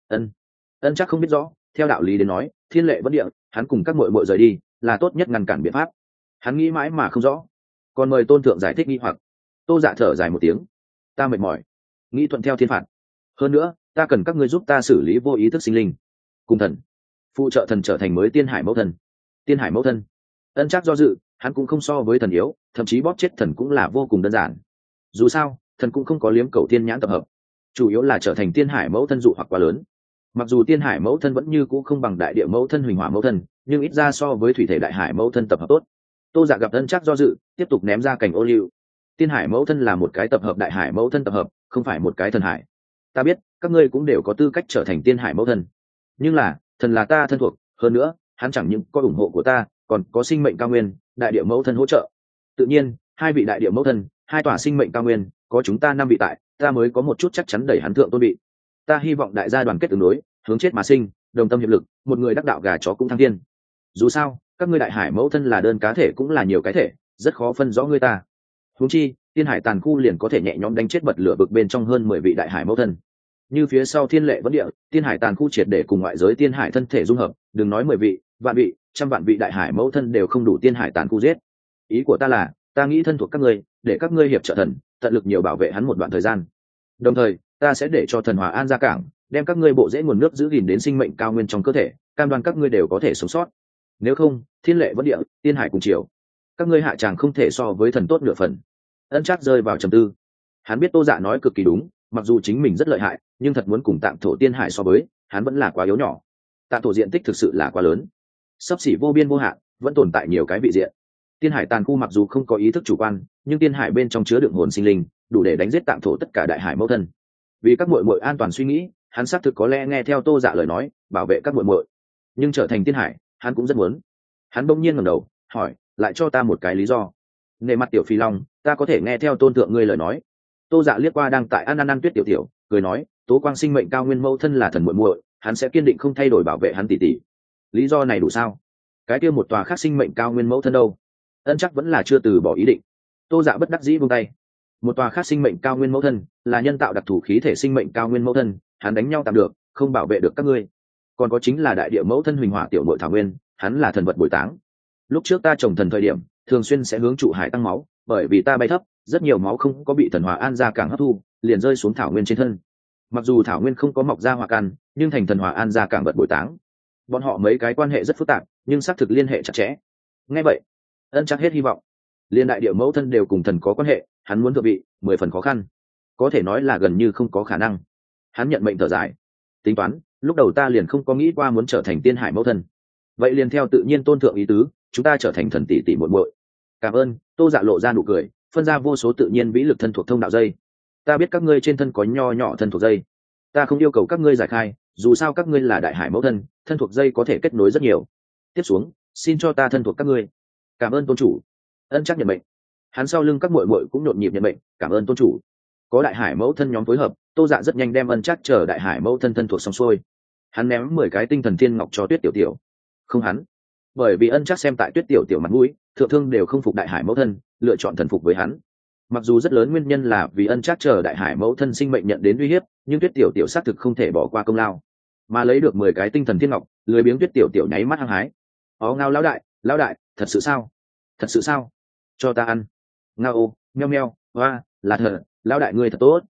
Speaker 1: Ân chắc không biết rõ, theo đạo lý đến nói, thiên lệ vẫn địa, hắn cùng các muội muội rời đi là tốt nhất ngăn cản biện pháp. Hắn nghĩ mãi mà không rõ, còn mời tôn thượng giải thích nghi hoặc. Tô Dạ thở dài một tiếng, ta mệt mỏi, nghĩ thuận theo thiên phạt. Hơn nữa, ta cần các ngươi giúp ta xử lý vô ý thức sinh linh, cùng thần phụ trợ thần trở thành mới tiên hải mẫu thần. Tiên hải mẫu thân. Ân chắc do dự, hắn cũng không so với thần yếu, thậm chí bóp chết thần cũng là vô cùng đơn giản. Dù sao, thần cũng không có liếm cầu tiên nhãn tập hợp, chủ yếu là trở thành tiên hải mẫu thân dụ hoặc quá lớn. Mặc dù tiên hải mẫu thân vẫn như cũ không bằng đại địa mẫu thân huỳnh hỏa mẫu thân, nhưng ít ra so với thủy thể đại hải mẫu thân tập hợp tốt. Tô Dạ gặp Ân chắc do dự, tiếp tục ném ra cảnh ô liu. Tiên hải mẫu thân là một cái tập hợp đại hải mẫu thân tập hợp, không phải một cái thần hải. Ta biết các ngươi cũng đều có tư cách trở thành tiên hải mẫu thân, nhưng là thần là ta thân thuộc, hơn nữa hắn chẳng những có ủng hộ của ta, còn có sinh mệnh cao nguyên đại địa mẫu thân hỗ trợ. Tự nhiên 2 vị đại địa mẫu thân, 2 tòa sinh mệnh cao nguyên, có chúng ta 5 vị tại, ta mới có một chút chắc chắn đẩy hắn thượng tôn vị. Ta hy vọng đại gia đoàn kết ứng đối, hướng chết mà sinh, đồng tâm hiệp lực, một người đắc đạo gà chó cũng thăng thiên. Dù sao các ngươi đại hải mẫu thân là đơn cá thể cũng là nhiều cái thể, rất khó phân rõ ngươi ta. Huống chi tiên hải tàn khu liền có thể nhẹ nhõm đánh chết bật lửa vực bên trong hơn 10 vị đại hải mẫu thân. Như phía sau thiên lệ vẫn địa, tiên hải tàn khu triệt để cùng ngoại giới tiên hải thân thể dung hợp, đừng nói 10 vị, vạn vị, trăm vạn vị đại hải mẫu thân đều không đủ tiên hải tàn khu giết. Ý của ta là, ta nghĩ thân thuộc các ngươi, để các ngươi hiệp trợ thần, tận lực nhiều bảo vệ hắn một đoạn thời gian. Đồng thời, ta sẽ để cho thần Hòa An ra cảng, đem các ngươi bộ rễ nguồn nước giữ gìn đến sinh mệnh cao nguyên trong cơ thể, cam đoan các ngươi đều có thể sống sót. Nếu không, thiên lệ vẫn địa, tiên hải cùng chiều, các ngươi hạ tràng không thể so với thần tốt nửa phần. Ân Trác rơi vào trầm tư. Hắn biết Tô Dạ nói cực kỳ đúng, mặc dù chính mình rất lợi hại, nhưng thật muốn cùng Tạng thổ tiên hải so với, hắn vẫn là quá yếu nhỏ. Tạng thổ diện tích thực sự là quá lớn, sắp xỉ vô biên vô hạn, vẫn tồn tại nhiều cái vị diện. Tiên hải tàn khu mặc dù không có ý thức chủ quan, nhưng tiên hải bên trong chứa đựng hồn sinh linh, đủ để đánh giết Tạng thổ tất cả đại hải mẫu thân. Vì các muội muội an toàn suy nghĩ, hắn xác thực có lẽ nghe theo Tô Dạ lời nói, bảo vệ các muội muội. Nhưng trở thành tiên hải, hắn cũng rất muốn. Hắn bỗng nhiên ngẩng đầu, hỏi, lại cho ta một cái lý do. Nề mặt tiểu phi long, ta có thể nghe theo tôn thượng ngươi lời nói. Tô Dạ liếc qua đang tại ăn tuyết tiểu tiểu, cười nói, tố quang sinh mệnh cao nguyên mẫu thân là thần muội muội, hắn sẽ kiên định không thay đổi bảo vệ hắn tỷ tỷ. Lý do này đủ sao? Cái kia một tòa khác sinh mệnh cao nguyên mẫu thân đâu? Ân chắc vẫn là chưa từ bỏ ý định. Tô Dạ bất đắc dĩ buông tay. Một tòa khác sinh mệnh cao nguyên mẫu thân là nhân tạo đặc thù khí thể sinh mệnh cao nguyên mẫu thân, hắn đánh nhau tạm được, không bảo vệ được các ngươi. Còn có chính là đại địa mẫu thân huỳnh hỏa tiểu nội thảo nguyên, hắn là thần vật bồi táng. Lúc trước ta trồng thần thời điểm, thường xuyên sẽ hướng trụ hải tăng máu, bởi vì ta bay thấp, rất nhiều máu không có bị thần Hòa An ra cảng hấp thu, liền rơi xuống thảo nguyên trên thân. Mặc dù thảo nguyên không có mọc ra hỏa căn, nhưng thành thần Hòa An ra cảng vật bồi táng. Bọn họ mấy cái quan hệ rất phức tạp, nhưng xác thực liên hệ chặt chẽ. Nghe vậy, Ân chắc hết hy vọng. Liên đại địa mẫu thân đều cùng thần có quan hệ, hắn muốn thượng vị, 10 phần khó khăn, có thể nói là gần như không có khả năng. Hắn nhận mệnh thở dài, tính toán, lúc đầu ta liền không có nghĩ qua muốn trở thành tiên hải mẫu thân. Vậy liền theo tự nhiên tôn thượng ý tứ, chúng ta trở thành thần tỷ tỷ muội muội. Cảm ơn. Tô Dạ lộ ra nụ cười, phân ra vô số tự nhiên vĩ lực thân thuộc thông đạo dây. Ta biết các ngươi trên thân có nho nhỏ thân thuộc dây, ta không yêu cầu các ngươi giải khai, dù sao các ngươi là đại hải mẫu thân, thân thuộc dây có thể kết nối rất nhiều. Tiếp xuống, xin cho ta thân thuộc các ngươi. Cảm ơn tôn chủ. Ân chắc nhận mệnh. Hắn sau lưng các muội muội cũng nhộn nhịp nhận mệnh, cảm ơn tôn chủ. Có đại hải mẫu thân nhóm phối hợp, Tô Dạ rất nhanh đem Ân chắc chờ đại hải mẫu thân thân thuộc xong xuôi. Hắn ném 10 cái tinh thần thiên ngọc cho Tuyết tiểu tiểu. Không hắn, bởi vì Ân chắc xem tại Tuyết tiểu tiểu mặt mũi, thượng thương đều không phục đại hải mẫu thân, lựa chọn thần phục với hắn. Mặc dù rất lớn nguyên nhân là vì Ân chắc chờ đại hải mẫu thân sinh mệnh nhận đến uy hiếp, nhưng Tuyết tiểu tiểu xác thực không thể bỏ qua công lao, mà lấy được 10 cái tinh thần thiên ngọc, lười biếng Tuyết tiểu tiểu nháy mắt hăng hái. Ó ngao lão đại, thật sự sao? Thật sự sao? Cho ta ăn. Ngao, meo meo, hoa, là thật, lão đại ngươi thật tốt.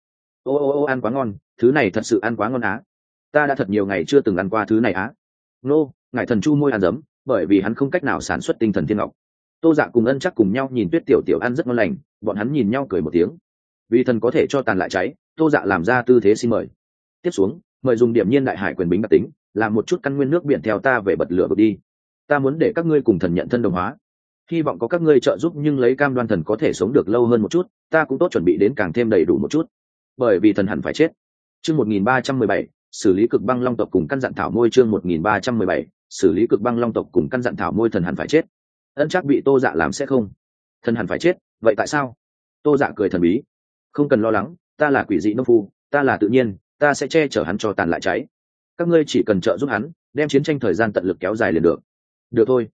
Speaker 1: Ô ăn quá ngon, thứ này thật sự ăn quá ngon á. Ta đã thật nhiều ngày chưa từng ăn qua thứ này á. Nô, ngài thần chu môi ăn giấm, bởi vì hắn không cách nào sản xuất tinh thần thiên ngọc. Tô Dạ cùng Ân chắc cùng nhau nhìn Tuyết tiểu tiểu ăn rất ngon lành, bọn hắn nhìn nhau cười một tiếng. Vì thần có thể cho tàn lại cháy, Tô Dạ làm ra tư thế xin mời. Tiếp xuống, mời dùng điểm nhiên đại hải quyền bính đặc tính, làm một chút căn nguyên nước biển theo ta về bật lửa vực đi. Ta muốn để các ngươi cùng thần nhận thân đồng hóa, hy vọng có các ngươi trợ giúp, nhưng lấy cam đoan thần có thể sống được lâu hơn một chút, ta cũng tốt chuẩn bị đến càng thêm đầy đủ một chút, bởi vì thần hẳn phải chết. Chương 1317, xử lý cực băng long tộc cùng căn dặn thảo môi. Chương 1317, xử lý cực băng long tộc cùng căn dặn thảo môi. Thần hẳn phải chết. Ân chắc bị Tô Dạ làm sẽ không. Thần hẳn phải chết, vậy tại sao? Tô Dạ cười thần bí. Không cần lo lắng, ta là quỷ dị nông phu, ta là tự nhiên, ta sẽ che chở hắn cho tàn lại cháy. Các ngươi chỉ cần trợ giúp hắn, đem chiến tranh thời gian tận lực kéo dài liền được. Được thôi,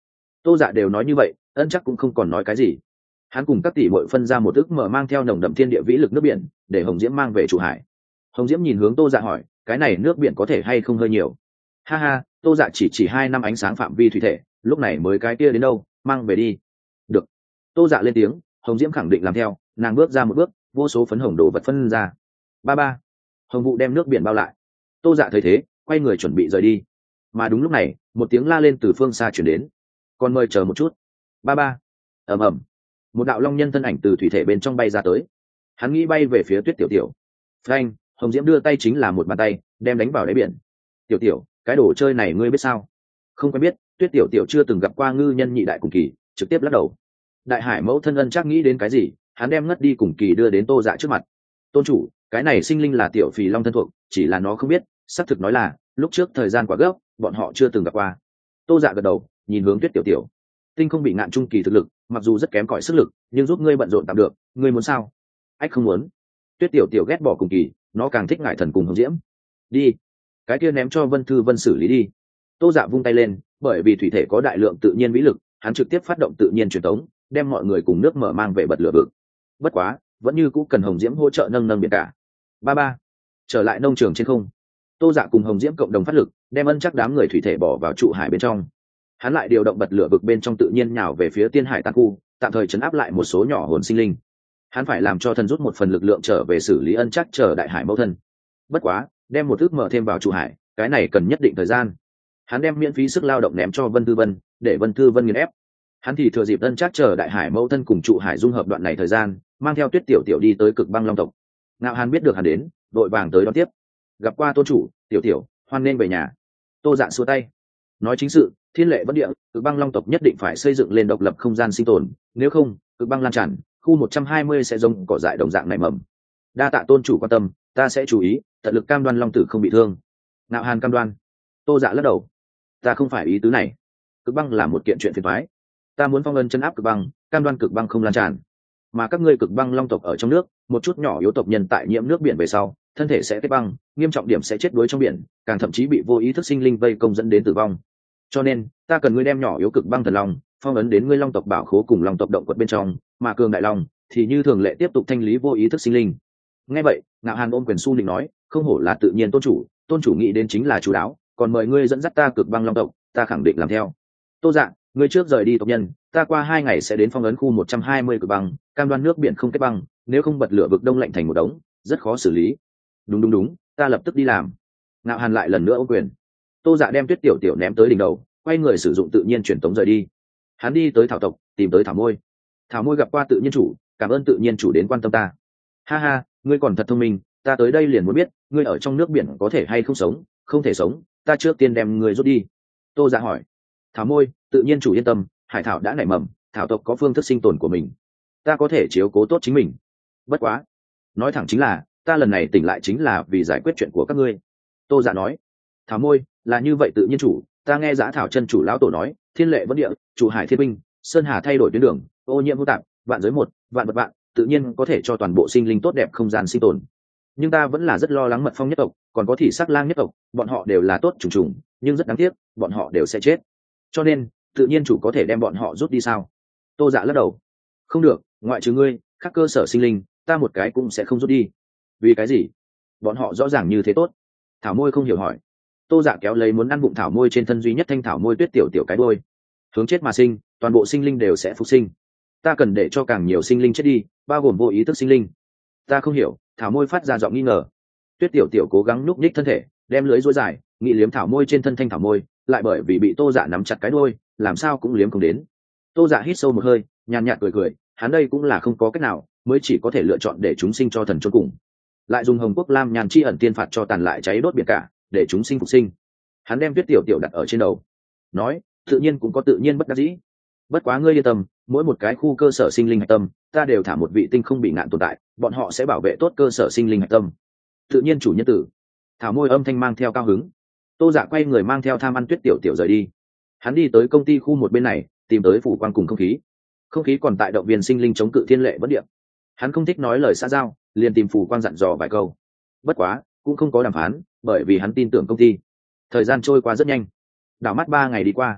Speaker 1: Tô Dạ đều nói như vậy, ân chắc cũng không còn nói cái gì. Hắn cùng các tỷ muội phân ra một ức mở mang theo nồng đậm thiên địa vĩ lực nước biển, để Hồng Diễm mang về chủ hải. Hồng Diễm nhìn hướng Tô Dạ hỏi, cái này nước biển có thể hay không hơi nhiều? Ha ha, Tô Dạ chỉ 2 năm ánh sáng phạm vi thủy thể, lúc này mới cái kia đến đâu, mang về đi. Được. Tô Dạ lên tiếng, Hồng Diễm khẳng định làm theo, nàng bước ra một bước, vô số phấn hồng đổ vật phân ra. Ba ba. Hồng vụ đem nước biển bao lại. Tô Dạ thấy thế, quay người chuẩn bị rời đi. Mà đúng lúc này, một tiếng la lên từ phương xa chuyển đến. Còn mời chờ một chút. Ba ba. Ầm ầm. Một đạo long nhân thân ảnh từ thủy thể bên trong bay ra tới. Hắn nghĩ bay về phía Tuyết Tiểu Tiểu. Phanh, Hồng Diễm đưa tay chính là một bàn tay, đem đánh vào đáy biển. Tiểu Tiểu, cái đồ chơi này ngươi biết sao? Không quen biết. Tuyết Tiểu Tiểu chưa từng gặp qua ngư nhân nhị đại cùng kỳ, trực tiếp lắc đầu. Đại Hải mẫu thân ân chắc nghĩ đến cái gì, hắn đem ngất đi cùng kỳ đưa đến Tô Dạ trước mặt. Tôn chủ, cái này sinh linh là tiểu phì long thân thuộc, chỉ là nó không biết, xác thực nói là lúc trước thời gian quá gấp, bọn họ chưa từng gặp qua. Tô Dạ gật đầu, nhìn hướng Tuyết Tiểu Tiểu. Tinh không bị ngạn trung kỳ thực lực, mặc dù rất kém cỏi sức lực, nhưng giúp ngươi bận rộn tạm được, ngươi muốn sao? Ách không muốn. Tuyết Tiểu Tiểu ghét bỏ cùng kỳ, nó càng thích ngải thần cùng Hồng Diễm. Đi, cái kia ném cho Vân Thư Vân xử lý đi. Tô Dạ vung tay lên, bởi vì thủy thể có đại lượng tự nhiên vĩ lực, hắn trực tiếp phát động tự nhiên truyền tống, đem mọi người cùng nước mở mang về bật lửa vực. Bất quá, vẫn như cũ cần Hồng Diễm hỗ trợ nâng biển cả. Ba ba. Trở lại nông trường trên không. Tô Dạ cùng Hồng Diễm cộng đồng phát lực, đem ân chắc đám người thủy thể bỏ vào trụ hải bên trong. Hắn lại điều động bật lửa vực bên trong tự nhiên nhào về phía Tiên Hải Tàn Khu, tạm thời chấn áp lại một số nhỏ hồn sinh linh. Hắn phải làm cho thần rút một phần lực lượng trở về xử lý ân chắc chờ đại hải mẫu thân. Bất quá, đem một ước mở thêm vào trụ hải, cái này cần nhất định thời gian. Hắn đem miễn phí sức lao động ném cho Vân Thư Vân, để Vân Thư Vân nghiền ép. Hắn thì thừa dịp ân chắc chờ đại hải mẫu thân cùng trụ hải dung hợp đoạn này thời gian, mang theo Tuyết Tiểu Tiểu đi tới Cực Băng Long tộc. Ngạo Hàn biết được hắn đến, đội vàng tới đón tiếp. Gặp qua tôn chủ, Tiểu Tiểu, hoan nên về nhà. Tô Dạ xua tay, nói chính sự, thiên lệ vẫn địa, Cực Băng Long tộc nhất định phải xây dựng lên độc lập không gian sinh tồn, nếu không, Cực Băng lan tràn, khu 120 sẽ giống cỏ dại đồng dạng nảy mầm. Đa tạ tôn chủ quan tâm, ta sẽ chú ý, tận lực cam đoan long tử không bị thương. Ngạo Hàn cam đoan. Tô Dạ lắc đầu, ta không phải ý tứ này. Cực Băng là một kiện chuyện phiền toái, ta muốn phong ấn chân áp Cực Băng, cam đoan Cực Băng không lan tràn. Mà các ngươi Cực Băng Long tộc ở trong nước, một chút nhỏ yếu tộc nhân tại nhiễm nước biển về sau, thân thể sẽ kết băng, nghiêm trọng điểm sẽ chết đuối trong biển, càng thậm chí bị vô ý thức sinh linh vây công dẫn đến tử vong. Cho nên, ta cần ngươi đem nhỏ yếu Cực Băng thần long phong ấn đến ngươi long tộc bảo khố cùng long tộc động quật bên trong, mà cường đại long thì như thường lệ tiếp tục thanh lý vô ý thức sinh linh. Nghe vậy, Ngạo Hàn ôm quyền su định nói, không hổ là tự nhiên tôn chủ nghĩ đến chính là chú đáo, còn mời ngươi dẫn dắt ta Cực Băng Long tộc, ta khẳng định làm theo. Tô Dạ, ngươi trước rời đi tộc nhân, ta qua 2 ngày sẽ đến phong ấn khu 120 Cực Băng, cam đoan nước biển không kết băng, nếu không bật lửa vực đông lạnh thành một đống, rất khó xử lý. Đúng, ta lập tức đi làm. Ngạo Hàn lại lần nữa ôm quyền. Tô Dạ đem Tuyết Tiểu Tiểu ném tới đỉnh đầu, quay người sử dụng tự nhiên truyền tống rời đi. Hắn đi tới thảo tộc, tìm tới thảo môi. Thảo môi gặp qua tự nhiên chủ, cảm ơn tự nhiên chủ đến quan tâm ta. Ha ha, ngươi còn thật thông minh, ta tới đây liền muốn biết, ngươi ở trong nước biển có thể hay không sống, không thể sống, ta trước tiên đem ngươi rút đi. Tô Dạ hỏi. Thảo môi, tự nhiên chủ yên tâm, hải thảo đã nảy mầm, thảo tộc có phương thức sinh tồn của mình, ta có thể chiếu cố tốt chính mình. Bất quá, nói thẳng chính là, ta lần này tỉnh lại chính là vì giải quyết chuyện của các ngươi. Tô Dạ nói. Thảo môi, là như vậy tự nhiên chủ, ta nghe Giá Thảo chân chủ lão tổ nói, thiên lệ vẫn địa, chủ hải thiên binh, sơn hà thay đổi tuyến đường, ô nhiễm vô tạp, vạn giới một, vạn vật vạn, tự nhiên có thể cho toàn bộ sinh linh tốt đẹp không gian sinh tồn. Nhưng ta vẫn là rất lo lắng mật phong nhất tộc, còn có thị sắc lang nhất tộc, bọn họ đều là tốt trùng trùng, nhưng rất đáng tiếc, bọn họ đều sẽ chết. Cho nên, tự nhiên chủ có thể đem bọn họ rút đi sao? Tô Dạ lắc đầu. Không được, ngoại trừ ngươi, các cơ sở sinh linh, ta một cái cũng sẽ không rút đi. Vì cái gì? Bọn họ rõ ràng như thế tốt. Thảo môi không hiểu hỏi. Tô Dạ kéo lấy muốn ăn bụng thảo môi trên thân duy nhất thanh thảo môi Tuyết Tiểu Tiểu cái đôi. Hướng chết mà sinh, toàn bộ sinh linh đều sẽ phục sinh. Ta cần để cho càng nhiều sinh linh chết đi, bao gồm vô ý thức sinh linh. Ta không hiểu. Thảo môi phát ra giọng nghi ngờ. Tuyết Tiểu Tiểu cố gắng nhúc nhích thân thể, đem lưới duỗi dài, nghĩ liếm thảo môi trên thân thanh thảo môi, lại bởi vì bị Tô Dạ nắm chặt cái đuôi, làm sao cũng liếm không đến. Tô Dạ hít sâu một hơi, nhàn nhạt cười, hắn đây cũng là không có cách nào, mới chỉ có thể lựa chọn để chúng sinh cho thần chôn cùng, lại dùng Hồng Quốc Lam Nhàn chi ẩn tiên phạt cho tàn lại cháy đốt biển cả, để chúng sinh phục sinh. Hắn đem Tuyết Tiểu Tiểu đặt ở trên đầu, nói, tự nhiên cũng có tự nhiên bất đắc dĩ. Bất quá ngươi yên tâm, mỗi một cái khu cơ sở sinh linh hạch tâm, ta đều thả một vị tinh không bị ngạn tồn tại, bọn họ sẽ bảo vệ tốt cơ sở sinh linh hạch tâm. Tự nhiên chủ nhân tử. Thảo môi âm thanh mang theo cao hứng. Tô Dạ quay người mang theo tham ăn Tuyết Tiểu Tiểu rời đi. Hắn đi tới công ty khu một bên này, tìm tới phủ quan cùng không khí. Không khí còn tại động viên sinh linh chống cự thiên lệ vẫn địa. Hắn không thích nói lời xã giao, liền tìm phủ quan dặn dò vài câu. Bất quá, cũng không có đàm phán, bởi vì hắn tin tưởng công ty. Thời gian trôi qua rất nhanh. Đảo mắt 3 ngày đi qua.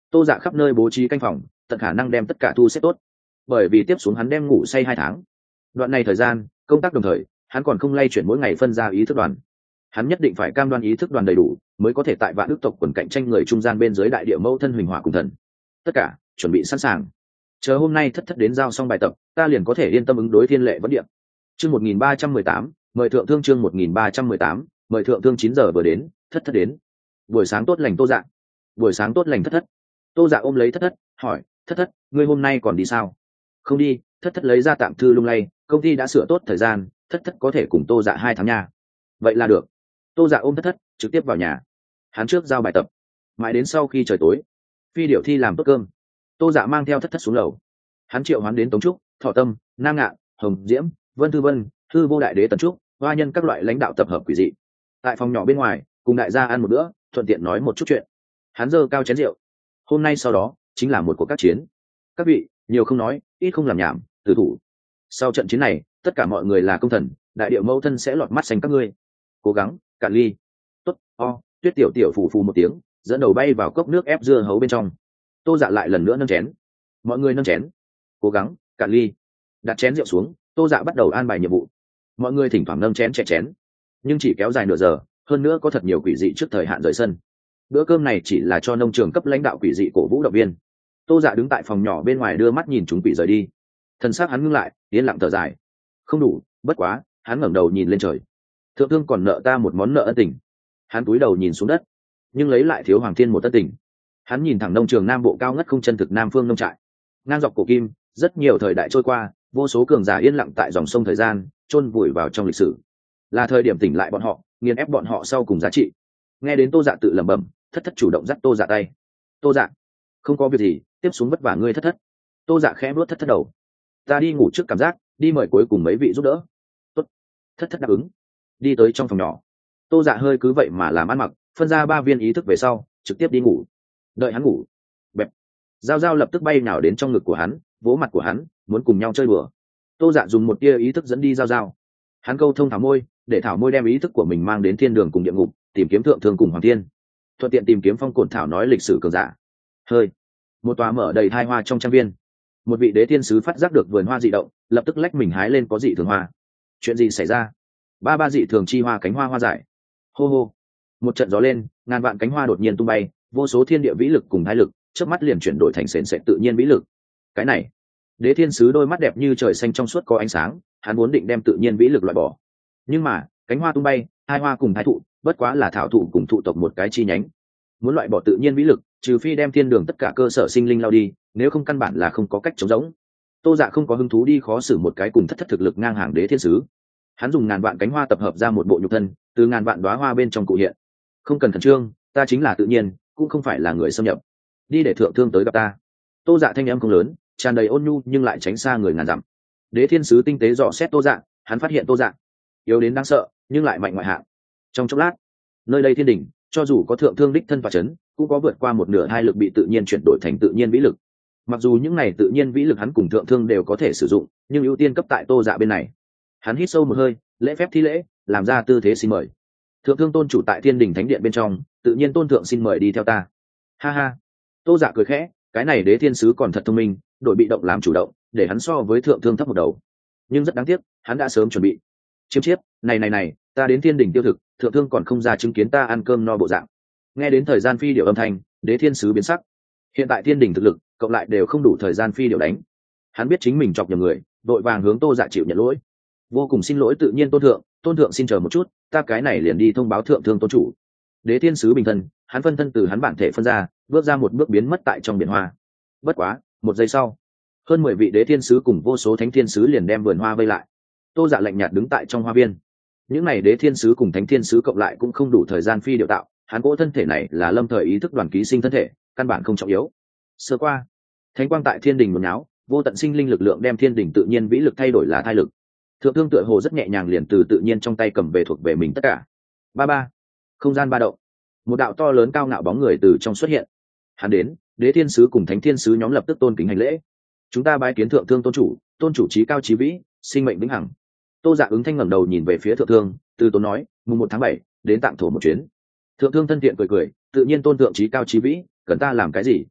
Speaker 1: Tô Dạ khắp nơi bố trí canh phòng, tận khả năng đem tất cả thu xếp tốt, bởi vì tiếp xuống hắn đem ngủ say 2 tháng. Đoạn này thời gian công tác đồng thời, hắn còn không lay chuyển mỗi ngày phân ra ý thức đoàn. Hắn nhất định phải cam đoan ý thức đoàn đầy đủ, mới có thể tại vạn ước tộc quần cạnh tranh người trung gian bên dưới đại địa mẫu thân huỳnh hỏa cùng thần. Tất cả chuẩn bị sẵn sàng, chờ hôm nay thất thất đến giao xong bài tập, ta liền có thể yên tâm ứng đối thiên lệ vẫn điện. Chương 1318, mời thượng thương. Chương 1318, mời thượng thương. 9 giờ vừa đến, thất thất đến. Buổi sáng tốt lành Tô Dạ. Buổi sáng tốt lành thất thất. Tô Dạ ôm lấy thất thất, hỏi, thất thất, ngươi hôm nay còn đi sao? Không đi. Thất thất lấy ra tạm thư lung lay, công ty đã sửa tốt thời gian, thất thất có thể cùng Tô Dạ 2 tháng nha. Vậy là được. Tô Dạ ôm thất thất trực tiếp vào nhà. Hắn trước giao bài tập, mãi đến sau khi trời tối, phi điệu thi làm tốt cơm, Tô Dạ mang theo thất thất xuống lầu. Hắn triệu hoán đến Tống Trúc, Thọ Tâm, Nam Ngạn, Hồng Diễm, Vân Thư Vân, Thư Vô Đại Đế Tần Trúc, hoa nhân các loại lãnh đạo tập hợp quỷ dị. Tại phòng nhỏ bên ngoài, cùng đại gia ăn một bữa, thuận tiện nói một chút chuyện. Hắn giơ cao chén rượu. Hôm nay sau đó chính là một cuộc các chiến. Các vị, nhiều không nói, ít không làm nhảm, tử thủ. Sau trận chiến này, tất cả mọi người là công thần, đại điệu mẫu thân sẽ lọt mắt xanh các ngươi. Cố gắng, cạn ly. Tốt, Tuyết tiểu tiểu phù phù một tiếng, dẫn đầu bay vào cốc nước ép dưa hấu bên trong. Tô Dạ lại lần nữa nâng chén. Mọi người nâng chén. Cố gắng, cạn ly. Đặt chén rượu xuống, Tô Dạ bắt đầu an bài nhiệm vụ. Mọi người thỉnh thoảng nâng chén chè chén, nhưng chỉ kéo dài nửa giờ, hơn nữa có thật nhiều quỷ dị trước thời hạn rời sân. Bữa cơm này chỉ là cho nông trường cấp lãnh đạo quỷ dị cổ vũ động viên. Tô Dạ đứng tại phòng nhỏ bên ngoài đưa mắt nhìn chúng quỷ rời đi. Thần sắc hắn ngưng lại, yên lặng thở dài. Không đủ, bất quá, hắn ngẩng đầu nhìn lên trời. Thượng thương còn nợ ta một món nợ ân tình. Hắn cúi đầu nhìn xuống đất, nhưng lấy lại thiếu Hoàng Thiên một ân tình. Hắn nhìn thẳng nông trường Nam Bộ cao ngất không chân thực Nam Phương nông trại. Ngang dọc cổ kim, rất nhiều thời đại trôi qua, vô số cường giả yên lặng tại dòng sông thời gian, chôn vùi vào trong lịch sử. Là thời điểm tỉnh lại bọn họ, nghiền ép bọn họ sau cùng giá trị. Nghe đến Tô Dạ tự lẩm bẩm, thất thất chủ động dắt Tô Dạ tay. Tô Dạ, không có việc gì, tiếp xuống vất vả ngươi thất thất. Tô Dạ khẽ vuốt thất thất đầu. Ta đi ngủ trước cảm giác, đi mời cuối cùng mấy vị giúp đỡ. Tốt. Thất thất đáp ứng. Đi tới trong phòng nhỏ. Tô Dạ hơi cứ vậy mà làm ăn mặc, phân ra 3 viên ý thức về sau, trực tiếp đi ngủ. Đợi hắn ngủ, bẹp, Giao Giao lập tức bay nào đến trong ngực của hắn, vỗ mặt của hắn, muốn cùng nhau chơi đùa. Tô Dạ dùng một tia ý thức dẫn đi Giao Giao. Hắn câu thông thảo môi, để thảo môi đem ý thức của mình mang đến thiên đường cùng địa ngục, tìm kiếm thượng thương cùng Hoàng Thiên, thuận tiện tìm kiếm phong cổn thảo nói lịch sử cường giả. Hơi, một tòa mở đầy thai hoa trong trang viên. Một vị đế thiên sứ phát giác được vườn hoa dị động, lập tức lách mình hái lên có dị thường hoa. Chuyện gì xảy ra? Ba dị thường chi hoa cánh hoa hoa dại. Hô hô, một trận gió lên, ngàn vạn cánh hoa đột nhiên tung bay, vô số thiên địa vĩ lực cùng thái lực chớp mắt liền chuyển đổi thành sền sệt tự nhiên vĩ lực. Cái này, đế thiên sứ đôi mắt đẹp như trời xanh trong suốt có ánh sáng, hắn muốn định đem tự nhiên vĩ lực loại bỏ, nhưng mà cánh hoa tung bay, hai hoa cùng thái thụ bất quá là thảo thụ cùng thụ tộc một cái chi nhánh. Muốn loại bỏ tự nhiên vĩ lực, trừ phi đem thiên đường tất cả cơ sở sinh linh lao đi, nếu không căn bản là không có cách chống giống. Tô Dạ không có hứng thú đi khó xử một cái cùng thất thất thực lực ngang hàng đế thiên sứ. Hắn dùng ngàn vạn cánh hoa tập hợp ra một bộ nhục thân, từ ngàn vạn đóa hoa bên trong cụ hiện. Không cần khẩn trương, ta chính là tự nhiên, cũng không phải là người xâm nhập. Đi để thượng thương tới gặp ta. Tô Dạ thanh âm không lớn, tràn đầy ôn nhu nhưng lại tránh xa người ngàn dặm. Đế thiên sứ tinh tế dò xét Tô Dạ, hắn phát hiện Tô Dạ yếu đến đáng sợ, nhưng lại mạnh ngoại hạng. Trong chốc lát, nơi đây thiên đỉnh, cho dù có thượng thương đích thân và chấn, cũng có vượt qua một nửa hai lực bị tự nhiên chuyển đổi thành tự nhiên vĩ lực. Mặc dù những này tự nhiên vĩ lực hắn cùng thượng thương đều có thể sử dụng, nhưng ưu tiên cấp tại Tô Dạ bên này. Hắn hít sâu một hơi, lễ phép thi lễ, làm ra tư thế xin mời. Thượng thương tôn chủ tại thiên đình thánh điện bên trong, tự nhiên tôn thượng xin mời đi theo ta. Ha ha. Tô Dạ cười khẽ, cái này đế thiên sứ còn thật thông minh, đổi bị động làm chủ động, để hắn so với thượng thương thấp một đầu. Nhưng rất đáng tiếc, hắn đã sớm chuẩn bị. Chiêm chiếp, này, ta đến thiên đình tiêu thực, thượng thương còn không ra chứng kiến ta ăn cơm no bộ dạng. Nghe đến thời gian phi điệu âm thanh, đế thiên sứ biến sắc. Hiện tại thiên đình thực lực cộng lại đều không đủ thời gian phi điệu đánh. Hắn biết chính mình chọc nhầm người, đội vàng hướng Tô Dạ chịu nhận lỗi. Vô cùng xin lỗi tự nhiên tôn thượng xin chờ một chút, ta cái này liền đi thông báo thượng thương tôn chủ. Đế thiên sứ bình thân, hắn phân thân từ hắn bản thể phân ra, bước ra một bước biến mất tại trong biển hoa. Bất quá, một giây sau, hơn 10 vị đế thiên sứ cùng vô số thánh thiên sứ liền đem vườn hoa vây lại. Tô Dạ lạnh nhạt đứng tại trong hoa viên. Những này đế thiên sứ cùng thánh thiên sứ cộng lại cũng không đủ thời gian phi điệu tạo, hắn cỗ thân thể này là lâm thời ý thức đoàn ký sinh thân thể, căn bản không trọng yếu. Sơ qua, thánh quang tại thiên đình nhốn nháo, vô tận sinh linh lực lượng đem thiên đình tự nhiên vĩ lực thay đổi là thai lực. Thượng thương tựa hồ rất nhẹ nhàng liền từ tự nhiên trong tay cầm về thuộc về mình tất cả. Ba, không gian ba động, một đạo to lớn cao ngạo bóng người từ trong xuất hiện. Hắn đến, đế thiên sứ cùng thánh thiên sứ nhóm lập tức tôn kính hành lễ. Chúng ta bái kiến thượng thương tôn chủ trí cao trí vĩ, sinh mệnh vĩnh hằng. Tô Dạ ứng thanh ngẩng đầu nhìn về phía thượng thương, từ tốn nói, mùng 1 tháng 7, đến tạng thổ một chuyến. Thượng thương thân thiện cười, tự nhiên tôn thượng trí cao trí vĩ, cần ta làm cái gì?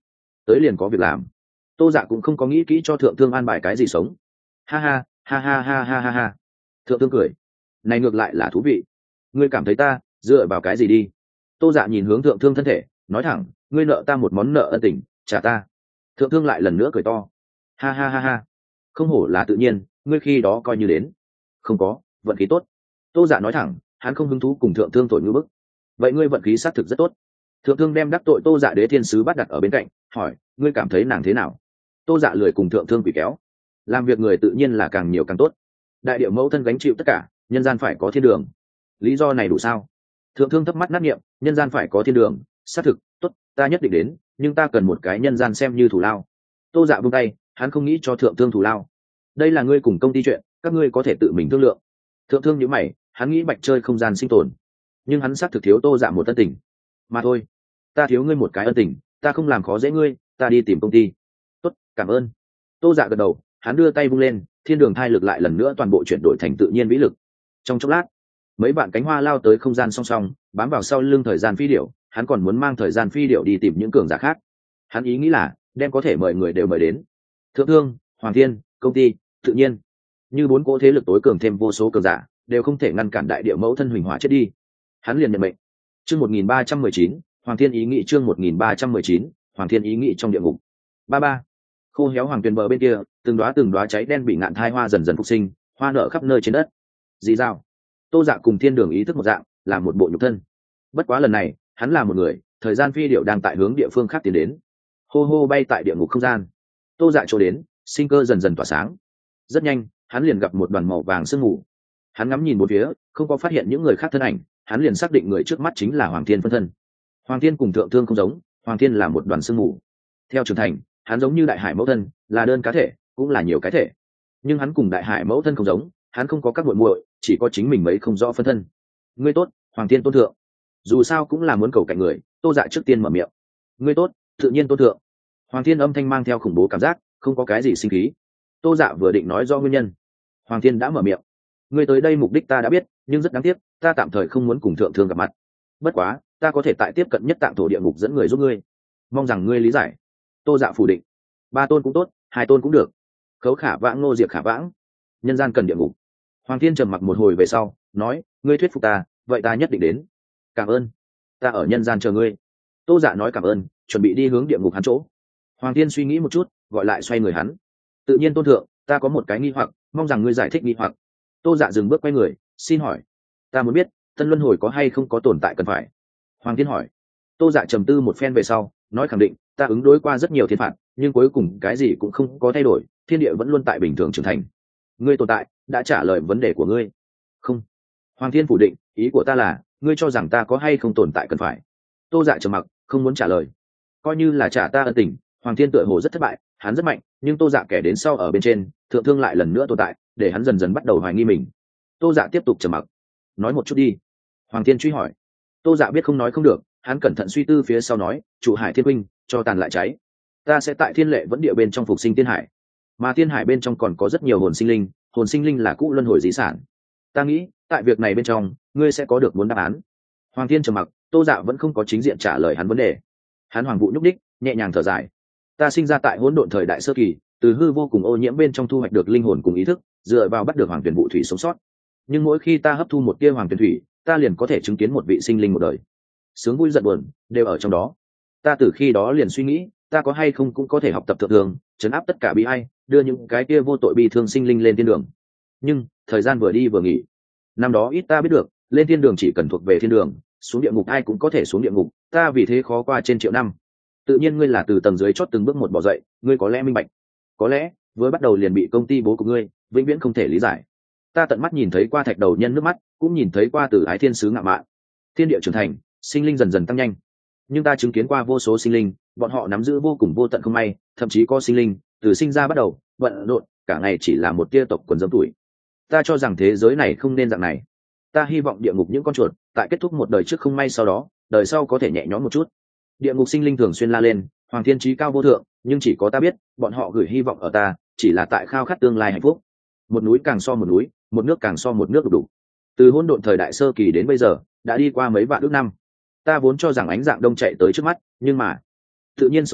Speaker 1: tới liền có việc làm. Tô Dạ cũng không có nghĩ kỹ cho thượng thương an bài cái gì sống. Ha ha ha ha ha ha ha ha. Thượng thương cười, này ngược lại là thú vị. Ngươi cảm thấy ta dựa vào cái gì đi? Tô Dạ nhìn hướng thượng thương thân thể, nói thẳng, ngươi nợ ta một món nợ ân tình, trả ta. Thượng thương lại lần nữa cười to, ha ha ha ha. Không hổ là tự nhiên, ngươi khi đó coi như đến. Không có, vận khí tốt. Tô Dạ nói thẳng, hắn không hứng thú cùng thượng thương thổi ngữ bức. Vậy ngươi vận khí xác thực rất tốt. Thượng thương đem đắc tội Tô Dạ đế thiên sứ bắt đặt ở bên cạnh, hỏi, ngươi cảm thấy nàng thế nào? Tô Dạ lười cùng thượng thương quỷ kéo. Làm việc người tự nhiên là càng nhiều càng tốt. Đại điệu mẫu thân gánh chịu tất cả, nhân gian phải có thiên đường. Lý do này đủ sao? Thượng thương thấp mắt nát nghiệm, nhân gian phải có thiên đường, xác thực, tốt, ta nhất định đến, nhưng ta cần một cái nhân gian xem như thủ lao. Tô Dạ buông tay, hắn không nghĩ cho thượng thương thủ lao. Đây là ngươi cùng công ty chuyện, các ngươi có thể tự mình thương lượng. Thượng thương nhíu mày, hắn nghĩ bạch chơi không gian sinh tồn, nhưng hắn xác thực thiếu Tô Dạ một ân tình mà thôi. Ta thiếu ngươi một cái ân tình, ta không làm khó dễ ngươi, ta đi tìm công ty. Tốt, cảm ơn. Tô Dạ gật đầu, hắn đưa tay vung lên, thiên đường thai lực lại lần nữa toàn bộ chuyển đổi thành tự nhiên vĩ lực. Trong chốc lát, mấy bạn cánh hoa lao tới không gian song song, bám vào sau lưng thời gian phi điểu. Hắn còn muốn mang thời gian phi điểu đi tìm những cường giả khác. Hắn ý nghĩ là đem có thể mời người đều mời đến. Thượng thương, Hoàng Thiên, công ty, tự nhiên, như bốn cỗ thế lực tối cường thêm vô số cường giả, đều không thể ngăn cản đại địa mẫu thân huỳnh hỏa chết đi. Hắn liền nhận mệnh. Chương 1319, Hoàng Thiên ý nghĩ. Chương 1319, Hoàng Thiên ý nghĩ trong địa ngục. Ba. Khô héo hoàng tuyền bờ bên kia, từng đóa cháy đen bị ngạn thai hoa dần dần phục sinh, hoa nở khắp nơi trên đất. Dì dao. Tô Dạ cùng thiên đường ý thức một dạng, là một bộ nhục thân. Bất quá lần này, hắn là một người, thời gian phi điệu đang tại hướng địa phương khác tiến đến. Hô hô bay tại địa ngục không gian. Tô Dạ chỗ đến, sinh cơ dần dần tỏa sáng. Rất nhanh, hắn liền gặp một đoàn màu vàng sương mù. Hắn ngắm nhìn một phía, không có phát hiện những người khác thân ảnh, hắn liền xác định người trước mắt chính là Hoàng Thiên phân thân. Hoàng Thiên cùng thượng thương không giống, Hoàng Thiên là một đoàn sương mù. Theo trưởng thành, hắn giống như đại hải mẫu thân, là đơn cá thể, cũng là nhiều cái thể. Nhưng hắn cùng đại hải mẫu thân không giống, hắn không có các muội muội, chỉ có chính mình mấy không rõ phân thân. Ngươi tốt, Hoàng Thiên tôn thượng. Dù sao cũng là muốn cầu cạnh người, Tô Dạ trước tiên mở miệng. Ngươi tốt, tự nhiên tôn thượng. Hoàng Thiên âm thanh mang theo khủng bố cảm giác, không có cái gì sinh khí. Tô Dạ vừa định nói do nguyên nhân, Hoàng Thiên đã mở miệng. Ngươi tới đây mục đích ta đã biết, nhưng rất đáng tiếc, ta tạm thời không muốn cùng thượng thương gặp mặt. Bất quá, ta có thể tại tiếp cận nhất tạng thổ địa ngục dẫn người giúp ngươi, mong rằng ngươi lý giải. Tô Dạ phủ định. 3 tôn cũng tốt, 2 tôn cũng được. Khấu khả vãng nô diệt khả vãng, nhân gian cần địa ngục. Hoàng Thiên trầm mặc một hồi về sau, nói, ngươi thuyết phục ta, vậy ta nhất định đến. Cảm ơn, ta ở nhân gian chờ ngươi. Tô Dạ nói cảm ơn, chuẩn bị đi hướng địa ngục hắn chỗ. Hoàng Thiên suy nghĩ một chút, gọi lại xoay người hắn. Tự nhiên tôn thượng, ta có một cái nghi hoặc, mong rằng ngươi giải thích nghi hoặc. Tô Dạ dừng bước quay người, xin hỏi, ta muốn biết tân luân hồi có hay không có tồn tại cần phải. Hoàng Thiên hỏi. Tô Dạ trầm tư một phen về sau, nói khẳng định, ta ứng đối qua rất nhiều thiên phạt, nhưng cuối cùng cái gì cũng không có thay đổi, thiên địa vẫn luôn tại bình thường trưởng thành. Ngươi tồn tại đã trả lời vấn đề của ngươi. Không. Hoàng Thiên phủ định, ý của ta là, ngươi cho rằng ta có hay không tồn tại cần phải. Tô Dạ trầm mặc, không muốn trả lời. Coi như là trả ta ân tình, Hoàng Thiên tựa hồ rất thất bại, hắn rất mạnh, nhưng Tô Dạ kẻ đến sau ở bên trên, thượng thương lại lần nữa tồn tại, để hắn dần dần bắt đầu hoài nghi mình. Tô Dạ tiếp tục trầm mặc. Nói một chút đi. Hoàng Thiên truy hỏi. Tô Dạ biết không nói không được, hắn cẩn thận suy tư phía sau nói, chủ hải thiên huynh, cho tàn lại cháy, ta sẽ tại thiên lệ vẫn địa bên trong phục sinh thiên hải, mà thiên hải bên trong còn có rất nhiều hồn sinh linh là cũ luân hồi di sản. Ta nghĩ tại việc này bên trong ngươi sẽ có được muốn đáp án. Hoàng Thiên trầm mặc. Tô Dạ vẫn không có chính diện trả lời hắn vấn đề. Hắn hoàng vụ nhúc đích, nhẹ nhàng thở dài. Ta sinh ra tại hỗn độn thời đại sơ kỳ, từ hư vô cùng ô nhiễm bên trong thu hoạch được linh hồn cùng ý thức, dựa vào bắt được hoàng tuyển vụ thủy sống sót. Nhưng mỗi khi ta hấp thu một tia hoàng tuyển thủy, ta liền có thể chứng kiến một vị sinh linh một đời, sướng vui giận buồn đều ở trong đó. Ta từ khi đó liền suy nghĩ, ta có hay không cũng có thể học tập thượng thường, chấn áp tất cả bi ai, đưa những cái kia vô tội bi thương sinh linh lên thiên đường. Nhưng thời gian vừa đi vừa nghỉ, năm đó ít ta biết được, lên thiên đường chỉ cần thuộc về thiên đường, xuống địa ngục ai cũng có thể xuống địa ngục, ta vì thế khó qua trên triệu năm. Tự nhiên ngươi là từ tầng dưới chót từng bước một bò dậy, ngươi có lẽ minh bạch, có lẽ vừa bắt đầu liền bị công ty bố của ngươi vĩnh viễn không thể lý giải. Ta tận mắt nhìn thấy qua thạch đầu nhân nước mắt, cũng nhìn thấy qua từ ái thiên sứ ngạo mạn, thiên địa trưởng thành, sinh linh dần dần tăng nhanh. Nhưng ta chứng kiến qua vô số sinh linh, bọn họ nắm giữ vô cùng vô tận không may, thậm chí có sinh linh từ sinh ra bắt đầu bận rộn cả ngày chỉ là một tia tộc quần dâm tuổi. Ta cho rằng thế giới này không nên dạng này. Ta hy vọng địa ngục những con chuột tại kết thúc một đời trước không may, sau đó đời sau có thể nhẹ nhõm một chút. Địa ngục sinh linh thường xuyên la lên, Hoàng Thiên trí cao vô thượng, nhưng chỉ có ta biết, bọn họ gửi hy vọng ở ta, chỉ là tại khao khát tương lai hạnh phúc. Một núi càng so một núi, một nước càng so một nước đủ. Từ hỗn độn thời đại sơ kỳ đến bây giờ, đã đi qua mấy vạn ước năm. Ta vốn cho rằng ánh dạng đông chạy tới trước mắt, nhưng mà tự nhiên sống lại,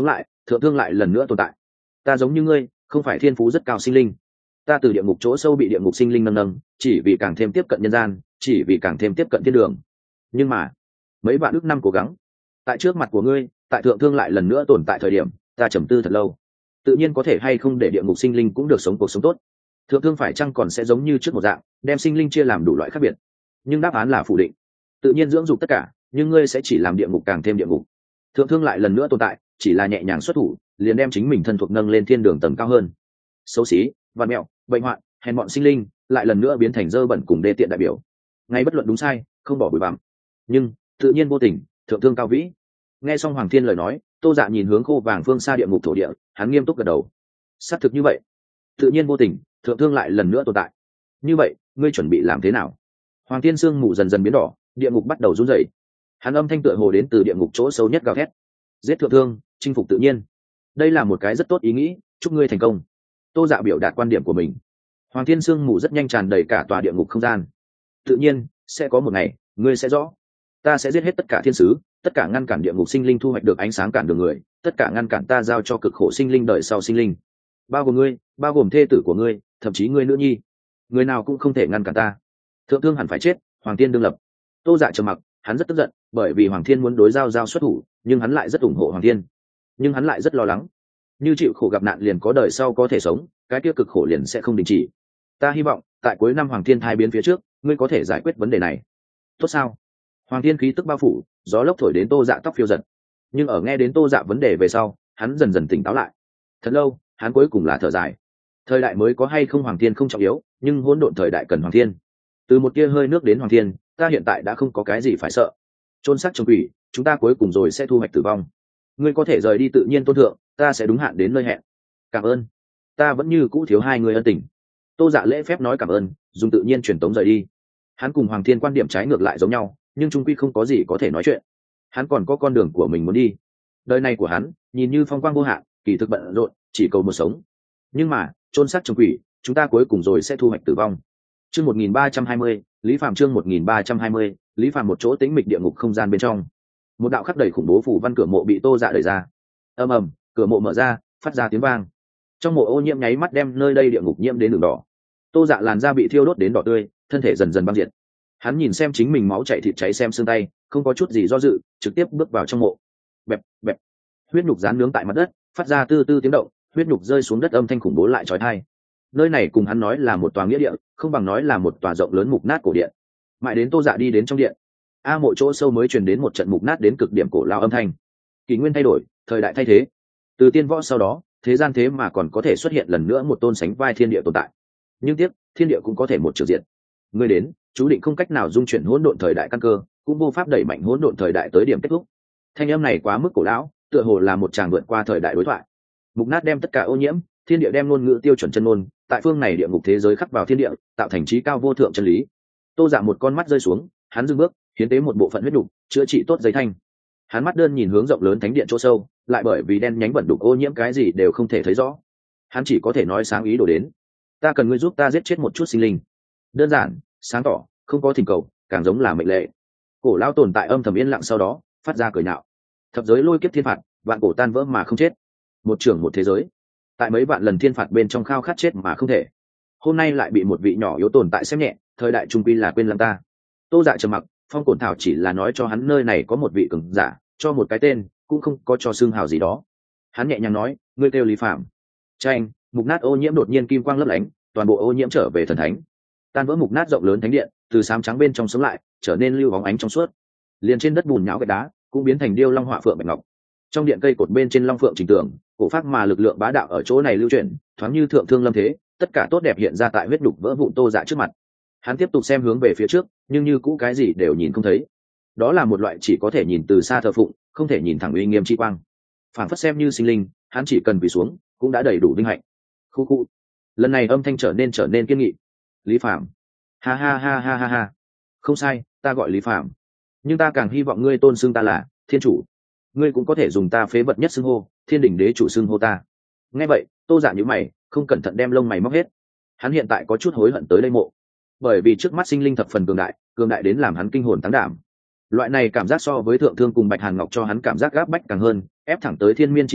Speaker 1: thượng thương lại lần nữa tồn tại. Ta giống như ngươi, không phải thiên phú rất cao sinh linh. Ta từ địa ngục chỗ sâu bị địa ngục sinh linh nâng nâng, chỉ vì càng thêm tiếp cận nhân gian, chỉ vì càng thêm tiếp cận thiên đường. Nhưng mà mấy vạn ước năm cố gắng, tại trước mặt của ngươi, tại thượng thương lại lần nữa tồn tại thời điểm, ta trầm tư thật lâu, tự nhiên có thể hay không để địa ngục sinh linh cũng được sống cuộc sống tốt. Thượng thương phải chăng còn sẽ giống như trước một dạng, đem sinh linh chia làm đủ loại khác biệt? Nhưng đáp án là phủ định. Tự nhiên dưỡng dục tất cả, nhưng ngươi sẽ chỉ làm địa ngục càng thêm địa ngục. Thượng thương lại lần nữa tồn tại, chỉ là nhẹ nhàng xuất thủ, liền đem chính mình thân thuộc nâng lên thiên đường tầng cao hơn. Xấu xí, văn mẹo, bệnh hoạn, hèn mọn sinh linh, lại lần nữa biến thành dơ bẩn cùng đê tiện đại biểu. Ngay bất luận đúng sai, không bỏ bụi bặm. Nhưng tự nhiên vô tình, thượng thương cao vĩ. Nghe xong Hoàng Thiên lời nói, Tô Dạ nhìn hướng khô vàng phương xa địa ngục thổ địa, hắn nghiêm túc gật đầu. Xác thực như vậy, tự nhiên vô tình, thượng thương lại lần nữa tồn tại. Như vậy, ngươi chuẩn bị làm thế nào? Hoàng Thiên sương mù dần dần biến đỏ, địa ngục bắt đầu run rẩy. Hắn âm thanh tựa hồ đến từ địa ngục chỗ sâu nhất gào thét. Giết thượng thương, chinh phục tự nhiên. Đây là một cái rất tốt ý nghĩ, chúc ngươi thành công. Tô Dạ biểu đạt quan điểm của mình. Hoàng Thiên sương mù rất nhanh tràn đầy cả tòa địa ngục không gian. Tự nhiên, sẽ có một ngày, ngươi sẽ rõ. Ta sẽ giết hết tất cả thiên sứ, tất cả ngăn cản địa ngục sinh linh thu hoạch được ánh sáng cản đường người, tất cả ngăn cản ta giao cho cực khổ sinh linh đời sau sinh linh. Bao gồm ngươi, bao gồm thê tử của ngươi, thậm chí ngươi nữ nhi. Người nào cũng không thể ngăn cản ta. Thượng thương hẳn phải chết, Hoàng Thiên đương lập. Tô Dạ trầm mặc, hắn rất tức giận, bởi vì Hoàng Thiên muốn đối giao xuất thủ, nhưng hắn lại rất ủng hộ Hoàng Thiên. Nhưng hắn lại rất lo lắng. Như chịu khổ gặp nạn liền có đời sau có thể sống, cái kia cực khổ liền sẽ không đình chỉ. Ta hy vọng, tại cuối năm Hoàng Thiên thai biến phía trước, ngươi có thể giải quyết vấn đề này. Tốt sao? Hoàng Thiên khí tức bao phủ, gió lốc thổi đến Tô Dạ tóc phiêu giật. Nhưng ở nghe đến Tô Dạ vấn đề về sau, hắn dần dần tỉnh táo lại. Thật lâu, hắn cuối cùng là thở dài. Thời đại mới có hay không Hoàng Thiên không trọng yếu, nhưng hỗn độn thời đại cần Hoàng Thiên. Từ một tia hơi nước đến Hoàng Thiên, ta hiện tại đã không có cái gì phải sợ. Chôn xác trong quỷ, chúng ta cuối cùng rồi sẽ thu hoạch tử vong. Ngươi có thể rời đi tự nhiên tôn thượng, ta sẽ đúng hạn đến nơi hẹn. Cảm ơn. Ta vẫn như cũ thiếu hai người ân tình. Tô Dạ lễ phép nói cảm ơn, dùng tự nhiên truyền tống rời đi. Hắn cùng Hoàng Thiên quan điểm trái ngược lại giống nhau, nhưng chung quy không có gì có thể nói chuyện. Hắn còn có con đường của mình muốn đi. Đời này của hắn nhìn như phong quang vô hạn, kỳ thực bận rộn, chỉ cầu một sống. Nhưng mà chôn xác trong quỷ, chúng ta cuối cùng rồi sẽ thu hoạch tử vong. Chương 1320, Lý Phàm chương 1320, Lý Phàm một chỗ tĩnh mịch địa ngục không gian bên trong. Một đạo khắc đầy khủng bố phủ văn cửa mộ bị Tô Dạ đẩy ra. Ầm ầm, cửa mộ mở ra, phát ra tiếng vang. Trong mộ ô nhiễm nháy mắt đem nơi đây địa ngục nhiễm đến đường đỏ. Tô Dạ làn da bị thiêu đốt đến đỏ tươi, thân thể dần dần băng diệt. Hắn nhìn xem chính mình máu chảy thịt cháy xem xương tay, không có chút gì do dự, trực tiếp bước vào trong mộ. Bẹp, bẹp. Huyết nhục rán nướng tại mặt đất, phát ra tư tư tiếng động, huyết nhục rơi xuống đất âm thanh khủng bố lại chói tai. Nơi này cùng hắn nói là một tòa nghĩa địa, không bằng nói là một tòa rộng lớn mục nát cổ điện. Mãi đến Tô Dạ đi đến trong điện, mộ chỗ sâu mới truyền đến một trận mục nát đến cực điểm cổ lao âm thanh. Kỷ nguyên thay đổi, thời đại thay thế. Từ tiên võ sau đó, thế gian thế mà còn có thể xuất hiện lần nữa một tôn sánh vai thiên địa tồn tại. Nhưng tiếc, thiên địa cũng có thể một trừ diện. Người đến, chú định không cách nào dung chuyển hỗn độn thời đại căn cơ, cũng vô pháp đẩy mạnh hỗn độn thời đại tới điểm kết thúc. Thanh âm này quá mức cổ lão, tựa hồ là một tràng vượt qua thời đại đối thoại. Mục nát đem tất cả ô nhiễm, thiên địa đem ngôn ngữ tiêu chuẩn chân ngôn, tại phương này địa ngục thế giới khắc vào thiên địa, tạo thành trí cao vô thượng chân lý. Tô Dạ một con mắt rơi xuống, hắn dừng bước, hiến tế một bộ phận huyết đục, chữa trị tốt giấy thanh. Hắn mắt đơn nhìn hướng rộng lớn thánh điện chỗ sâu, lại bởi vì đen nhánh bẩn đục ô nhiễm cái gì đều không thể thấy rõ. Hắn chỉ có thể nói sáng ý đồ đến. Ta cần ngươi giúp ta giết chết một chút sinh linh. Đơn giản, sáng tỏ, không có thỉnh cầu, càng giống là mệnh lệ. Cổ lao tồn tại âm thầm yên lặng sau đó, phát ra cười nhạo. Thập giới lôi kiếp thiên phạt, vạn cổ tan vỡ mà không chết. Một trưởng một thế giới. Tại mấy vạn lần thiên phạt bên trong khao khát chết mà không thể. Hôm nay lại bị một vị nhỏ yếu tồn tại xem nhẹ, thời đại trung quy là quên lắm ta. Tô Dạ trầm mặc, Phong Cổn Thảo chỉ là nói cho hắn nơi này có một vị cường giả, cho một cái tên, cũng không có cho xương hào gì đó. Hắn nhẹ nhàng nói, ngươi kêu Lý Phàm. Tranh, mục nát ô nhiễm đột nhiên kim quang lấp lánh, toàn bộ ô nhiễm trở về thần thánh. Tan vỡ mục nát rộng lớn thánh điện, từ xám trắng bên trong sống lại, trở nên lưu bóng ánh trong suốt. Liền trên đất bùn nhão gạch đá, cũng biến thành điêu long họa phượng bạch ngọc. Trong điện cây cột bên trên long phượng trình tường, cổ pháp mà lực lượng bá đạo ở chỗ này lưu chuyển, thoáng như thượng thương lâm thế, tất cả tốt đẹp hiện ra tại huyết đục vỡ vụn Tô Dạ trước mặt. Hắn tiếp tục xem hướng về phía trước, nhưng như cũ cái gì đều nhìn không thấy. Đó là một loại chỉ có thể nhìn từ xa thờ phụng, không thể nhìn thẳng uy nghiêm chi quang. Phản phất xem như sinh linh, hắn chỉ cần quỳ xuống, cũng đã đầy đủ vinh hạnh. Khu khu. Lần này âm thanh trở nên kiên nghị. Lý Phàm. Ha ha ha ha ha ha. Không sai, ta gọi Lý Phàm. Nhưng ta càng hy vọng ngươi tôn xưng ta là Thiên Chủ. Ngươi cũng có thể dùng ta phế vật nhất xưng hô, Thiên Đình Đế Chủ xưng hô ta. Nghe vậy, Tô Dạ nhíu mày, không cẩn thận đem lông mày móc hết. Hắn hiện tại có chút hối hận tới đây mộ, bởi vì trước mắt sinh linh thập phần cường đại đến làm hắn kinh hồn táng đảm. Loại này cảm giác so với thượng thương cùng Bạch Hàn Ngọc cho hắn cảm giác gáp bách càng hơn, ép thẳng tới thiên miên chi kình,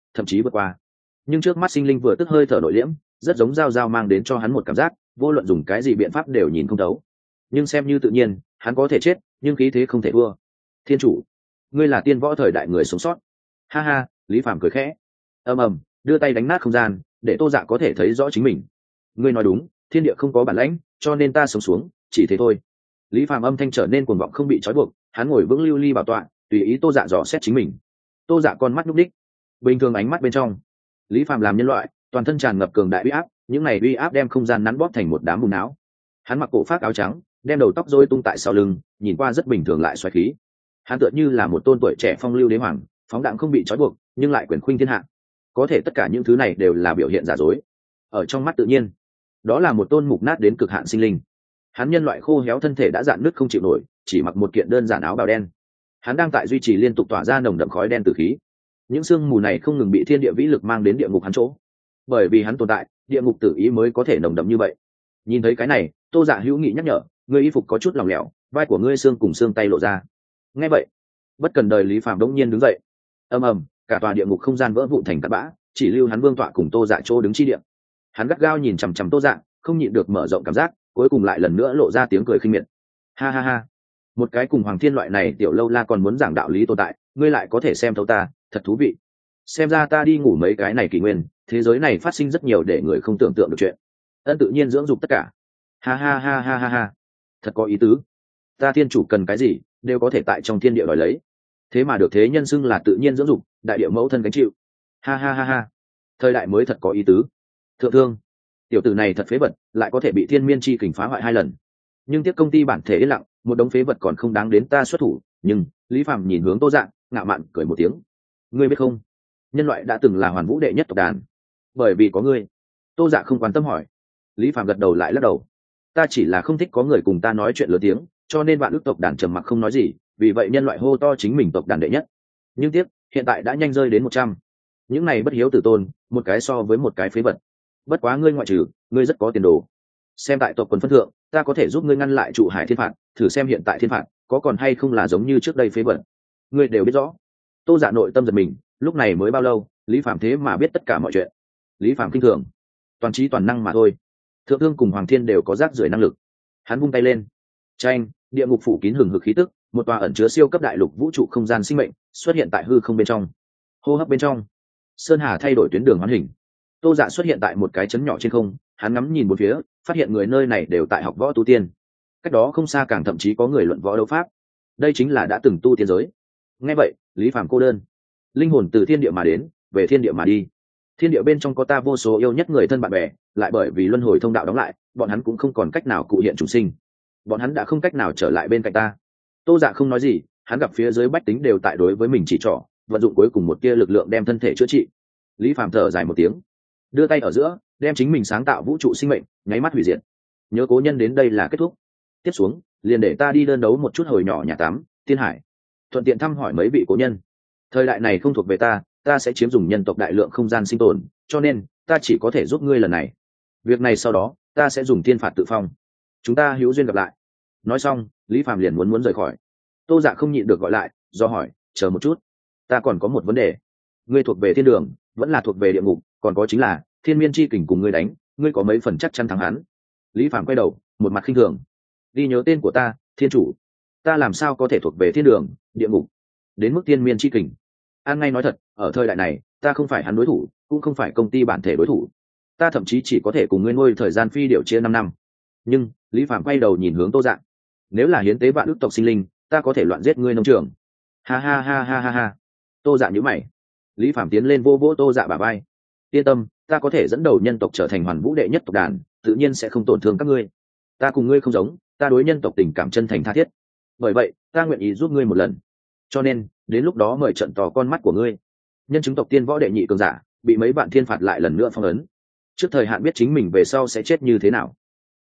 Speaker 1: thậm chí vượt qua. Nhưng trước mắt sinh linh vừa tức hơi thở nội liễm, rất giống dao dao mang đến cho hắn một cảm giác vô luận dùng cái gì biện pháp đều nhìn không thấu. Nhưng xem như tự nhiên, hắn có thể chết nhưng khí thế không thể thua. Thiên chủ, ngươi là tiên võ thời đại người sống sót. Ha ha, Lý Phàm cười khẽ, ầm ầm đưa tay đánh nát không gian để Tô Dạ có thể thấy rõ chính mình. Ngươi nói đúng, thiên địa không có bản lãnh, cho nên ta sống xuống chỉ thế thôi. Lý Phàm âm thanh trở nên cuồng vọng không bị trói buộc, hắn ngồi vững lưu ly bảo tọa, tùy ý Tô Dạ dò xét chính mình. Tô Dạ con mắt nhúc đích, bình thường ánh mắt bên trong. Lý Phàm làm nhân loại, toàn thân tràn ngập cường đại uy áp, những này uy áp đem không gian nắn bóp thành một đám bùn não. Hắn mặc cổ phát áo trắng, đem đầu tóc rối tung tại sau lưng, nhìn qua rất bình thường lại xoáy khí. Hắn tựa như là một tôn tuổi trẻ phong lưu đế hoàng, phóng đãng không bị trói buộc, nhưng lại quyền khuynh thiên hạ. Có thể tất cả những thứ này đều là biểu hiện giả dối. Ở trong mắt tự nhiên, đó là một tôn mục nát đến cực hạn sinh linh. Hắn nhân loại khô héo thân thể đã rạn nứt không chịu nổi, chỉ mặc một kiện đơn giản áo bào đen. Hắn đang tại duy trì liên tục tỏa ra nồng đậm khói đen từ khí. Những sương mù này không ngừng bị thiên địa vĩ lực mang đến địa ngục hắn chỗ. Bởi vì hắn tồn tại, địa ngục tử ý mới có thể nồng đậm như vậy. Nhìn thấy cái này, Tô Dạ hữu nghị nhắc nhở, ngươi y phục có chút lỏng lẻo, vai của ngươi xương cùng xương tay lộ ra. Nghe vậy, bất cần đời Lý Phàm đống nhiên đứng dậy. Ầm ầm, cả tòa địa ngục không gian vỡ vụn thành tạt bã, chỉ lưu hắn vương tọa cùng Tô Dạ chỗ đứng chi địa. Hắn gắt gao nhìn chằm chằm Tô Dạ, không nhịn được mở rộng cảm giác, cuối cùng lại lần nữa lộ ra tiếng cười khinh miệt. Ha ha ha, một cái cùng Hoàng Thiên loại này tiểu lâu la còn muốn giảng đạo lý tồn tại, ngươi lại có thể xem thấu ta, thật thú vị. Xem ra ta đi ngủ mấy cái này kỷ nguyên, thế giới này phát sinh rất nhiều để người không tưởng tượng được chuyện. Ân tự nhiên dưỡng dục tất cả. Ha ha ha ha ha ha, thật có ý tứ. Ta thiên chủ cần cái gì đều có thể tại trong thiên địa đòi lấy, thế mà được thế nhân xưng là tự nhiên dưỡng dục, đại địa mẫu thân gánh chịu. Ha ha ha ha, thời đại mới thật có ý tứ. Thượng thương, tiểu tử này thật phế vật, lại có thể bị thiên miên chi kình phá hoại 2 lần. Nhưng tiếc công ty bản thể yên lặng, một đống phế vật còn không đáng đến ta xuất thủ. Nhưng Lý Phàm nhìn hướng Tô Dạ, ngạo mạn cười một tiếng. Ngươi biết không, nhân loại đã từng là hoàn vũ đệ nhất tộc đàn, bởi vì có ngươi. Tô Dạ không quan tâm hỏi. Lý Phàm gật đầu lại lắc đầu. Ta chỉ là không thích có người cùng ta nói chuyện lớn tiếng, cho nên bạn ước tộc đàn trầm mặc không nói gì, vì vậy nhân loại hô to chính mình tộc đàn đệ nhất. Nhưng tiếc, hiện tại đã nhanh rơi đến 100. Những này bất hiếu tử tôn, một cái so với một cái phế vật. Bất quá ngươi ngoại trừ, ngươi rất có tiền đồ. Xem tại tộc quần phân thượng, ta có thể giúp ngươi ngăn lại trụ hải thiên phạt, thử xem hiện tại thiên phạt có còn hay không là giống như trước đây phế vật. Ngươi đều biết rõ. Tô Dạ nội tâm giật mình, lúc này mới bao lâu, Lý Phàm thế mà biết tất cả mọi chuyện. Lý Phàm kinh thường, toàn trí toàn năng mà thôi. Thượng thương cùng Hoàng Thiên đều có rác rưởi năng lực. Hắn vung tay lên, tranh địa ngục phủ kín hừng hực khí tức, một tòa ẩn chứa siêu cấp đại lục vũ trụ không gian sinh mệnh xuất hiện tại hư không bên trong. Hô hấp bên trong, sơn hà thay đổi tuyến đường hoán hình. Tô Dạ xuất hiện tại một cái chấn nhỏ trên không, hắn ngắm nhìn bốn phía, phát hiện người nơi này đều tại học võ tu tiên. Cách đó không xa càng thậm chí có người luận võ đấu pháp. Đây chính là đã từng tu tiên giới. Nghe vậy, Lý Phàm cô đơn. Linh hồn từ thiên địa mà đến, về thiên địa mà đi. Thiên địa bên trong có ta vô số yêu nhất người thân bạn bè, lại bởi vì luân hồi thông đạo đóng lại, bọn hắn cũng không còn cách nào cụ hiện chủ sinh. Bọn hắn đã không cách nào trở lại bên cạnh ta. Tô Dạ không nói gì, hắn gặp phía dưới bách tính đều tại đối với mình chỉ trỏ, vận dụng cuối cùng một tia lực lượng đem thân thể chữa trị. Lý Phàm thở dài một tiếng, đưa tay ở giữa, đem chính mình sáng tạo vũ trụ sinh mệnh nháy mắt hủy diệt. Nhớ cố nhân đến đây là kết thúc. Tiếp xuống, liền để ta đi đơn đấu một chút hồi nhỏ nhà tắm Tiên Hải, thuận tiện thăm hỏi mấy vị cố nhân. Thời đại này không thuộc về ta, ta sẽ chiếm dùng nhân tộc đại lượng không gian sinh tồn, cho nên ta chỉ có thể giúp ngươi lần này. Việc này sau đó, ta sẽ dùng thiên phạt tự phong. Chúng ta hữu duyên gặp lại. Nói xong, Lý Phàm liền muốn rời khỏi. Tô Dạ không nhịn được gọi lại, do hỏi, chờ một chút, ta còn có một vấn đề. Ngươi thuộc về thiên đường, vẫn là thuộc về địa ngục, còn có chính là thiên miên chi kình cùng ngươi đánh, ngươi có mấy phần chắc chắn thắng hắn? Lý Phàm quay đầu, một mặt khinh thường. Đi nhớ tên của ta, thiên chủ. Ta làm sao có thể thuộc về thiên đường, địa ngục, đến mức thiên miên chi kình? An ngay nói thật, ở thời đại này, ta không phải hắn đối thủ, cũng không phải công ty bản thể đối thủ. Ta thậm chí chỉ có thể cùng ngươi nuôi thời gian phi điểu chia 5 năm. Nhưng Lý Phàm quay đầu nhìn hướng Tô Dạ. Nếu là hiến tế vạn ước tộc sinh linh, ta có thể loạn giết ngươi nông trường. Ha ha ha ha ha ha. Tô Dạ nhíu mày. Lý Phàm tiến lên vô vỗ Tô Dạ bả vai. Yên tâm, ta có thể dẫn đầu nhân tộc trở thành hoàn vũ đệ nhất tộc đàn, tự nhiên sẽ không tổn thương các ngươi. Ta cùng ngươi không giống, ta đối nhân tộc tình cảm chân thành tha thiết. Bởi vậy, ta nguyện ý giúp ngươi một lần. Cho nên, đến lúc đó mời trận tò con mắt của ngươi. Nhân chứng tộc tiên võ đệ nhị cường giả, bị mấy bạn thiên phạt lại lần nữa phong ấn. Trước thời hạn biết chính mình về sau sẽ chết như thế nào.